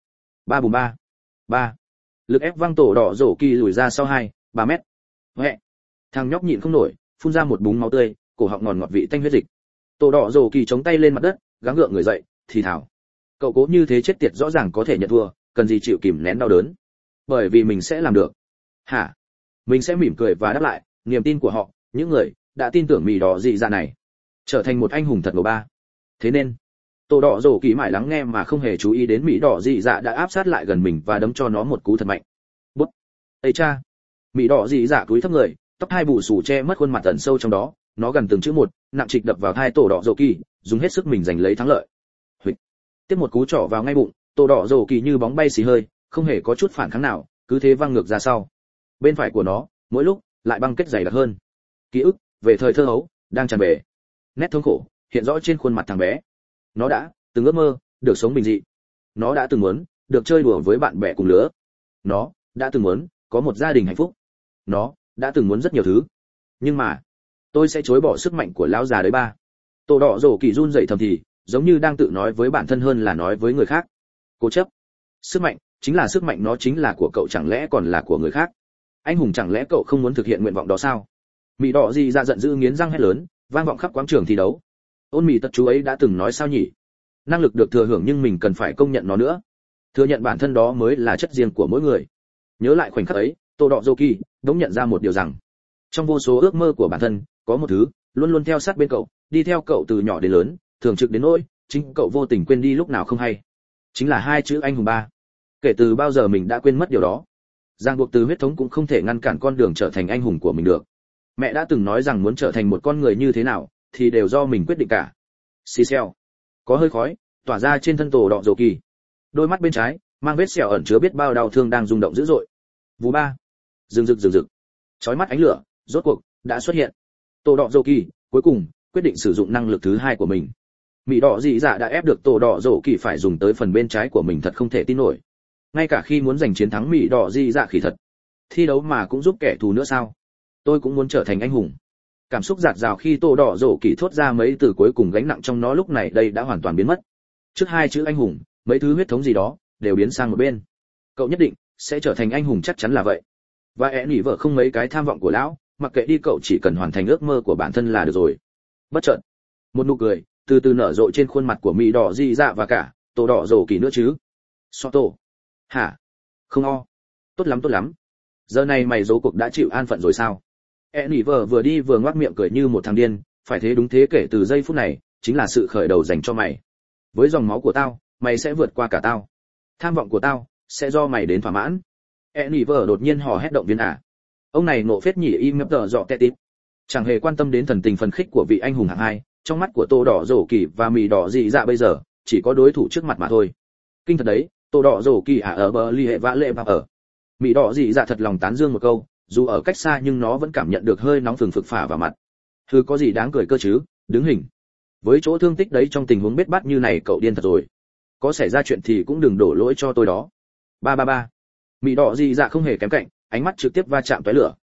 3. Lực ép văng tổ đỏ rổ kỳ lùi ra sau 2-3 mét. Huệ. Thằng nhóc nhịn không nổi, phun ra một búng máu tươi, cổ họng ngọt vị tanh huyết dịch. Tổ đỏ rổ kỳ chống tay lên mặt đất, gắng gượng người dậy, thì thào. Cậu cố như thế chết tiệt rõ ràng có thể nhận thua, cần gì chịu kìm nén đau đớn. Bởi vì mình sẽ làm được. Hả? Mình sẽ mỉm cười và đáp lại, niềm tin của họ, những người đã tin tưởng mì đỏ dị dạ này, trở thành một anh hùng thật của ba. Thế nên, tổ đỏ rổ kỳ mãi lắng nghe mà không hề chú ý đến mỹ đỏ dị dạ đã áp sát lại gần mình và đấm cho nó một cú thật mạnh. Bút. Ây cha. Mỹ đỏ dị dạ cúi thấp người, tóc hai bù xù che mất khuôn mặt ẩn sâu trong đó, nó gần từng chữ một, nặng trịch đập vào thai tổ đỏ rổ kỳ, dùng hết sức mình giành lấy thắng lợi. Huỵch. Tiếp một cú trỏ vào ngay bụng, tổ đỏ rổ kỳ như bóng bay xì hơi, không hề có chút phản kháng nào, cứ thế văng ngược ra sau. Bên phải của nó, mỗi lúc lại băng kết dày đặc hơn. Ký ức về thời thơ ấu đang tràn bề. Nét thống khổ hiện rõ trên khuôn mặt thằng bé. Nó đã từng ước mơ được sống bình dị. Nó đã từng muốn được chơi đùa với bạn bè cùng lứa. Nó đã từng muốn có một gia đình hạnh phúc. Nó đã từng muốn rất nhiều thứ. Nhưng mà, tôi sẽ chối bỏ sức mạnh của lão già đấy ba. Tổ đỏ rổ kỳ run rẩy thầm thì, giống như đang tự nói với bản thân hơn là nói với người khác. Cố chấp. Sức mạnh chính là sức mạnh, nó chính là của cậu chẳng lẽ còn là của người khác? Anh hùng chẳng lẽ cậu không muốn thực hiện nguyện vọng đó sao? Mị đỏ gì ra giận dữ nghiến răng hét lớn, vang vọng khắp quảng trường thi đấu. Ôn mị tật chú ấy đã từng nói sao nhỉ? Năng lực được thừa hưởng nhưng mình cần phải công nhận nó nữa. Thừa nhận bản thân đó mới là chất riêng của mỗi người. Nhớ lại khoảnh khắc ấy, Tô Đọ Dô Kỳ đống nhận ra một điều rằng, trong vô số ước mơ của bản thân, có một thứ luôn luôn theo sát bên cậu, đi theo cậu từ nhỏ đến lớn, thường trực đến nỗi chính cậu vô tình quên đi lúc nào không hay. Chính là hai chữ anh hùng ba. Kể từ bao giờ mình đã quên mất điều đó. Ràng buộc từ huyết thống cũng không thể ngăn cản con đường trở thành anh hùng của mình được. Mẹ đã từng nói rằng muốn trở thành một con người như thế nào thì đều do mình quyết định cả. Xì xèo. Có hơi khói tỏa ra trên thân Tổ Đọ Dô Kỳ. Đôi mắt bên trái mang vết sẹo ẩn chứa biết bao đau thương đang rung động dữ dội. Vú ba. Rừng rực. Chói mắt ánh lửa rốt cuộc đã xuất hiện. Tổ Đọ Dô Kỳ cuối cùng quyết định sử dụng năng lực thứ hai của mình. Mị đỏ dị dạ đã ép được Tổ Đọ Dô Kỳ phải dùng tới phần bên trái của mình, thật không thể tin nổi. Ngay cả khi muốn giành chiến thắng Mị đỏ dị dạ khỉ thật, thi đấu mà cũng giúp kẻ thù nữa sao? Tôi cũng muốn trở thành anh hùng. Cảm xúc dạt dào khi Tổ Đọ Dô Kỳ thốt ra mấy từ cuối cùng, gánh nặng trong nó lúc này đây đã hoàn toàn biến mất. Trước hai chữ anh hùng, mấy thứ huyết thống gì đó đều biến sang một bên. Cậu nhất định sẽ trở thành anh hùng, chắc chắn là vậy. Và nỉ vợ không mấy cái tham vọng của lão, mặc kệ đi, cậu chỉ cần hoàn thành ước mơ của bản thân là được rồi. Bất chợt, một nụ cười từ từ nở rộ trên khuôn mặt của Mị đỏ dị dạ và cả Tổ Đọ Dô Kỳ nữa chứ. Soto. Hả? Không o. Tốt lắm. Giờ này mày rốt cuộc đã chịu an phận rồi sao? Nỉ vợ vừa đi vừa ngoác miệng cười như một thằng điên, phải thế, đúng thế, kể từ giây phút này chính là sự khởi đầu dành cho mày. Với dòng máu của tao, mày sẽ vượt qua cả tao. Tham vọng của tao sẽ do mày đến thỏa mãn. Nỉ vợ đột nhiên hò hét động viên à. Ông này nộ phết nhỉ, im ngập tờ dọ tẹt tít. Chẳng hề quan tâm đến thần tình phần khích của vị anh hùng hạng hai, trong mắt của Tổ Đọ Dô Kỳ và Mị đỏ dị dạ bây giờ chỉ có đối thủ trước mặt mà thôi. Kinh thật đấy, Tổ Đọ Dô Kỳ ở bờ ly hệ vã lệ và ở. Mị đỏ dị dạ thật lòng tán dương một câu, dù ở cách xa nhưng nó vẫn cảm nhận được hơi nóng phừng phực phả vào mặt. Thứ có gì đáng cười cơ chứ, đứng hình. Với chỗ thương tích đấy, trong tình huống bết bát như này cậu điên thật rồi. Có xảy ra chuyện thì cũng đừng đổ lỗi cho tôi đó. Ba. Mị đỏ dị dạ không hề kém cạnh, ánh mắt trực tiếp va chạm tóe lửa.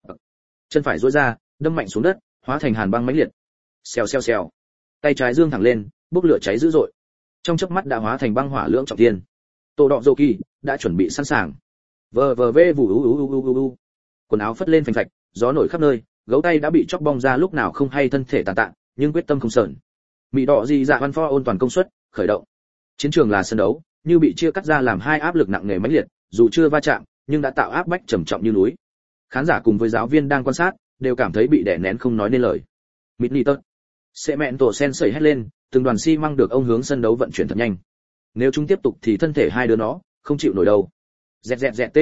Chân phải duỗi ra, đâm mạnh xuống đất, hóa thành hàn băng mãnh liệt. Xèo. Tay trái dương thẳng lên, bốc lửa cháy dữ dội. Trong chớp mắt đã hóa thành băng hỏa lưỡng trọng thiên. Tổ Đọ Dô Kỳ đã chuẩn bị sẵn sàng. Vờ vê vù u. Quần áo phất lên phành phạch, gió nổi khắp nơi, gấu tay đã bị chóc bong ra lúc nào không hay, thân thể tàn tạ, nhưng quyết tâm không sờn. Mị đỏ dị dạ văn pho ôn toàn công suất, khởi động. Chiến trường là sân đấu, như bị chia cắt ra làm hai, áp lực nặng nề mãnh liệt, dù chưa va chạm, nhưng đã tạo áp bách trầm trọng như núi. Khán giả cùng với giáo viên đang quan sát đều cảm thấy bị đè nén không nói nên lời. Mịt nỉ tật. Sẽ mẹn tổ sen sẩy hét lên, từng đoàn xi măng được ông hướng sân đấu vận chuyển thật nhanh. Nếu chúng tiếp tục thì thân thể hai đứa nó không chịu nổi đâu. Dẹt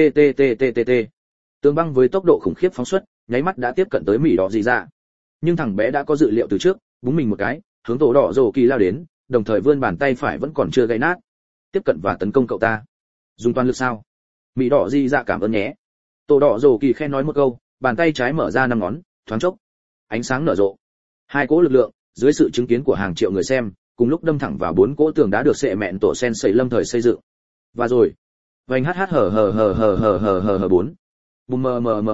t. Tường băng với tốc độ khủng khiếp phóng xuất, nháy mắt đã tiếp cận tới Mị đỏ dị dạ. Nhưng thằng bé đã có dự liệu từ trước, búng mình một cái, hướng Tổ Đọ Dô Kỳ lao đến, đồng thời vươn bàn tay phải vẫn còn chưa gãy nát, tiếp cận và tấn công cậu ta. Dùng toàn lực sao? Mị đỏ dị dạ cảm ơn nhé. Tổ Đọ Dô Kỳ khen nói một câu, bàn tay trái mở ra 5 ngón, thoáng chốc, ánh sáng nở rộ. Hai cỗ lực lượng, dưới sự chứng kiến của hàng triệu người xem, cùng lúc đâm thẳng vào 4 cỗ tường đá được sệ mẹn tổ sen sẩy lâm thời xây dựng. Và rồi, vành hờ 4. Bùm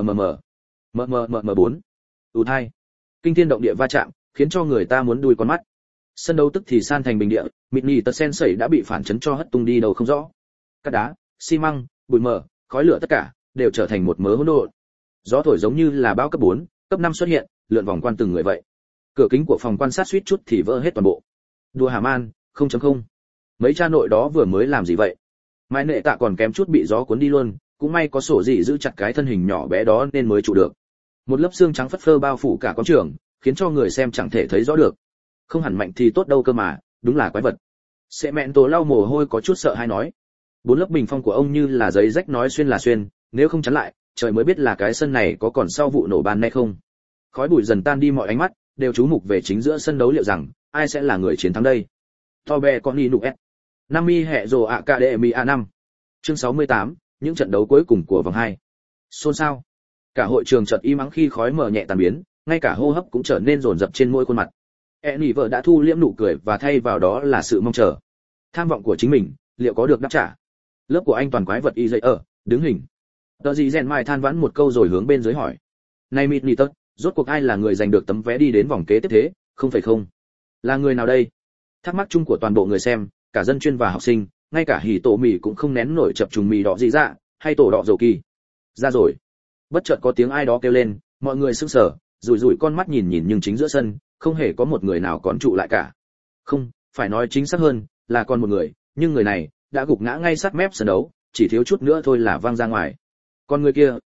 mờ 4. Ù thai. Kinh thiên động địa va chạm, khiến cho người ta muốn đuôi con mắt. Sân đấu tức thì san thành bình địa, Mịt nỉ tật sen sẩy đã bị phản chấn cho hất tung đi đâu không rõ. Cát đá, xi măng, bụi mờ, khói lửa tất cả đều trở thành một mớ hỗn độn. Gió thổi giống như là bão cấp 4, cấp 5 xuất hiện, lượn vòng quan từng người vậy. Cửa kính của phòng quan sát suýt chút thì vỡ hết toàn bộ. Đùa hả man, 0.0. Mấy cha nội đó vừa mới làm gì vậy? Mai nệ tạ còn kém chút bị gió cuốn đi luôn, cũng may có sổ dị giữ chặt cái thân hình nhỏ bé đó nên mới trụ được. Một lớp xương trắng phất phơ bao phủ cả quảng trường, khiến cho người xem chẳng thể thấy rõ được. Không hẳn mạnh thì tốt đâu cơ mà, đúng là quái vật. Sẽ mẹn tổ lau mồ hôi có chút sợ hay nói. 4 lớp bình phong của ông như là giấy rách, nói xuyên là xuyên, nếu không chắn lại, trời mới biết là cái sân này có còn sau vụ nổ ban nay không. Khói bụi dần tan đi, mọi ánh mắt đều chú mục về chính giữa sân đấu, liệu rằng ai sẽ là người chiến thắng đây. Tobe con đi nụ s. Nami hệ rồ Academy A5. Chương 68, những trận đấu cuối cùng của vòng 2. Xôn xao. Cả hội trường chợt im ắng khi khói mờ nhẹ tan biến, ngay cả hô hấp cũng trở nên dồn dập trên môi khuôn mặt. Vợ đã thu liễm nụ cười và thay vào đó là sự mong chờ. Tham vọng của chính mình liệu có được đáp trả? Lớp của anh toàn quái vật y dậy ở, đứng hình. Tờ gì rèn mai than vãn một câu rồi hướng bên dưới hỏi. Này Mịt nỉ tật, rốt cuộc ai là người giành được tấm vé đi đến vòng kế tiếp thế, không phải không? Là người nào đây? Thắc mắc chung của toàn bộ người xem, cả dân chuyên và học sinh, ngay cả hỉ tổ mì cũng không nén nổi chập trùng Mị đỏ dị dạ, hay Tổ Đọ Dô Kỳ. Ra rồi. Bất chợt có tiếng ai đó kêu lên, mọi người sững sờ, rủi rủi con mắt nhìn nhưng chính giữa sân, không hề có một người nào còn trụ lại cả. Không, phải nói chính xác hơn, là còn một người, nhưng người này đã gục ngã ngay sát mép sân đấu, chỉ thiếu chút nữa thôi là văng ra ngoài. Con người kia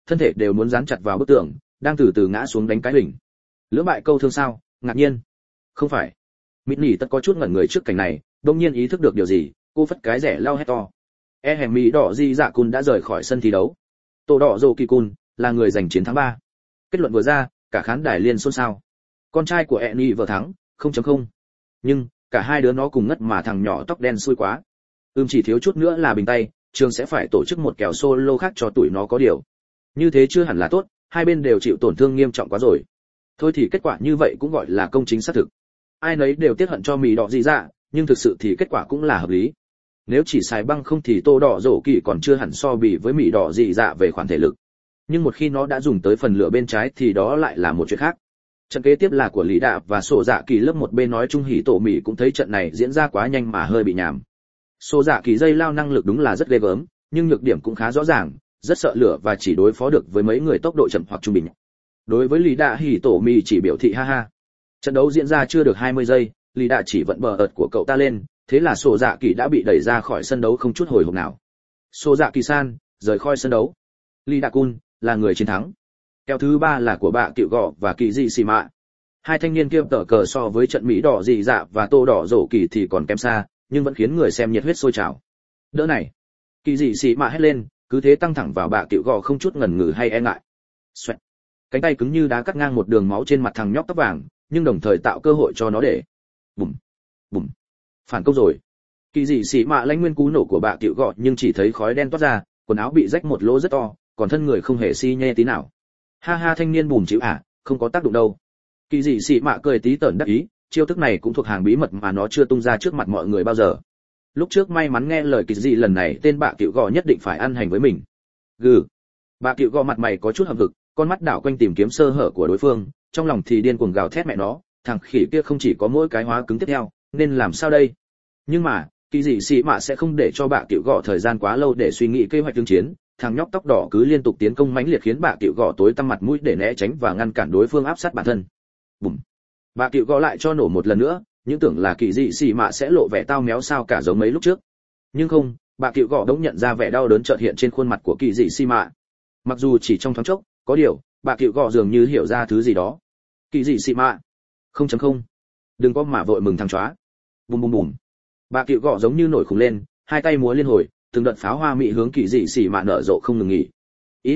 thân thể đều muốn dán chặt vào bức tường, đang từ từ ngã xuống đánh cái hình. Lưỡng bại câu thương sao? Ngạc nhiên. Không phải. Mịt nỉ tất có chút ngẩn người trước cảnh này, đột nhiên ý thức được điều gì, cô phất cái rẻ lao hét to. Hẻm mỹ đỏ di dạ cun đã rời khỏi sân thi đấu. Tổ đỏ rồ kỳ cun là người giành chiến thắng 3. Kết luận vừa ra, cả khán đài liên xôn xao. Con trai của Eni vừa thắng, 0.0. Nhưng cả hai đứa nó cùng ngất mà thằng nhỏ tóc đen xui quá. Chỉ thiếu chút nữa là bình tay, trường sẽ phải tổ chức một kèo solo khác cho tụi nó có điều. Như thế chưa hẳn là tốt, hai bên đều chịu tổn thương nghiêm trọng quá rồi. Thôi thì kết quả như vậy cũng gọi là công chính xác thực. Ai nấy đều tiếc hận cho mì đỏ gì dạ, nhưng thực sự thì kết quả cũng là hợp lý. Nếu chỉ xài băng không thì tô đỏ rổ kỳ còn chưa hẳn so bì với mì đỏ gì dạ về khoản thể lực. Nhưng một khi nó đã dùng tới phần lửa bên trái thì đó lại là một chuyện khác. Trận kế tiếp là của Lý Đạ và Sổ Dạ Kỳ lớp một bên nói chung hỉ tổ mì cũng thấy trận này diễn ra quá nhanh mà hơi bị nhàm. Sổ Dạ Kỳ dây lao năng lực đúng là rất ghê gớm, nhưng nhược điểm cũng khá rõ ràng, rất sợ lửa và chỉ đối phó được với mấy người tốc độ chậm hoặc trung bình. Đối với Lý Đạ hỉ tổ mì chỉ biểu thị ha ha. Trận đấu diễn ra chưa được 20 giây, Lý Đạ chỉ vận bờ ợt của cậu ta lên, thế là Sổ Dạ Kỳ đã bị đẩy ra khỏi sân đấu không chút hồi hộp nào. Sổ Dạ Kỳ san rời khỏi sân đấu. Lý Đạ Cun là người chiến thắng. Kèo thứ 3 là của bạ Cựu Gọ và Kỳ Dị Xì Mạ. Hai thanh niên kia tở cờ so với trận Mỹ đỏ dị dạ và tô đỏ rổ kỳ thì còn kém xa, nhưng vẫn khiến người xem nhiệt huyết sôi trào. Đỡ này, Kỳ Dị Xì Mạ hét lên, cứ thế tăng thẳng vào bạ Cựu Gọ không chút ngần ngừ hay e ngại. Xoẹt. Cánh tay cứng như đá cắt ngang một đường máu trên mặt thằng nhóc tóc vàng, nhưng đồng thời tạo cơ hội cho nó để bùm bùm phản công rồi. Kỳ Dị Xì Mạ lãnh nguyên cú nổ của bạ Cựu Gọ nhưng chỉ thấy khói đen toát ra, quần áo bị rách một lỗ rất to, còn thân người không hề xi nhê tí nào. Ha ha, thanh niên bùm chịu không có tác dụng đâu. Kỳ Dị Xì Mạ cười tí tởn đắc ý, chiêu thức này cũng thuộc hàng bí mật mà nó chưa tung ra trước mặt mọi người bao giờ. Lúc trước may mắn nghe lời Kỳ Dị lần này tên bạ Cựu Gọ nhất định phải ăn hành với mình. Gừ. Bạ Cựu Gọ mặt mày có chút hậm hực, con mắt đảo quanh tìm kiếm sơ hở của đối phương, trong lòng thì điên cuồng gào thét mẹ nó, thằng khỉ kia không chỉ có mỗi cái hóa cứng tiếp theo, nên làm sao đây? Nhưng mà, Kỳ Dị Xì Mạ sẽ không để cho bạ Cựu Gọ thời gian quá lâu để suy nghĩ kế hoạch tương chiến. Thằng nhóc tóc đỏ cứ liên tục tiến công mãnh liệt khiến bạ Cựu Gọ tối tăm mặt mũi để né tránh và ngăn cản đối phương áp sát bản thân. Bùm. Bạ Cựu Gọ lại cho nổ một lần nữa, những tưởng là Kỳ Dị Xì Mạ sẽ lộ vẻ tao méo sao cả giống mấy lúc trước. Nhưng không, bạ Cựu Gọ đống nhận ra vẻ đau đớn chợt hiện trên khuôn mặt của Kỳ Dị Xì Mạ. Mặc dù chỉ trong thoáng chốc, có điều, bạ Cựu Gọ dường như hiểu ra thứ gì đó. Kỳ Dị Xì Mạ. 0.0. Đừng có mà vội mừng thằng chóa. Bùm bùm bùm. Bạ Cựu Gọ giống như nổi khùng lên, hai tay múa liên hồi, từng đợt pháo hoa mỹ hướng Kỳ Dị Xì Mạ nở rộ không ngừng nghỉ. Ia.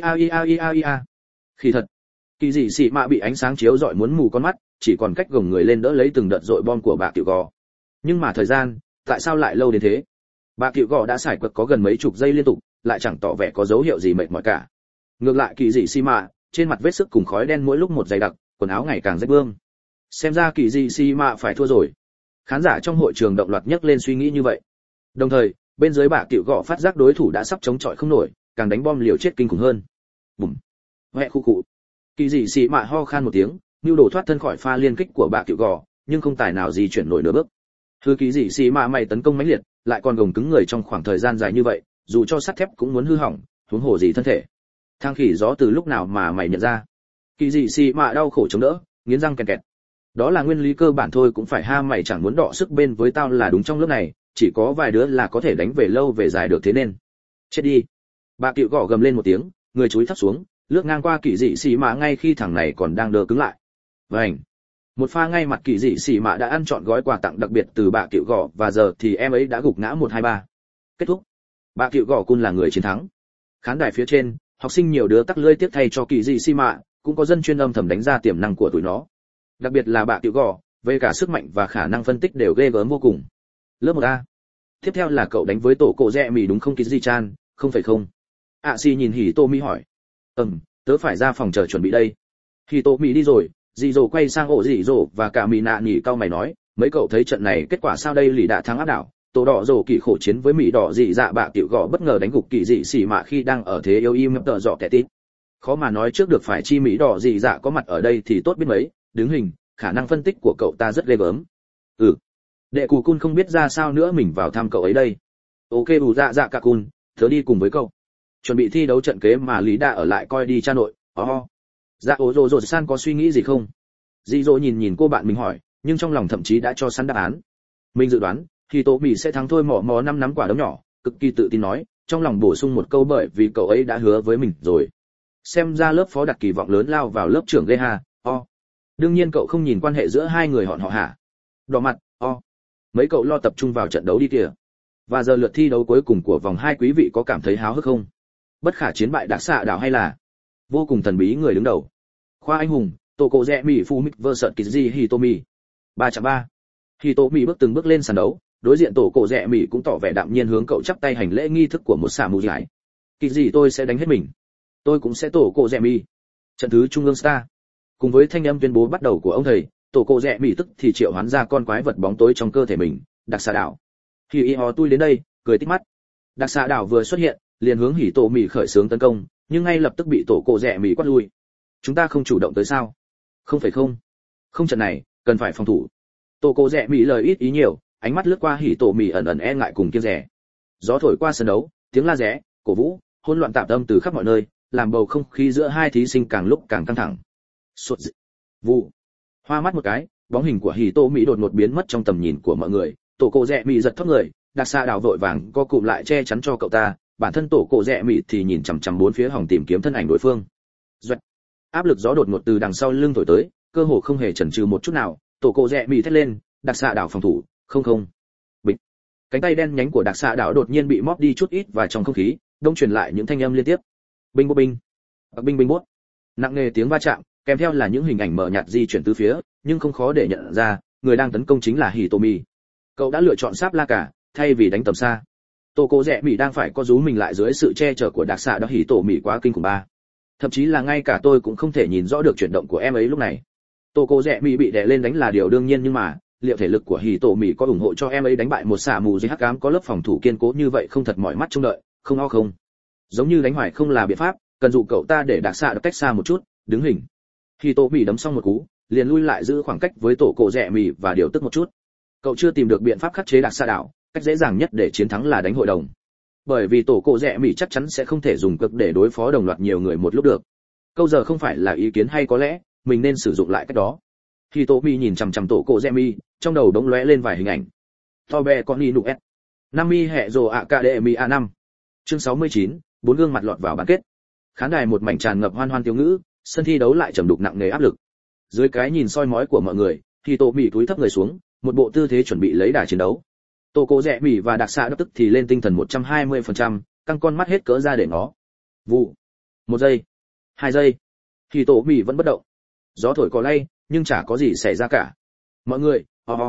Khi thật, Kỳ Dị Xì Mạ bị ánh sáng chiếu rọi muốn mù con mắt, chỉ còn cách gồng người lên đỡ lấy từng đợt dội bom của bạ Cựu Gọ. Nhưng mà thời gian, tại sao lại lâu đến thế? Bạ Cựu Gọ đã xài quật có gần mấy chục giây liên tục, lại chẳng tỏ vẻ có dấu hiệu gì mệt mỏi cả. Ngược lại Kỳ Dị Xì Mạ, trên mặt vết sức cùng khói đen mỗi lúc một dày đặc, quần áo ngày càng rách bươm. Xem ra Kỳ Dị Xì Mạ phải thua rồi. Khán giả trong hội trường động loạt nhấc lên suy nghĩ như vậy. Đồng thời, bên dưới bạ Cựu Gọ phát giác đối thủ đã sắp chống chọi không nổi, càng đánh bom liều chết kinh khủng hơn. Bùm. Hoẹ khu cụ. Kỳ Dị Xì Mạ ho khan một tiếng, nưu đổ thoát thân khỏi pha liên kích của bạ Cựu Gọ, nhưng không tài nào gì chuyển nổi nửa bước. Thứ Kỳ Dị Xì Mạ mày tấn công mãnh liệt, lại còn gồng cứng người trong khoảng thời gian dài như vậy, dù cho sắt thép cũng muốn hư hỏng, huống hồ gì thân thể. Thang khỉ gió từ lúc nào mà mày nhận ra? Kỳ Dị Xì Mạ đau khổ chống đỡ, nghiến răng kẹt kẹt. Đó là nguyên lý cơ bản thôi, cũng phải ha mày chẳng muốn đọ sức bên với tao là đúng trong lớp này, chỉ có vài đứa là có thể đánh về lâu về dài được thế nên. Chết đi. Bạ Cựu Gọ gầm lên một tiếng, người chúi thấp xuống, lướt ngang qua Kỳ Dị Xì Mạ ngay khi thằng này còn đang đờ cứng lại. Vành. Một pha ngay mặt Kỳ Dị Xì Mạ đã ăn trọn gói quà tặng đặc biệt từ bạ Cựu Gọ và giờ thì em ấy đã gục ngã 1-2-3. Kết thúc. Bạ Cựu Gọ Cun là người chiến thắng. Khán đài phía trên, học sinh nhiều đứa tắc lưỡi tiếc thay cho Kỳ Dị Xì Mạ, cũng có dân chuyên âm thầm đánh ra tiềm năng của tụi nó. Đặc biệt là bạ Cựu Gọ, về cả sức mạnh và khả năng phân tích đều ghê gớm vô cùng. Lớp 1A. Tiếp theo là cậu đánh với tổ cổ rẽ mì đúng không Kizzy-chan, không phải không? Xì nhìn Hitomi hỏi. Tớ phải ra phòng chờ chuẩn bị đây. Hitomi đi rồi, dì dồ quay sang ổ dì dồ và cả mì nạ nhỉ cau mày nói, mấy cậu thấy trận này kết quả sao đây? Lì đã thắng áp đảo, tổ đỏ dồ kỳ khổ chiến với mì đỏ dị dạ bạ Cựu Gọ bất ngờ đánh gục Kỳ Dị Xì Mạ khi đang ở thế yếu im tợ dọ kẻ tít. Khó mà nói trước được, phải chi mì đỏ dị dạ có mặt ở đây thì tốt biết mấy, đứng hình, khả năng phân tích của cậu ta rất ghê gớm. Đệ Cù Cun không biết ra sao nữa, mình vào thăm cậu ấy đây. Ok ủ dạ dạ cả Cun, tớ đi cùng với cậu. Chuẩn bị thi đấu trận kế mà Lý Đa ở lại coi đi cha nội. Dạ ố rồ rồ san có suy nghĩ gì không? Dì dỗ nhìn cô bạn mình hỏi, nhưng trong lòng thậm chí đã cho sẵn đáp án. Mình dự đoán, thì tổ Mỹ sẽ thắng thôi. Mò 5 nắm quả đấm nhỏ, cực kỳ tự tin nói, trong lòng bổ sung một câu bởi vì cậu ấy đã hứa với mình rồi. xem ra lớp phó đặt kỳ vọng lớn lao vào lớp trưởng ghê ha. Đương nhiên cậu không nhìn quan hệ giữa hai người họ hả? Đỏ mặt. Mấy cậu lo tập trung vào trận đấu đi kìa. Và giờ lượt thi đấu cuối cùng của vòng 2 quý vị có cảm thấy háo hức không? Bất khả chiến bại Đặc Xạ Đảo hay là vô cùng thần bí người đứng đầu. Khoa anh hùng, Tổ Cổ Rẽ Mỹ Phu Mịch vs Kizji Hitomi. 3-3. Hitomi bước từng bước lên sàn đấu, đối diện Tổ Cổ Rẽ Mỹ cũng tỏ vẻ đạm nhiên hướng cậu chắp tay hành lễ nghi thức của một xạ mù giải. Kizji tôi sẽ đánh hết mình. Tôi cũng sẽ Tổ Cổ Rẽ Mỹ. Trận thứ Trung ương Star. Cùng với thanh âm tuyên bố bắt đầu của ông thầy, Tổ Cổ Rẽ Mỹ tức thì triệu hoán ra con quái vật bóng tối trong cơ thể mình, Đặc Xạ Đảo. Hỉ ho tui đến đây, cười tít mắt. Đặc Xạ Đảo vừa xuất hiện, liền hướng Hỉ Tổ Mị khởi xướng tấn công, nhưng ngay lập tức bị Tổ Cổ Rẽ Mị quát lui. Chúng ta không chủ động tới sao? Không phải không. Không, trận này cần phải phòng thủ. Tổ Cổ Rẽ Mị lời ít ý nhiều, ánh mắt lướt qua Hỉ Tổ Mị ẩn ẩn e ngại cùng kiêng dè. Gió thổi qua sân đấu, tiếng la rẽ, cổ vũ, hỗn loạn tạp âm từ khắp mọi nơi, làm bầu không khí giữa hai thí sinh càng lúc càng căng thẳng. Sụt dị. Vụ. Hoa mắt một cái, bóng hình của Hỉ Tổ Mị đột ngột biến mất trong tầm nhìn của mọi người. Tổ Cổ Rẽ Mị giật thoát người, Đặc Xạ Đảo vội vàng co cụm lại che chắn cho cậu ta, bản thân Tổ Cổ Rẽ Mị thì nhìn chằm chằm bốn phía hòng tìm kiếm thân ảnh đối phương. Duệt. Áp lực gió đột ngột từ đằng sau lưng thổi tới, cơ hồ không hề chần chừ một chút nào, Tổ Cổ Rẽ Mị thét lên, Đặc Xạ Đảo phòng thủ, không. Bịch. Cánh tay đen nhánh của Đặc Xạ Đảo đột nhiên bị móp đi chút ít và trong không khí, đông truyền lại những thanh âm liên tiếp. Binh bô binh, binh binh bốt. Nặng nề tiếng va chạm, kèm theo là những hình ảnh mờ nhạt di chuyển từ phía, nhưng không khó để nhận ra, người đang tấn công chính là Hitomi. Cậu đã lựa chọn sáp la cả, thay vì đánh tầm xa. Tổ Cổ Rẽ Mị đang phải co rúm mình lại dưới sự che chở của Đặc Xạ Đảo. Hitomi quá kinh khủng ba. Thậm chí là ngay cả tôi cũng không thể nhìn rõ được chuyển động của em ấy lúc này. Tổ Cổ Rẽ Mị bị đè lên đánh là điều đương nhiên, nhưng mà liệu thể lực của Hitomi có ủng hộ cho em ấy đánh bại một xạ mù dưới hắc ám có lớp phòng thủ kiên cố như vậy không? Thật mỏi mắt trông đợi, không. Giống như đánh hoài không là biện pháp, cần dụ cậu ta để Đặc Xạ Đảo cách xa một chút, đứng hình. Hitomi đấm xong một cú, liền lui lại giữ khoảng cách với Tổ Cổ Rẽ Mị và điều tức một chút. Cậu chưa tìm được biện pháp khắc chế Đặc Xạ Đảo, cách dễ dàng nhất để chiến thắng là đánh hội đồng. Bởi vì Tổ Cổ Rẽ Mị chắc chắn sẽ không thể dùng cực để đối phó đồng loạt nhiều người một lúc được. Câu giờ không phải là ý kiến hay có lẽ mình nên sử dụng lại cách đó. Hitomi nhìn chằm chằm Tổ Cổ Rẽ Mị, trong đầu đống lóe lên vài hình ảnh. Tobe con ni nụ s. Nami hệ rồ Academy A5. Chương 69, bốn gương mặt lọt vào bán kết. Khán đài một mảnh tràn ngập hoan hoan tiếng ngữ, sân thi đấu lại trầm đục nặng nề áp lực. Dưới cái nhìn soi mói của mọi người, Hitomi cúi thấp người xuống, một bộ tư thế chuẩn bị lấy đà chiến đấu. Tổ Cổ Rẽ Mị và Đặc Xạ Đảo tức thì lên tinh thần 120%, căng con mắt hết cỡ ra để ngó. Vụ. 1 giây, 2 giây. Hitomi vẫn bất động. Gió thổi cỏ lay, nhưng chả có gì xảy ra cả. Mọi người,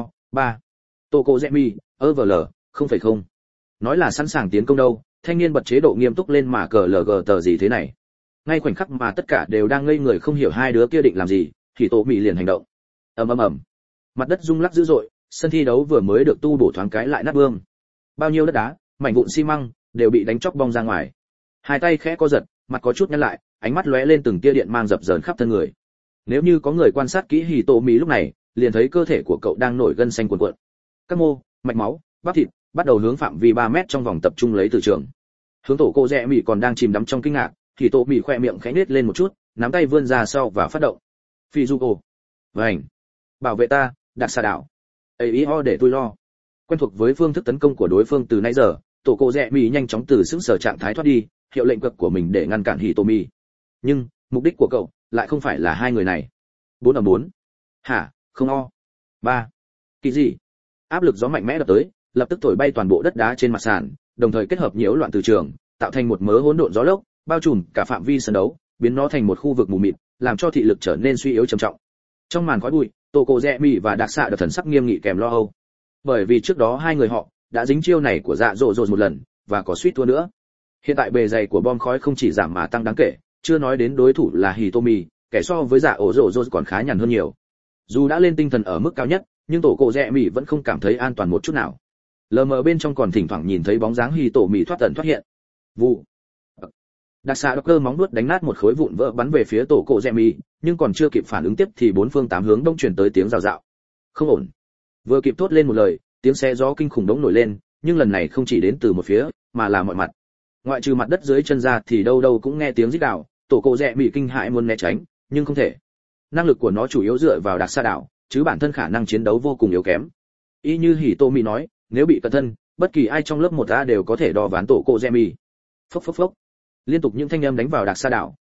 ba. Tổ Cổ Rẽ Mị, overl, 0,0. Nói là sẵn sàng tiến công đâu, thanh niên bật chế độ nghiêm túc lên mà cờ LG tờ gì thế này. Ngay khoảnh khắc mà tất cả đều đang ngây người không hiểu hai đứa kia định làm gì, Hitomi liền hành động. Ầm. Mặt đất rung lắc dữ dội, sân thi đấu vừa mới được tu bổ thoáng cái lại nát bươm. Bao nhiêu đất đá, mảnh vụn xi măng đều bị đánh chóc bong ra ngoài. Hai tay khẽ co giật, mặt có chút nhăn lại, ánh mắt lóe lên từng tia điện mang dập dờn khắp thân người. Nếu như có người quan sát kỹ Hitomi lúc này, liền thấy cơ thể của cậu đang nổi gân xanh cuồn cuộn. Các mô, mạch máu, bắp thịt bắt đầu hướng phạm vi 3 mét trong vòng tập trung lấy từ trường. Hướng Tổ Cổ Rẽ Mị còn đang chìm đắm trong kinh ngạc, Hitomi khoe miệng khẽ nhếch lên một chút, nắm tay vươn ra sau và phát động. Fizuko. Vành. Bảo vệ ta, Đặc Xạ Đảo. AIO để tôi lo. Quen thuộc với phương thức tấn công của đối phương từ nãy giờ, Tổ Cổ Rẽ Mị nhanh chóng từ sững sờ trạng thái thoát đi, hiệu lệnh cực của mình để ngăn cản Hitomi. Nhưng mục đích của cậu lại không phải là hai người này. 4-4. Hả? Không o. 3. Kỳ gì? Áp lực gió mạnh mẽ đập tới, lập tức thổi bay toàn bộ đất đá trên mặt sàn, đồng thời kết hợp nhiễu loạn từ trường, tạo thành một mớ hỗn độn gió lốc, bao trùm cả phạm vi sân đấu, biến nó thành một khu vực mù mịt, làm cho thị lực trở nên suy yếu trầm trọng. Trong màn khói bụi, Tổ Cổ Rẽ Mị và Đặc Xạ Đảo thần sắc nghiêm nghị kèm lo âu. Bởi vì trước đó hai người họ đã dính chiêu này của Dạ Dỗ Dỗ một lần và có suýt thua nữa. Hiện tại bề dày của bom khói không chỉ giảm mà tăng đáng kể, chưa nói đến đối thủ là Hitomi, kẻ so với Dạ Dỗ Dỗ còn khá nhàn hơn nhiều. Dù đã lên tinh thần ở mức cao nhất, nhưng Tổ Cổ Rẽ Mị vẫn không cảm thấy an toàn một chút nào. Lờ mờ bên trong còn thỉnh thoảng nhìn thấy bóng dáng Hitomi thoát ẩn thoát hiện. Vụ. Đặc Xạ Đảo cơ móng vuốt đánh nát một khối vụn vỡ bắn về phía Tổ Cổ Rẽ Mị, nhưng còn chưa kịp phản ứng tiếp thì bốn phương tám hướng đông truyền tới tiếng rào rạo. Không ổn. Vừa kịp thốt lên một lời, tiếng xé gió kinh khủng đống nổi lên, nhưng lần này không chỉ đến từ một phía, mà là mọi mặt. Ngoại trừ mặt đất dưới chân ra thì đâu đâu cũng nghe tiếng rít gào. Tổ Cổ Rẽ Mị kinh hãi muốn né tránh, nhưng không thể. Năng lực của nó chủ yếu dựa vào Đặc Xạ Đảo, chứ bản thân khả năng chiến đấu vô cùng yếu kém. Y như Hitomi nói, nếu bị cận thân, bất kỳ ai trong lớp 1A đều có thể đo ván Tổ Cổ Rẽ Mị. Phốc. Liên tục những thanh âm đánh vào Đặc Xạ Đảo,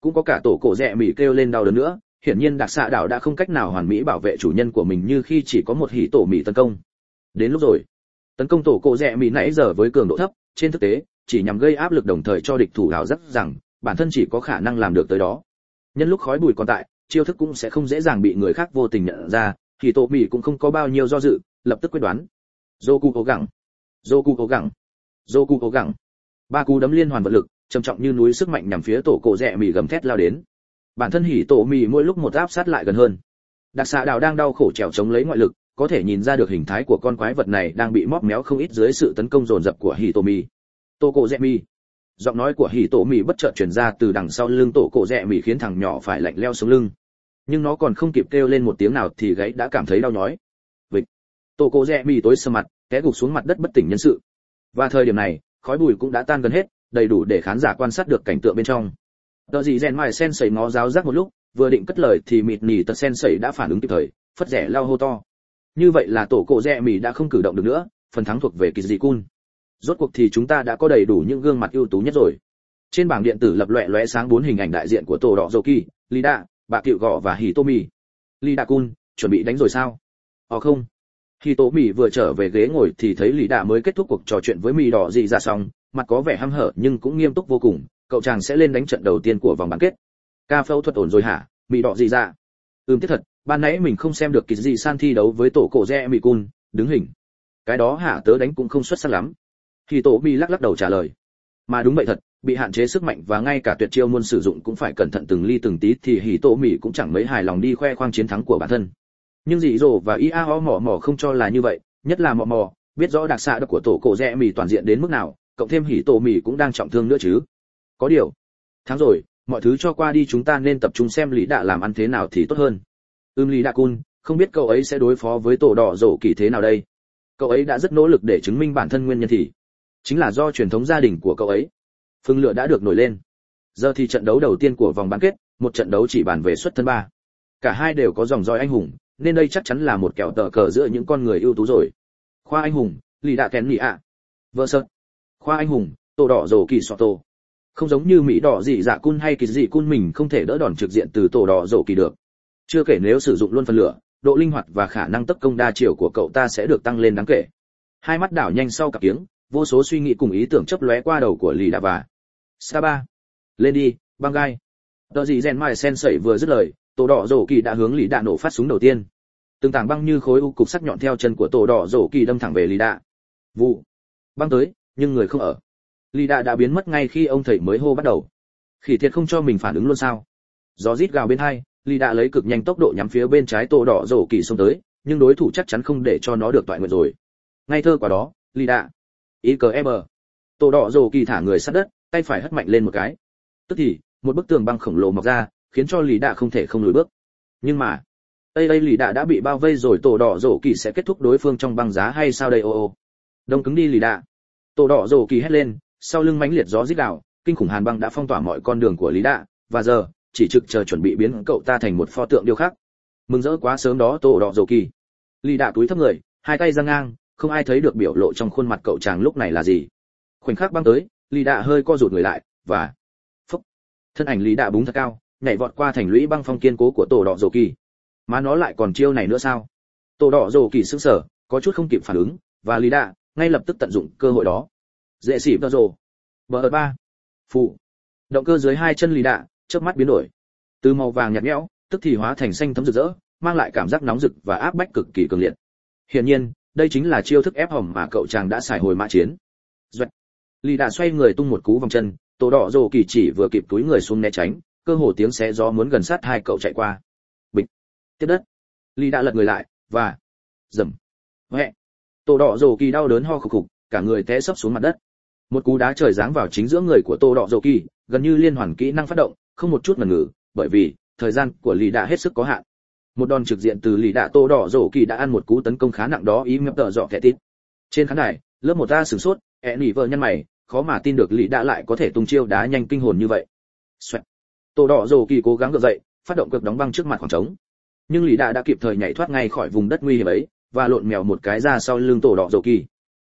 cũng có cả tổ cổ rẽ mỉ kêu lên đau đớn nữa. Hiển nhiên đặc xạ đảo đã không cách nào hoàn mỹ bảo vệ chủ nhân của mình như khi chỉ có một hỉ tổ mỉ tấn công. Đến lúc rồi, tấn công tổ cổ rẽ mỉ nãy giờ với cường độ thấp, trên thực tế chỉ nhằm gây áp lực đồng thời cho địch thủ ảo giác rằng bản thân chỉ có khả năng làm được tới đó. Nhân lúc khói bụi còn tại, chiêu thức cũng sẽ không dễ dàng bị người khác vô tình nhận ra, hỉ tổ mỉ cũng không có bao nhiêu do dự, lập tức quyết đoán. Joku cố gắng, Joku cố gắng, Joku cố gắng. Ba cú đấm liên hoàn vật lực, trầm trọng như núi sức mạnh nhằm phía tổ cổ rẽ mỉ gầm thét lao đến. Bản thân hỉ tổ mỉ mỗi lúc một áp sát lại gần hơn. Đặc xạ đào đang đau khổ trèo chống lấy ngoại lực, có thể nhìn ra được hình thái của con quái vật này đang bị móp méo không ít dưới sự tấn công dồn dập của hỉ tổ mỉ. Tổ cổ rẽ mỉ. Giọng nói của hỉ tổ mỉ bất chợt truyền ra từ đằng sau lưng tổ cổ rẽ mỉ khiến thằng nhỏ phải lạnh leo sống lưng. Nhưng nó còn không kịp kêu lên một tiếng nào thì gáy đã cảm thấy đau nhói. Vịch. Tổ cổ rẽ mỉ tối sầm mặt, té gục xuống mặt đất bất tỉnh nhân sự. Và thời điểm này, khói bụi cũng đã tan gần hết, đầy đủ để khán giả quan sát được cảnh tượng bên trong. Đợi gì rèn mài sen sẩy ngó giáo giác một lúc, vừa định cất lời thì mịt nỉ tật sen sẩy đã phản ứng kịp thời, phất rẻ lao hô to. Như vậy là tổ cổ rẽ mỉ đã không cử động được nữa, phần thắng thuộc về Kizikun. Rốt cuộc thì chúng ta đã có đầy đủ những gương mặt ưu tú nhất rồi. Trên bảng điện tử lập loè lóe sáng 4 hình ảnh đại diện của tổ đỏ Zoki, Lida, bà Cựu Gọ và Hitomi. Lida-kun, chuẩn bị đánh rồi sao? Không. Hitomi vừa trở về ghế ngồi thì thấy Lida mới kết thúc cuộc trò chuyện với mì đỏ dị ra xong, mặt có vẻ hăm hở nhưng cũng nghiêm túc vô cùng, cậu chàng sẽ lên đánh trận đầu tiên của vòng bán kết. Ca phẫu thuật ổn rồi hả? Mì đỏ dị ra. Tiếc thật, ban nãy mình không xem được Kizzy San thi đấu với tổ cổ rẽ mì cun, đứng hình. Cái đó hả, tớ đánh cũng không xuất sắc lắm. Hitomi lắc lắc đầu trả lời. Mà đúng vậy thật, bị hạn chế sức mạnh và ngay cả tuyệt chiêu muốn sử dụng cũng phải cẩn thận từng ly từng tí thì Hitomi cũng chẳng mấy hài lòng đi khoe khoang chiến thắng của bản thân. Nhưng dị dỗ và Iao mò không cho là như vậy, nhất là mò biết rõ đặc xạ của tổ cổ rẽ mì toàn diện đến mức nào, cộng thêm Hitomi cũng đang trọng thương nữa chứ. Có điều, thắng rồi, mọi thứ cho qua đi, chúng ta nên tập trung xem Lý Đạ làm ăn thế nào thì tốt hơn. Lý Đạ Kun, không biết cậu ấy sẽ đối phó với tổ đỏ rổ kỳ thế nào đây? Cậu ấy đã rất nỗ lực để chứng minh bản thân, nguyên nhân thì chính là do truyền thống gia đình của cậu ấy. Phừng lửa đã được nổi lên. Giờ thì trận đấu đầu tiên của vòng bán kết, một trận đấu chỉ bàn về xuất thân 3. Cả hai đều có dòng dõi anh hùng, nên đây chắc chắn là một kèo tờ cờ giữa những con người ưu tú rồi. Khoa anh hùng, Lý Đạ Kén Nị ạ. Versus khoa anh hùng, tổ đỏ rổ kỳ Soto. Không giống như Mỹ đỏ dị dạ cun hay kỳ dị cun, mình không thể đỡ đòn trực diện từ tổ đỏ rổ kỳ được. Chưa kể nếu sử dụng luôn phần lửa, độ linh hoạt và khả năng tấn công đa chiều của cậu ta sẽ được tăng lên đáng kể. Hai mắt đảo nhanh sau cặp kiếng, vô số suy nghĩ cùng ý tưởng chớp lóe qua đầu của Lý Đạ và Saba. Lên đi, băng gai. Đợi gì rèn mai sen sẩy vừa dứt lời, tổ đỏ rổ kỳ đã hướng Lý Đạ nổ phát súng đầu tiên. Từng tảng băng như khối u cục sắc nhọn theo chân của tổ đỏ rổ kỳ đâm thẳng về Lý Đạ. Vụ. Băng tới, nhưng người không ở. Lý Đạ đã biến mất ngay khi ông thầy mới hô bắt đầu. Khỉ thiệt không cho mình phản ứng luôn sao? Gió rít gào bên hai, Lý Đạ lấy cực nhanh tốc độ nhắm phía bên trái tổ đỏ rổ kỳ xông tới, nhưng đối thủ chắc chắn không để cho nó được toại nguyện rồi. Ngay thơ quả đó, Lý Đạ. IKM. Tổ đỏ rổ kỳ thả người sát đất, tay phải hất mạnh lên một cái. Tức thì, một bức tường băng khổng lồ mọc ra, khiến cho Lý Đạ không thể không lùi bước. Nhưng mà, đây Lý Đạ đã bị bao vây rồi, tổ đỏ rổ kỳ sẽ kết thúc đối phương trong băng giá hay sao đây? Đông cứng đi Lý Đạ. Tổ đỏ rổ kỳ hét lên, sau lưng mãnh liệt gió rít đảo, kinh khủng hàn băng đã phong tỏa mọi con đường của Lý Đạ, và giờ chỉ trực chờ chuẩn bị biến cậu ta thành một pho tượng điêu khắc. Mừng rỡ quá sớm đó tổ đỏ rổ kỳ. Lý Đạ cúi thấp người, hai tay giang ngang, không ai thấy được biểu lộ trong khuôn mặt cậu chàng lúc này là gì. Khoảnh khắc băng tới, Lý Đạ hơi co rụt người lại, và phốc, thân ảnh Lý Đạ búng thật cao, nhảy vọt qua thành lũy băng phong kiên cố của tổ đỏ rổ kỳ. Mà nó lại còn chiêu này nữa sao? Tổ đỏ rổ kỳ sững sờ, có chút không kịp phản ứng, và Lý Đạ ngay lập tức tận dụng cơ hội đó. Dễ xỉ tơ rồ. Bờ 3. Phụ. Động cơ dưới hai chân Lý Đạ chớp mắt biến đổi, từ màu vàng nhạt nhẽo tức thì hóa thành xanh thấm rực rỡ, mang lại cảm giác nóng rực và áp bách cực kỳ cường liệt. Hiển nhiên, đây chính là chiêu thức ép hỏng mà cậu chàng đã xài hồi mã chiến. Doạch. Lý Đạ xoay người tung một cú vòng chân, tổ đỏ rồ kỳ chỉ vừa kịp túi người xuống né tránh, cơ hồ tiếng xé gió muốn gần sát hai cậu chạy qua. Bịch. Tiếp đất. Lý Đạ lật người lại, và rầm. Hoẹ. Tổ đỏ rồ kỳ đau đớn ho khục khục, cả người té sấp xuống mặt đất. Một cú đá trời giáng vào chính giữa người của tổ đỏ rồ kỳ, gần như liên hoàn kỹ năng phát động, không một chút ngần ngừ, bởi vì thời gian của Lý Đạ hết sức có hạn. Một đòn trực diện từ Lý Đạ, tổ đỏ rồ kỳ đã ăn một cú tấn công khá nặng đó, ý mập tợ dọ kẻ tít. Trên khán đài, lớp 1A sửng sốt, nỉ vợ nhăn mày, khó mà tin được Lý Đạ lại có thể tung chiêu đá nhanh kinh hồn như vậy. Xoẹt. Tổ đỏ rồ kỳ cố gắng gượng dậy, phát động cực đóng băng trước mặt khoảng trống. Nhưng Lý Đạ đã kịp thời nhảy thoát ngay khỏi vùng đất nguy hiểm ấy, và lộn mèo một cái ra sau lưng tổ đỏ rồ kỳ.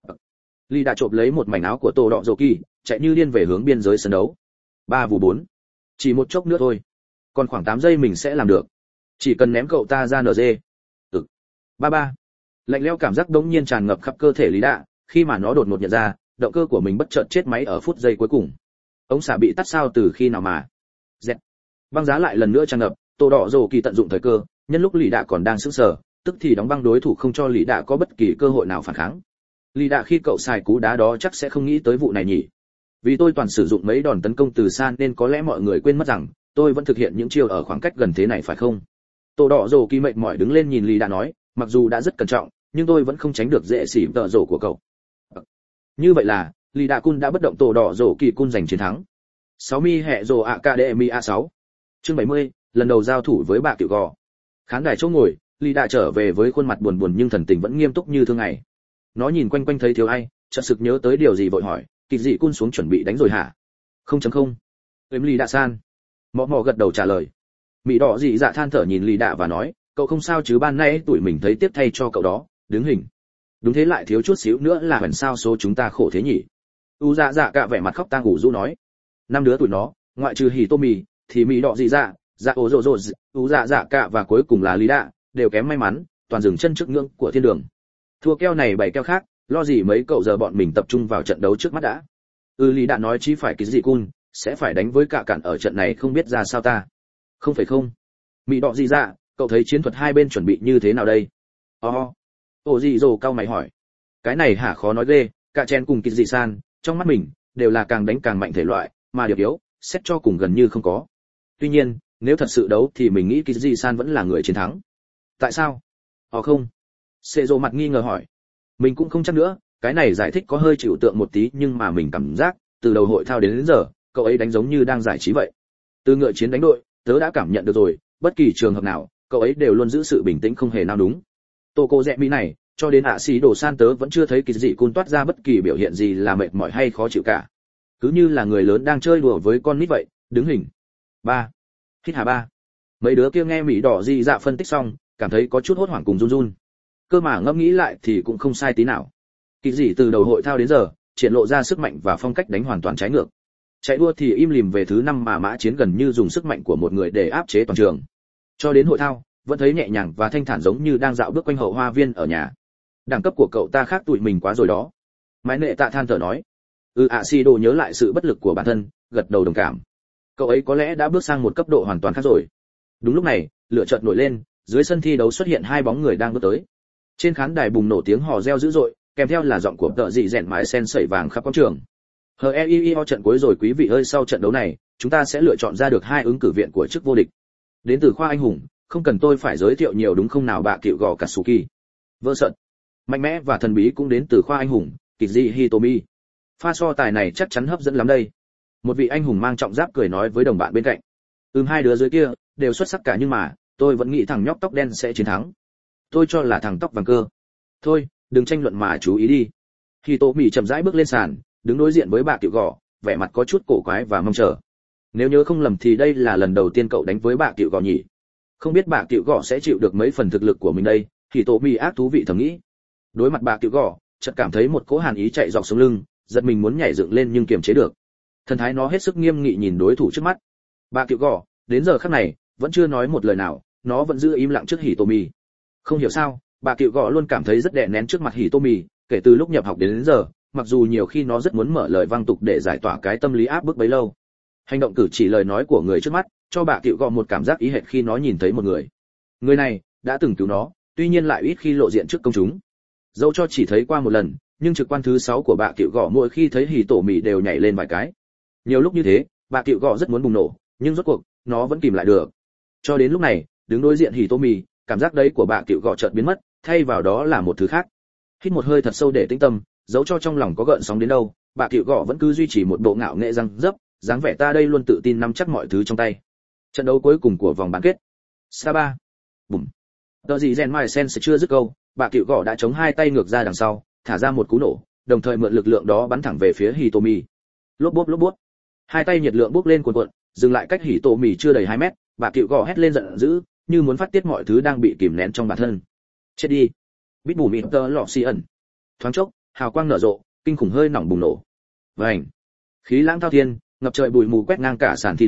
Lý Đạ chộp lấy một mảnh áo của tổ đỏ rồ kỳ, chạy như điên về hướng biên giới sân đấu. 3 vụ 4. Chỉ một chốc nữa thôi, còn khoảng 8 giây mình sẽ làm được. Chỉ cần ném cậu ta ra NG. Ba ba. Lạnh lẽo cảm giác đống nhiên tràn ngập khắp cơ thể Lý Đạ, khi mà nó đột ngột nhận ra, động cơ của mình bất chợt chết máy ở phút giây cuối cùng. Ống xả bị tắt sao từ khi nào mà? Dẹt. Băng giá lại lần nữa tràn ngập, Tô Đỏ Dầu Kỳ tận dụng thời cơ, nhân lúc Lý Đạ còn đang sững sờ, tức thì đóng băng đối thủ không cho Lý Đạ có bất kỳ cơ hội nào phản kháng. Lý Đạ khi cậu xài cú đá đó chắc sẽ không nghĩ tới vụ này nhỉ? Vì tôi toàn sử dụng mấy đòn tấn công từ xa nên có lẽ mọi người quên mất rằng tôi vẫn thực hiện những chiêu ở khoảng cách gần thế này phải không? Tô Đỏ Dầu Kỳ mệt mỏi đứng lên nhìn Lý Đạ nói, mặc dù đã rất cẩn trọng, nhưng tôi vẫn không tránh được dễ xỉ tợ rổ của cậu. Như vậy là Lý Đạ Cun đã bất động Tô Đỏ Dầu Kỳ Cun giành chiến thắng. 60 hệ rồ Academy A6. Chương 70, lần đầu giao thủ với bà Tiểu Gò. Khán đài chỗ ngồi, Lý Đạ trở về với khuôn mặt buồn buồn nhưng thần tình vẫn nghiêm túc như thường ngày. Nó nhìn quanh quanh thấy thiếu ai, chợt sực nhớ tới điều gì vội hỏi, Kịch Dị Cun xuống chuẩn bị đánh rồi hả? 0.0. Lý Đạ san. Mọ mọ gật đầu trả lời. Mỹ Đỏ Dị Dạ than thở nhìn Lý Đạ và nói, cậu không sao chứ, ban nay tuổi mình thấy tiếc thay cho cậu đó, đứng hình. Đúng thế, lại thiếu chút xíu nữa là hẳn sao số chúng ta khổ thế nhỉ? U Dạ Dạ cả vẻ mặt khóc tang ủ rũ nói. 5 đứa tuổi nó, ngoại trừ Hitomi, thì Mỹ Đỏ Dị Dạ, Dạ Ổ Rồ Rồ, U Dạ Dạ cả và cuối cùng là Lý Đạ, đều kém may mắn, toàn dừng chân trước ngưỡng của thiên đường. Thua keo này bày keo khác, lo gì mấy cậu giờ bọn mình tập trung vào trận đấu trước mắt đã. Lý Đạ nói chí phải Kịch Dị Cun sẽ phải đánh với cả cản ở trận này không biết ra sao ta. Không phải không. Mỹ Đỏ Dị Dạ, cậu thấy chiến thuật hai bên chuẩn bị như thế nào đây? Ồ Dị Dồ cao mày hỏi. Cái này hả, khó nói ghê, cả chen cùng Kịch Dị san, trong mắt mình đều là càng đánh càng mạnh thể loại, mà điểm yếu xét cho cùng gần như không có. Tuy nhiên, nếu thật sự đấu thì mình nghĩ Kịch Dị san vẫn là người chiến thắng. Tại sao? Không. Sệ Dồ mặt nghi ngờ hỏi. Mình cũng không chắc nữa, cái này giải thích có hơi chịu tượng một tí, nhưng mà mình cảm giác từ đầu hội thao đến giờ, cậu ấy đánh giống như đang giải trí vậy. Từ ngựa chiến đánh đội, tớ đã cảm nhận được rồi, bất kỳ trường hợp nào, cậu ấy đều luôn giữ sự bình tĩnh không hề nào đúng. Tô cô rẽ mỹ này, cho đến ạ xí đồ san tớ vẫn chưa thấy Kịch Dị Cun toát ra bất kỳ biểu hiện gì là mệt mỏi hay khó chịu cả. Cứ như là người lớn đang chơi đùa với con nít vậy, đứng hình. Hít hà ba. Mấy đứa kia nghe Mỹ Đỏ Dị Dạ phân tích xong, cảm thấy có chút hốt hoảng cùng run run. Cơ mà ngẫm nghĩ lại thì cũng không sai tí nào. Kịch Dị từ đầu hội thao đến giờ, triển lộ ra sức mạnh và phong cách đánh hoàn toàn trái ngược. Chạy đua thì im lìm về thứ 5 mà mã chiến gần như dùng sức mạnh của một người để áp chế toàn trường. Cho đến hội thao, vẫn thấy nhẹ nhàng và thanh thản giống như đang dạo bước quanh hậu hoa viên ở nhà. Đẳng cấp của cậu ta khác tụi mình quá rồi đó. Mái nệ tạ than thở nói. Si đồ nhớ lại sự bất lực của bản thân, gật đầu đồng cảm. Cậu ấy có lẽ đã bước sang một cấp độ hoàn toàn khác rồi. Đúng lúc này, lửa chợt nổi lên, dưới sân thi đấu xuất hiện hai bóng người đang bước tới. Trên khán đài bùng nổ tiếng hò reo dữ dội, kèm theo là giọng của tợ dị rèn mái sen sẩy vàng khắp quảng trường. HEIO trận cuối rồi quý vị ơi, sau trận đấu này, chúng ta sẽ lựa chọn ra được 2 ứng cử viên của chức vô địch. Đến từ khoa anh hùng, không cần tôi phải giới thiệu nhiều đúng không nào bà Cựu Gò Katsuki. Vơ sợn, mạnh mẽ và thần bí cũng đến từ khoa anh hùng, Kiji Hitomi. Pha so tài này chắc chắn hấp dẫn lắm đây. Một vị anh hùng mang trọng giáp cười nói với đồng bạn bên cạnh. Hai đứa dưới kia đều xuất sắc cả, nhưng mà tôi vẫn nghĩ thằng nhóc tóc đen sẽ chiến thắng. Tôi cho là thằng tóc vàng cơ. Thôi, đừng tranh luận mà chú ý đi. Hitomi chậm rãi bước lên sàn, đứng đối diện với bà Cựu Gò, vẻ mặt có chút cổ quái và mong chờ. Nếu nhớ không lầm thì đây là lần đầu tiên cậu đánh với bà Cựu Gò nhỉ? Không biết bà Cựu Gò sẽ chịu được mấy phần thực lực của mình đây. Hitomi ác thú vị thầm nghĩ. Đối mặt bà Cựu Gò, chợt cảm thấy một cỗ hàn ý chạy dọc sống lưng, giật mình muốn nhảy dựng lên nhưng kiềm chế được. Thần thái nó hết sức nghiêm nghị nhìn đối thủ trước mắt. Bà Cựu Gò đến giờ khắc này vẫn chưa nói một lời nào, nó vẫn giữ im lặng trước Hitomi. Không hiểu sao, bà Cựu Gò luôn cảm thấy rất đè nén trước mặt Hitomi, kể từ lúc nhập học đến giờ, mặc dù nhiều khi nó rất muốn mở lời vang tục để giải tỏa cái tâm lý áp bức bấy lâu. Hành động cử chỉ lời nói của người trước mắt cho bà Cựu Gò một cảm giác ý hệt khi nó nhìn thấy một người. Người này đã từng cứu nó, tuy nhiên lại ít khi lộ diện trước công chúng. Dẫu cho chỉ thấy qua một lần, nhưng trực quan thứ 6 của bà Cựu Gò mỗi khi thấy Hitomi đều nhảy lên vài cái. Nhiều lúc như thế, bà Cựu Gò rất muốn bùng nổ, nhưng rốt cuộc nó vẫn kìm lại được. Cho đến lúc này, đứng đối diện Hitomi, cảm giác đấy của bà Cựu Gò chợt biến mất, thay vào đó là một thứ khác. Hít một hơi thật sâu để tĩnh tâm, dẫu cho trong lòng có gợn sóng đến đâu, bà Cựu Gò vẫn cứ duy trì một bộ ngạo nghệ răng dấp, dáng vẻ ta đây luôn tự tin nắm chắc mọi thứ trong tay. Trận đấu cuối cùng của vòng bán kết. Saba. Bùm. Đợi gì Gen Mai Sen chưa dứt câu, bà Cựu Gò đã chống hai tay ngược ra đằng sau, thả ra một cú nổ, đồng thời mượn lực lượng đó bắn thẳng về phía Hitomi. Lốp bốp. Hai tay nhiệt lượng bốc lên cuồn cuộn, dừng lại cách Hitomi chưa đầy 2 mét, bà Cựu Gò hét lên giận dữ, như muốn phát tiết mọi thứ đang bị kìm nén trong bản thân. Chết đi. Bít bùm Inter lọ xi ẩn. Thoáng chốc, hào quang nở rộ, kinh khủng hơi nỏng bùng nổ. Vành. Khí lãng thao thiên, ngập trời bụi mù quét ngang cả sàn thi đấu,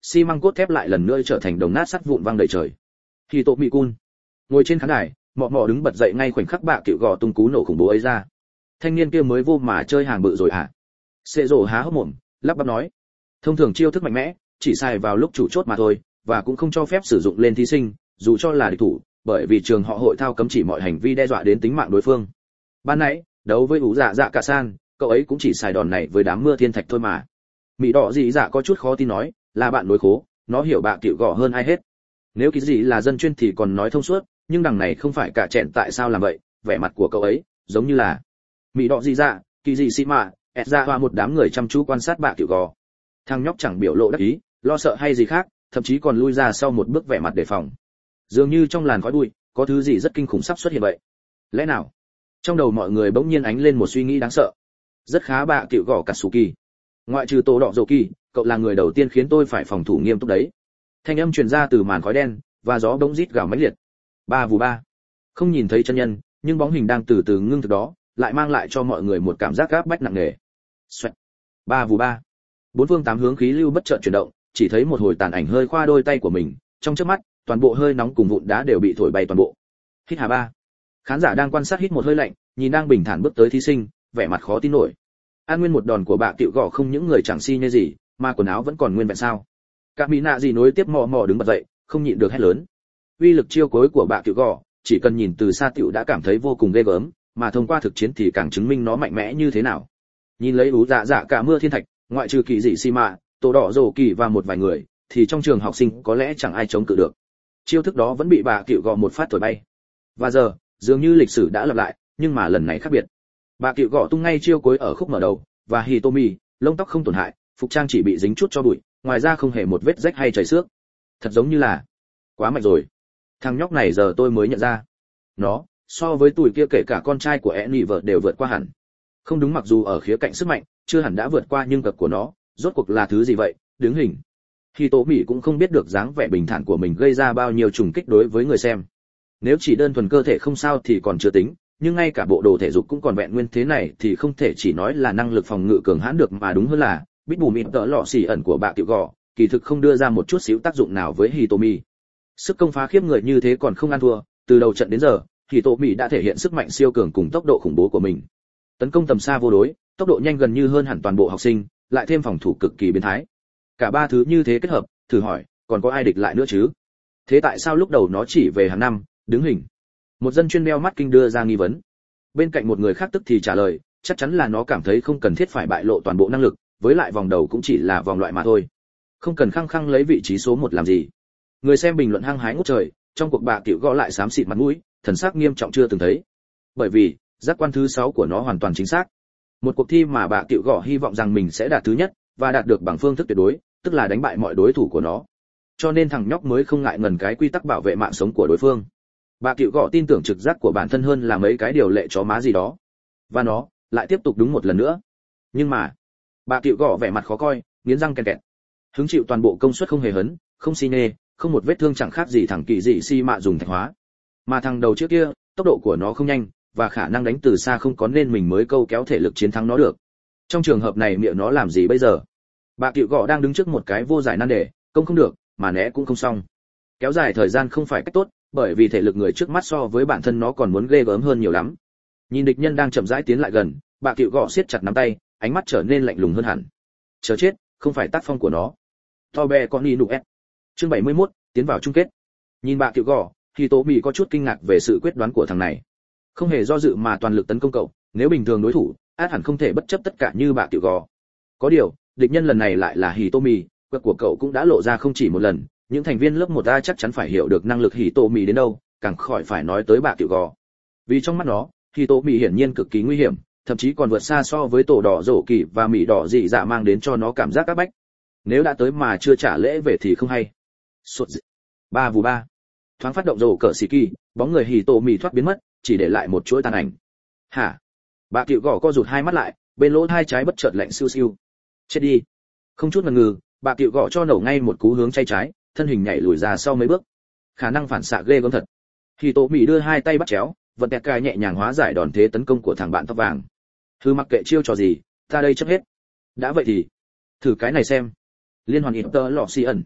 xi măng cốt thép lại lần nữa trở thành đồng nát sắt vụn văng đầy trời. Hito Mỹ Cun ngồi trên khán đài, mọ mọ đứng bật dậy ngay khoảnh khắc bạ cựu gò tung cú nổ khủng bố ấy ra. Thanh niên kia mới vô mà chơi hàng bự rồi à? Sệ rồ há hốc mồm, lắp bắp nói. Thông thường chiêu thức mạnh mẽ, chỉ xài vào lúc chủ chốt mà thôi, và cũng không cho phép sử dụng lên thí sinh, dù cho là địch thủ, bởi vì trường họ hội thao cấm chỉ mọi hành vi đe dọa đến tính mạng đối phương. Ban nãy, đấu với Ú Dạ Dạ Cả San, cậu ấy cũng chỉ xài đòn này với đám mưa thiên thạch thôi mà. Mỹ đỏ dị dạ có chút khó tin nói, là bạn đối khố, nó hiểu bạ cựu gò hơn ai hết. Nếu cái gì là dân chuyên thì còn nói thông suốt, nhưng đằng này không phải cả chẹn tại sao làm vậy, vẻ mặt của cậu ấy giống như là Mỹ đỏ dị dạ, kỳ dị xị mạ, ẹt ra hoa một đám người chăm chú quan sát bạ cựu gò. Thằng nhóc chẳng biểu lộ đắc ý, lo sợ hay gì khác, thậm chí còn lui ra sau một bước vẻ mặt đề phòng. Dường như trong làn khói bụi có thứ gì rất kinh khủng sắp xuất hiện vậy. Lẽ nào? Trong đầu mọi người bỗng nhiên ánh lên một suy nghĩ đáng sợ. Rất khá bạ cựu gò Katsuki. Ngoại trừ Tô Đỏ Dầu Kỳ, cậu là người đầu tiên khiến tôi phải phòng thủ nghiêm túc đấy. Thanh âm truyền ra từ màn khói đen, và gió bỗng rít gào mãnh liệt. Ba vù ba. Không nhìn thấy chân nhân, nhưng bóng hình đang từ từ ngưng thực đó, lại mang lại cho mọi người một cảm giác áp bách nặng nề. Xoẹt. Ba vù ba. Bốn phương tám hướng khí lưu bất chợt chuyển động, chỉ thấy một hồi tàn ảnh hơi khoa đôi tay của mình, trong chớp mắt, toàn bộ hơi nóng cùng vụn đá đều bị thổi bay toàn bộ. Hít hà ba. Khán giả đang quan sát hít một hơi lạnh, nhìn đang bình thản bước tới thí sinh, vẻ mặt khó tin nổi. An nguyên một đòn của bạ cựu gò không những người chẳng si nhê gì, mà quần áo vẫn còn nguyên vẹn sao? Cả mỹ nạ gì nối tiếp mò mò đứng bật dậy, không nhịn được hét lớn. Uy lực chiêu cuối của bạ cựu gò, chỉ cần nhìn từ xa tiểu đã cảm thấy vô cùng ghê gớm, mà thông qua thực chiến thì càng chứng minh nó mạnh mẽ như thế nào. Nhìn lấy Ú Dạ Dạ Cả mưa thiên thạch, ngoại trừ kỳ dị xi mạ, Tô Đỏ Dầu Kỳ và một vài người, thì trong trường học sinh có lẽ chẳng ai chống cự được. Chiêu thức đó vẫn bị bạ cựu gò một phát thổi bay. Và giờ, dường như lịch sử đã lặp lại, nhưng mà lần này khác biệt. Bạ cựu gò tung ngay chiêu cuối ở khúc mở đầu, và Hitomi, lông tóc không tổn hại, phục trang chỉ bị dính chút cho bụi, ngoài ra không hề một vết rách hay chảy xước. Thật giống như là quá mạnh rồi. Thằng nhóc này giờ tôi mới nhận ra, nó so với tuổi kia kể cả con trai của Enny vợ đều vượt qua hẳn. Không đúng, mặc dù ở khía cạnh sức mạnh chưa hẳn đã vượt qua, nhưng cực của nó rốt cuộc là thứ gì vậy? Đứng hình. Hitomi cũng không biết được dáng vẻ bình thản của mình gây ra bao nhiêu trùng kích đối với người xem. Nếu chỉ đơn thuần cơ thể không sao thì còn chưa tính, nhưng ngay cả bộ đồ thể dục cũng còn vẹn nguyên thế này thì không thể chỉ nói là năng lực phòng ngự cường hãn được, mà đúng hơn là bít bù mịn tợ lọ xì ẩn của bạ cựu gò kỳ thực không đưa ra một chút xíu tác dụng nào với Hitomi. Sức công phá khiếp người như thế còn không ăn thua, từ đầu trận đến giờ Hitomi đã thể hiện sức mạnh siêu cường cùng tốc độ khủng bố của mình. Tấn công tầm xa vô đối, tốc độ nhanh gần như hơn hẳn toàn bộ học sinh, lại thêm phòng thủ cực kỳ biến thái. Cả ba thứ như thế kết hợp, thử hỏi còn có ai địch lại nữa chứ? Thế tại sao lúc đầu nó chỉ về hàng năm đứng hình? Một dân chuyên đeo mắt kinh đưa ra nghi vấn. Bên cạnh một người khác tức thì trả lời, chắc chắn là nó cảm thấy không cần thiết phải bại lộ toàn bộ năng lực, với lại vòng đầu cũng chỉ là vòng loại mà thôi, không cần khăng khăng lấy vị trí số 1 làm gì. Người xem bình luận hăng hái ngút trời, trong cuộc bạ cựu gõ lại xám xịt mặt mũi, thần sắc nghiêm trọng chưa từng thấy. Bởi vì giác quan thứ 6 của nó hoàn toàn chính xác. Một cuộc thi mà bạ cựu gõ hy vọng rằng mình sẽ đạt thứ nhất, và đạt được bằng phương thức tuyệt đối, tức là đánh bại mọi đối thủ của nó. Cho nên thằng nhóc mới không ngại ngần cái quy tắc bảo vệ mạng sống của đối phương. Bạ cựu gõ tin tưởng trực giác của bản thân hơn là mấy cái điều lệ chó má gì đó. Và nó lại tiếp tục đúng một lần nữa. Nhưng mà bạ cựu gõ vẻ mặt khó coi, nghiến răng kèn kẹt. Hứng chịu toàn bộ công suất, không hề hấn, không xi nê, không một vết thương, chẳng khác gì thằng kỳ dị si mạ dùng thạch hóa. Mà thằng đầu trước kia, tốc độ của nó không nhanh, và khả năng đánh từ xa không có, nên mình mới câu kéo thể lực chiến thắng nó được. Trong trường hợp này miệng nó làm gì bây giờ? Bạ cựu gõ đang đứng trước một cái vô giải nan đề, công không được, mà né cũng không xong. Kéo dài thời gian không phải cách tốt, bởi vì thể lực người trước mắt so với bản thân nó còn muốn ghê gớm hơn nhiều lắm. Nhìn địch nhân đang chậm rãi tiến lại gần, bạ cựu gõ siết chặt nắm tay, ánh mắt trở nên lạnh lùng hơn hẳn. Chờ chết, không phải tác phong của nó. Tobe con đi nụ s. Chương 71, tiến vào chung kết. Nhìn bạ cựu gõ, thì Tố Mị có chút kinh ngạc về sự quyết đoán của thằng này. Không hề do dự mà toàn lực tấn công cậu, nếu bình thường đối thủ, át hẳn không thể bất chấp tất cả như bạ cựu gõ. Có điều, địch nhân lần này lại là Hitomi, quật của cậu cũng đã lộ ra không chỉ một lần, những thành viên lớp 1A chắc chắn phải hiểu được năng lực Hitomi đến đâu, càng khỏi phải nói tới bạ cựu gõ. Vì trong mắt nó, Hitomi hiển nhiên cực kỳ nguy hiểm, thậm chí còn vượt xa so với Tổ Đỏ Dỗ Kỳ và Mị Đỏ Dị Dạ mang đến cho nó cảm giác áp bách. Nếu đã tới mà chưa trả lễ về thì không hay. Sụt dị. 3v3. Thoáng phát động rổ cờ xì kỳ, bóng người Hitomi thoát biến mất, chỉ để lại một chuỗi tàn ảnh. Hả? Bạ cựu gõ co rụt hai mắt lại, bên lỗ hai trái bất chợt lạnh siêu siêu. Chết đi. Không chút ngần ngừ, bạ cựu gõ cho nổ ngay một cú hướng chay trái, thân hình nhảy lùi ra sau mấy bước. Khả năng phản xạ ghê gớm thật. Hitomi đưa hai tay bắt chéo, vận tẹt cài nhẹ nhàng hóa giải đòn thế tấn công của thằng bạn tóc vàng. Thứ mặc kệ chiêu trò gì, ta đây chấp hết. Đã vậy thì thử cái này xem. Liên hoàn Inter lọ xi ẩn,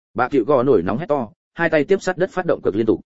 Bà cựu gò nổi nóng hét to, hai tay tiếp sát đất phát động cực liên tục.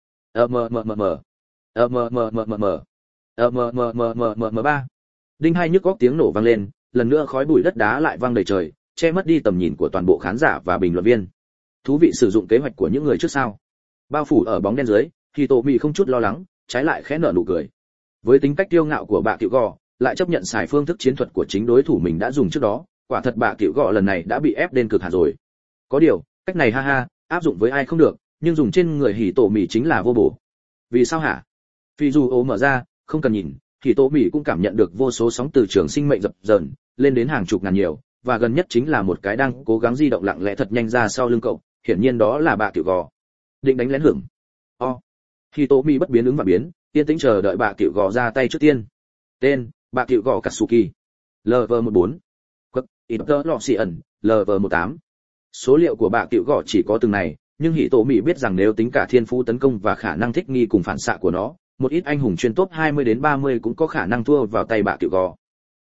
Ba. Đinh hai nhức góc tiếng nổ vang lên, lần nữa khói bụi đất đá lại vang đầy trời, che mất đi tầm nhìn của toàn bộ khán giả và bình luận viên. Thú vị sử dụng kế hoạch của những người trước sao? Bao phủ ở bóng đen dưới, thì Tô Mị không chút lo lắng, trái lại khẽ nở nụ cười. Với tính cách kiêu ngạo của bà cựu gò, lại chấp nhận xài phương thức chiến thuật của chính đối thủ mình đã dùng trước đó, quả thật bà cựu gò lần này đã bị ép đến cực hạn rồi. Có điều, cách này ha ha, áp dụng với ai không được, nhưng dùng trên người Hỉ Tổ Mị chính là vô bổ. Vì sao hả? Vì dù ố mở ra, không cần nhìn, Hỉ Tổ Mị cũng cảm nhận được vô số sóng từ trường sinh mệnh dập dờn, lên đến hàng chục ngàn nhiều, và gần nhất chính là một cái đang cố gắng di động lặng lẽ thật nhanh ra sau lưng cậu, hiển nhiên đó là bà cựu gò. Định đánh lén hưởng. Hỉ Tổ Mị bất biến ứng và biến, yên tĩnh chờ đợi bà cựu gò ra tay trước tiên. Tên: bà cựu gò Katsuki. LV14. Quất: Interloxian, LV18. Số liệu của bà cựu gò chỉ có từng này, nhưng Hỉ Tổ Mị biết rằng nếu tính cả thiên phú tấn công và khả năng thích nghi cùng phản xạ của nó, một ít anh hùng chuyên top 20 đến 30 cũng có khả năng thua vào tay bà cựu gò.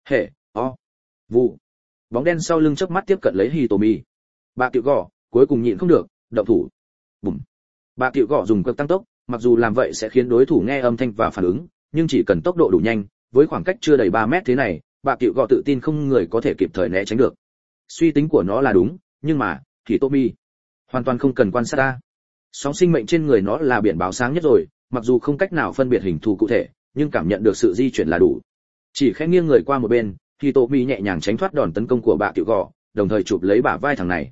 Vụ. Bóng đen sau lưng chớp mắt tiếp cận lấy Hỉ Tổ Mị. Bà cựu gò cuối cùng nhịn không được, động thủ. Bùm. Bà cựu gò dùng cực tăng tốc, mặc dù làm vậy sẽ khiến đối thủ nghe âm thanh và phản ứng, nhưng chỉ cần tốc độ đủ nhanh, với khoảng cách chưa đầy 3 mét thế này, bà cựu gò tự tin không người có thể kịp thời né tránh được. Suy tính của nó là đúng, nhưng mà Hỉ Tổ Mị hoàn toàn không cần quan sát ta. Sóng sinh mệnh trên người nó là biển báo sáng nhất rồi, mặc dù không cách nào phân biệt hình thù cụ thể, nhưng cảm nhận được sự di chuyển là đủ. Chỉ khẽ nghiêng người qua một bên, Hỉ Tổ Mị nhẹ nhàng tránh thoát đòn tấn công của bà cựu gò, đồng thời chụp lấy bả vai thằng này.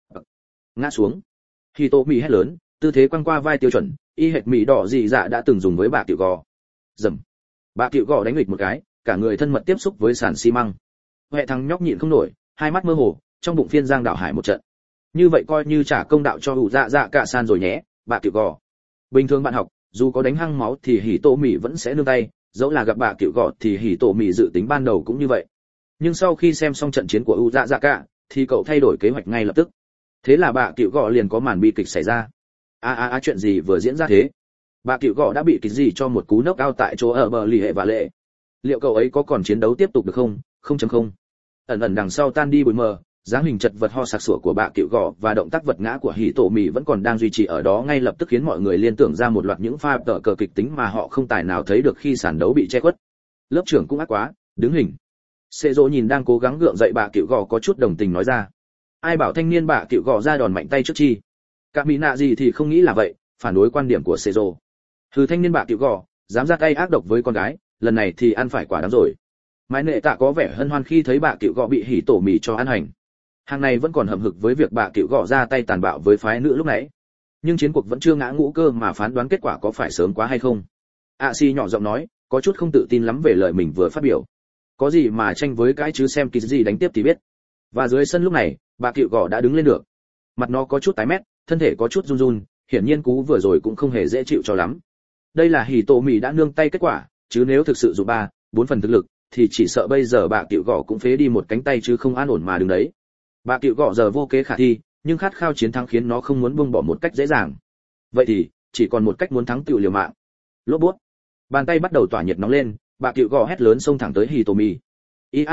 Ngã xuống. Hỉ Tổ Mị hét lớn, tư thế quăng qua vai tiêu chuẩn, y hệt mị đỏ dị dạ đã từng dùng với bà cựu gò. Dầm. Bà cựu gò đánh nghịch một cái, cả người thân mật tiếp xúc với sàn xi măng. Hệ thằng nhóc nhịn không nổi, hai mắt mơ hồ, trong bụng phiên giang đảo hải một trận. Như vậy coi như trả công đạo cho hủ dạ dạ cả san rồi nhé, bà cựu gò. Bình thường bạn học, dù có đánh hăng máu thì Hỉ Tổ Mị vẫn sẽ nương tay, dẫu là gặp bà cựu gò thì Hỉ Tổ Mị dự tính ban đầu cũng như vậy. Nhưng sau khi xem xong trận chiến của hủ dạ dạ cả, thì cậu thay đổi kế hoạch ngay lập tức. Thế là bà cựu gò liền có màn bi kịch xảy ra. Chuyện gì vừa diễn ra thế? Bà cựu gò đã bị kịch gì cho một cú knock out tại chỗ ở bờ lì hệ và lệ. Liệu cậu ấy có còn chiến đấu tiếp tục được không? 0.0. Ẩn đằng sau tan đi bụi mờ, dáng hình chật vật ho sặc sủa của bà cựu gò và động tác vật ngã của Hỉ Tổ Mị vẫn còn đang duy trì ở đó, ngay lập tức khiến mọi người liên tưởng ra một loạt những pha tở cờ kịch tính mà họ không tài nào thấy được khi sàn đấu bị che khuất. Lớp trưởng cũng ác quá, đứng hình. Sezô nhìn đang cố gắng gượng dậy bà cựu gò có chút đồng tình nói ra. Ai bảo thanh niên bà cựu gò ra đòn mạnh tay trước chi? Cả mỹ nạ gì thì không nghĩ là vậy, phản đối quan điểm của Sezô. Thanh niên bà cựu gò dám ra tay ác độc với con gái, lần này thì ăn phải quả đắng rồi. Mãi nệ tạ có vẻ hân hoan khi thấy bà cựu gò bị Hỉ Tổ Mị cho ăn hành. Hàng này vẫn còn hậm hực với việc bà cựu gò ra tay tàn bạo với phái nữ lúc nãy. Nhưng chiến cuộc vẫn chưa ngã ngũ cơ mà phán đoán kết quả có phải sớm quá hay không. Si nhỏ giọng nói, có chút không tự tin lắm về lời mình vừa phát biểu. Có gì mà tranh với cái chứ, xem kịch gì đánh tiếp thì biết. Và dưới sân lúc này, bà cựu gò đã đứng lên được. Mặt nó có chút tái mét, thân thể có chút run run, hiển nhiên cú vừa rồi cũng không hề dễ chịu cho lắm. Đây là Hỉ Tổ Mị đã nương tay kết quả, chứ nếu thực sự dùng 3-4 phần thực lực, thì chỉ sợ bây giờ bà cựu gò cũng phế đi một cánh tay chứ không an ổn mà đứng đấy. Bà cựu gò giờ vô kế khả thi, nhưng khát khao chiến thắng khiến nó không muốn buông bỏ một cách dễ dàng. Vậy thì chỉ còn một cách muốn thắng tự liều mạng. Lốp bút, bàn tay bắt đầu tỏa nhiệt nóng lên, bà cựu gò hét lớn xông thẳng tới Hỉ Tổ Mị. Ia.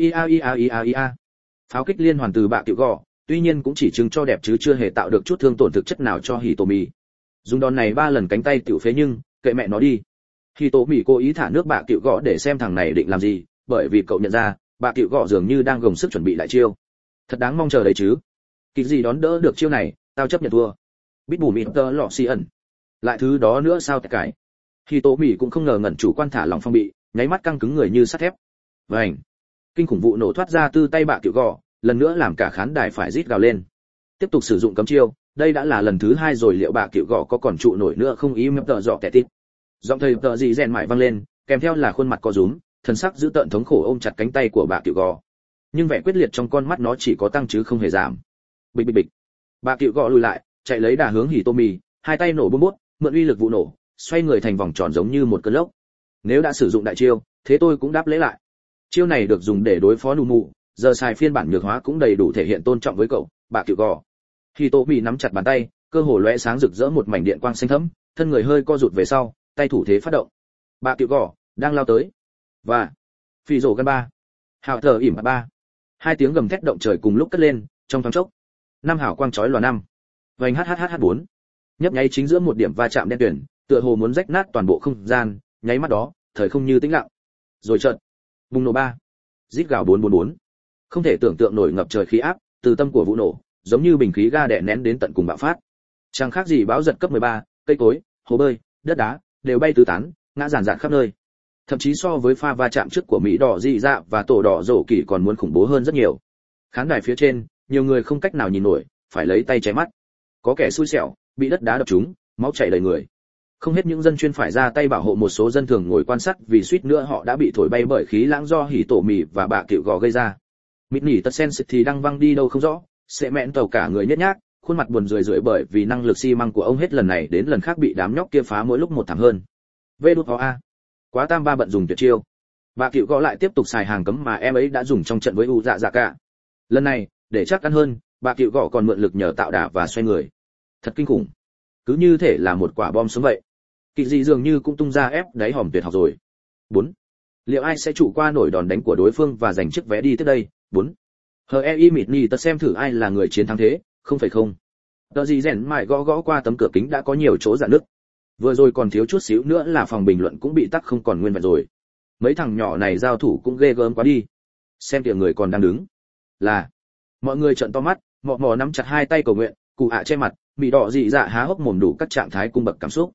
Pháo kích liên hoàn từ bà cựu gò, tuy nhiên cũng chỉ chứng cho đẹp chứ chưa hề tạo được chút thương tổn thực chất nào cho Hỉ Tổ Mị. Dùng đòn này 3 lần cánh tay tiểu phế, nhưng kệ mẹ nó đi. Hỉ Tổ Mị cố ý thả nước bà cựu gò để xem thằng này định làm gì, bởi vì cậu nhận ra bà cựu gò dường như đang gồng sức chuẩn bị lại chiêu. Thật đáng mong chờ đấy chứ. Kịch gì đón đỡ được chiêu này, tao chấp nhận thua. Bít bù mịt tơ lọ xì ẩn. Lại thứ đó nữa sao cái. Hỉ Tổ Mị cũng không ngờ ngẩn chủ quan thả lòng phong bị, nháy mắt căng cứng người như sắt thép. Vành. Kinh khủng vụ nổ thoát ra từ tay bà cựu gò, lần nữa làm cả khán đài phải rít gào lên. Tiếp tục sử dụng cấm chiêu, đây đã là lần thứ 2 rồi, liệu bà cựu gò có còn trụ nổi nữa không? Ý mập tợ dọ tẹt tít. Giọng thầy tợ gì rèn mại vang lên, kèm theo là khuôn mặt co rúm, thần sắc giữ tợn thống khổ ôm chặt cánh tay của bà cựu gò. Nhưng vẻ quyết liệt trong con mắt nó chỉ có tăng chứ không hề giảm. Bịch bịch bịch. Bà cựu gò lùi lại, chạy lấy đà hướng Hỉ Tổ Mị, hai tay nổ bút bút, mượn uy lực vụ nổ, xoay người thành vòng tròn giống như một cơn lốc. Nếu đã sử dụng đại chiêu, thế tôi cũng đáp lễ lại. Chiêu này được dùng để đối phó nụ mụ, giờ xài phiên bản nhược hóa cũng đầy đủ thể hiện tôn trọng với cậu, bà cựu gò. Hỉ Tổ Mị nắm chặt bàn tay, cơ hồ lóe sáng rực rỡ một mảnh điện quang xanh thẫm, thân người hơi co rụt về sau, tay thủ thế phát động. Bà cựu gò đang lao tới. Và phi rổ gan 3. Hào thở ỉm 3. Hai tiếng gầm thét động trời cùng lúc cất lên, trong thoáng chốc. Năm hào quang chói lòa năm. vành hhh4. Nhấp nháy chính giữa một điểm va chạm đen tuyển, tựa hồ muốn rách nát toàn bộ không gian, nháy mắt đó, thời không như tĩnh lặng. Rồi chợt, bùng nổ 3. Rít gào 444. Không thể tưởng tượng nổi ngập trời khí áp, từ tâm của vụ nổ, giống như bình khí ga đè nén đến tận cùng bạo phát. Chẳng khác gì bão giật cấp 13, cây cối, hồ bơi, đất đá đều bay tứ tán, ngã ràn rạt khắp nơi. Thậm chí so với pha va chạm trước của Mỹ đỏ dị dạ và tổ đỏ rổ kỳ còn muốn khủng bố hơn rất nhiều. Khán đài phía trên, nhiều người không cách nào nhìn nổi, phải lấy tay che mắt. Có kẻ xui xẻo, bị đất đá đập trúng, máu chảy đầy người. Không hết những dân chuyên phải ra tay bảo hộ một số dân thường ngồi quan sát vì suýt nữa họ đã bị thổi bay bởi khí lãng do hỉ tổ mì và bạ cựu gò gây ra. Mịt nỉ tật sen thì đang văng đi đâu không rõ, sẽ mẹn tàu cả người nhếch nhác, khuôn mặt buồn rười rượi bởi vì năng lực xi măng của ông hết lần này đến lần khác bị đám nhóc kia phá mỗi lúc một thảm hơn. Vê đút a. Quá tam ba bận dùng tuyệt chiêu. Bạ cựu gò lại tiếp tục xài hàng cấm mà em ấy đã dùng trong trận với u dạ dạ cả. Lần này, để chắc ăn hơn, bạ cựu gò còn mượn lực nhờ tạo đà và xoay người. Thật kinh khủng. Cứ như thể là một quả bom sống vậy. Kỳ dị dường như cũng tung ra ép đáy hòm tuyệt học rồi. 4. Liệu ai sẽ trụ qua nổi đòn đánh của đối phương và giành chiếc vé đi tiếp đây? 4. Hei mịt nì tật xem thử ai là người chiến thắng thế, không phải không? Tờ gì rèn mải gõ gõ qua tấm cửa kính đã có nhiều chỗ rạn nứt. Vừa rồi còn thiếu chút xíu nữa là phòng bình luận cũng bị tắc không còn nguyên vẹn rồi. Mấy thằng nhỏ này giao thủ cũng ghê gớm quá đi. Xem kìa người còn đang đứng. Là. Mọi người trợn to mắt, mò mò nắm chặt hai tay cầu nguyện, cụ ạ che mặt, bị đỏ dị dạ há hốc mồm đủ các trạng thái cung bậc cảm xúc.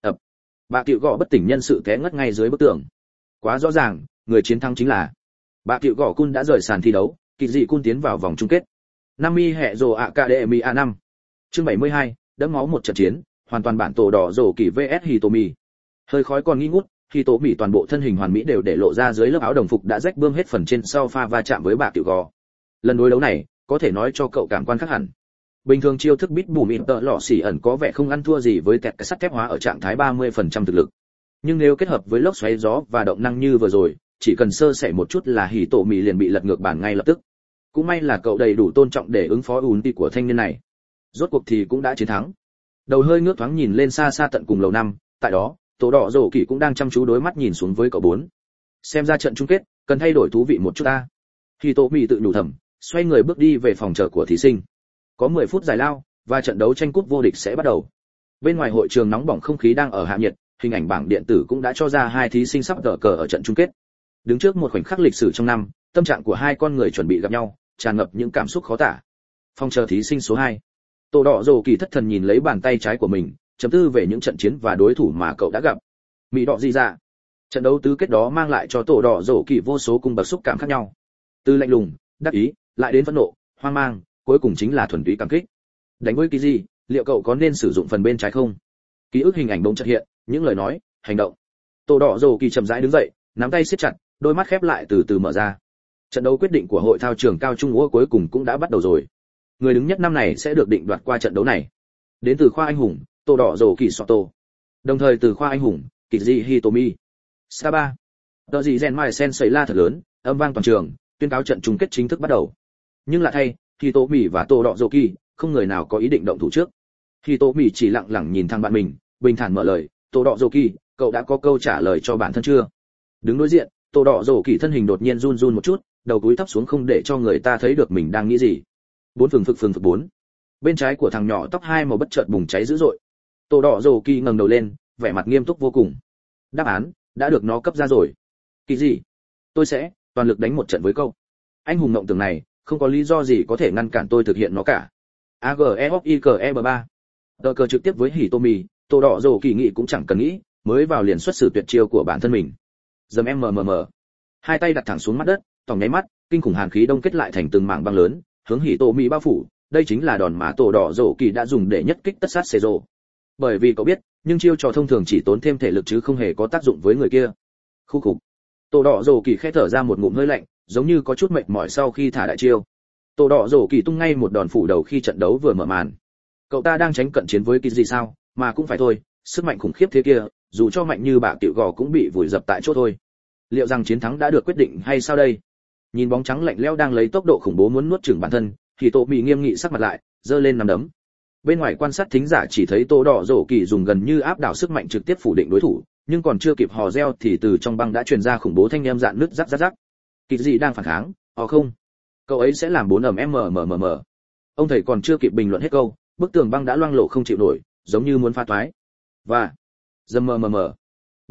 Bà cựu gõ bất tỉnh nhân sự té ngất ngay dưới bức tường. Quá rõ ràng, người chiến thắng chính là bà cựu gõ cun đã rời sàn thi đấu, kỳ dị cun tiến vào vòng chung kết. Nami hệ rồ Academy A5. Chương 72, đẫm máu một trận chiến, hoàn toàn bản tổ đỏ rổ kỳ VS Hitomi. Hơi khói còn nghi ngút, Hitomi toàn bộ thân hình hoàn mỹ đều để lộ ra dưới lớp áo đồng phục đã rách bươm hết phần trên sau pha va chạm với bà cựu gõ. Lần đối đấu này, có thể nói cho cậu cảm quan khác hẳn. Bình thường chiêu thức bít bùm tợ lọ xỉ ẩn có vẻ không ăn thua gì với tẹt cái sắt thép hóa ở trạng thái 30% thực lực. Nhưng nếu kết hợp với lốc xoáy gió và động năng như vừa rồi, chỉ cần sơ sẩy một chút là hỉ tổ mì liền bị lật ngược bản ngay lập tức. Cũng may là cậu đầy đủ tôn trọng để ứng phó ulti của thanh niên này. Rốt cuộc thì cũng đã chiến thắng. Đầu hơi ngước thoáng nhìn lên xa xa tận cùng lầu 5, tại đó, tổ đỏ rổ kỳ cũng đang chăm chú đối mắt nhìn xuống với cậu 4. Xem ra trận chung kết, cần thay đổi thú vị một chút ta. Hỉ tổ mì tự nhủ thầm, xoay người bước đi về phòng chờ của thí sinh. Có 10 phút giải lao và trận đấu tranh cúp vô địch sẽ bắt đầu. Bên ngoài hội trường nóng bỏng không khí đang ở hạ nhiệt, hình ảnh bảng điện tử cũng đã cho ra hai thí sinh sắp cờ ở trận chung kết. Đứng trước một khoảnh khắc lịch sử trong năm, tâm trạng của hai con người chuẩn bị gặp nhau, tràn ngập những cảm xúc khó tả. Phong chờ thí sinh số 2. Tổ đỏ rồ kỳ thất thần nhìn lấy bàn tay trái của mình, chấm tư về những trận chiến và đối thủ mà cậu đã gặp. Mỹ đỏ gì ra? Trận đấu tứ kết đó mang lại cho tổ đỏ rồ kỳ vô số cung bậc xúc cảm khác nhau. Từ lạnh lùng, đắc ý, lại đến phẫn nộ, hoang mang, cuối cùng chính là thuần túy cảm kích. Đánh với cái gì, liệu cậu có nên sử dụng phần bên trái không? Ký ức hình ảnh bỗng chợt hiện, những lời nói, hành động. Tổ đỏ rồ kỳ chậm rãi đứng dậy, nắm tay siết chặt, đôi mắt khép lại từ từ mở ra. Trận đấu quyết định của hội thao trường cao trung ủa cuối cùng cũng đã bắt đầu rồi. Người đứng nhất năm này sẽ được định đoạt qua trận đấu này. Đến từ khoa anh hùng, tổ đỏ rồ kỳ Soto. Đồng thời từ khoa anh hùng, Kiji Hitomi. Saba. Tờ gì rèn mai sen sấy la thật lớn, âm vang toàn trường, tuyên cáo trận chung kết chính thức bắt đầu. Nhưng lạ thay, Hitomi và tổ đỏ rồ kỳ không người nào có ý định động thủ trước. Hitomi chỉ lặng lặng nhìn thằng bạn mình, bình thản mở lời, tổ đỏ rồ kỳ, cậu đã có câu trả lời cho bản thân chưa? Đứng đối diện, tổ đỏ rồ kỳ thân hình đột nhiên run run một chút, đầu cúi thấp xuống không để cho người ta thấy được mình đang nghĩ gì. Bốn phừng phực 4. Bên trái của thằng nhỏ tóc hai màu bất chợt bùng cháy dữ dội. Tổ đỏ rồ kỳ ngẩng đầu lên, vẻ mặt nghiêm túc vô cùng. Đáp án đã được nó cấp ra rồi. Kỳ gì? Tôi sẽ toàn lực đánh một trận với cậu. Anh hùng mộng tưởng này, không có lý do gì có thể ngăn cản tôi thực hiện nó cả. AGEOIKEB3. Tờ cờ trực tiếp với Hitomi, tổ đỏ rồ kỳ nghị cũng chẳng cần nghĩ, mới vào liền xuất xử tuyệt chiêu của bản thân mình. Dầm MMM. Hai tay đặt thẳng xuống mặt đất, tòng nháy mắt, kinh khủng hàn khí đông kết lại thành từng mảng băng lớn, hướng Hitomi bao phủ, đây chính là đòn mà tổ đỏ rồ kỳ đã dùng để nhất kích tất sát Seizo. Bởi vì cậu biết, nhưng chiêu trò thông thường chỉ tốn thêm thể lực chứ không hề có tác dụng với người kia. Khu khục. Tổ đỏ rồ kỳ khẽ thở ra một ngụm hơi lạnh, giống như có chút mệt mỏi sau khi thả đại chiêu. Tổ đỏ rồ kỳ tung ngay một đòn phủ đầu khi trận đấu vừa mở màn. Cậu ta đang tránh cận chiến với cái gì sao, mà cũng phải thôi, sức mạnh khủng khiếp thế kia, dù cho mạnh như bạ tiểu gò cũng bị vùi dập tại chỗ thôi. Liệu rằng chiến thắng đã được quyết định hay sao đây? Nhìn bóng trắng lạnh lẽo đang lấy tốc độ khủng bố muốn nuốt chửng bản thân, thì Tô Mị nghiêm nghị sắc mặt lại, giơ lên nắm đấm. Bên ngoài quan sát thính giả chỉ thấy Tô Đỏ Rổ Kỳ dùng gần như áp đảo sức mạnh trực tiếp phủ định đối thủ, nhưng còn chưa kịp hò reo thì từ trong băng đã truyền ra khủng bố thanh âm dạn nứt rắc rắc rắc. Kỳ gì đang phản kháng? Không. Cậu ấy sẽ làm 4 ầm mmm. Ông thầy còn chưa kịp bình luận hết câu, bức tường băng đã loang lổ không chịu nổi, giống như muốn phá toái. Và dầm mờ mờ mờ,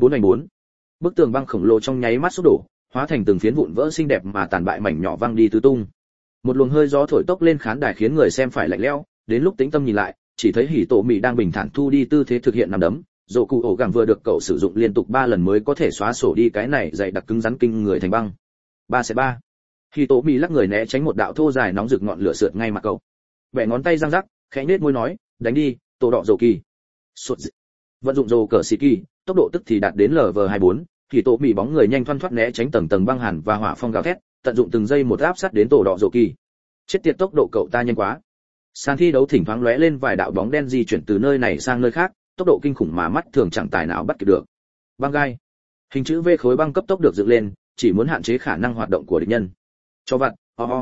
4 bức tường băng khổng lồ trong nháy mắt sụp đổ, hóa thành từng phiến vụn vỡ xinh đẹp mà tàn bại mảnh nhỏ văng đi tứ tung. Một luồng hơi gió thổi tốc lên khán đài khiến người xem phải lạnh lẽo, đến lúc tĩnh tâm nhìn lại, chỉ thấy Hỉ Tổ Mị đang bình thản thu đi tư thế thực hiện nằm đấm, Dỗ Cụ ổ gẳng vừa được cậu sử dụng liên tục 3 lần mới có thể xóa sổ đi cái này dày đặc cứng rắn kinh người thành băng. 3 Hỉ Tổ Mị lắc người né tránh một đạo thô dài nóng rực ngọn lửa sượt ngay mặt cậu. Bẻ ngón tay răng rắc, khẽ nhếch môi nói, đánh đi, Tổ Đỏ Dầu Kỳ. Sụt dị. Vận dụng Dầu Cờ Xì Kỳ, tốc độ tức thì đạt đến LV24, Hỉ Tổ Mị bóng người nhanh thoăn thoắt né tránh tầng tầng băng hàn và hỏa phong gào thét, tận dụng từng giây một áp sát đến Tổ Đỏ Dầu Kỳ. Chết tiệt, tốc độ cậu ta nhanh quá. Sàn thi đấu thỉnh thoảng lóe lên vài đạo bóng đen di chuyển từ nơi này sang nơi khác, tốc độ kinh khủng mà mắt thường chẳng tài nào bắt kịp được. Băng gai, hình chữ V khối băng cấp tốc được dựng lên, chỉ muốn hạn chế khả năng hoạt động của địch nhân. Cho vặt,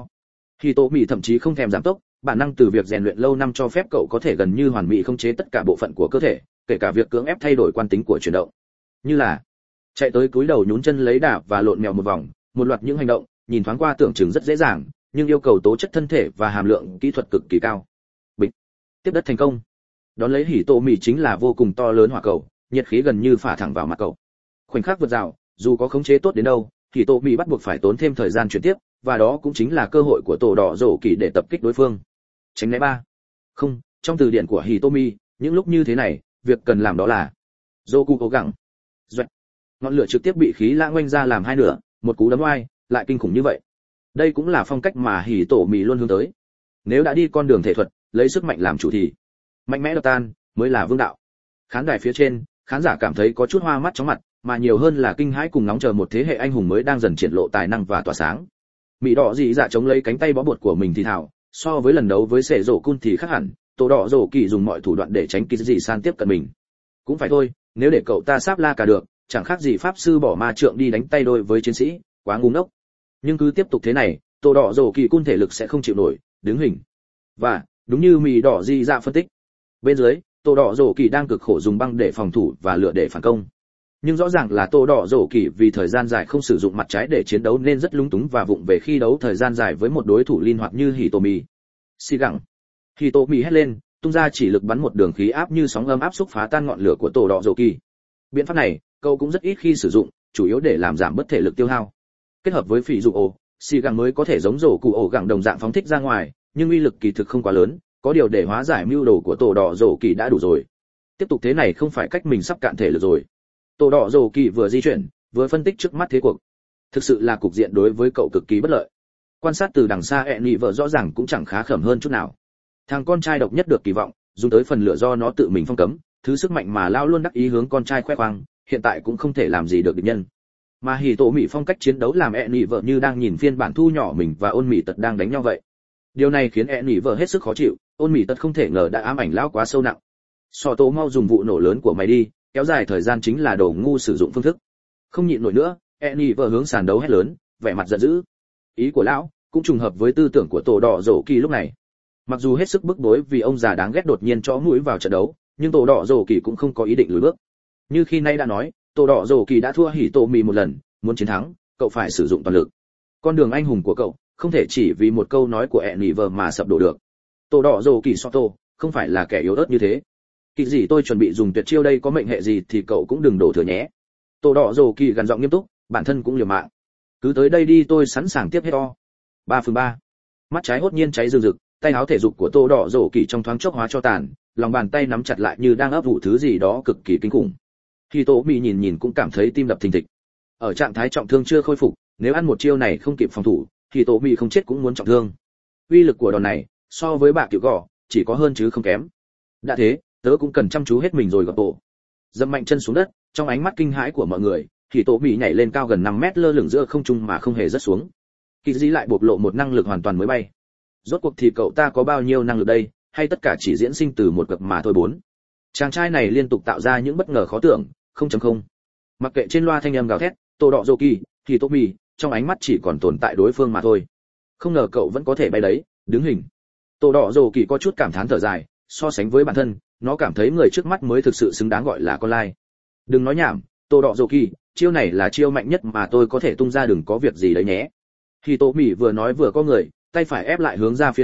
Khi Tô Mị thậm chí không thèm giảm tốc, bản năng từ việc rèn luyện lâu năm cho phép cậu có thể gần như hoàn mỹ khống chế tất cả bộ phận của cơ thể, kể cả việc cưỡng ép thay đổi quan tính của chuyển động. Như là chạy tới cúi đầu nhún chân lấy đà và lộn mèo một vòng, một loạt những hành động, nhìn thoáng qua tưởng chừng rất dễ dàng, nhưng yêu cầu tố chất thân thể và hàm lượng kỹ thuật cực kỳ cao. Bịch, tiếp đất thành công. Đón lấy Hỉ Tô Mị chính là vô cùng to lớn hỏa cầu, nhiệt khí gần như phả thẳng vào mặt cậu. Khoảnh khắc vượt rào, dù có khống chế tốt đến đâu, Hỉ Tô Mị bắt buộc phải tốn thêm thời gian chuyển tiếp, và đó cũng chính là cơ hội của Tổ Đỏ Dỗ Kỳ để tập kích đối phương. Tránh né 3. Không, trong từ điển của Hỉ Tô Mị, những lúc như thế này, việc cần làm đó là Dô Cụ cố gắng. Doẹt. Ngọn lửa trực tiếp bị khí lãng oanh ra làm hai nửa, một cú đấm oai, lại kinh khủng như vậy. Đây cũng là phong cách mà Hỉ Tổ Mị luôn hướng tới. Nếu đã đi con đường thể thuật, lấy sức mạnh làm chủ thì mạnh mẽ đập tan mới là vương đạo. Khán đài phía trên, khán giả cảm thấy có chút hoa mắt chóng mặt, mà nhiều hơn là kinh hãi cùng nóng chờ một thế hệ anh hùng mới đang dần triển lộ tài năng và tỏa sáng. Mỹ Đỏ dị dạ chống lấy cánh tay bó bột của mình thì thào, so với lần đấu với Sệ Dỗ Cun thì khác hẳn, Tổ Đỏ Dỗ Kỳ dùng mọi thủ đoạn để tránh Kỳ Dị San tiếp cận mình. Cũng phải thôi, nếu để cậu ta sáp la cả được, chẳng khác gì pháp sư bỏ ma trượng đi đánh tay đôi với chiến sĩ, quá ngu ngốc. Nhưng cứ tiếp tục thế này, Tổ Đỏ Dỗ Kỳ Cun thể lực sẽ không chịu nổi, đứng hình. Và đúng như Mỹ Đỏ dị dạ phân tích, bên dưới, Tổ Đỏ Dỗ Kỳ đang cực khổ dùng băng để phòng thủ và lửa để phản công. Nhưng rõ ràng là Tổ Đỏ Dỗ Kỳ vì thời gian dài không sử dụng mặt trái để chiến đấu nên rất lúng túng và vụng về khi đấu thời gian dài với một đối thủ linh hoạt như Hỉ Tô Mị. Xì gẳng. Hỉ Tô Mị hét lên, tung ra chỉ lực bắn một đường khí áp như sóng âm áp xúc phá tan ngọn lửa của Tổ Đỏ Dỗ Kỳ. Biện pháp này, cậu cũng rất ít khi sử dụng, chủ yếu để làm giảm bớt thể lực tiêu hao. Kết hợp với phỉ dụ ổ, xì gẳng mới có thể giống rổ cụ ổ gẳng đồng dạng phóng thích ra ngoài, nhưng uy lực kỳ thực không quá lớn, có điều để hóa giải mưu đồ của Tổ Đỏ Dỗ Kỳ đã đủ rồi. Tiếp tục thế này không phải cách mình sắp cạn thể lực rồi. Tổ Đỏ Dỗ Kỳ vừa di chuyển, vừa phân tích trước mắt thế cuộc. Thực sự là cục diện đối với cậu cực kỳ bất lợi. Quan sát từ đằng xa Enny vợ rõ ràng cũng chẳng khá khẩm hơn chút nào. Thằng con trai độc nhất được kỳ vọng, dùng tới phần lửa do nó tự mình phong cấm, thứ sức mạnh mà lao luôn đắc ý hướng con trai khoe khoang, hiện tại cũng không thể làm gì được địch nhân. Mà Hỉ Tổ Mị phong cách chiến đấu làm Enny vợ như đang nhìn phiên bản thu nhỏ mình và Ôn Mị Tật đang đánh nhau vậy. Điều này khiến Enny vợ hết sức khó chịu, Ôn Mị Tật không thể ngờ đã ám ảnh lão quá sâu nặng. Sọ Tổ mau dùng vụ nổ lớn của mày đi, kéo dài thời gian chính là đồ ngu sử dụng phương thức. Không nhịn nổi nữa, Enny vợ hướng sàn đấu hét lớn, vẻ mặt giận dữ. Ý của lão cũng trùng hợp với tư tưởng của Tổ Đỏ Dỗ Kỳ lúc này. Mặc dù hết sức bức bối vì ông già đáng ghét đột nhiên chó mũi vào trận đấu, nhưng Tổ Đỏ Dỗ Kỳ cũng không có ý định lùi bước. Như khi nay đã nói, Tổ Đỏ Dỗ Kỳ đã thua Hỉ Tô Mị một lần, muốn chiến thắng, cậu phải sử dụng toàn lực. Con đường anh hùng của cậu không thể chỉ vì một câu nói của Enny vợ mà sập đổ được. Tổ Đỏ Dỗ Kỳ Soto không phải là kẻ yếu ớt như thế. Kỳ gì tôi chuẩn bị dùng tuyệt chiêu đây, có mệnh hệ gì thì cậu cũng đừng đổ thừa nhé. Tổ Đỏ Dỗ Kỳ gằn giọng nghiêm túc, bản thân cũng liều mạng. Cứ tới đây đi, tôi sẵn sàng tiếp hết to. 3/3. Mắt trái hốt nhiên cháy rực rực, tay áo thể dục của Tổ Đỏ Dỗ Kỳ trong thoáng chốc hóa cho tàn, lòng bàn tay nắm chặt lại như đang ấp ủ thứ gì đó cực kỳ kinh khủng. Khi Tô Mị nhìn cũng cảm thấy tim đập thình thịch. Ở trạng thái trọng thương chưa khôi phục, nếu ăn một chiêu này không kịp phòng thủ, thì Tô Mị không chết cũng muốn trọng thương. Uy lực của đòn này, so với bạ cựu gò, chỉ có hơn chứ không kém. Đã thế, tớ cũng cần chăm chú hết mình rồi gặp tổ. Dẫm mạnh chân xuống đất, trong ánh mắt kinh hãi của mọi người, thì Tô Mị nhảy lên cao gần 5 mét lơ lửng giữa không trung mà không hề rớt xuống. Kỳ Dĩ lại bộc lộ một năng lực hoàn toàn mới bay. Rốt cuộc thì cậu ta có bao nhiêu năng lực đây, hay tất cả chỉ diễn sinh từ một cực mà thôi bốn. Chàng trai này liên tục tạo ra những bất ngờ khó tưởng, 0.0. Mặc kệ trên loa thanh âm gào thét, Tổ Đỏ Dỗ Kỳ, thì Tô Mị, trong ánh mắt chỉ còn tồn tại đối phương mà thôi. Không ngờ cậu vẫn có thể bay đấy, đứng hình. Tổ Đỏ Dỗ Kỳ có chút cảm thán thở dài, so sánh với bản thân, nó cảm thấy người trước mắt mới thực sự xứng đáng gọi là con lai. Đừng nói nhảm, Tổ Đỏ Dỗ Kỳ, chiêu này là chiêu mạnh nhất mà tôi có thể tung ra, đừng có việc gì đấy nhé. Thì Tô Mị vừa nói vừa có người, tay phải ép lại hướng ra phía sau,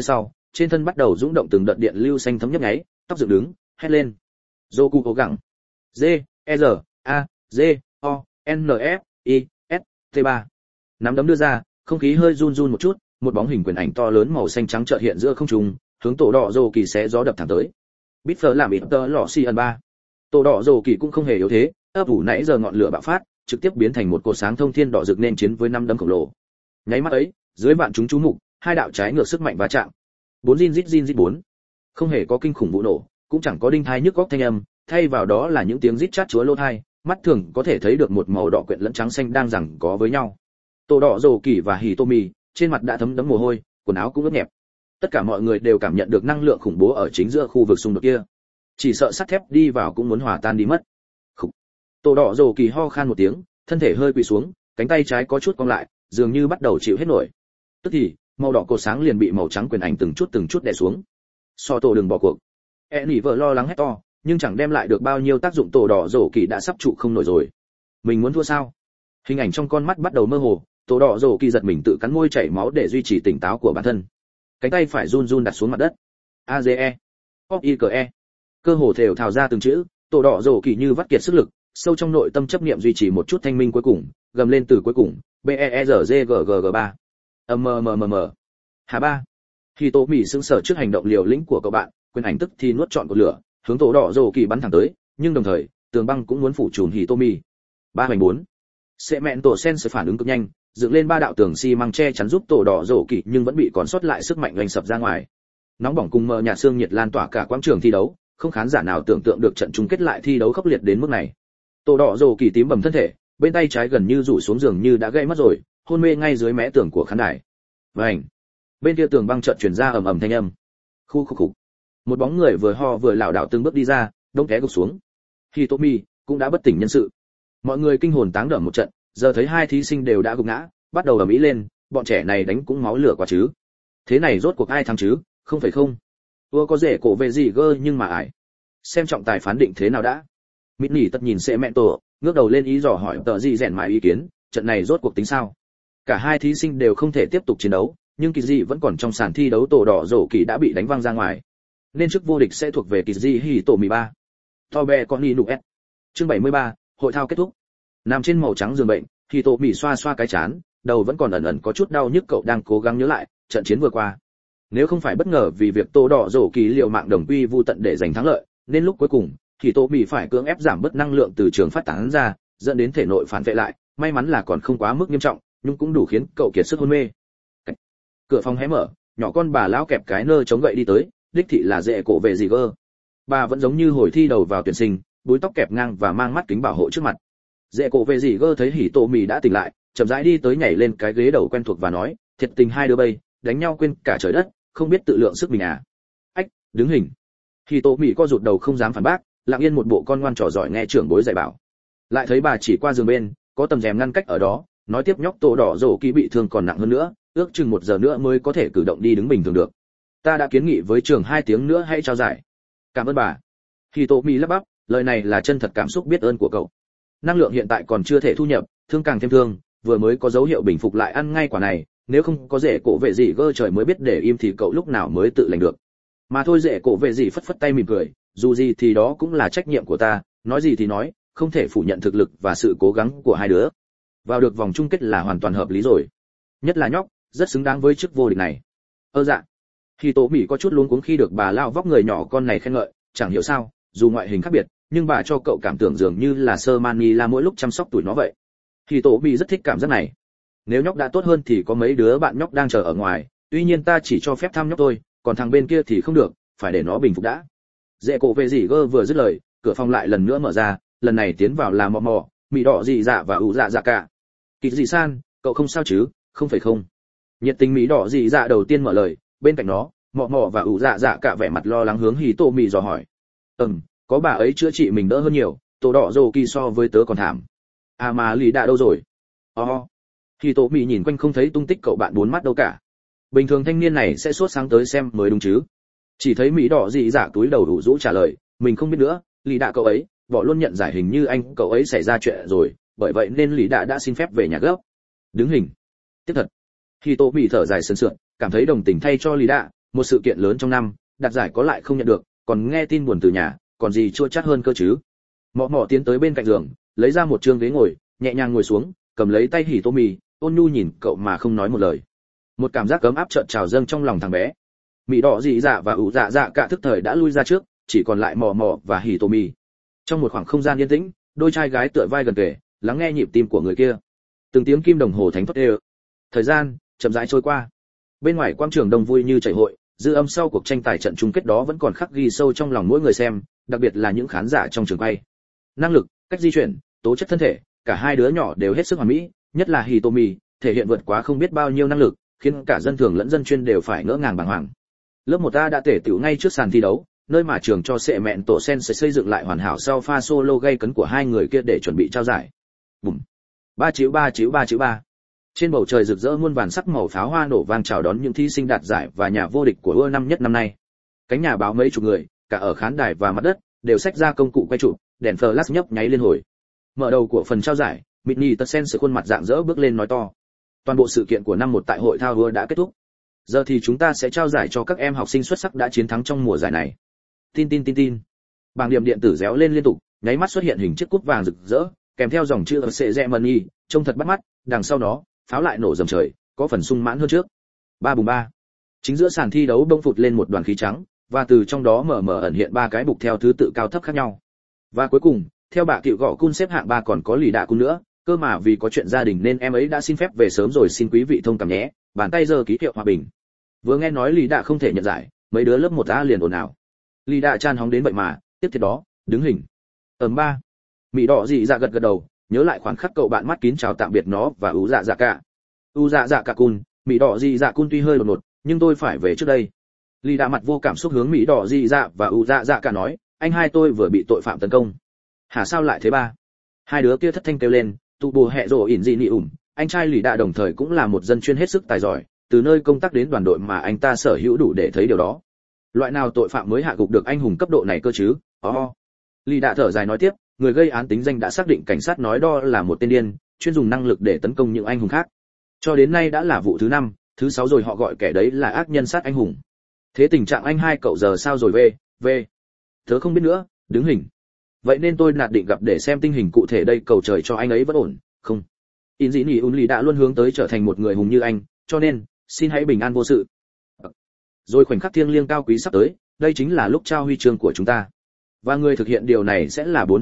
trên thân bắt đầu rung động từng đợt điện lưu xanh thấm nhấp nháy, tóc dựng đứng, hét lên. Goku cố gắng. G E R A G O N F I S T 3. Nắm đấm đưa ra, không khí hơi run run một chút, một bóng hình quyền ảnh to lớn màu xanh trắng chợt hiện giữa không trung, hướng tổ đỏ rồ kỳ xé gió đập thẳng tới. Bít phở làm ít tơ lọ xi ẩn 3. Tổ đỏ rồ kỳ cũng không hề yếu thế, ấp ủ nãy giờ ngọn lửa bạo phát, trực tiếp biến thành một cột sáng thông thiên đỏ rực nên chiến với năm đấm khổng lồ. Nháy mắt ấy, dưới vạn chúng chú mục, hai đạo trái ngược sức mạnh va chạm. 4 zin rít 4. Không hề có kinh khủng vụ nổ, cũng chẳng có đinh thai nhức góc thanh âm, thay vào đó là những tiếng rít chát chúa lỗ tai, mắt thường có thể thấy được một màu đỏ quyện lẫn trắng xanh đang giằng có với nhau. Tổ đỏ rồ kỳ và Hitomi, trên mặt đã thấm đẫm mồ hôi, quần áo cũng ướt nhẹp. Tất cả mọi người đều cảm nhận được năng lượng khủng bố ở chính giữa khu vực xung đột kia. Chỉ sợ sắt thép đi vào cũng muốn hòa tan đi mất. Khủ. Tổ đỏ rồ kỳ ho khan một tiếng, thân thể hơi quỳ xuống, cánh tay trái có chút cong lại, dường như bắt đầu chịu hết nổi. Tức thì, màu đỏ cột sáng liền bị màu trắng quyền ảnh từng chút đè xuống. So tổ đừng bỏ cuộc. Nỉ vợ lo lắng hét to, nhưng chẳng đem lại được bao nhiêu tác dụng. Tổ đỏ rồ kỳ đã sắp trụ không nổi rồi. Mình muốn thua sao? Hình ảnh trong con mắt bắt đầu mơ hồ, tổ đỏ rồ kỳ giật mình tự cắn môi chảy máu để duy trì tỉnh táo của bản thân. Cánh tay phải run run đặt xuống mặt đất. AZE, OIKE. Cơ hồ thều thào ra từng chữ, tổ đỏ rồ kỳ như vắt kiệt sức lực, sâu trong nội tâm chấp niệm duy trì một chút thanh minh cuối cùng, gầm lên từ cuối cùng, BERZGGG3. Hà ba. Khi Tô Mị sững sờ trước hành động liều lĩnh của cậu bạn, quyền ảnh tức thì nuốt trọn cột lửa, hướng tổ đỏ rồ kỳ bắn thẳng tới, nhưng đồng thời, tường băng cũng muốn phủ trùm Hitomi. 3-4. Sẽ mẹn tổ sen sẽ phản ứng cực nhanh, dựng lên 3 đạo tường xi măng che chắn giúp tổ đỏ rồ kỳ, nhưng vẫn bị còn sót lại sức mạnh oanh sập ra ngoài. Nóng bỏng cùng mờ nhạt sương nhiệt lan tỏa cả quảng trường thi đấu, không khán giả nào tưởng tượng được trận chung kết lại thi đấu khốc liệt đến mức này. Tổ đỏ rồ kỳ tím bầm thân thể, bên tay trái gần như rủ xuống giường như đã gãy mất rồi, hôn mê ngay dưới mé tường của khán đài. Vành. Bên kia tường băng chợt truyền ra ầm ầm thanh âm. Khu khục khục. Một bóng người vừa ho vừa lảo đảo từng bước đi ra, đông té gục xuống. Hitomi cũng đã bất tỉnh nhân sự. Mọi người kinh hồn táng đởm một trận, giờ thấy hai thí sinh đều đã gục ngã, bắt đầu ầm ĩ lên, bọn trẻ này đánh cũng máu lửa quá chứ. Thế này rốt cuộc ai thắng chứ, không phải không? Ưa có rể cổ về gì gơ nhưng mà ải. Xem trọng tài phán định thế nào đã. Mịt nỉ tất nhìn sẽ mẹ tổ, ngước đầu lên ý dò hỏi tờ gì rèn mãi ý kiến, trận này rốt cuộc tính sao? Cả hai thí sinh đều không thể tiếp tục chiến đấu, nhưng kỳ dị vẫn còn trong sàn thi đấu. Tổ đỏ rổ kỳ đã bị đánh văng ra ngoài, nên chức vô địch sẽ thuộc về kỳ dị hỉ tổ 13. Tobe con đi nụ s. Chương 73, hội thao kết thúc. Nằm trên màu trắng giường bệnh, hỉ tổ mỉ xoa xoa cái chán, đầu vẫn còn ẩn ẩn có chút đau nhức. Cậu đang cố gắng nhớ lại trận chiến vừa qua. Nếu không phải bất ngờ vì việc tổ đỏ rổ kỳ liều mạng đồng quy vu tận để giành thắng lợi, nên lúc cuối cùng thì tổ mỉ phải cưỡng ép giảm bớt năng lượng từ trường phát tán ra, dẫn đến thể nội phản vệ lại. May mắn là còn không quá mức nghiêm trọng, nhưng cũng đủ khiến cậu kiệt sức hôn mê. Cửa phòng hé mở, nhỏ con bà lão kẹp cái nơ chống gậy đi tới, đích thị là dễ cổ về gì gơ. Bà vẫn giống như hồi thi đầu vào tuyển sinh, búi tóc kẹp ngang và mang mắt kính bảo hộ trước mặt. Dễ cổ về gì gơ thấy hỉ tổ mì đã tỉnh lại, chậm rãi đi tới nhảy lên cái ghế đầu quen thuộc và nói, thiệt tình hai đứa bay đánh nhau quên cả trời đất, không biết tự lượng sức mình à? Ách, đứng hình. Hỉ tổ mì co rụt đầu không dám phản bác, lặng yên một bộ con ngoan trò giỏi nghe trưởng bối dạy bảo. Lại thấy bà chỉ qua giường bên, có tầm rèm ngăn cách ở đó, nói tiếp nhóc tổ đỏ rổ kỳ bị thương còn nặng hơn nữa, ước chừng 1 giờ nữa mới có thể cử động đi đứng bình thường được. Ta đã kiến nghị với trường 2 tiếng nữa hãy trao giải. Cảm ơn bà. Hitomi lắp bắp, lời này là chân thật cảm xúc biết ơn của cậu. Năng lượng hiện tại còn chưa thể thu nhập, thương càng thêm thương, vừa mới có dấu hiệu bình phục lại ăn ngay quả này, nếu không có rể cổ vệ gì gơ trời mới biết để im thì cậu lúc nào mới tự lành được. Mà thôi rể cổ vệ gì phất phất tay mỉm cười, dù gì thì đó cũng là trách nhiệm của ta, nói gì thì nói, không thể phủ nhận thực lực và sự cố gắng của hai đứa. Vào được vòng chung kết là hoàn toàn hợp lý rồi. Nhất là nhóc, rất xứng đáng với chức vô địch này. Dạ. Khi Tố Mỹ có chút luống cuống khi được bà lao vóc người nhỏ con này khen ngợi, chẳng hiểu sao, dù ngoại hình khác biệt, nhưng bà cho cậu cảm tưởng dường như là Sơ Mani là mỗi lúc chăm sóc tuổi nó vậy. Khi Tố Mỹ rất thích cảm giác này. Nếu nhóc đã tốt hơn thì có mấy đứa bạn nhóc đang chờ ở ngoài, tuy nhiên ta chỉ cho phép thăm nhóc thôi, còn thằng bên kia thì không được, phải để nó bình phục đã. Dễ cổ về gì gơ vừa dứt lời, cửa phòng lại lần nữa mở ra, lần này tiến vào là mò mò, mị đỏ dị dạ và ủ dạ dạ cả. Kịch dị san, cậu không sao chứ, không phải không? Nhiệt tình mỹ đỏ dị dạ đầu tiên mở lời, bên cạnh nó, mọ mọ và ủ dạ dạ cả vẻ mặt lo lắng hướng hì tô mì dò hỏi. Có bà ấy chữa trị mình đỡ hơn nhiều, tổ đỏ rồ kỳ so với tớ còn thảm. À mà lì đã đâu rồi? Hì tô mì nhìn quanh không thấy tung tích cậu bạn 4 mắt đâu cả. Bình thường thanh niên này sẽ sốt sáng tới xem mới đúng chứ. Chỉ thấy mỹ đỏ dị dạ túi đầu đủ rũ trả lời, mình không biết nữa, lì đã cậu ấy, bỏ luôn nhận giải hình như anh cậu ấy xảy ra chuyện rồi, bởi vậy nên lì đã xin phép về nhà gấp. Đứng hình. Tiếp thật. Khi tô mì thở dài sườn sượn, cảm thấy đồng tình thay cho lì đã, một sự kiện lớn trong năm, đạt giải có lại không nhận được, còn nghe tin buồn từ nhà, còn gì chua chát hơn cơ chứ. Mọ mọ tiến tới bên cạnh giường, lấy ra một trương ghế ngồi, nhẹ nhàng ngồi xuống, cầm lấy tay Hitomi, ôn nhu nhìn cậu mà không nói một lời. Một cảm giác ấm áp chợt trào dâng trong lòng thằng bé. Mị đỏ dị dạ và ủ dạ dạ cả thức thời đã lui ra trước, chỉ còn lại mọ mọ và Hitomi. Trong một khoảng không gian yên tĩnh, đôi trai gái tựa vai gần kề, lắng nghe nhịp tim của người kia. Từng tiếng kim đồng hồ thánh thót ê. Thời gian chậm rãi trôi qua. Bên ngoài quang trường đông vui như chảy hội, dư âm sau cuộc tranh tài trận chung kết đó vẫn còn khắc ghi sâu trong lòng mỗi người xem, đặc biệt là những khán giả trong trường quay. Năng lực, cách di chuyển, tố chất thân thể, cả hai đứa nhỏ đều hết sức hoàn mỹ, nhất là Hitomi, thể hiện vượt quá không biết bao nhiêu năng lực, khiến cả dân thường lẫn dân chuyên đều phải ngỡ ngàng bàng hoàng. Lớp 1A đã tể tựu ngay trước sàn thi đấu, nơi mà trường cho sệ mẹn tổ sen sẽ xây dựng lại hoàn hảo sau pha solo gây cấn của hai người kia để chuẩn bị trao giải. Bùm. Ba chiếu ba. Trên bầu trời rực rỡ muôn vàn sắc màu pháo hoa nổ vang chào đón những thí sinh đạt giải và nhà vô địch của ưa năm nhất năm nay. Cánh nhà báo mấy chục người, cả ở khán đài và mặt đất, đều xách ra công cụ quay chụp, đèn flash nhấp nháy liên hồi. Mở đầu của phần trao giải, Mitni Tsen sự khuôn mặt rạng rỡ bước lên nói to. Toàn bộ sự kiện của năm 1 tại hội thao vua đã kết thúc. Giờ thì chúng ta sẽ trao giải cho các em học sinh xuất sắc đã chiến thắng trong mùa giải này. Tin. Bảng điểm điện tử réo lên liên tục, nháy mắt xuất hiện hình chiếc cúp vàng rực rỡ, kèm theo dòng chữ Ceremony, trông thật bắt mắt, đằng sau đó, pháo lại nổ rầm trời, có phần sung mãn hơn trước. Ba bùng ba. Chính giữa sàn thi đấu bỗng phụt lên một đoàn khí trắng, và từ trong đó mờ mờ ẩn hiện ba cái bục theo thứ tự cao thấp khác nhau. Và cuối cùng, theo bà Cựu Gọ Cun xếp hạng 3 còn có Lì Đạ Cun nữa, cơ mà vì có chuyện gia đình nên em ấy đã xin phép về sớm rồi, xin quý vị thông cảm nhé. Bàn tay giơ ký hiệu hòa bình. Vừa nghe nói Lì Đạ không thể nhận giải, mấy đứa lớp 1A liền ồn ào. Lì Đạ chan hóng đến vậy mà, tiếp theo đó, đứng hình. Ba. Mị đỏ dị dạ gật đầu, nhớ lại khoảnh khắc cậu bạn mắt kín chào tạm biệt nó và ú dạ dạ cả. Ú dạ dạ cả cun, Mị đỏ dị dạ cun tuy hơi đột ngột, nhưng tôi phải về trước đây. Lì Đạ mặt vô cảm xúc hướng Mị đỏ dị dạ và ú dạ dạ cả nói, anh hai tôi vừa bị tội phạm tấn công. Hả, sao lại thế ba? Hai đứa kia thất thanh kêu lên, tụ bồ hẹ rồ ỉn dị nị ủm. Anh trai Lì Đạ đồng thời cũng là một dân chuyên hết sức tài giỏi, từ nơi công tác đến đoàn đội mà anh ta sở hữu đủ để thấy điều đó. Loại nào tội phạm mới hạ gục được anh hùng cấp độ này cơ chứ? Lì Đạ thở dài nói tiếp, người gây án tính danh đã xác định, cảnh sát nói đó là một tên điên, chuyên dùng năng lực để tấn công những anh hùng khác. Cho đến nay đã là vụ thứ 5, thứ 6 rồi, họ gọi kẻ đấy là ác nhân sát anh hùng. Thế tình trạng anh hai cậu giờ sao rồi? Về. Tớ không biết nữa, đứng hình. Vậy nên tôi định gặp để xem tình hình cụ thể đây, cầu trời cho anh ấy vẫn ổn, không? In dĩ nỉ Lì Đạ luôn hướng tới trở thành một người hùng như anh, cho nên, xin hãy bình an vô sự. Rồi khoảnh khắc thiêng liêng cao quý sắp tới, đây chính là lúc trao huy chương của chúng ta. Và người thực hiện điều này sẽ là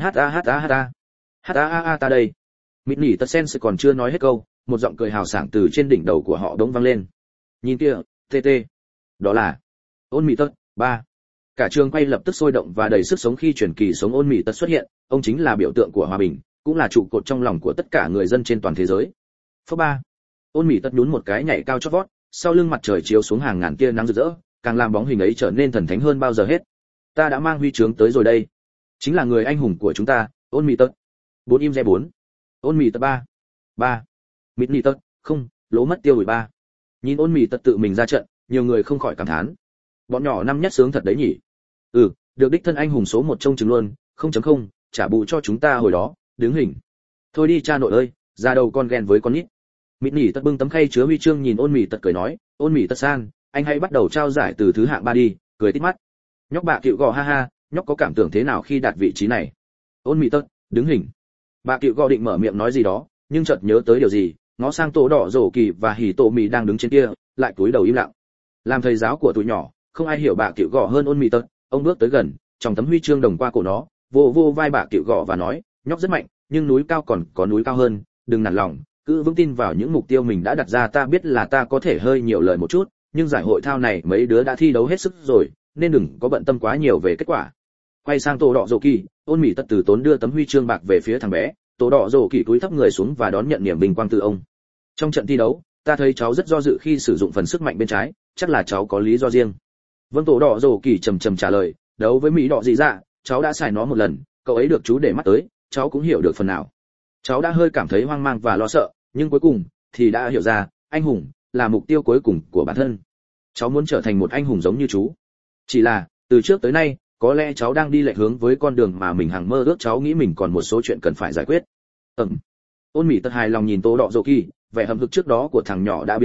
4HA ta đây. Mitni Tsen còn chưa nói hết câu, một giọng cười hào sảng từ trên đỉnh đầu của họ đống vang lên. Nhìn kia, TT. Đó là Ôn Mị Tất 3. Cả trường quay lập tức sôi động và đầy sức sống khi truyền kỳ sống Ôn Mị Tất xuất hiện, ông chính là biểu tượng của hòa bình, cũng là trụ cột trong lòng của tất cả người dân trên toàn thế giới. Phớ 3. Ôn Mị Tất nhún một cái nhảy cao chót vót, sau lưng mặt trời chiếu xuống hàng ngàn tia nắng rực rỡ, càng làm bóng hình ấy trở nên thần thánh hơn bao giờ hết. Ta đã mang huy chương tới rồi đây. Chính là người anh hùng của chúng ta, Ôn Mị Tất. 4 im re 4. Ôn Mị Tất 3. Mitni Tất, không, lỗ mất tiêu 3. Nhìn Ôn Mị Tất tự mình ra trận, nhiều người không khỏi cảm thán. Bọn nhỏ năm nhất sướng thật đấy nhỉ. Được đích thân anh hùng số 1 trông chừng luôn, 0.0, trả bù cho chúng ta hồi đó, đứng hình. Thôi đi cha nội ơi, ra đầu con ghen với con nít. Mitni Tất bưng tấm khay chứa huy chương nhìn Ôn Mị Tất cười nói, Ôn Mị Tất san, anh hãy bắt đầu trao giải từ thứ hạng 3 đi, cười tít mắt. Nhóc bà Cựu Gò ha ha, nhóc có cảm tưởng thế nào khi đạt vị trí này? Ôn Mị Tất, đứng hình. Bà Cựu Gò định mở miệng nói gì đó, nhưng chợt nhớ tới điều gì, ngó sang Tổ Đỏ Rổ Kỳ và Hỉ Tổ Mì đang đứng trên kia, lại cúi đầu im lặng. Làm thầy giáo của tụi nhỏ, không ai hiểu bà Cựu Gò hơn Ôn Mị Tất. Ông bước tới gần, trong tấm huy chương đồng qua cổ nó, vô vai bà Cựu Gò và nói, nhóc rất mạnh, nhưng núi cao còn có núi cao hơn, đừng nản lòng, cứ vững tin vào những mục tiêu mình đã đặt ra. Ta biết là ta có thể hơi nhiều lời một chút, nhưng giải hội thao này mấy đứa đã thi đấu hết sức rồi, nên đừng có bận tâm quá nhiều về kết quả. Quay sang Tổ Đỏ Rổ Kỳ, Ôn Mị Tất từ tốn đưa tấm huy chương bạc về phía thằng bé. Tổ Đỏ Rổ Kỳ cúi thấp người xuống và đón nhận niềm vinh quang từ ông. Trong trận thi đấu, ta thấy cháu rất do dự khi sử dụng phần sức mạnh bên trái, chắc là cháu có lý do riêng. Vâng, Tổ Đỏ Rổ Kỳ trầm trả lời, đấu với Mỹ Đỏ dị dạ, cháu đã xài nó một lần, cậu ấy được chú để mắt tới, cháu cũng hiểu được phần nào. Cháu đã hơi cảm thấy hoang mang và lo sợ, nhưng cuối cùng thì đã hiểu ra, anh hùng là mục tiêu cuối cùng của bản thân. Cháu muốn trở thành một anh hùng giống như chú. Chỉ là, từ trước tới nay, có lẽ cháu đang đi lệch hướng với con đường mà mình hằng mơ ước. Cháu nghĩ mình còn một số chuyện cần phải giải quyết. Ôn Mị Tất hài lòng nhìn Tổ Đỏ Rổ Kỳ, vẻ hậm hực trước đó của thằng nhỏ đã biến mất,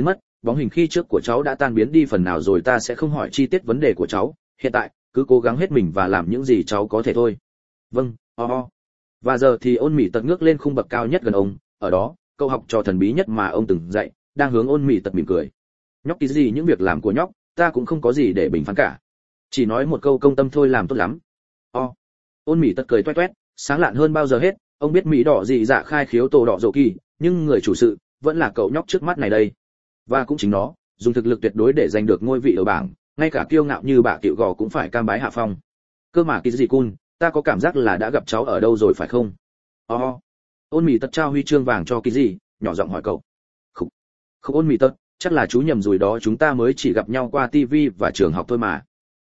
bóng hình khi trước của cháu đã tan biến đi phần nào rồi, ta sẽ không hỏi chi tiết vấn đề của cháu, hiện tại cứ cố gắng hết mình và làm những gì cháu có thể thôi. Vâng, Và giờ thì Ôn Mỹ Tật ngước lên khung bậc cao nhất gần ông, ở đó câu học trò thần bí nhất mà ông từng dạy đang hướng Ôn Mỹ Tật mỉm cười. Nhóc cái gì, những việc làm của nhóc ta cũng không có gì để bình phán cả, chỉ nói một câu công tâm thôi, làm tốt lắm. Ôn Mỹ Tật cười toét toét, sáng lạn hơn bao giờ hết. Ông biết Mỹ đỏ dị dạ khai khiếu tổ đỏ dỗ kỳ, nhưng người chủ sự vẫn là cậu nhóc trước mắt này đây, và cũng chính nó dùng thực lực tuyệt đối để giành được ngôi vị ở bảng, ngay cả kiêu ngạo như bà Cựu Gò cũng phải cam bái hạ phong. Cơ mà cái gì cun, ta có cảm giác là đã gặp cháu ở đâu rồi phải không? Ôn Mỹ Tật trao huy chương vàng cho cái gì, nhỏ giọng hỏi cậu. Không Ôn Mỹ Tật, chắc là chú nhầm rồi đó, chúng ta mới chỉ gặp nhau qua tivi và trường học thôi mà.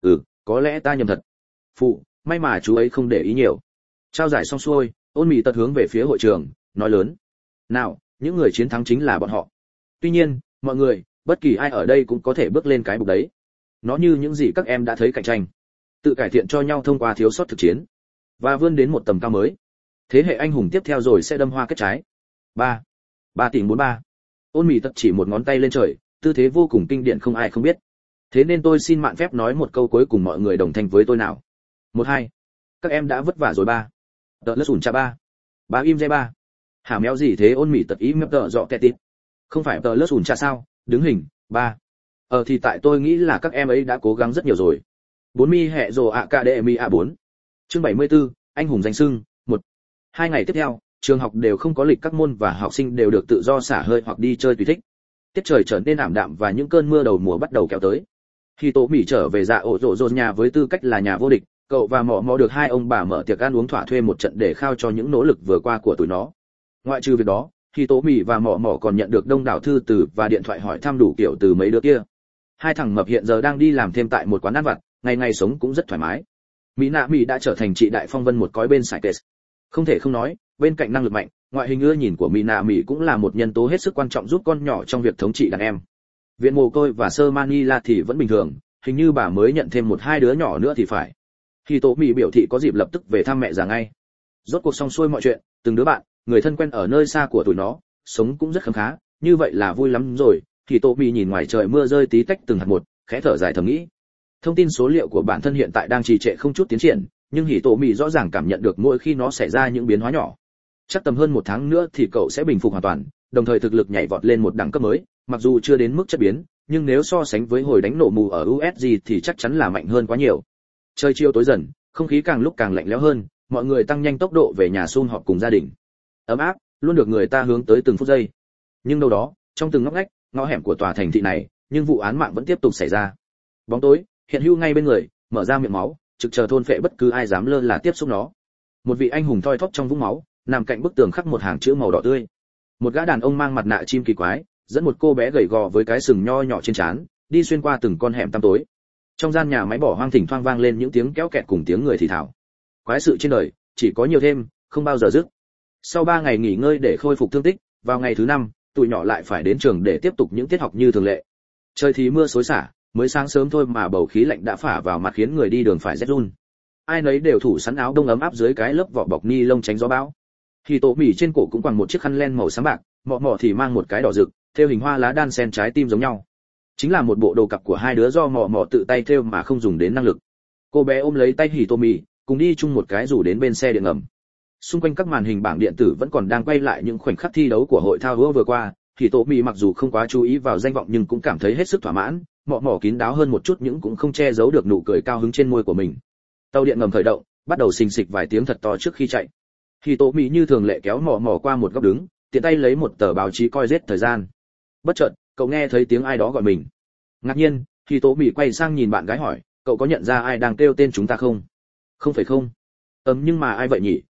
Có lẽ ta nhầm thật. Phụ, may mà chú ấy không để ý nhiều. Trao giải xong xuôi, Ôn Mỹ Tật hướng về phía hội trường, nói lớn: nào, những người chiến thắng chính là bọn họ. Tuy nhiên, mọi người, bất kỳ ai ở đây cũng có thể bước lên cái bục đấy. Nó như những gì các em đã thấy, cạnh tranh, tự cải thiện cho nhau thông qua thiếu sót thực chiến, và vươn đến một tầm cao mới. Thế hệ anh hùng tiếp theo rồi sẽ đâm hoa kết trái. 3 tỷ 43. Ôn Mỹ Tật chỉ một ngón tay lên trời, tư thế vô cùng kinh điển không ai không biết. Thế nên tôi xin mạn phép nói một câu cuối cùng, mọi người đồng thanh với tôi nào. 1 2. Các em đã vất vả rồi. 3. Tờ lất ủn cha 3. Bà im dây 3. Hả méo gì thế? Ôn Mỹ Tật ý mép tờ dọ tẹt tít. Không phải tờ lất ủn cha sao? Đứng hình. 3. Thì tại tôi nghĩ là các em ấy đã cố gắng rất nhiều rồi. 4 mi hệ rồ ạ cả đệ mi A4. Chương 74, anh hùng danh xưng. 1. 2 ngày tiếp theo, trường học đều không có lịch các môn và học sinh đều được tự do xả hơi hoặc đi chơi tùy thích. Tiết trời trở nên ảm đạm và những cơn mưa đầu mùa bắt đầu kéo tới. Khi Tố Mỹ trở về dạ ổ rộ rộ nhà với tư cách là nhà vô địch, cậu và mọ mọ được hai ông bà mở tiệc ăn uống thỏa thuê một trận để khao cho những nỗ lực vừa qua của tụi nó. Ngoại trừ việc đó, khi Tố Mỹ và mọ mọ còn nhận được đông đảo thư từ và điện thoại hỏi thăm đủ kiểu từ mấy đứa kia. Hai thằng mập hiện giờ đang đi làm thêm tại một quán ăn vặt, ngày ngày sống cũng rất thoải mái. Mỹ Nạ Mỹ đã trở thành chị đại phong vân một cõi bên sải tết. Không thể không nói, bên cạnh năng lực mạnh, ngoại hình ưa nhìn của Mỹ Nạ Mỹ cũng là một nhân tố hết sức quan trọng giúp con nhỏ trong việc thống trị đàn em. Viện mồ côi và sơ Manila thì vẫn bình thường, hình như bà mới nhận thêm 1-2 đứa nhỏ nữa thì phải. Khi Tố Mỹ biểu thị có dịp lập tức về thăm mẹ già ngay. Rốt cuộc xong xuôi mọi chuyện, từng đứa bạn, người thân quen ở nơi xa của tụi nó, sống cũng rất khấm khá, như vậy là vui lắm rồi. Khi Tố Mỹ nhìn ngoài trời mưa rơi tí tách từng hạt một, khẽ thở dài thầm nghĩ. Thông tin số liệu của bản thân hiện tại đang trì trệ không chút tiến triển, nhưng Hỉ Tổ Mị rõ ràng cảm nhận được mỗi khi nó xảy ra những biến hóa nhỏ. Chắc tầm hơn 1 tháng nữa thì cậu sẽ bình phục hoàn toàn, đồng thời thực lực nhảy vọt lên một đẳng cấp mới, mặc dù chưa đến mức chất biến, nhưng nếu so sánh với hồi đánh nổ mù ở USG thì chắc chắn là mạnh hơn quá nhiều. Trời chiều tối dần, không khí càng lúc càng lạnh lẽo hơn, mọi người tăng nhanh tốc độ về nhà sum họp cùng gia đình. Ấm áp, luôn được người ta hướng tới từng phút giây. Nhưng đâu đó, trong từng ngóc ngách, ngõ hẻm của tòa thành thị này, nhưng vụ án mạng vẫn tiếp tục xảy ra. Bóng tối hiện hữu ngay bên người, mở ra miệng máu, trực chờ thôn phệ bất cứ ai dám lơ là tiếp xúc nó. Một vị anh hùng thoi thóp trong vũng máu, nằm cạnh bức tường khắc một hàng chữ màu đỏ tươi. Một gã đàn ông mang mặt nạ chim kỳ quái, dẫn một cô bé gầy gò với cái sừng nho nhỏ trên trán, đi xuyên qua từng con hẻm tăm tối. Trong gian nhà máy bỏ hoang thỉnh thoảng vang lên những tiếng kéo kẹt cùng tiếng người thì thào. Quái sự trên đời chỉ có nhiều thêm, không bao giờ dứt. Sau 3 ngày nghỉ ngơi để khôi phục thương tích, vào ngày thứ 5, tụi nhỏ lại phải đến trường để tiếp tục những tiết học như thường lệ. Trời thì mưa xối xả, mới sáng sớm thôi mà bầu khí lạnh đã phả vào mặt khiến người đi đường phải rét run. Ai nấy đều thủ sẵn áo đông ấm áp dưới cái lớp vỏ bọc ni lông tránh gió bão. Thì Tổ Mỉ trên cổ cũng quàng một chiếc khăn len màu xám bạc, mọ mọ thì mang một cái đỏ rực, thêu hình hoa lá đan sen trái tim giống nhau. Chính là một bộ đồ cặp của hai đứa do mọ mọ tự tay thêu mà không dùng đến năng lực. Cô bé ôm lấy tay Hỉ Tô Mỉ, cùng đi chung một cái rủ đến bên xe điện ngầm. Xung quanh các màn hình bảng điện tử vẫn còn đang quay lại những khoảnh khắc thi đấu của hội thao hứa vừa qua. Hỉ Tô Mỉ mặc dù không quá chú ý vào danh vọng nhưng cũng cảm thấy hết sức thỏa mãn, mọ mọ kín đáo hơn một chút nhưng cũng không che giấu được nụ cười cao hứng trên môi của mình. Tàu điện ngầm khởi động, bắt đầu xình xịch vài tiếng thật to trước khi chạy. Hỉ Tô Mỉ như thường lệ kéo mọ mọ qua một góc đứng, tiện tay lấy một tờ báo chí coi giết thời gian. Bất chợt, cậu nghe thấy tiếng ai đó gọi mình. Ngạc nhiên, Hỉ Tô Mỉ quay sang nhìn bạn gái hỏi, cậu có nhận ra ai đang kêu tên chúng ta không? Không phải không. Nhưng mà ai vậy nhỉ?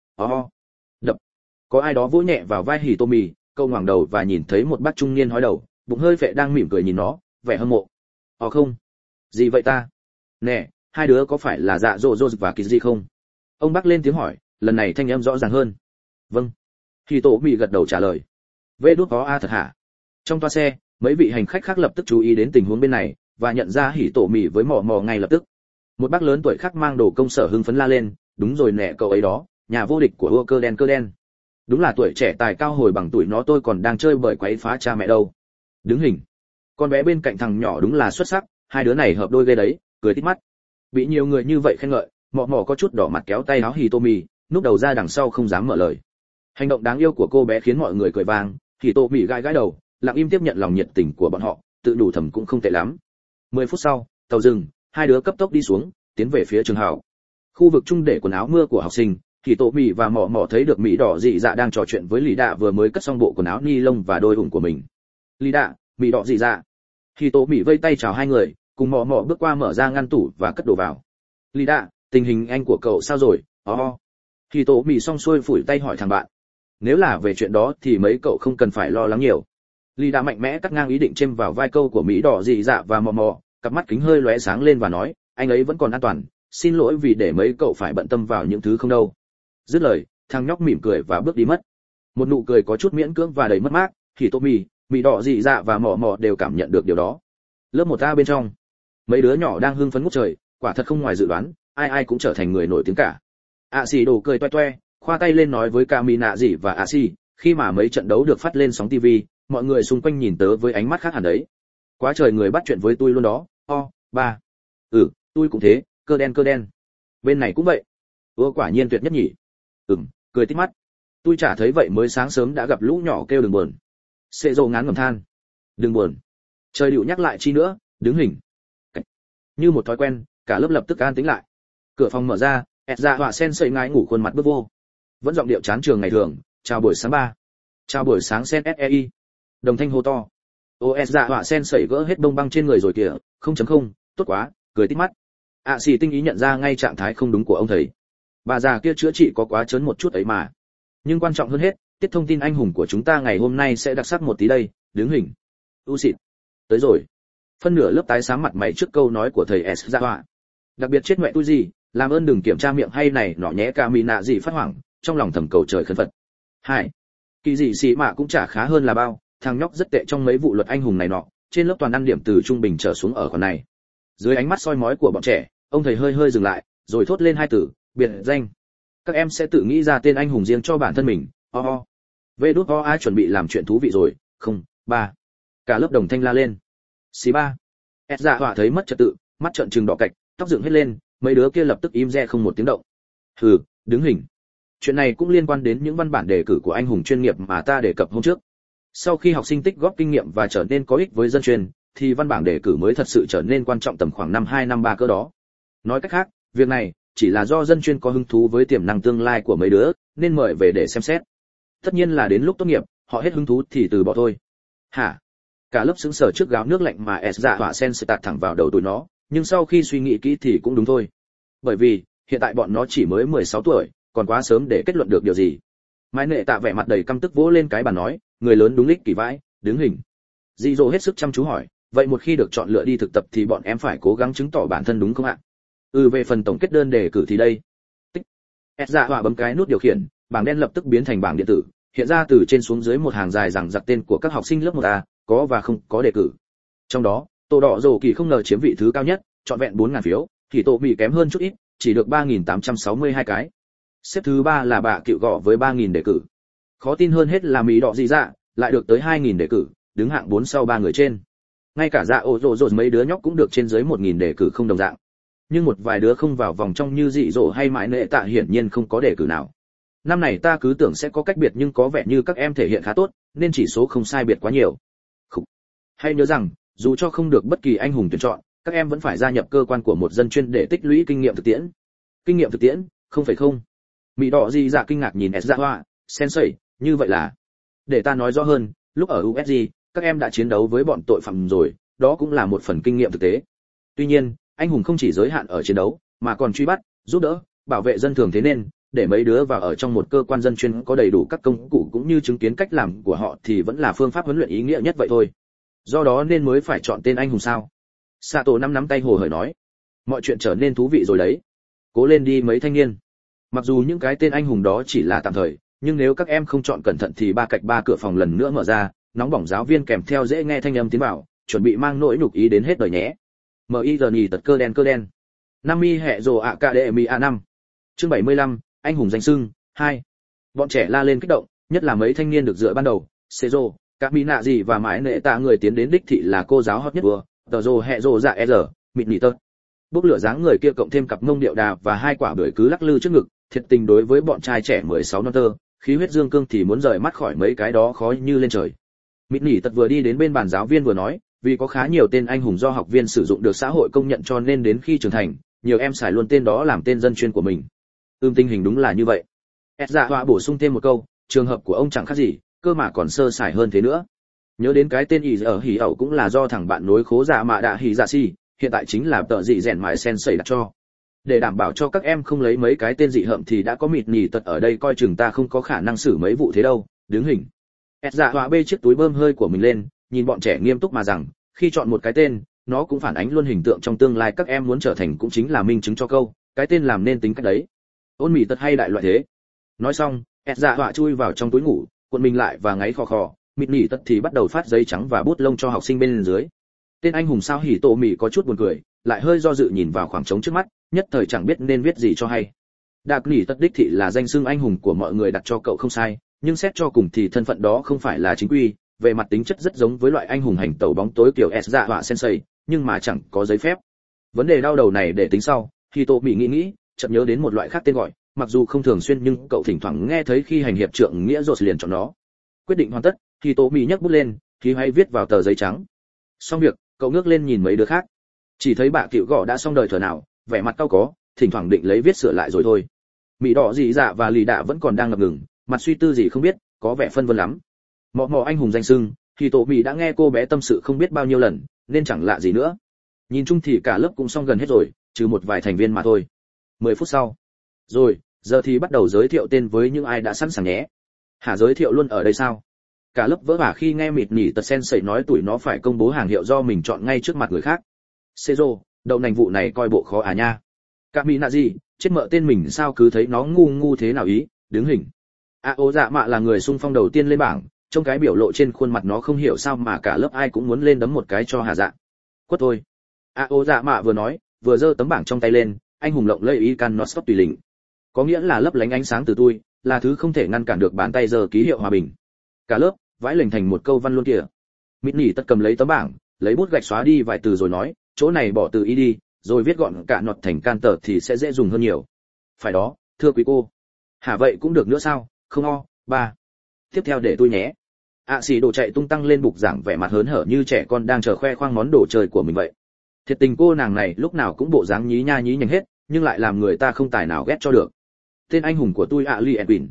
Đập. Có ai đó vỗ nhẹ vào vai Hỉ Tô Mỉ, cậu ngẩng đầu và nhìn thấy một bác trung niên hói đầu, bụng hơi phệ đang mỉm cười nhìn nó, vẻ hâm mộ. Không. Gì vậy ta? Nè, hai đứa có phải là Dạ Dỗ Dỗ và Kỳ gì không? Ông bác lên tiếng hỏi, lần này thanh âm rõ ràng hơn. Vâng. Hỉ Tô Mỉ gật đầu trả lời. Vê đút có a thật hả? Trong toa xe, mấy vị hành khách khác lập tức chú ý đến tình huống bên này và nhận ra Hỉ Tô Mỉ với mò mò ngay lập tức. Một bác lớn tuổi khác mang đồ công sở hưng phấn la lên, đúng rồi nè, cậu ấy đó, nhà vô địch của ua cơ đen. Đúng là tuổi trẻ tài cao hồi bằng tuổi nó, tôi còn đang chơi bời quấy phá cha mẹ đâu. Đứng hình. Con bé bên cạnh thằng nhỏ đúng là xuất sắc, hai đứa này hợp đôi ghê đấy, cười tít mắt. Bị nhiều người như vậy khen ngợi, mọ mọ có chút đỏ mặt kéo tay áo Hitomi, núp đầu ra đằng sau không dám mở lời. Hành động đáng yêu của cô bé khiến mọi người cười vang, Hitomi gãi gãi đầu, lặng im tiếp nhận lòng nhiệt tình của bọn họ, tự đủ thầm cũng không tệ lắm. 10 phút sau, tàu dừng, hai đứa cấp tốc đi xuống, tiến về phía trường học. Khu vực chung để quần áo mưa của học sinh, Hitomi và mọ mọ thấy được Mỹ đỏ dị dạ đang trò chuyện với Lý Đạ vừa mới cất xong bộ quần áo ni lông và đôi ủng của mình. Lý Đạ, Mỹ đỏ dị dạ. Hitomi vây tay chào hai người, cùng mọ mọ bước qua mở ra ngăn tủ và cất đồ vào. Lý Đạ, tình hình anh của cậu sao rồi? Hitomi xong xuôi phủi tay hỏi thằng bạn. Nếu là về chuyện đó thì mấy cậu không cần phải lo lắng nhiều. Lý Đạ mạnh mẽ cắt ngang ý định chêm vào vai câu của Mỹ đỏ dị dạ và mọ mọ, cặp mắt kính hơi lóe sáng lên và nói, anh ấy vẫn còn an toàn, xin lỗi vì để mấy cậu phải bận tâm vào những thứ không đâu. Dứt lời, thằng nhóc mỉm cười và bước đi mất. Một nụ cười có chút miễn cưỡng và đầy mất mát, Hitomi, Mỹ đỏ dị dạ và mọ mọ đều cảm nhận được điều đó. Lớp 1A bên trong, mấy đứa nhỏ đang hưng phấn ngút trời, quả thật không ngoài dự đoán, ai ai cũng trở thành người nổi tiếng cả. Xì đổ cười toe toe, khoa tay lên nói với Kamina dị và Xì, khi mà mấy trận đấu được phát lên sóng TV, mọi người xung quanh nhìn tớ với ánh mắt khác hẳn đấy. Quá trời người bắt chuyện với tôi luôn đó. Ba. Tôi cũng thế, cơ đen. Bên này cũng vậy. Quả nhiên tuyệt nhất nhỉ. Cười tít mắt. Tôi chả thấy vậy mới sáng sớm đã gặp lũ nhỏ kêu đừng buồn. Sệ dầu ngán ngẩm than. Đừng buồn. Trời điệu nhắc lại chi nữa, đứng hình. Như một thói quen, cả lớp lập tức an tĩnh lại. Cửa phòng mở ra, Dạ Họa Sen sậy ngái ngủ khuôn mặt bước vô. Vẫn giọng điệu chán trường ngày thường, chào buổi sáng ba. Chào buổi sáng Sen SEI. Đồng thanh hô to. Dạ Họa Sen sậy gỡ hết bông băng trên người rồi kìa, 0.0, tốt quá, cười tít mắt. Xì tinh ý nhận ra ngay trạng thái không đúng của ông thầy. Bà già kia chữa trị có quá trớn một chút ấy mà. Nhưng quan trọng hơn hết, tiết thông tin anh hùng của chúng ta ngày hôm nay sẽ đặc sắc một tí đây, đứng hình. Xịt. Tới rồi. Phân nửa lớp tái xám mặt mày trước câu nói của thầy Dạ Họa. Đặc biệt chết mẹ tôi gì, làm ơn đừng kiểm tra miệng hay này nọ nhé. Kamina gì phát hoảng, trong lòng thầm cầu trời khấn Phật. Hai. Kỳ dị xì mà cũng chả khá hơn là bao, thằng nhóc rất tệ trong mấy vụ luật anh hùng này nọ, trên lớp toàn ăn điểm từ trung bình trở xuống ở khoản này. Dưới ánh mắt soi mói của bọn trẻ, ông thầy hơi dừng lại, rồi thốt lên hai từ, biệt danh. Các em sẽ tự nghĩ ra tên anh hùng riêng cho bản thân mình. Ai chuẩn bị làm chuyện thú vị rồi, không, ba. Cả lớp đồng thanh la lên. Xí ba. Dạ Họa thấy mất trật tự, mắt trợn trừng đỏ cạch, tóc dựng hết lên, mấy đứa kia lập tức im re không một tiếng động. Đứng hình. Chuyện này cũng liên quan đến những văn bản đề cử của anh hùng chuyên nghiệp mà ta đề cập hôm trước. Sau khi học sinh tích góp kinh nghiệm và trở nên có ích với dân chuyên, thì văn bản đề cử mới thật sự trở nên quan trọng tầm khoảng năm 2 năm 3 cỡ đó. Nói cách khác, việc này chỉ là do dân chuyên có hứng thú với tiềm năng tương lai của mấy đứa, nên mời về để xem xét. Tất nhiên là đến lúc tốt nghiệp, họ hết hứng thú thì từ bỏ thôi. Hả? Cả lớp sững sờ trước gáo nước lạnh mà Dạ Họa Sen sẽ tạt thẳng vào đầu tụi nó, nhưng sau khi suy nghĩ kỹ thì cũng đúng thôi. Bởi vì, hiện tại bọn nó chỉ mới 16 tuổi, còn quá sớm để kết luận được điều gì. Mai Nệ Tạ vẻ mặt đầy căm tức vỗ lên cái bàn nói, người lớn đúng lích kỳ vãi, đứng hình. Dị Dỗ hết sức chăm chú hỏi, vậy một khi được chọn lựa đi thực tập thì bọn em phải cố gắng chứng tỏ bản thân đúng không ạ? Về phần tổng kết đơn đề cử thì đây. Tích. Dạ Họa bấm cái nút điều khiển, bảng đen lập tức biến thành bảng điện tử, hiện ra từ trên xuống dưới một hàng dài rằng giặc tên của các học sinh lớp 1A, có và không có đề cử. Trong đó, Tô Đỏ Dầu Kỳ không ngờ chiếm vị thứ cao nhất, trọn vẹn 4.000 phiếu, thì Tô Mỹ kém hơn chút ít, chỉ được 3.862 cái. Xếp thứ 3 là bà Cựu Gọ với 3.000 đề cử. Khó tin hơn hết là Mỹ Đỏ Dị Dạ lại được tới 2.000 đề cử, đứng hạng 4 sau 3 người trên. Ngay cả Dạ Ổ Rồ Rồ mấy đứa nhóc cũng được trên dưới 1.000 đề cử không đồng dạng. Nhưng một vài đứa không vào vòng trong như Dị Dỗ hay Mãi Nệ Tạ hiển nhiên không có đề cử nào. Năm này ta cứ tưởng sẽ có cách biệt nhưng có vẻ như các em thể hiện khá tốt, nên chỉ số không sai biệt quá nhiều. Hay nhớ rằng, dù cho không được bất kỳ anh hùng tuyển chọn, các em vẫn phải gia nhập cơ quan của một dân chuyên để tích lũy kinh nghiệm thực tiễn. Kinh nghiệm thực tiễn, không. Mỹ Đỏ Dị Dạ kinh ngạc nhìn Dạ Họa, Sensei, như vậy là... Để ta nói rõ hơn, lúc ở USG, các em đã chiến đấu với bọn tội phạm rồi, đó cũng là một phần kinh nghiệm thực tế. Tuy nhiên, anh hùng không chỉ giới hạn ở chiến đấu, mà còn truy bắt, giúp đỡ, bảo vệ dân thường thế nên, để mấy đứa vào ở trong một cơ quan dân chuyên có đầy đủ các công cụ cũng như chứng kiến cách làm của họ thì vẫn là phương pháp huấn luyện ý nghĩa nhất vậy thôi. Do đó nên mới phải chọn tên anh hùng sao? Sato nắm tay hồ hởi nói. Mọi chuyện trở nên thú vị rồi đấy. Cố lên đi mấy thanh niên. Mặc dù những cái tên anh hùng đó chỉ là tạm thời, nhưng nếu các em không chọn cẩn thận thì ba cạch ba cửa phòng lần nữa mở ra, nóng bỏng giáo viên kèm theo dễ nghe thanh âm tiến vào, chuẩn bị mang nỗi nhục ý đến hết đời nhé. MIRNI tật cơ đen. Nami hệ rồ Academy A5. Chương 75, anh hùng danh xưng 2. Bọn trẻ la lên kích động, nhất là mấy thanh niên được dựa ban đầu, Sezo, Cả mỹ nạ gì và mãi nệ tạ người tiến đến đích thị là cô giáo hot nhất vừa, tờ rồ hẹ rồ dạ r, mịt nỉ tơ. Bốc lửa dáng người kia cộng thêm cặp mông điệu đà và hai quả bưởi cứ lắc lư trước ngực, thiệt tình đối với bọn trai trẻ 16 non tơ, khí huyết dương cương thì muốn rời mắt khỏi mấy cái đó khó như lên trời. Mịt nỉ tật vừa đi đến bên bàn giáo viên vừa nói, vì có khá nhiều tên anh hùng do học viên sử dụng được xã hội công nhận cho nên đến khi trưởng thành, nhiều em xài luôn tên đó làm tên dân chuyên của mình. Tình hình đúng là như vậy. Dạ Họa bổ sung thêm một câu, trường hợp của ông chẳng khác gì, cơ mà còn sơ sài hơn thế nữa. Nhớ đến cái tên ỉ ở hỉ ẩu cũng là do thằng bạn nối khố dạ mạ đạ hỉ dạ si, hiện tại chính là tợ dị rèn mại sensei đặt cho. Để đảm bảo cho các em không lấy mấy cái tên dị hợm thì đã có mịt nỉ tật ở đây coi chừng ta không có khả năng xử mấy vụ thế đâu. Đứng hình. Dạ Họa bê chiếc túi bơm hơi của mình lên, nhìn bọn trẻ nghiêm túc mà rằng, khi chọn một cái tên, nó cũng phản ánh luôn hình tượng trong tương lai các em muốn trở thành cũng chính là minh chứng cho câu, cái tên làm nên tính cách đấy. Ôn mỉ tật hay đại loại thế. Nói xong, Dạ Họa chui vào trong túi ngủ, cuộn mình lại và ngáy khò khò, mịt nỉ tật thì bắt đầu phát giấy trắng và bút lông cho học sinh bên dưới. Tên anh hùng sao hỉ tổ mỉ có chút buồn cười, lại hơi do dự nhìn vào khoảng trống trước mắt, nhất thời chẳng biết nên viết gì cho hay. Đạc nỉ tật đích thị là danh xưng anh hùng của mọi người đặt cho cậu không sai, nhưng xét cho cùng thì thân phận đó không phải là chính quy, về mặt tính chất rất giống với loại anh hùng hành tẩu bóng tối kiểu Dạ Họa sensei, nhưng mà chẳng có giấy phép. Vấn đề đau đầu này để tính sau, khi Tô Mỹ nghĩ, chợt nhớ đến một loại khác tên gọi, mặc dù không thường xuyên nhưng cậu thỉnh thoảng nghe thấy khi hành hiệp trượng nghĩa rồi liền chọn nó. Quyết định hoàn tất, khi Tô Mỹ nhấc bút lên, thì hay viết vào tờ giấy trắng. Xong việc, cậu ngước lên nhìn mấy đứa khác, chỉ thấy bà cựu gõ đã xong đời thở nào, vẻ mặt cau có, thỉnh thoảng định lấy viết sửa lại rồi thôi. Mỹ đỏ dị dạ và lì đạ vẫn còn đang ngập ngừng, mặt suy tư gì không biết, có vẻ phân vân lắm. Mọ anh hùng danh xưng, thì Tô Mỹ đã nghe cô bé tâm sự không biết bao nhiêu lần, nên chẳng lạ gì nữa. Nhìn chung thì cả lớp cũng xong gần hết rồi, trừ một vài thành viên mà thôi. 10 phút sau. Rồi, giờ thì bắt đầu giới thiệu tên với những ai đã sẵn sàng nhé. Hả, giới thiệu luôn ở đây sao? Cả lớp vỡ vả khi nghe mịt nỉ tật sensei nói tụi nó phải công bố hàng hiệu do mình chọn ngay trước mặt người khác. Sezo, đậu nành vụ này coi bộ khó à nha. Cả mỹ nạ gì, chết mợ tên mình sao cứ thấy nó ngu thế nào ý, đứng hình. Ô dạ mạ là người xung phong đầu tiên lên bảng, trong cái biểu lộ trên khuôn mặt nó không hiểu sao mà cả lớp ai cũng muốn lên đấm một cái cho hà dạ. Quất thôi. Ô dạ mạ vừa nói, vừa giơ tấm bảng trong tay lên, anh hùng lộng lẫy ý can nó stop tùy lình. Có nghĩa là lấp lánh ánh sáng từ tôi, là thứ không thể ngăn cản được bàn tay giờ ký hiệu hòa bình. Cả lớp vãi lềnh thành một câu văn luôn kìa. Mịt nỉ tất cầm lấy tấm bảng, lấy bút gạch xóa đi vài từ rồi nói, chỗ này bỏ từ ý đi, rồi viết gọn cả nọt thành can tờ thì sẽ dễ dùng hơn nhiều. Phải đó, thưa quý cô. Hả, vậy cũng được nữa sao? Không ba. Tiếp theo để tôi nhé. Xì đồ chạy tung tăng lên bục giảng vẻ mặt hớn hở như trẻ con đang chờ khoe khoang món đồ chơi của mình vậy. Thiệt tình cô nàng này lúc nào cũng bộ dáng nhí nha nhí nhảnh hết, nhưng lại làm người ta không tài nào ghét cho được. Tên anh hùng của tôi Lee Edwin.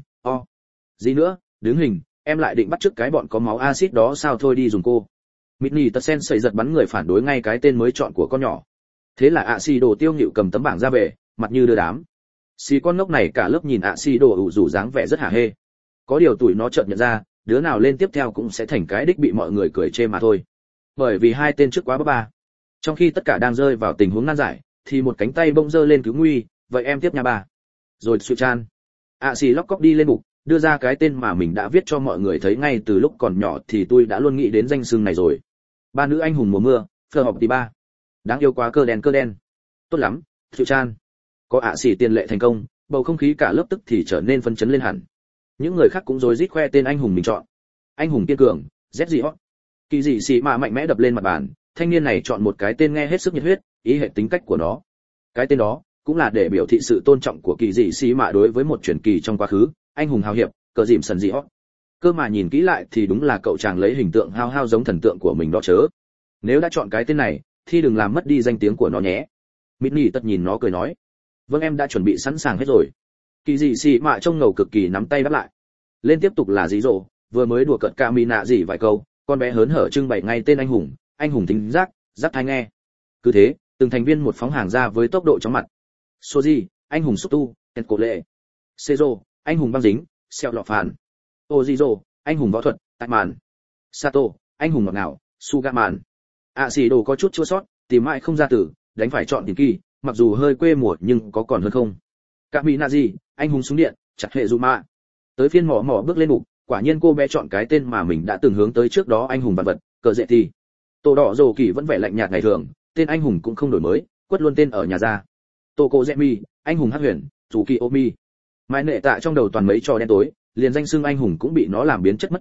Gì nữa, đứng hình, em lại định bắt chước cái bọn có máu axit đó sao, thôi đi dùng cô. Mitni tật sen sẩy giật bắn người phản đối ngay cái tên mới chọn của con nhỏ. Thế là xì đồ tiêu nhịu cầm tấm bảng ra về, mặt như đưa đám. Xì con ngốc này cả lớp nhìn xì đồ ủ rủ dáng vẻ rất hả hê. Có điều tụi nó chợt nhận ra, đứa nào lên tiếp theo cũng sẽ thành cái đích bị mọi người cười chê mà thôi. Bởi vì hai tên trước quá bấp ba. Trong khi tất cả đang rơi vào tình huống nan giải, thì một cánh tay bỗng giơ lên cứu nguy, vậy em tiếp nha ba. Rồi Su Chan. Xì lóc cóc đi lên bục, đưa ra cái tên mà mình đã viết cho mọi người thấy ngay từ lúc còn nhỏ thì tôi đã luôn nghĩ đến danh xưng này rồi. Ba nữ anh hùng mùa mưa, Phờ học tí ba. Đáng yêu quá, cơ đen. Tốt lắm, Su Chan. Có xì tiền lệ thành công, bầu không khí cả lớp tức thì trở nên phấn chấn lên hẳn. Những người khác cũng rối rít khoe tên anh hùng mình chọn. Anh hùng kiên cường, gì hot. Kỳ dị xì mà mạnh mẽ đập lên mặt bàn, thanh niên này chọn một cái tên nghe hết sức nhiệt huyết, ý hệ tính cách của nó. Cái tên đó cũng là để biểu thị sự tôn trọng của kỳ dị xì mà đối với một truyền kỳ trong quá khứ, anh hùng hào hiệp, cờ dìm sần dị hot. Cơ mà nhìn kỹ lại thì đúng là cậu chàng lấy hình tượng hao giống thần tượng của mình đó chớ. Nếu đã chọn cái tên này, thì đừng làm mất đi danh tiếng của nó nhé. Mitni tất nhìn nó cười nói, vâng em đã chuẩn bị sẵn sàng hết rồi. Kỳ dị xì mạ trông ngầu cực kỳ nắm tay đáp lại. Lên tiếp tục là dí dỗ, vừa mới đùa cợt ca mi nạ gì vài câu, con bé hớn hở trưng bày ngay tên anh hùng thính giác tai nghe. Cứ thế, từng thành viên một phóng hàng ra với tốc độ chóng mặt. Soji, anh hùng xúc tu, tên cổ lệ. Sezo, anh hùng băng dính, xeo lọ phàn. Ojizo, anh hùng võ thuật, tại màn. Sato, anh hùng ngọt ngào, Sugaman. Xì đồ có chút chua sót, tìm mãi không ra từ, đánh phải chọn tiền kỳ, mặc dù hơi quê mùa nhưng có còn hơn không. Cả mỹ nạ gì, anh hùng súng điện, chặt hệ Zuma. Tới phiên mỏ bước lên bục, quả nhiên cô bé chọn cái tên mà mình đã từng hướng tới trước đó, anh hùng vật vật, cờ dệ thì. Tổ đỏ rồ kỳ vẫn vẻ lạnh nhạt ngày thường, tên anh hùng cũng không đổi mới, quất luôn tên ở nhà ra. Tô cô Zemi, anh hùng hắc huyền, dù kỳ Omi. Mai nệ tạ trong đầu toàn mấy trò đen tối, liền danh xưng anh hùng cũng bị nó làm biến chất mất tiêu.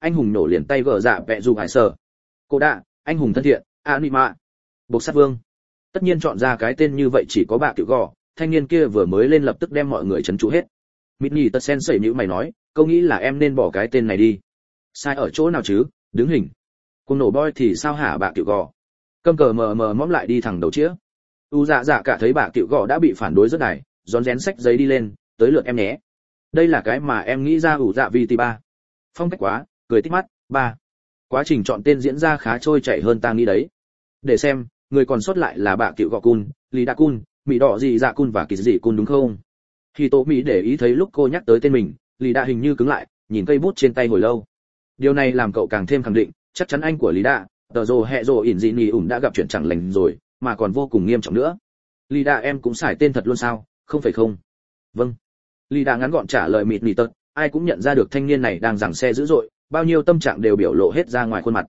anh hùng nổ liền tay gờ dạ vẹ dù hải sở. Cô đạ, anh hùng thân thiện, anima. Bộc sát vương. Tất nhiên chọn ra cái tên như vậy chỉ có bà Cựu Gò, thanh niên kia vừa mới lên lập tức đem mọi người trấn trụ hết. Mịt nhì tật sen sẩy nhữ mày nói, câu nghĩ là em nên bỏ cái tên này đi. Sai ở chỗ nào chứ, đứng hình. Cùng nổ boy thì sao hả bà Cựu Gò? Câm cờ mờ mờ mõm lại đi thẳng đầu chĩa. U dạ dạ cả thấy bà Cựu Gò đã bị phản đối rất đài, rón rén sách giấy đi lên, tới lượt em nhé. Đây là cái mà em nghĩ ra ủ dạ vì tỷ ba. Phong cách quá, cười tích mắt, ba. Quá trình chọn tên diễn ra khá trôi chảy hơn ta nghĩ đấy. Để xem, người còn sót lại là bà Cựu Gò Cun, Lý Đa Cun, Mỹ Đỏ gì dạ Cun và Kỳ gì Cun đúng không? Khi Tố Mỹ để ý thấy lúc cô nhắc tới tên mình, Lý Đa hình như cứng lại, nhìn cây bút trên tay hồi lâu. Điều này làm cậu càng thêm khẳng định, chắc chắn anh của Lý Đa, tờ rồ hẹ rồ ỉn dị nì ủng đã gặp chuyện chẳng lành rồi, mà còn vô cùng nghiêm trọng nữa. Lý Đa em cũng xài tên thật luôn sao, không phải không? Vâng. Lý Đa ngắn gọn trả lời mịt mịt tật, ai cũng nhận ra được thanh niên này đang giằng xe dữ dội, bao nhiêu tâm trạng đều biểu lộ hết ra ngoài khuôn mặt.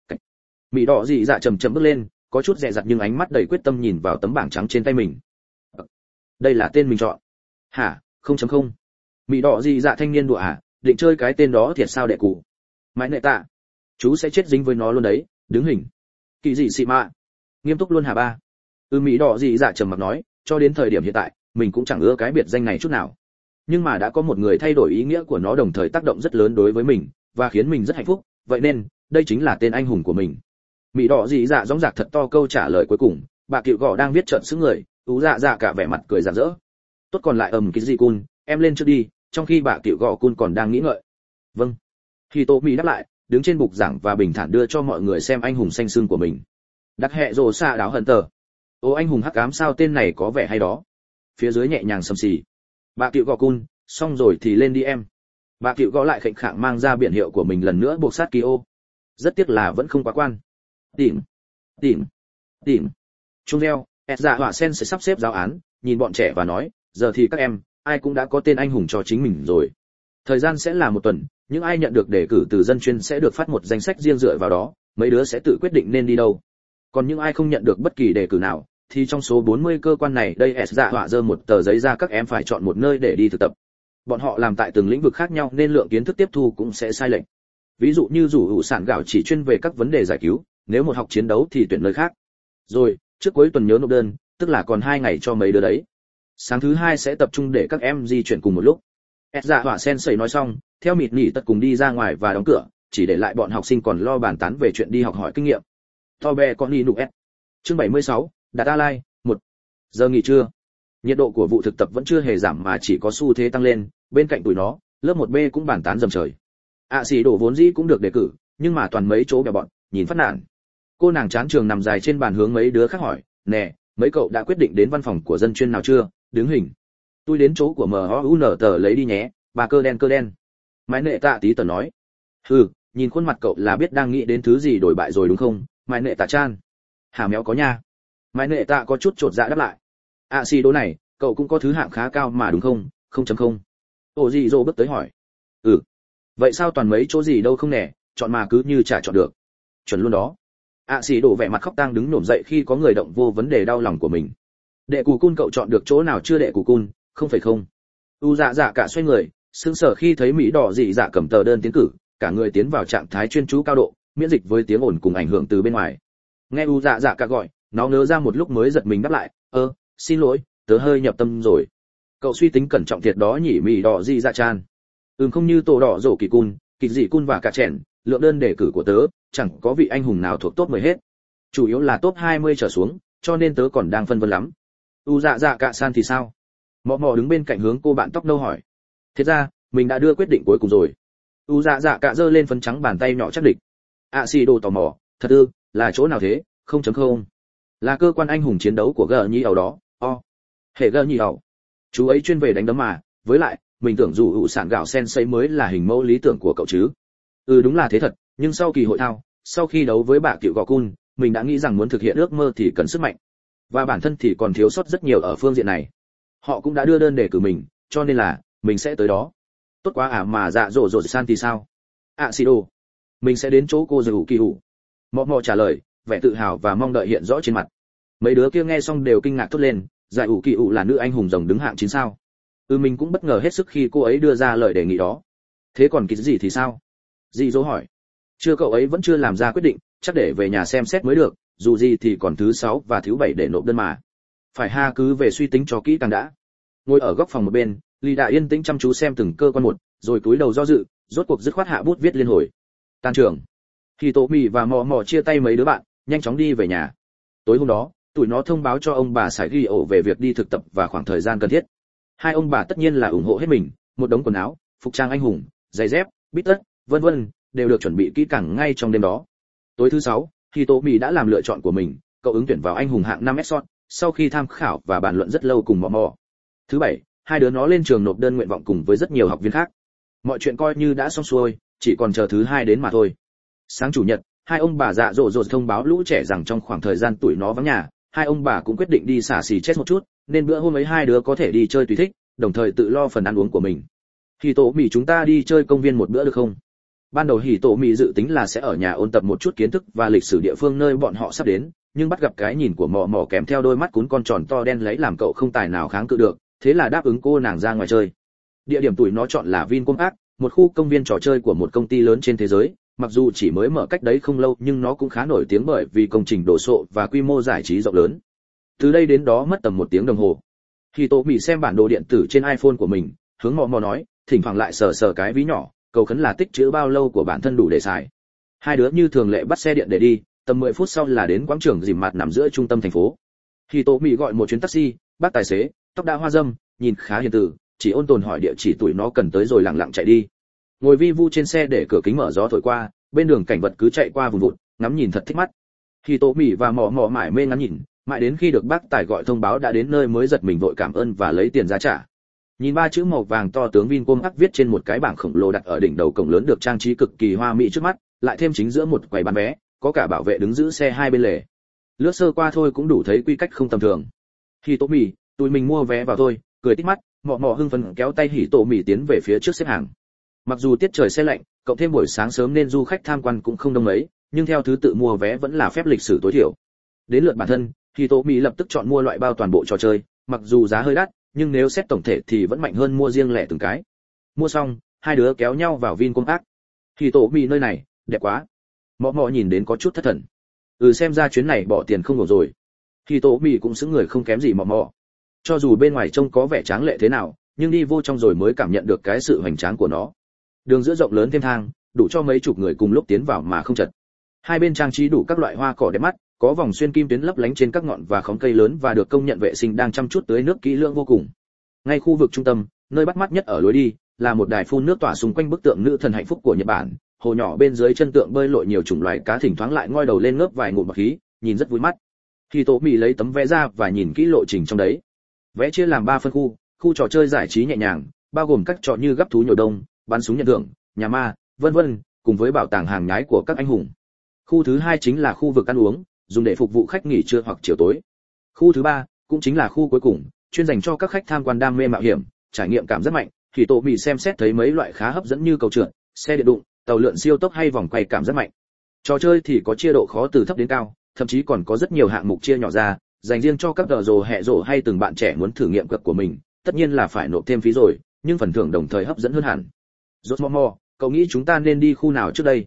Mỹ Đỏ dị dạ chậm chậm bước lên, có chút dè dặt nhưng ánh mắt đầy quyết tâm nhìn vào tấm bảng trắng trên tay mình. Đây là tên mình chọn. Hả? 0.0. Mỹ Đỏ dị dạ thanh niên đùa à, định chơi cái tên đó thiệt sao đệ cụ. Mãi nệ tạ. Chú sẽ chết dính với nó luôn đấy, đứng hình. Kỳ dị xị mạ. Nghiêm túc luôn hả ba? Mỹ Đỏ dị dạ trầm mặc nói, cho đến thời điểm hiện tại, mình cũng chẳng ưa cái biệt danh này chút nào. Nhưng mà đã có một người thay đổi ý nghĩa của nó đồng thời tác động rất lớn đối với mình, và khiến mình rất hạnh phúc, vậy nên, đây chính là tên anh hùng của mình. Mỹ Đỏ dị dạ dõng dạc thật to câu trả lời cuối cùng, bà Cựu Gò đang viết trợn xứng người, Ú dạ dạ cả vẻ mặt cười rạng rỡ. Tốt còn lại cái gì Cun, em lên trước đi, trong khi bà Cựu Gò Cun còn đang nghĩ ngợi. Vâng. Khi Tô Mỹ đáp lại, đứng trên bục giảng và bình thản đưa cho mọi người xem anh hùng xanh xương của mình. Đặc hệ rồ xạ đáo hận tờ. Ô anh hùng hắc ám sao tên này có vẻ hay đó. Phía dưới nhẹ nhàng sầm xì. Bà Cựu Gò Cun, xong rồi thì lên đi em. Bà Cựu Gò lại khệnh khạng mang ra biển hiệu của mình lần nữa buộc sát Kyo. Rất tiếc là vẫn không quá quan. Tìm. Trung reo, dạ họa sen sẽ sắp xếp giáo án, nhìn bọn trẻ và nói, giờ thì các em, ai cũng đã có tên anh hùng cho chính mình rồi. Thời gian sẽ là một tuần, những ai nhận được đề cử từ dân chuyên sẽ được phát một danh sách riêng dựa vào đó, mấy đứa sẽ tự quyết định nên đi đâu. Còn những ai không nhận được bất kỳ đề cử nào, thì trong số 40 cơ quan này đây dạ họa dơ một tờ giấy ra các em phải chọn một nơi để đi thực tập. Bọn họ làm tại từng lĩnh vực khác nhau nên lượng kiến thức tiếp thu cũng sẽ sai lệch. Ví dụ như rủ hữu sản gạo chỉ chuyên về các vấn đề giải cứu, nếu một học chiến đấu thì tuyển nơi khác. Rồi, trước cuối tuần nhớ nộp đơn, tức là còn 2 ngày cho mấy đứa đấy. Sáng thứ 2 sẽ tập trung để các em di chuyển cùng một lúc. Dạ họa sensei nói xong, theo mịt nhỉ tật cùng đi ra ngoài và đóng cửa, chỉ để lại bọn học sinh còn lo bàn tán về chuyện đi học hỏi kinh nghiệm. Tobe con đi nụ S. Chương 76, Data Line, 1. Giờ nghỉ trưa. Nhiệt độ của vụ thực tập vẫn chưa hề giảm mà chỉ có xu thế tăng lên, bên cạnh tụi nó, lớp 1B cũng bàn tán dầm trời. Xì đổ vốn dĩ cũng được đề cử, nhưng mà toàn mấy chỗ bèo bọn, nhìn phát nản. Cô nàng chán trường nằm dài trên bàn hướng mấy đứa khác hỏi, nè, mấy cậu đã quyết định đến văn phòng của dân chuyên nào chưa? Đứng hình. Tôi đến chỗ của MOUN tờ lấy đi nhé, bà cơ đen. Mãi nệ tạ tí tờ nói. Nhìn khuôn mặt cậu là biết đang nghĩ đến thứ gì đổi bại rồi đúng không? Mãi nệ tạ chan. Hả méo có nha. Mãi nệ tạ có chút chột dạ đáp lại. Xì đố này, cậu cũng có thứ hạng khá cao mà đúng không? 0.0. Ồ gì rồ bước tới hỏi. Vậy sao toàn mấy chỗ gì đâu không nè, chọn mà cứ như chả chọn được. Chuẩn luôn đó. Xì đổ vẻ mặt khóc tang đứng nổm dậy khi có người động vô vấn đề đau lòng của mình. Đệ cù cun cậu chọn được chỗ nào chưa đệ cù cun? Không phải không. Dạ dạ cả xoay người, sững sờ khi thấy Mỹ Đỏ dị dạ cầm tờ đơn tiến cử, cả người tiến vào trạng thái chuyên chú cao độ, miễn dịch với tiếng ồn cùng ảnh hưởng từ bên ngoài. Nghe dạ dạ cả gọi, nó ngớ ra một lúc mới giật mình đáp lại, xin lỗi, tớ hơi nhập tâm rồi. Cậu suy tính cẩn trọng thiệt đó nhỉ Mỹ Đỏ dị dạ chan. Không như tổ đỏ rổ kỳ cun, kỳ dị cun và cả chèn, lượng đơn đề cử của tớ, chẳng có vị anh hùng nào thuộc top 10 hết. Chủ yếu là top 20 trở xuống, cho nên tớ còn đang phân vân lắm. Dạ dạ cả san thì sao? Mọ đứng bên cạnh hướng cô bạn tóc nâu hỏi. Thật ra, mình đã đưa quyết định cuối cùng rồi. Dạ dạ cả giơ lên phấn trắng bàn tay nhỏ chắc địch. Xì đồ tò mò, thật là chỗ nào thế? 0.0. Là cơ quan anh hùng chiến đấu của G Nhi ẩu đó. Hệ G Nhi ẩu. Chú ấy chuyên về đánh đấm mà, với lại, mình tưởng dù hữu sản gạo sensei mới là hình mẫu lý tưởng của cậu chứ. Đúng là thế thật, nhưng sau kỳ hội thao, sau khi đấu với bà Cựu Gò Cun, mình đã nghĩ rằng muốn thực hiện ước mơ thì cần sức mạnh. Và bản thân thì còn thiếu sót rất nhiều ở phương diện này. Họ cũng đã đưa đơn đề cử mình, cho nên là mình sẽ tới đó. Tốt quá mà dạ dỗ dỗ san thì sao? Xì đồ. Mình sẽ đến chỗ cô Dụ Kỳ Hủ. Mọ trả lời, vẻ tự hào và mong đợi hiện rõ trên mặt. Mấy đứa kia nghe xong đều kinh ngạc thốt lên, Dạ Ủ Kỳ Hủ là nữ anh hùng rồng đứng hạng 9 sao? Mình cũng bất ngờ hết sức khi cô ấy đưa ra lời đề nghị đó. Thế còn cái gì thì sao? Dị dỗ hỏi. Chưa, cậu ấy vẫn chưa làm ra quyết định, chắc để về nhà xem xét mới được, dù gì thì còn thứ 6 và thứ 7 để nộp đơn mà. Phải ha, cứ về suy tính cho kỹ càng đã. Ngồi ở góc phòng một bên, Lý Đại yên tĩnh chăm chú xem từng cơ quan một, rồi cúi đầu do dự, rốt cuộc dứt khoát hạ bút viết liên hồi. Tan trường. Khi Tổ Mì và Mò Mò chia tay mấy đứa bạn, nhanh chóng đi về nhà. Tối hôm đó, tụi nó thông báo cho ông bà Sải Ghi ổ về việc đi thực tập và khoảng thời gian cần thiết. Hai ông bà tất nhiên là ủng hộ hết mình, một đống quần áo, phục trang anh hùng, giày dép, bít tất, vân vân, đều được chuẩn bị kỹ càng ngay trong đêm đó. Tối thứ 6, khi Tổ Mì đã làm lựa chọn của mình, cậu ứng tuyển vào anh hùng hạng 5 Exxon, sau khi tham khảo và bàn luận rất lâu cùng Mò Mò. Thứ 7, hai đứa nó lên trường nộp đơn nguyện vọng cùng với rất nhiều học viên khác. Mọi chuyện coi như đã xong xuôi, chỉ còn chờ thứ 2 đến mà thôi. Sáng chủ nhật, hai ông bà dạ dỗ dỗ thông báo lũ trẻ rằng trong khoảng thời gian tuổi nó vắng nhà, hai ông bà cũng quyết định đi xả xì chết một chút, nên bữa hôm ấy hai đứa có thể đi chơi tùy thích, đồng thời tự lo phần ăn uống của mình. Hỉ Tổ Mì, chúng ta đi chơi công viên một bữa được không? Ban đầu Hỉ Tổ Mì dự tính là sẽ ở nhà ôn tập một chút kiến thức và lịch sử địa phương nơi bọn họ sắp đến, nhưng bắt gặp cái nhìn của Mò Mò kèm theo đôi mắt cún con tròn to đen lấy làm cậu không tài nào kháng cự được, thế là đáp ứng cô nàng ra ngoài chơi. Địa điểm tuổi nó chọn là Vincom Park, một khu công viên trò chơi của một công ty lớn trên thế giới, mặc dù chỉ mới mở cách đấy không lâu nhưng nó cũng khá nổi tiếng bởi vì công trình đồ sộ và quy mô giải trí rộng lớn. Từ đây đến đó mất tầm 1 tiếng đồng hồ. Khi Tô Mị xem bản đồ điện tử trên iPhone của mình, hướng Mò Mò nói, thỉnh thoảng lại sờ sờ cái ví nhỏ, cầu khấn là tích trữ bao lâu của bản thân đủ để xài. Hai đứa như thường lệ bắt xe điện để đi, tầm 10 phút sau là đến quảng trường Dìm Mạt nằm giữa trung tâm thành phố. Khi Tô Mị gọi một chuyến taxi, bác tài xế, tóc đã hoa râm, nhìn khá hiền từ, chỉ ôn tồn hỏi địa chỉ tuổi nó cần tới rồi lặng lặng chạy đi. Ngồi vi vu trên xe để cửa kính mở gió thổi qua, bên đường cảnh vật cứ chạy qua vùng vụt, ngắm nhìn thật thích mắt. Khi Tô Mị và Mò Mò mải mê ngắm nhìn, mãi đến khi được bác tài gọi thông báo đã đến nơi mới giật mình vội cảm ơn và lấy tiền ra trả. Nhìn 3 chữ màu vàng to tướng Vincom Park viết trên một cái bảng khổng lồ đặt ở đỉnh đầu cổng lớn được trang trí cực kỳ hoa mỹ trước mắt, lại thêm chính giữa một quầy bán vé, có cả bảo vệ đứng giữ xe hai bên lề. Lướt sơ qua thôi cũng đủ thấy quy cách không tầm thường. Khi Tô Mị, tụi mình mua vé vào thôi, cười tít mắt, Mò Mò hưng phấn kéo tay Hỉ Tô Mị tiến về phía trước xếp hàng. Mặc dù tiết trời se lạnh, cộng thêm buổi sáng sớm nên du khách tham quan cũng không đông mấy, nhưng theo thứ tự mua vé vẫn là phép lịch sử tối thiểu. Đến lượt bản thân, thì Tô Mỹ lập tức chọn mua loại bao toàn bộ trò chơi, mặc dù giá hơi đắt, nhưng nếu xét tổng thể thì vẫn mạnh hơn mua riêng lẻ từng cái. Mua xong, hai đứa kéo nhau vào Vincom Park. Thì Tô Mỹ nơi này, đẹp quá. Mò Mò nhìn đến có chút thất thần. Xem ra chuyến này bỏ tiền không đủ rồi. Thì Tô Mỹ cũng xứng người không kém gì Mò Mò. Cho dù bên ngoài trông có vẻ tráng lệ thế nào, nhưng đi vô trong rồi mới cảm nhận được cái sự hoành tráng của nó. Đường giữa rộng lớn thêm thang, đủ cho mấy chục người cùng lúc tiến vào mà không chật. Hai bên trang trí đủ các loại hoa cỏ đẹp mắt, có vòng xuyên kim tuyến lấp lánh trên các ngọn và khóm cây lớn và được công nhận vệ sinh đang chăm chút tưới nước kỹ lưỡng vô cùng. Ngay khu vực trung tâm, nơi bắt mắt nhất ở lối đi, là một đài phun nước tỏa xung quanh bức tượng nữ thần hạnh phúc của Nhật Bản. Hồ nhỏ bên dưới chân tượng bơi lội nhiều chủng loài cá, thỉnh thoảng lại ngoi đầu lên ngớp vài ngụm bọt khí, nhìn rất vui mắt. Khi Tô Mỹ lấy tấm vé ra và nhìn kỹ lộ trình trong đấy. Vé chia làm 3 phân khu, khu trò chơi giải trí nhẹ nhàng, bao gồm các trò như gắp thú nhồi đông, bắn súng nhận thưởng, nhà ma, vân vân, cùng với bảo tàng hàng nhái của các anh hùng. Khu thứ 2 chính là khu vực ăn uống, dùng để phục vụ khách nghỉ trưa hoặc chiều tối. Khu thứ 3 cũng chính là khu cuối cùng, chuyên dành cho các khách tham quan đam mê mạo hiểm, trải nghiệm cảm rất mạnh. Thì Tô Mỹ xem xét thấy mấy loại khá hấp dẫn như cầu trượt, xe điện đụng, tàu lượn siêu tốc hay vòng quay cảm rất mạnh. Trò chơi thì có chia độ khó từ thấp đến cao, thậm chí còn có rất nhiều hạng mục chia nhỏ ra, dành riêng cho các tờ rồ hẹ rồ hay từng bạn trẻ muốn thử nghiệm cực của mình. Tất nhiên là phải nộp thêm phí rồi, nhưng phần thưởng đồng thời hấp dẫn hơn hẳn. Rốt Mò Mò, cậu nghĩ chúng ta nên đi khu nào trước đây?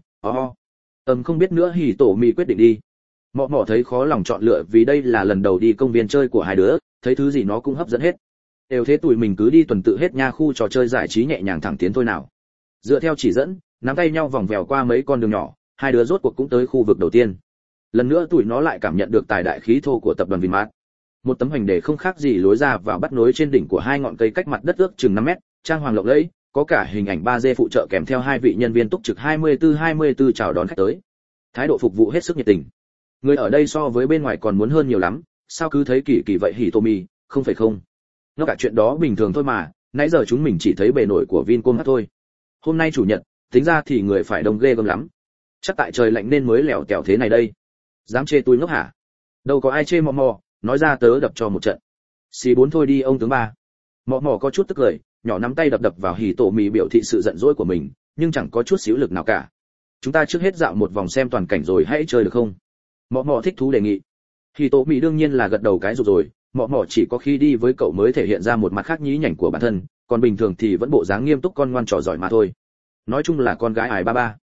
Không biết nữa. Hỉ Tổ Mị quyết định đi. Mò Mò thấy khó lòng chọn lựa vì đây là lần đầu đi công viên chơi của hai đứa, thấy thứ gì nó cũng hấp dẫn hết. Đều thế tụi mình cứ đi tuần tự hết nha, khu trò chơi giải trí nhẹ nhàng thẳng tiến thôi nào. Dựa theo chỉ dẫn, nắm tay nhau vòng vèo qua mấy con đường nhỏ, hai đứa rốt cuộc cũng tới khu vực đầu tiên. Lần nữa tụi nó lại cảm nhận được tài đại khí thô của tập đoàn Vinmart. Một tấm hành để không khác gì lối ra vào bắt nối trên đỉnh của hai ngọn cây cách mặt đất ước chừng 5 mét, trang hoàng lộng lẫy, có cả hình ảnh 3D phụ trợ kèm theo hai vị nhân viên túc trực 24/24 chào đón khách tới. Thái độ phục vụ hết sức nhiệt tình. Người ở đây so với bên ngoài còn muốn hơn nhiều lắm, sao cứ thấy kỳ kỳ vậy Hỉ Tô Mị, không phải không? Nó cả chuyện đó bình thường thôi mà, nãy giờ chúng mình chỉ thấy bề nổi của Vincom thôi. Hôm nay chủ nhật, tính ra thì người phải đông ghê gớm lắm. Chắc tại trời lạnh nên mới lẻo tẻo thế này đây. Dám chê tôi ngốc hả? Đâu có ai chê Mò Mò, nói ra tớ đập cho một trận. Xì 4 thôi đi ông tướng ba. Mò Mò có chút tức cười, nhỏ nắm tay đập đập vào Hỉ Tổ Mị biểu thị sự giận dỗi của mình, nhưng chẳng có chút xíu lực nào cả. Chúng ta trước hết dạo một vòng xem toàn cảnh rồi hãy chơi được không? Mò Mò thích thú đề nghị. Hỉ Tổ Mị đương nhiên là gật đầu cái rồi. Mò Mò chỉ có khi đi với cậu mới thể hiện ra một mặt khác nhí nhảnh của bản thân, còn bình thường thì vẫn bộ dáng nghiêm túc con ngoan trò giỏi mà thôi. Nói chung là con gái ải ba ba.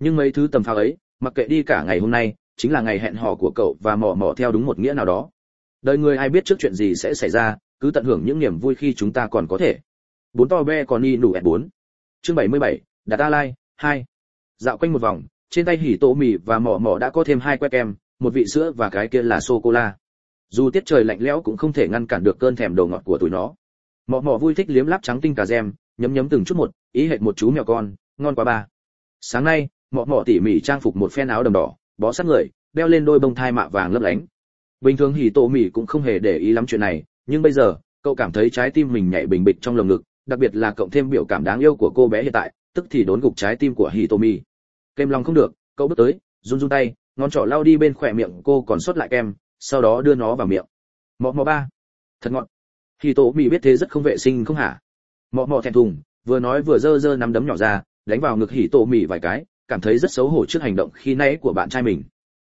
Nhưng mấy thứ tầm phào ấy, mặc kệ đi cả ngày hôm nay, chính là ngày hẹn hò của cậu và mò mò theo đúng một nghĩa nào đó. Đời người ai biết trước chuyện gì sẽ xảy ra, cứ tận hưởng những niềm vui khi chúng ta còn có thể. Bốn to be còn đi nụ S4. Chương 77, Đạt A Lai 2. Dạo quanh một vòng, trên tay hỉ tổ mì và mò mò đã có thêm 2 que kem, một vị sữa và cái kia là sô cô la. Dù tiết trời lạnh lẽo cũng không thể ngăn cản được cơn thèm đồ ngọt của tụi nó. Mò mò vui thích liếm láp trắng tinh cà gem, nhấm nhấm từng chút một, ý hệt một chú mèo con, ngon quá ba. Sáng nay, mò mò tỉ mỉ trang phục một phen áo đầm đỏ, bó sát người, đeo lên đôi bông thai mạ vàng lấp lánh. Bình thường hỉ tổ mì cũng không hề để ý lắm chuyện này, nhưng bây giờ, cậu cảm thấy trái tim mình nhảy bình bịch trong lồng ngực, đặc biệt là cộng thêm biểu cảm đáng yêu của cô bé hiện tại, tức thì đốn gục trái tim của Hitomi. Kem lòng không được, cậu bước tới, run run tay, ngón trỏ lau đi bên khỏe miệng cô còn sót lại kem, sau đó đưa nó vào miệng. Mọ mọ ba, thật ngọt. Hitomi biết thế rất không vệ sinh không hả? Mọ mọ thẹn thùng, vừa nói vừa giơ giơ nắm đấm nhỏ ra, đánh vào ngực Hitomi vài cái, cảm thấy rất xấu hổ trước hành động khi nãy của bạn trai mình.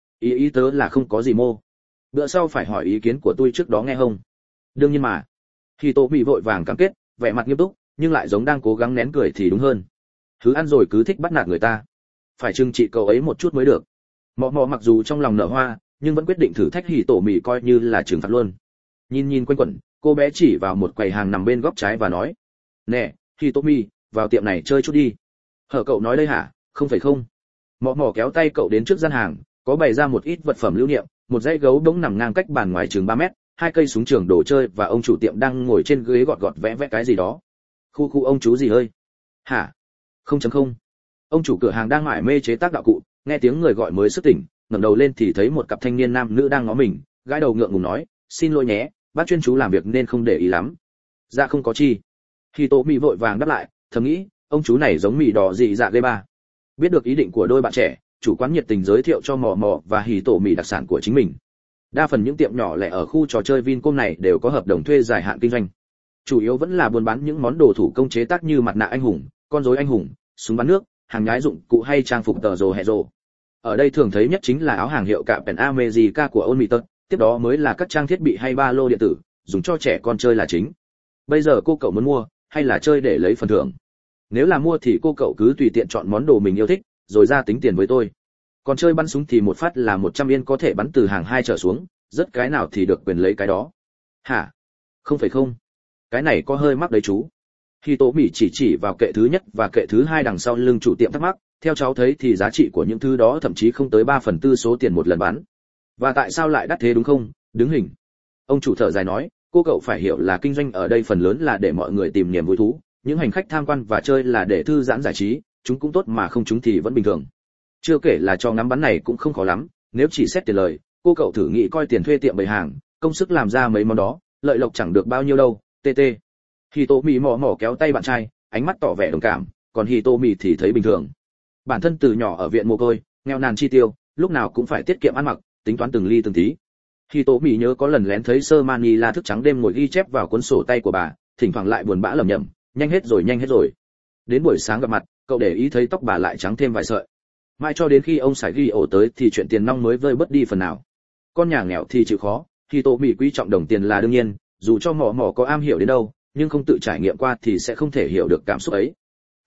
Ý tớ là không có gì mô. Bữa sau phải hỏi ý kiến của tôi trước đó nghe không? Đương nhiên mà. Hitomi vội vàng cam kết, vẻ mặt nghiêm túc, nhưng lại giống đang cố gắng nén cười thì đúng hơn. Thứ ăn rồi cứ thích bắt nạt người ta, phải trừng trị cậu ấy một chút mới được. Mọ mọ mặc dù trong lòng nở hoa, nhưng vẫn quyết định thử thách Hitomi coi như là trừng phạt luôn. Nhìn quanh quẩn, cô bé chỉ vào một quầy hàng nằm bên góc trái và nói: "Nè, Hitomi, vào tiệm này chơi chút đi." "Hở cậu nói đây hả? Không phải không?" Mọ mọ kéo tay cậu đến trước gian hàng, có bày ra một ít vật phẩm lưu niệm, một dãy gấu bỗng nằm ngang cách bàn ngoài chừng 3 mét, 2 cây súng trường đồ chơi và ông chủ tiệm đang ngồi trên ghế gọt gọt vẽ cái gì đó. Khu ông chú gì ơi? Hả? 0.0. Ông chủ cửa hàng đang mải mê chế tác đạo cụ, nghe tiếng người gọi mới sức tỉnh, ngẩng đầu lên thì thấy một cặp thanh niên nam nữ đang ngó mình, gãi đầu ngượng ngùng nói: "Xin lỗi nhé, bác chuyên chú làm việc nên không để ý lắm." "Dạ không có chi." Hitomi vội vàng đáp lại, thầm nghĩ, ông chú này giống mì đỏ dị dạ ghê ba. Biết được ý định của đôi bạn trẻ, chủ quán nhiệt tình giới thiệu cho mò mò và Hitomi đặc sản của chính mình. Đa phần những tiệm nhỏ lẻ ở khu trò chơi Vincom này đều có hợp đồng thuê dài hạn kinh doanh. Chủ yếu vẫn là buôn bán những món đồ thủ công chế tác như mặt nạ anh hùng, con rối anh hùng, súng bắn nước, hàng nhái dụng cụ hay trang phục tờ rồ hẹ rồ. Ở đây thường thấy nhất chính là áo hàng hiệu cạm Pen America của Onmiton, tiếp đó mới là các trang thiết bị hay ba lô điện tử, dùng cho trẻ con chơi là chính. Bây giờ cô cậu muốn mua, hay là chơi để lấy phần thưởng? Nếu là mua thì cô cậu cứ tùy tiện chọn món đồ mình yêu thích, rồi ra tính tiền với tôi. Còn chơi bắn súng thì một phát là 100 yên có thể bắn từ hàng 2 trở xuống, rất cái nào thì được quyền lấy cái đó. Hả? Không phải không? Cái này có hơi mắc đấy chú. Khi Tố Mỹ chỉ vào kệ thứ nhất và kệ thứ hai đằng sau lưng chủ tiệm thắc mắc, theo cháu thấy thì giá trị của những thứ đó thậm chí không tới 3/4 số tiền một lần bán. Và tại sao lại đắt thế đúng không? Đứng hình. Ông chủ thở dài nói, cô cậu phải hiểu là kinh doanh ở đây phần lớn là để mọi người tìm niềm vui thú, những hành khách tham quan và chơi là để thư giãn giải trí, chúng cũng tốt mà không chúng thì vẫn bình thường. Chưa kể là cho ngắm bắn này cũng không khó lắm, nếu chỉ xét tiền lời, cô cậu thử nghĩ coi tiền thuê tiệm bày hàng, công sức làm ra mấy món đó, lợi lộc chẳng được bao nhiêu đâu. TT. Hitomi mò kéo tay bạn trai, ánh mắt tỏ vẻ đồng cảm, còn Hitomi thì thấy bình thường. Bản thân từ nhỏ ở viện mồ côi, nghèo nàn chi tiêu, lúc nào cũng phải tiết kiệm ăn mặc, tính toán từng ly từng tí. Hitomi nhớ có lần lén thấy Sơ Mani La thức trắng đêm ngồi ghi chép vào cuốn sổ tay của bà, thỉnh thoảng lại buồn bã lẩm nhẩm, nhanh hết rồi. Đến buổi sáng gặp mặt, cậu để ý thấy tóc bà lại trắng thêm vài sợi. Mãi cho đến khi ông Sải Ghi ổ tới thì chuyện tiền nong mới vơi bớt đi phần nào. Con nhà nghèo thì chịu khó, Hitomi quý trọng đồng tiền là đương nhiên, dù cho mò có am hiểu đến đâu, nhưng không tự trải nghiệm qua thì sẽ không thể hiểu được cảm xúc ấy.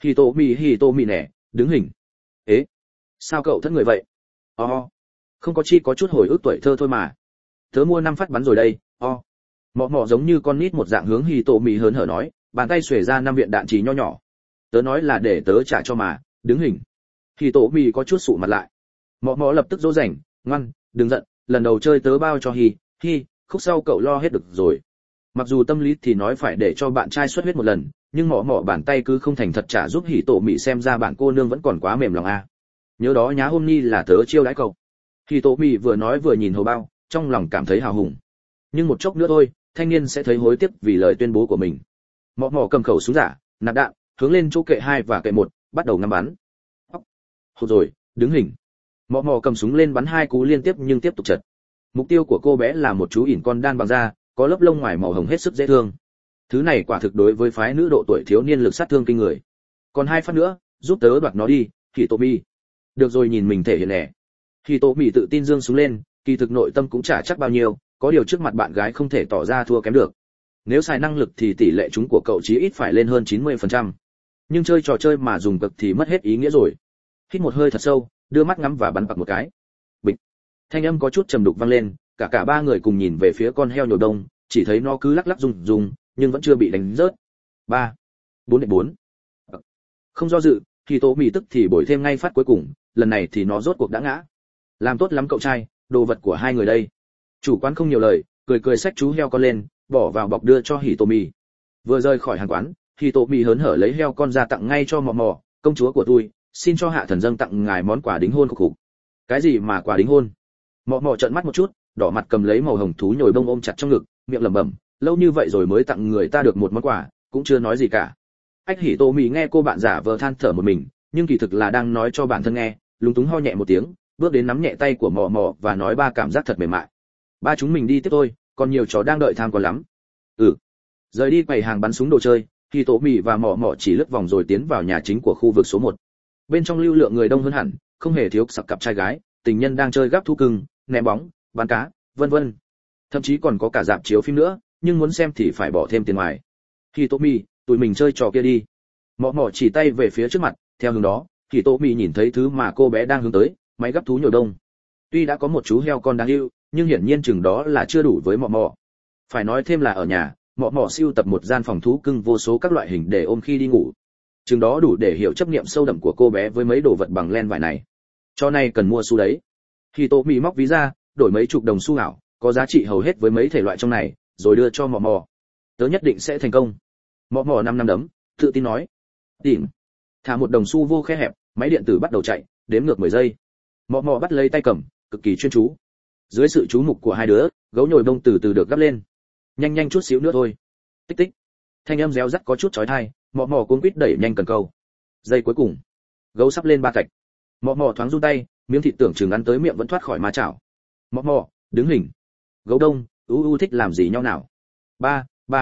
Hitomi nè, đứng hình. Ế, sao cậu thất người vậy? Không có chi, có chút hồi ức tuổi thơ thôi mà. Tớ mua 5 phát bắn rồi đây. Mò giống như con nít một dạng hướng Hitomi hớn hở nói, bàn tay xuề ra 5 viên đạn chỉ nho nhỏ. Tớ nói là để tớ trả cho mà, đứng hình. Hitomi có chút sụ mặt lại. Mò lập tức dỗ dành, ngoan, đừng giận, lần đầu chơi tớ bao cho khúc sau cậu lo hết được rồi. Mặc dù tâm lý thì nói phải để cho bạn trai xuất huyết một lần, nhưng mỏ bàn tay cứ không thành thật trả giúp Hitomi xem ra bạn cô nương vẫn còn quá mềm lòng a. Nhớ đó nhá, hôm nay là tớ chiêu đãi cậu. Hitomi vừa nói vừa nhìn hầu bao, trong lòng cảm thấy hào hùng. Nhưng một chốc nữa thôi, thanh niên sẽ thấy hối tiếc vì lời tuyên bố của mình. Mỏ cầm khẩu súng giả, nạp đạn, hướng lên chỗ kệ 2 và kệ 1, bắt đầu ngắm bắn. Hụt rồi, đứng hình. Mỏ cầm súng lên bắn 2 cú liên tiếp nhưng tiếp tục chật. Mục tiêu của cô bé là một chú ỉn con đan bằng da, có lớp lông ngoài màu hồng hết sức dễ thương. Thứ này quả thực đối với phái nữ độ tuổi thiếu niên lực sát thương kinh người. Còn 2 phát nữa, giúp tớ đoạt nó đi, Hitomi. Được rồi, nhìn mình thể hiện nè. Hitomi tự tin giương súng lên, kỳ thực nội tâm cũng chả chắc bao nhiêu, có điều trước mặt bạn gái không thể tỏ ra thua kém được. Nếu xài năng lực thì tỷ lệ trúng của cậu chí ít phải lên hơn 90%. Nhưng chơi trò chơi mà dùng cực thì mất hết ý nghĩa rồi. Hít một hơi thật sâu, đưa mắt ngắm và bắn bạc một cái. Bịch. Thanh âm có chút trầm đục vang lên, cả ba người cùng nhìn về phía con heo nhồi đông, chỉ thấy nó cứ lắc lắc rung rung, nhưng vẫn chưa bị đánh rớt. 3, 4. Không do dự, thì Tô Mị tức thì bồi thêm ngay phát cuối cùng, lần này thì nó rốt cuộc đã ngã. Làm tốt lắm cậu trai, đồ vật của hai người đây. Chủ quán không nhiều lời, cười xách chú heo con lên, bỏ vào bọc đưa cho Hitomi. Vừa rời khỏi hàng quán, Hitomi hớn hở lấy heo con ra tặng ngay cho Mò Mò, công chúa của tôi, xin cho hạ thần dâng tặng ngài món quà đính hôn khục khục. Cái gì mà quà đính hôn? Mò Mò trợn mắt một chút, đỏ mặt cầm lấy màu hồng thú nhồi bông ôm chặt trong ngực, miệng lẩm bẩm, lâu như vậy rồi mới tặng người ta được một món quà, cũng chưa nói gì cả. Ách Hitomi nghe cô bạn giả vờ than thở một mình, nhưng kỳ thực là đang nói cho bản thân nghe, lúng túng ho nhẹ một tiếng, bước đến nắm nhẹ tay của Mò Mò và nói ba cảm giác thật mềm mại. Ba chúng mình đi tiếp thôi, còn nhiều chó đang đợi tham còn lắm. Rời đi quầy hàng bắn súng đồ chơi, thì Tổ Mị và Mọ Mọ chỉ lướt vòng rồi tiến vào nhà chính của khu vực số 1. Bên trong lưu lượng người đông hơn hẳn, không hề thiếu sặc cặp trai gái, tình nhân đang chơi gắp thú cưng, ném bóng, bắn cá, vân vân. Thậm chí còn có cả rạp chiếu phim nữa, nhưng muốn xem thì phải bỏ thêm tiền ngoài. Thì Tổ Mị, tụi mình chơi trò kia đi. Mọ Mọ chỉ tay về phía trước mặt, theo hướng đó, thì Tổ Mị nhìn thấy thứ mà cô bé đang hướng tới, máy gắp thú nhồi đông. Tuy đã có một chú heo con đáng yêu, nhưng hiển nhiên chừng đó là chưa đủ với Mọ Mọ. Phải nói thêm là ở nhà, Mọ Mọ siêu tập một gian phòng thú cưng vô số các loại hình để ôm khi đi ngủ. Chừng đó đủ để hiểu chấp niệm sâu đậm của cô bé với mấy đồ vật bằng len vải này. Cho này cần mua xu đấy. Thì Tô Mị móc ví ra, đổi mấy chục đồng xu ảo, có giá trị hầu hết với mấy thể loại trong này, rồi đưa cho Mọ Mọ. Tớ nhất định sẽ thành công. Mọ Mọ năm đấm, tự tin nói. Tìm. Thả một đồng xu vô khe hẹp, máy điện tử bắt đầu chạy, đếm ngược 10 giây. Mọ Mọ bắt lấy tay cầm, cực kỳ chuyên chú. Dưới sự chú mục của hai đứa, gấu nhồi bông từ từ được gắp lên. Nhanh chút xíu nữa thôi. Tích tích. Thanh âm réo rắt có chút chói tai, Mọ Mọ cuống quýt đẩy nhanh cần câu. Giây cuối cùng, gấu sắp lên ba cạch. Mọ Mọ thoáng run tay, miếng thịt tưởng chừng ăn tới miệng vẫn thoát khỏi ma chảo. Mọ Mọ, đứng hình. Gấu đông, thích làm gì nhau nào? Ba.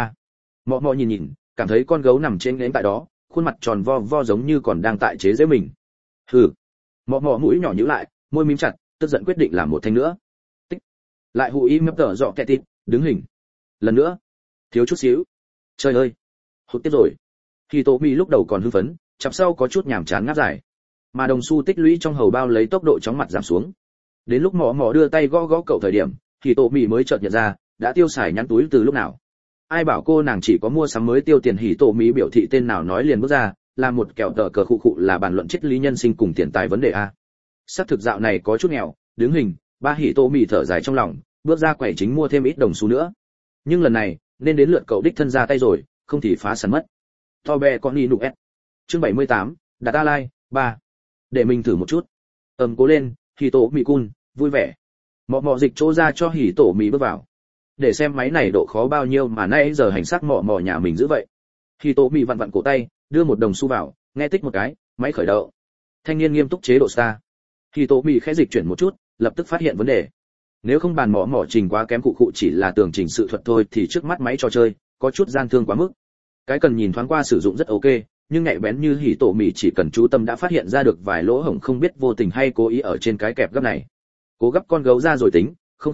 Mọ Mọ nhìn, cảm thấy con gấu nằm trên ghế tại đó, khuôn mặt tròn vo giống như còn đang tại chế giễu mình. Hừ. Mọ Mọ mũi nhỏ nhíu lại, môi mím chặt, tức giận quyết định làm một thanh nữa. Tích. Lại hụ ý mép tở dọ kẹt tịt, đứng hình. Lần nữa. Thiếu chút xíu. Trời ơi, hụt tiếp rồi. Thì Tô Mị lúc đầu còn hưng phấn, chặp sau có chút nhàm chán ngáp dài. Mà đồng xu tích lũy trong hầu bao lấy tốc độ chóng mặt giảm xuống. Đến lúc Mọ Mọ đưa tay gõ cậu thời điểm, thì Tô Mị mới chợt nhận ra, đã tiêu xài nhắn túi từ lúc nào. Ai bảo cô nàng chỉ có mua sắm mới tiêu tiền. Hỉ Tô Mị biểu thị tên nào nói liền bước ra, là một kẹo tờ cờ khụ là bàn luận triết lý nhân sinh cùng tiền tài vấn đề a. Sắp thực dạo này có chút nghèo, đứng hình, ba Hỉ Tô Mị thở dài trong lòng, bước ra quầy chính mua thêm ít đồng xu nữa. Nhưng lần này, nên đến lượt cậu đích thân ra tay rồi, không thì phá sản mất. To bè con đi nụ ép. Chương 78, Data Lai 3. Để mình thử một chút. Cố lên, Hỉ Tổ Mị cun, vui vẻ. Mọ Mọ dịch chỗ ra cho Hỉ Tổ Mị bước vào. Để xem máy này độ khó bao nhiêu mà nãy giờ hành xác Mọ Mọ nhà mình giữ vậy. Hỉ Tổ Mị vặn cổ tay, đưa một đồng xu vào, nghe tích một cái, máy khởi động. Thanh niên nghiêm túc chế độ star. Hỉ Tổ Mị khẽ dịch chuyển một chút, lập tức phát hiện vấn đề. Nếu không bàn Mọ Mọ trình quá kém cụ chỉ là tường trình sự thuật thôi thì trước mắt máy trò chơi có chút gian thương quá mức. Cái cần nhìn thoáng qua sử dụng rất ok, nhưng nhạy bén như Hỉ Tổ Mị chỉ cần chú tâm đã phát hiện ra được vài lỗ hổng không biết vô tình hay cố ý ở trên cái kẹp gấp này. Cố gấp con gấu ra rồi tính,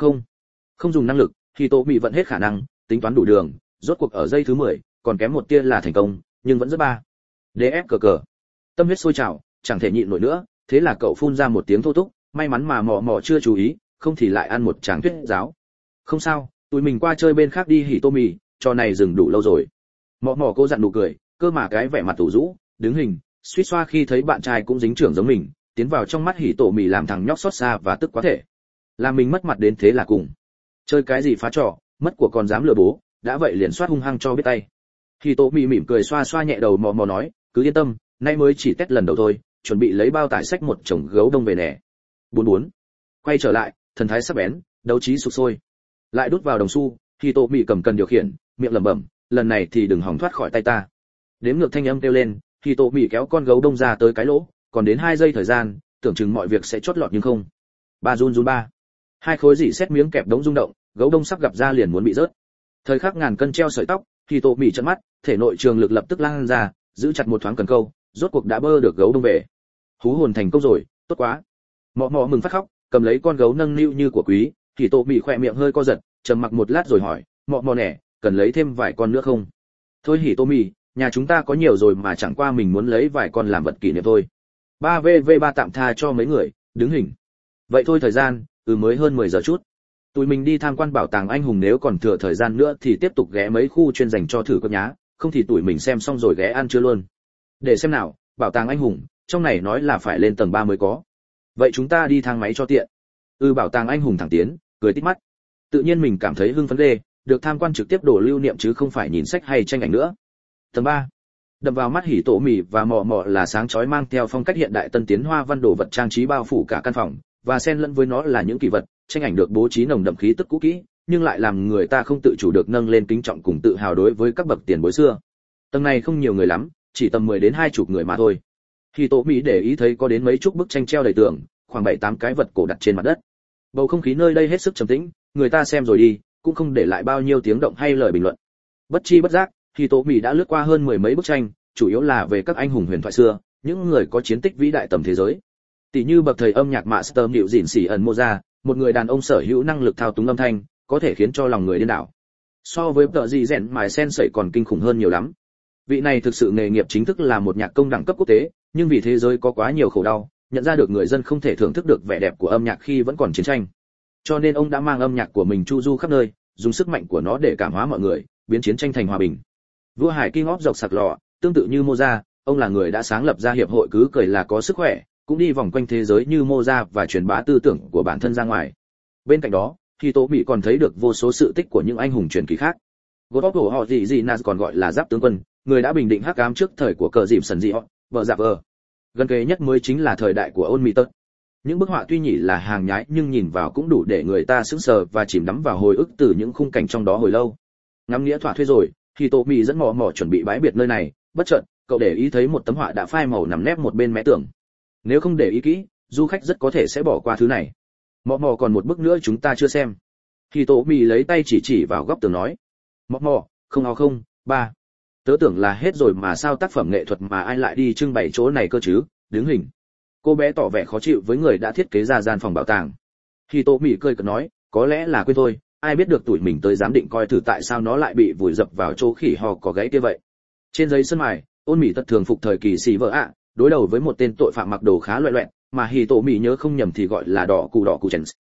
không dùng năng lực, Hỉ Tổ Mị vận hết khả năng, tính toán đủ đường, rốt cuộc ở giây thứ 10, còn kém một tia là thành công, nhưng vẫn rất ba. DF cờ. Tâm huyết sôi trào, chẳng thể nhịn nổi nữa, thế là cậu phun ra một tiếng thô tục, may mắn mà Mọ Mọ chưa chú ý, không thì lại ăn một tràng thuyết giáo. Không sao, tụi mình qua chơi bên khác đi. Hỉ Tô Mị, trò này dừng đủ lâu rồi. Mọ Mọ cô dặn nụ cười, cơ mà cái vẻ mặt tủ rũ, đứng hình, suýt xoa khi thấy bạn trai cũng dính trưởng giống mình, tiến vào trong mắt Hỉ Tổ Mị làm thằng nhóc xót xa và tức quá thể. Làm mình mất mặt đến thế là cùng. Chơi cái gì phá trò, mất của còn dám lừa bố, đã vậy liền soát hung hăng cho biết tay. Hỉ Tổ Mị mỉm cười xoa xoa nhẹ đầu Mọ Mọ nói, cứ yên tâm, nay mới chỉ test lần đầu thôi, chuẩn bị lấy bao tải sách một chồng gấu đông về nè. 44. Quay trở lại, thần thái sắc bén, đấu trí sục sôi. Lại đút vào đồng xu, Hỉ Tổ Mị cầm cần điều khiển, miệng lẩm bẩm, lần này thì đừng hòng thoát khỏi tay ta. Đếm ngược thanh âm kêu lên, Hỉ Tổ Mị kéo con gấu đông ra tới cái lỗ, còn đến 2 giây thời gian, tưởng chừng mọi việc sẽ chốt lọt nhưng không. Ba run ba. Hai khối dỉ xét miếng kẹp đống rung động, gấu đông sắp gặp ra liền muốn bị rớt. Thời khắc ngàn cân treo sợi tóc, Hỉ Tổ Mị trợn mắt, thể nội trường lực lập tức lan ra, giữ chặt một thoáng cần câu, rốt cuộc đã bơ được gấu đông về. Hú hồn thành công rồi, tốt quá. Mọ Mọ mừng phát khóc, cầm lấy con gấu nâng niu như của quý. Hỉ Tổ Mị khỏe miệng hơi co giật, trầm mặc một lát rồi hỏi, Mọ Mọ nè, cần lấy thêm vài con nữa không? Thôi Hỉ Tô Mị, nhà chúng ta có nhiều rồi mà chẳng qua mình muốn lấy vài con làm vật kỷ niệm thôi. 3VV3 tạm tha cho mấy người, đứng hình. Vậy thôi thời gian, mới hơn 10 giờ chút. Tụi mình đi tham quan bảo tàng anh hùng, nếu còn thừa thời gian nữa thì tiếp tục ghé mấy khu chuyên dành cho thử cơm nhá, không thì tụi mình xem xong rồi ghé ăn trưa luôn. Để xem nào, bảo tàng anh hùng, trong này nói là phải lên tầng 3 mới có. Vậy chúng ta đi thang máy cho tiện. Bảo tàng anh hùng thẳng tiến, cười tít mắt. Tự nhiên mình cảm thấy hưng phấn ghê, được tham quan trực tiếp đồ lưu niệm chứ không phải nhìn sách hay tranh ảnh nữa. Tầng 3. Đập vào mắt hỉ tổ mì và mò mò là sáng chói mang theo phong cách hiện đại tân tiến, hoa văn đồ vật trang trí bao phủ cả căn phòng, và xen lẫn với nó là những kỳ vật, tranh ảnh được bố trí nồng đậm khí tức cũ kỹ, nhưng lại làm người ta không tự chủ được nâng lên kính trọng cùng tự hào đối với các bậc tiền bối xưa. Tầng này không nhiều người lắm, chỉ tầm 10 đến 20 người mà thôi. Hỉ tổ mì để ý thấy có đến mấy chục bức tranh treo đầy tường, khoảng 7-8 cái vật cổ đặt trên mặt đất. Bầu không khí nơi đây hết sức trầm tĩnh, người ta xem rồi đi, cũng không để lại bao nhiêu tiếng động hay lời bình luận. Bất chi bất giác, Hỉ tổ mì đã lướt qua hơn 10 mấy bức tranh, chủ yếu là về các anh hùng huyền thoại xưa, những người có chiến tích vĩ đại tầm thế giới. Tỷ như bậc thầy âm nhạc Master Nịu Dĩn Sĩ ẩn Mozart, một người đàn ông sở hữu năng lực thao túng âm thanh, có thể khiến cho lòng người điên đảo. So với tợ gì rèn mài sen sẩy còn kinh khủng hơn nhiều lắm. Vị này thực sự nghề nghiệp chính thức là một nhạc công đẳng cấp quốc tế, nhưng vì thế giới có quá nhiều khổ đau, nhận ra được người dân không thể thưởng thức được vẻ đẹp của âm nhạc khi vẫn còn chiến tranh. Cho nên ông đã mang âm nhạc của mình chu du khắp nơi, dùng sức mạnh của nó để cảm hóa mọi người, biến chiến tranh thành hòa bình. Vua Hải King of dọc sạc lọ, tương tự như Mozart, ông là người đã sáng lập ra hiệp hội cứ cười là có sức khỏe, cũng đi vòng quanh thế giới như Mozart và truyền bá tư tưởng của bản thân ra ngoài. Bên cạnh đó, thì Tố Mỹ còn thấy được vô số sự tích của những anh hùng truyền kỳ khác. Godot của họ gì Nas còn gọi là Giáp tướng quân, người đã bình định hắc ám trước thời của cờ dìm sần dị họ, vợ giặc vờ. Gần kề nhất mới chính là thời đại của Ôn Mỹ Tật. Những bức họa tuy nhỉ là hàng nhái nhưng nhìn vào cũng đủ để người ta sững sờ và chìm đắm vào hồi ức từ những khung cảnh trong đó hồi lâu. Ngắm nghĩa thỏa thuê rồi, thì Tô Mỹ dẫn mò mò chuẩn bị bãi biệt nơi này, bất chợt, cậu để ý thấy một tấm họa đã phai màu nằm nép một bên mé tường. Nếu không để ý kỹ, du khách rất có thể sẽ bỏ qua thứ này. Mò mò còn một bức nữa chúng ta chưa xem. Thì Tô Mỹ lấy tay chỉ vào góc tường nói. Mò mò, không, ba. Tớ tưởng là hết rồi mà sao tác phẩm nghệ thuật mà ai lại đi trưng bày chỗ này cơ chứ, đứng hình. Cô bé tỏ vẻ khó chịu với người đã thiết kế ra gian phòng bảo tàng. Thì Tô Mỹ cười cợt nói, có lẽ là quên thôi, ai biết được tụi mình tới giám định coi thử tại sao nó lại bị vùi dập vào chỗ khỉ ho có gáy kia vậy. Trên giấy sân mài, Ôn Mỹ Tật thường phục thời kỳ xì vợ ạ, đối đầu với một tên tội phạm mặc đồ khá loẹ loẹt, mà Hỉ Tổ Mỹ nhớ không nhầm thì gọi là đỏ cụ Chens,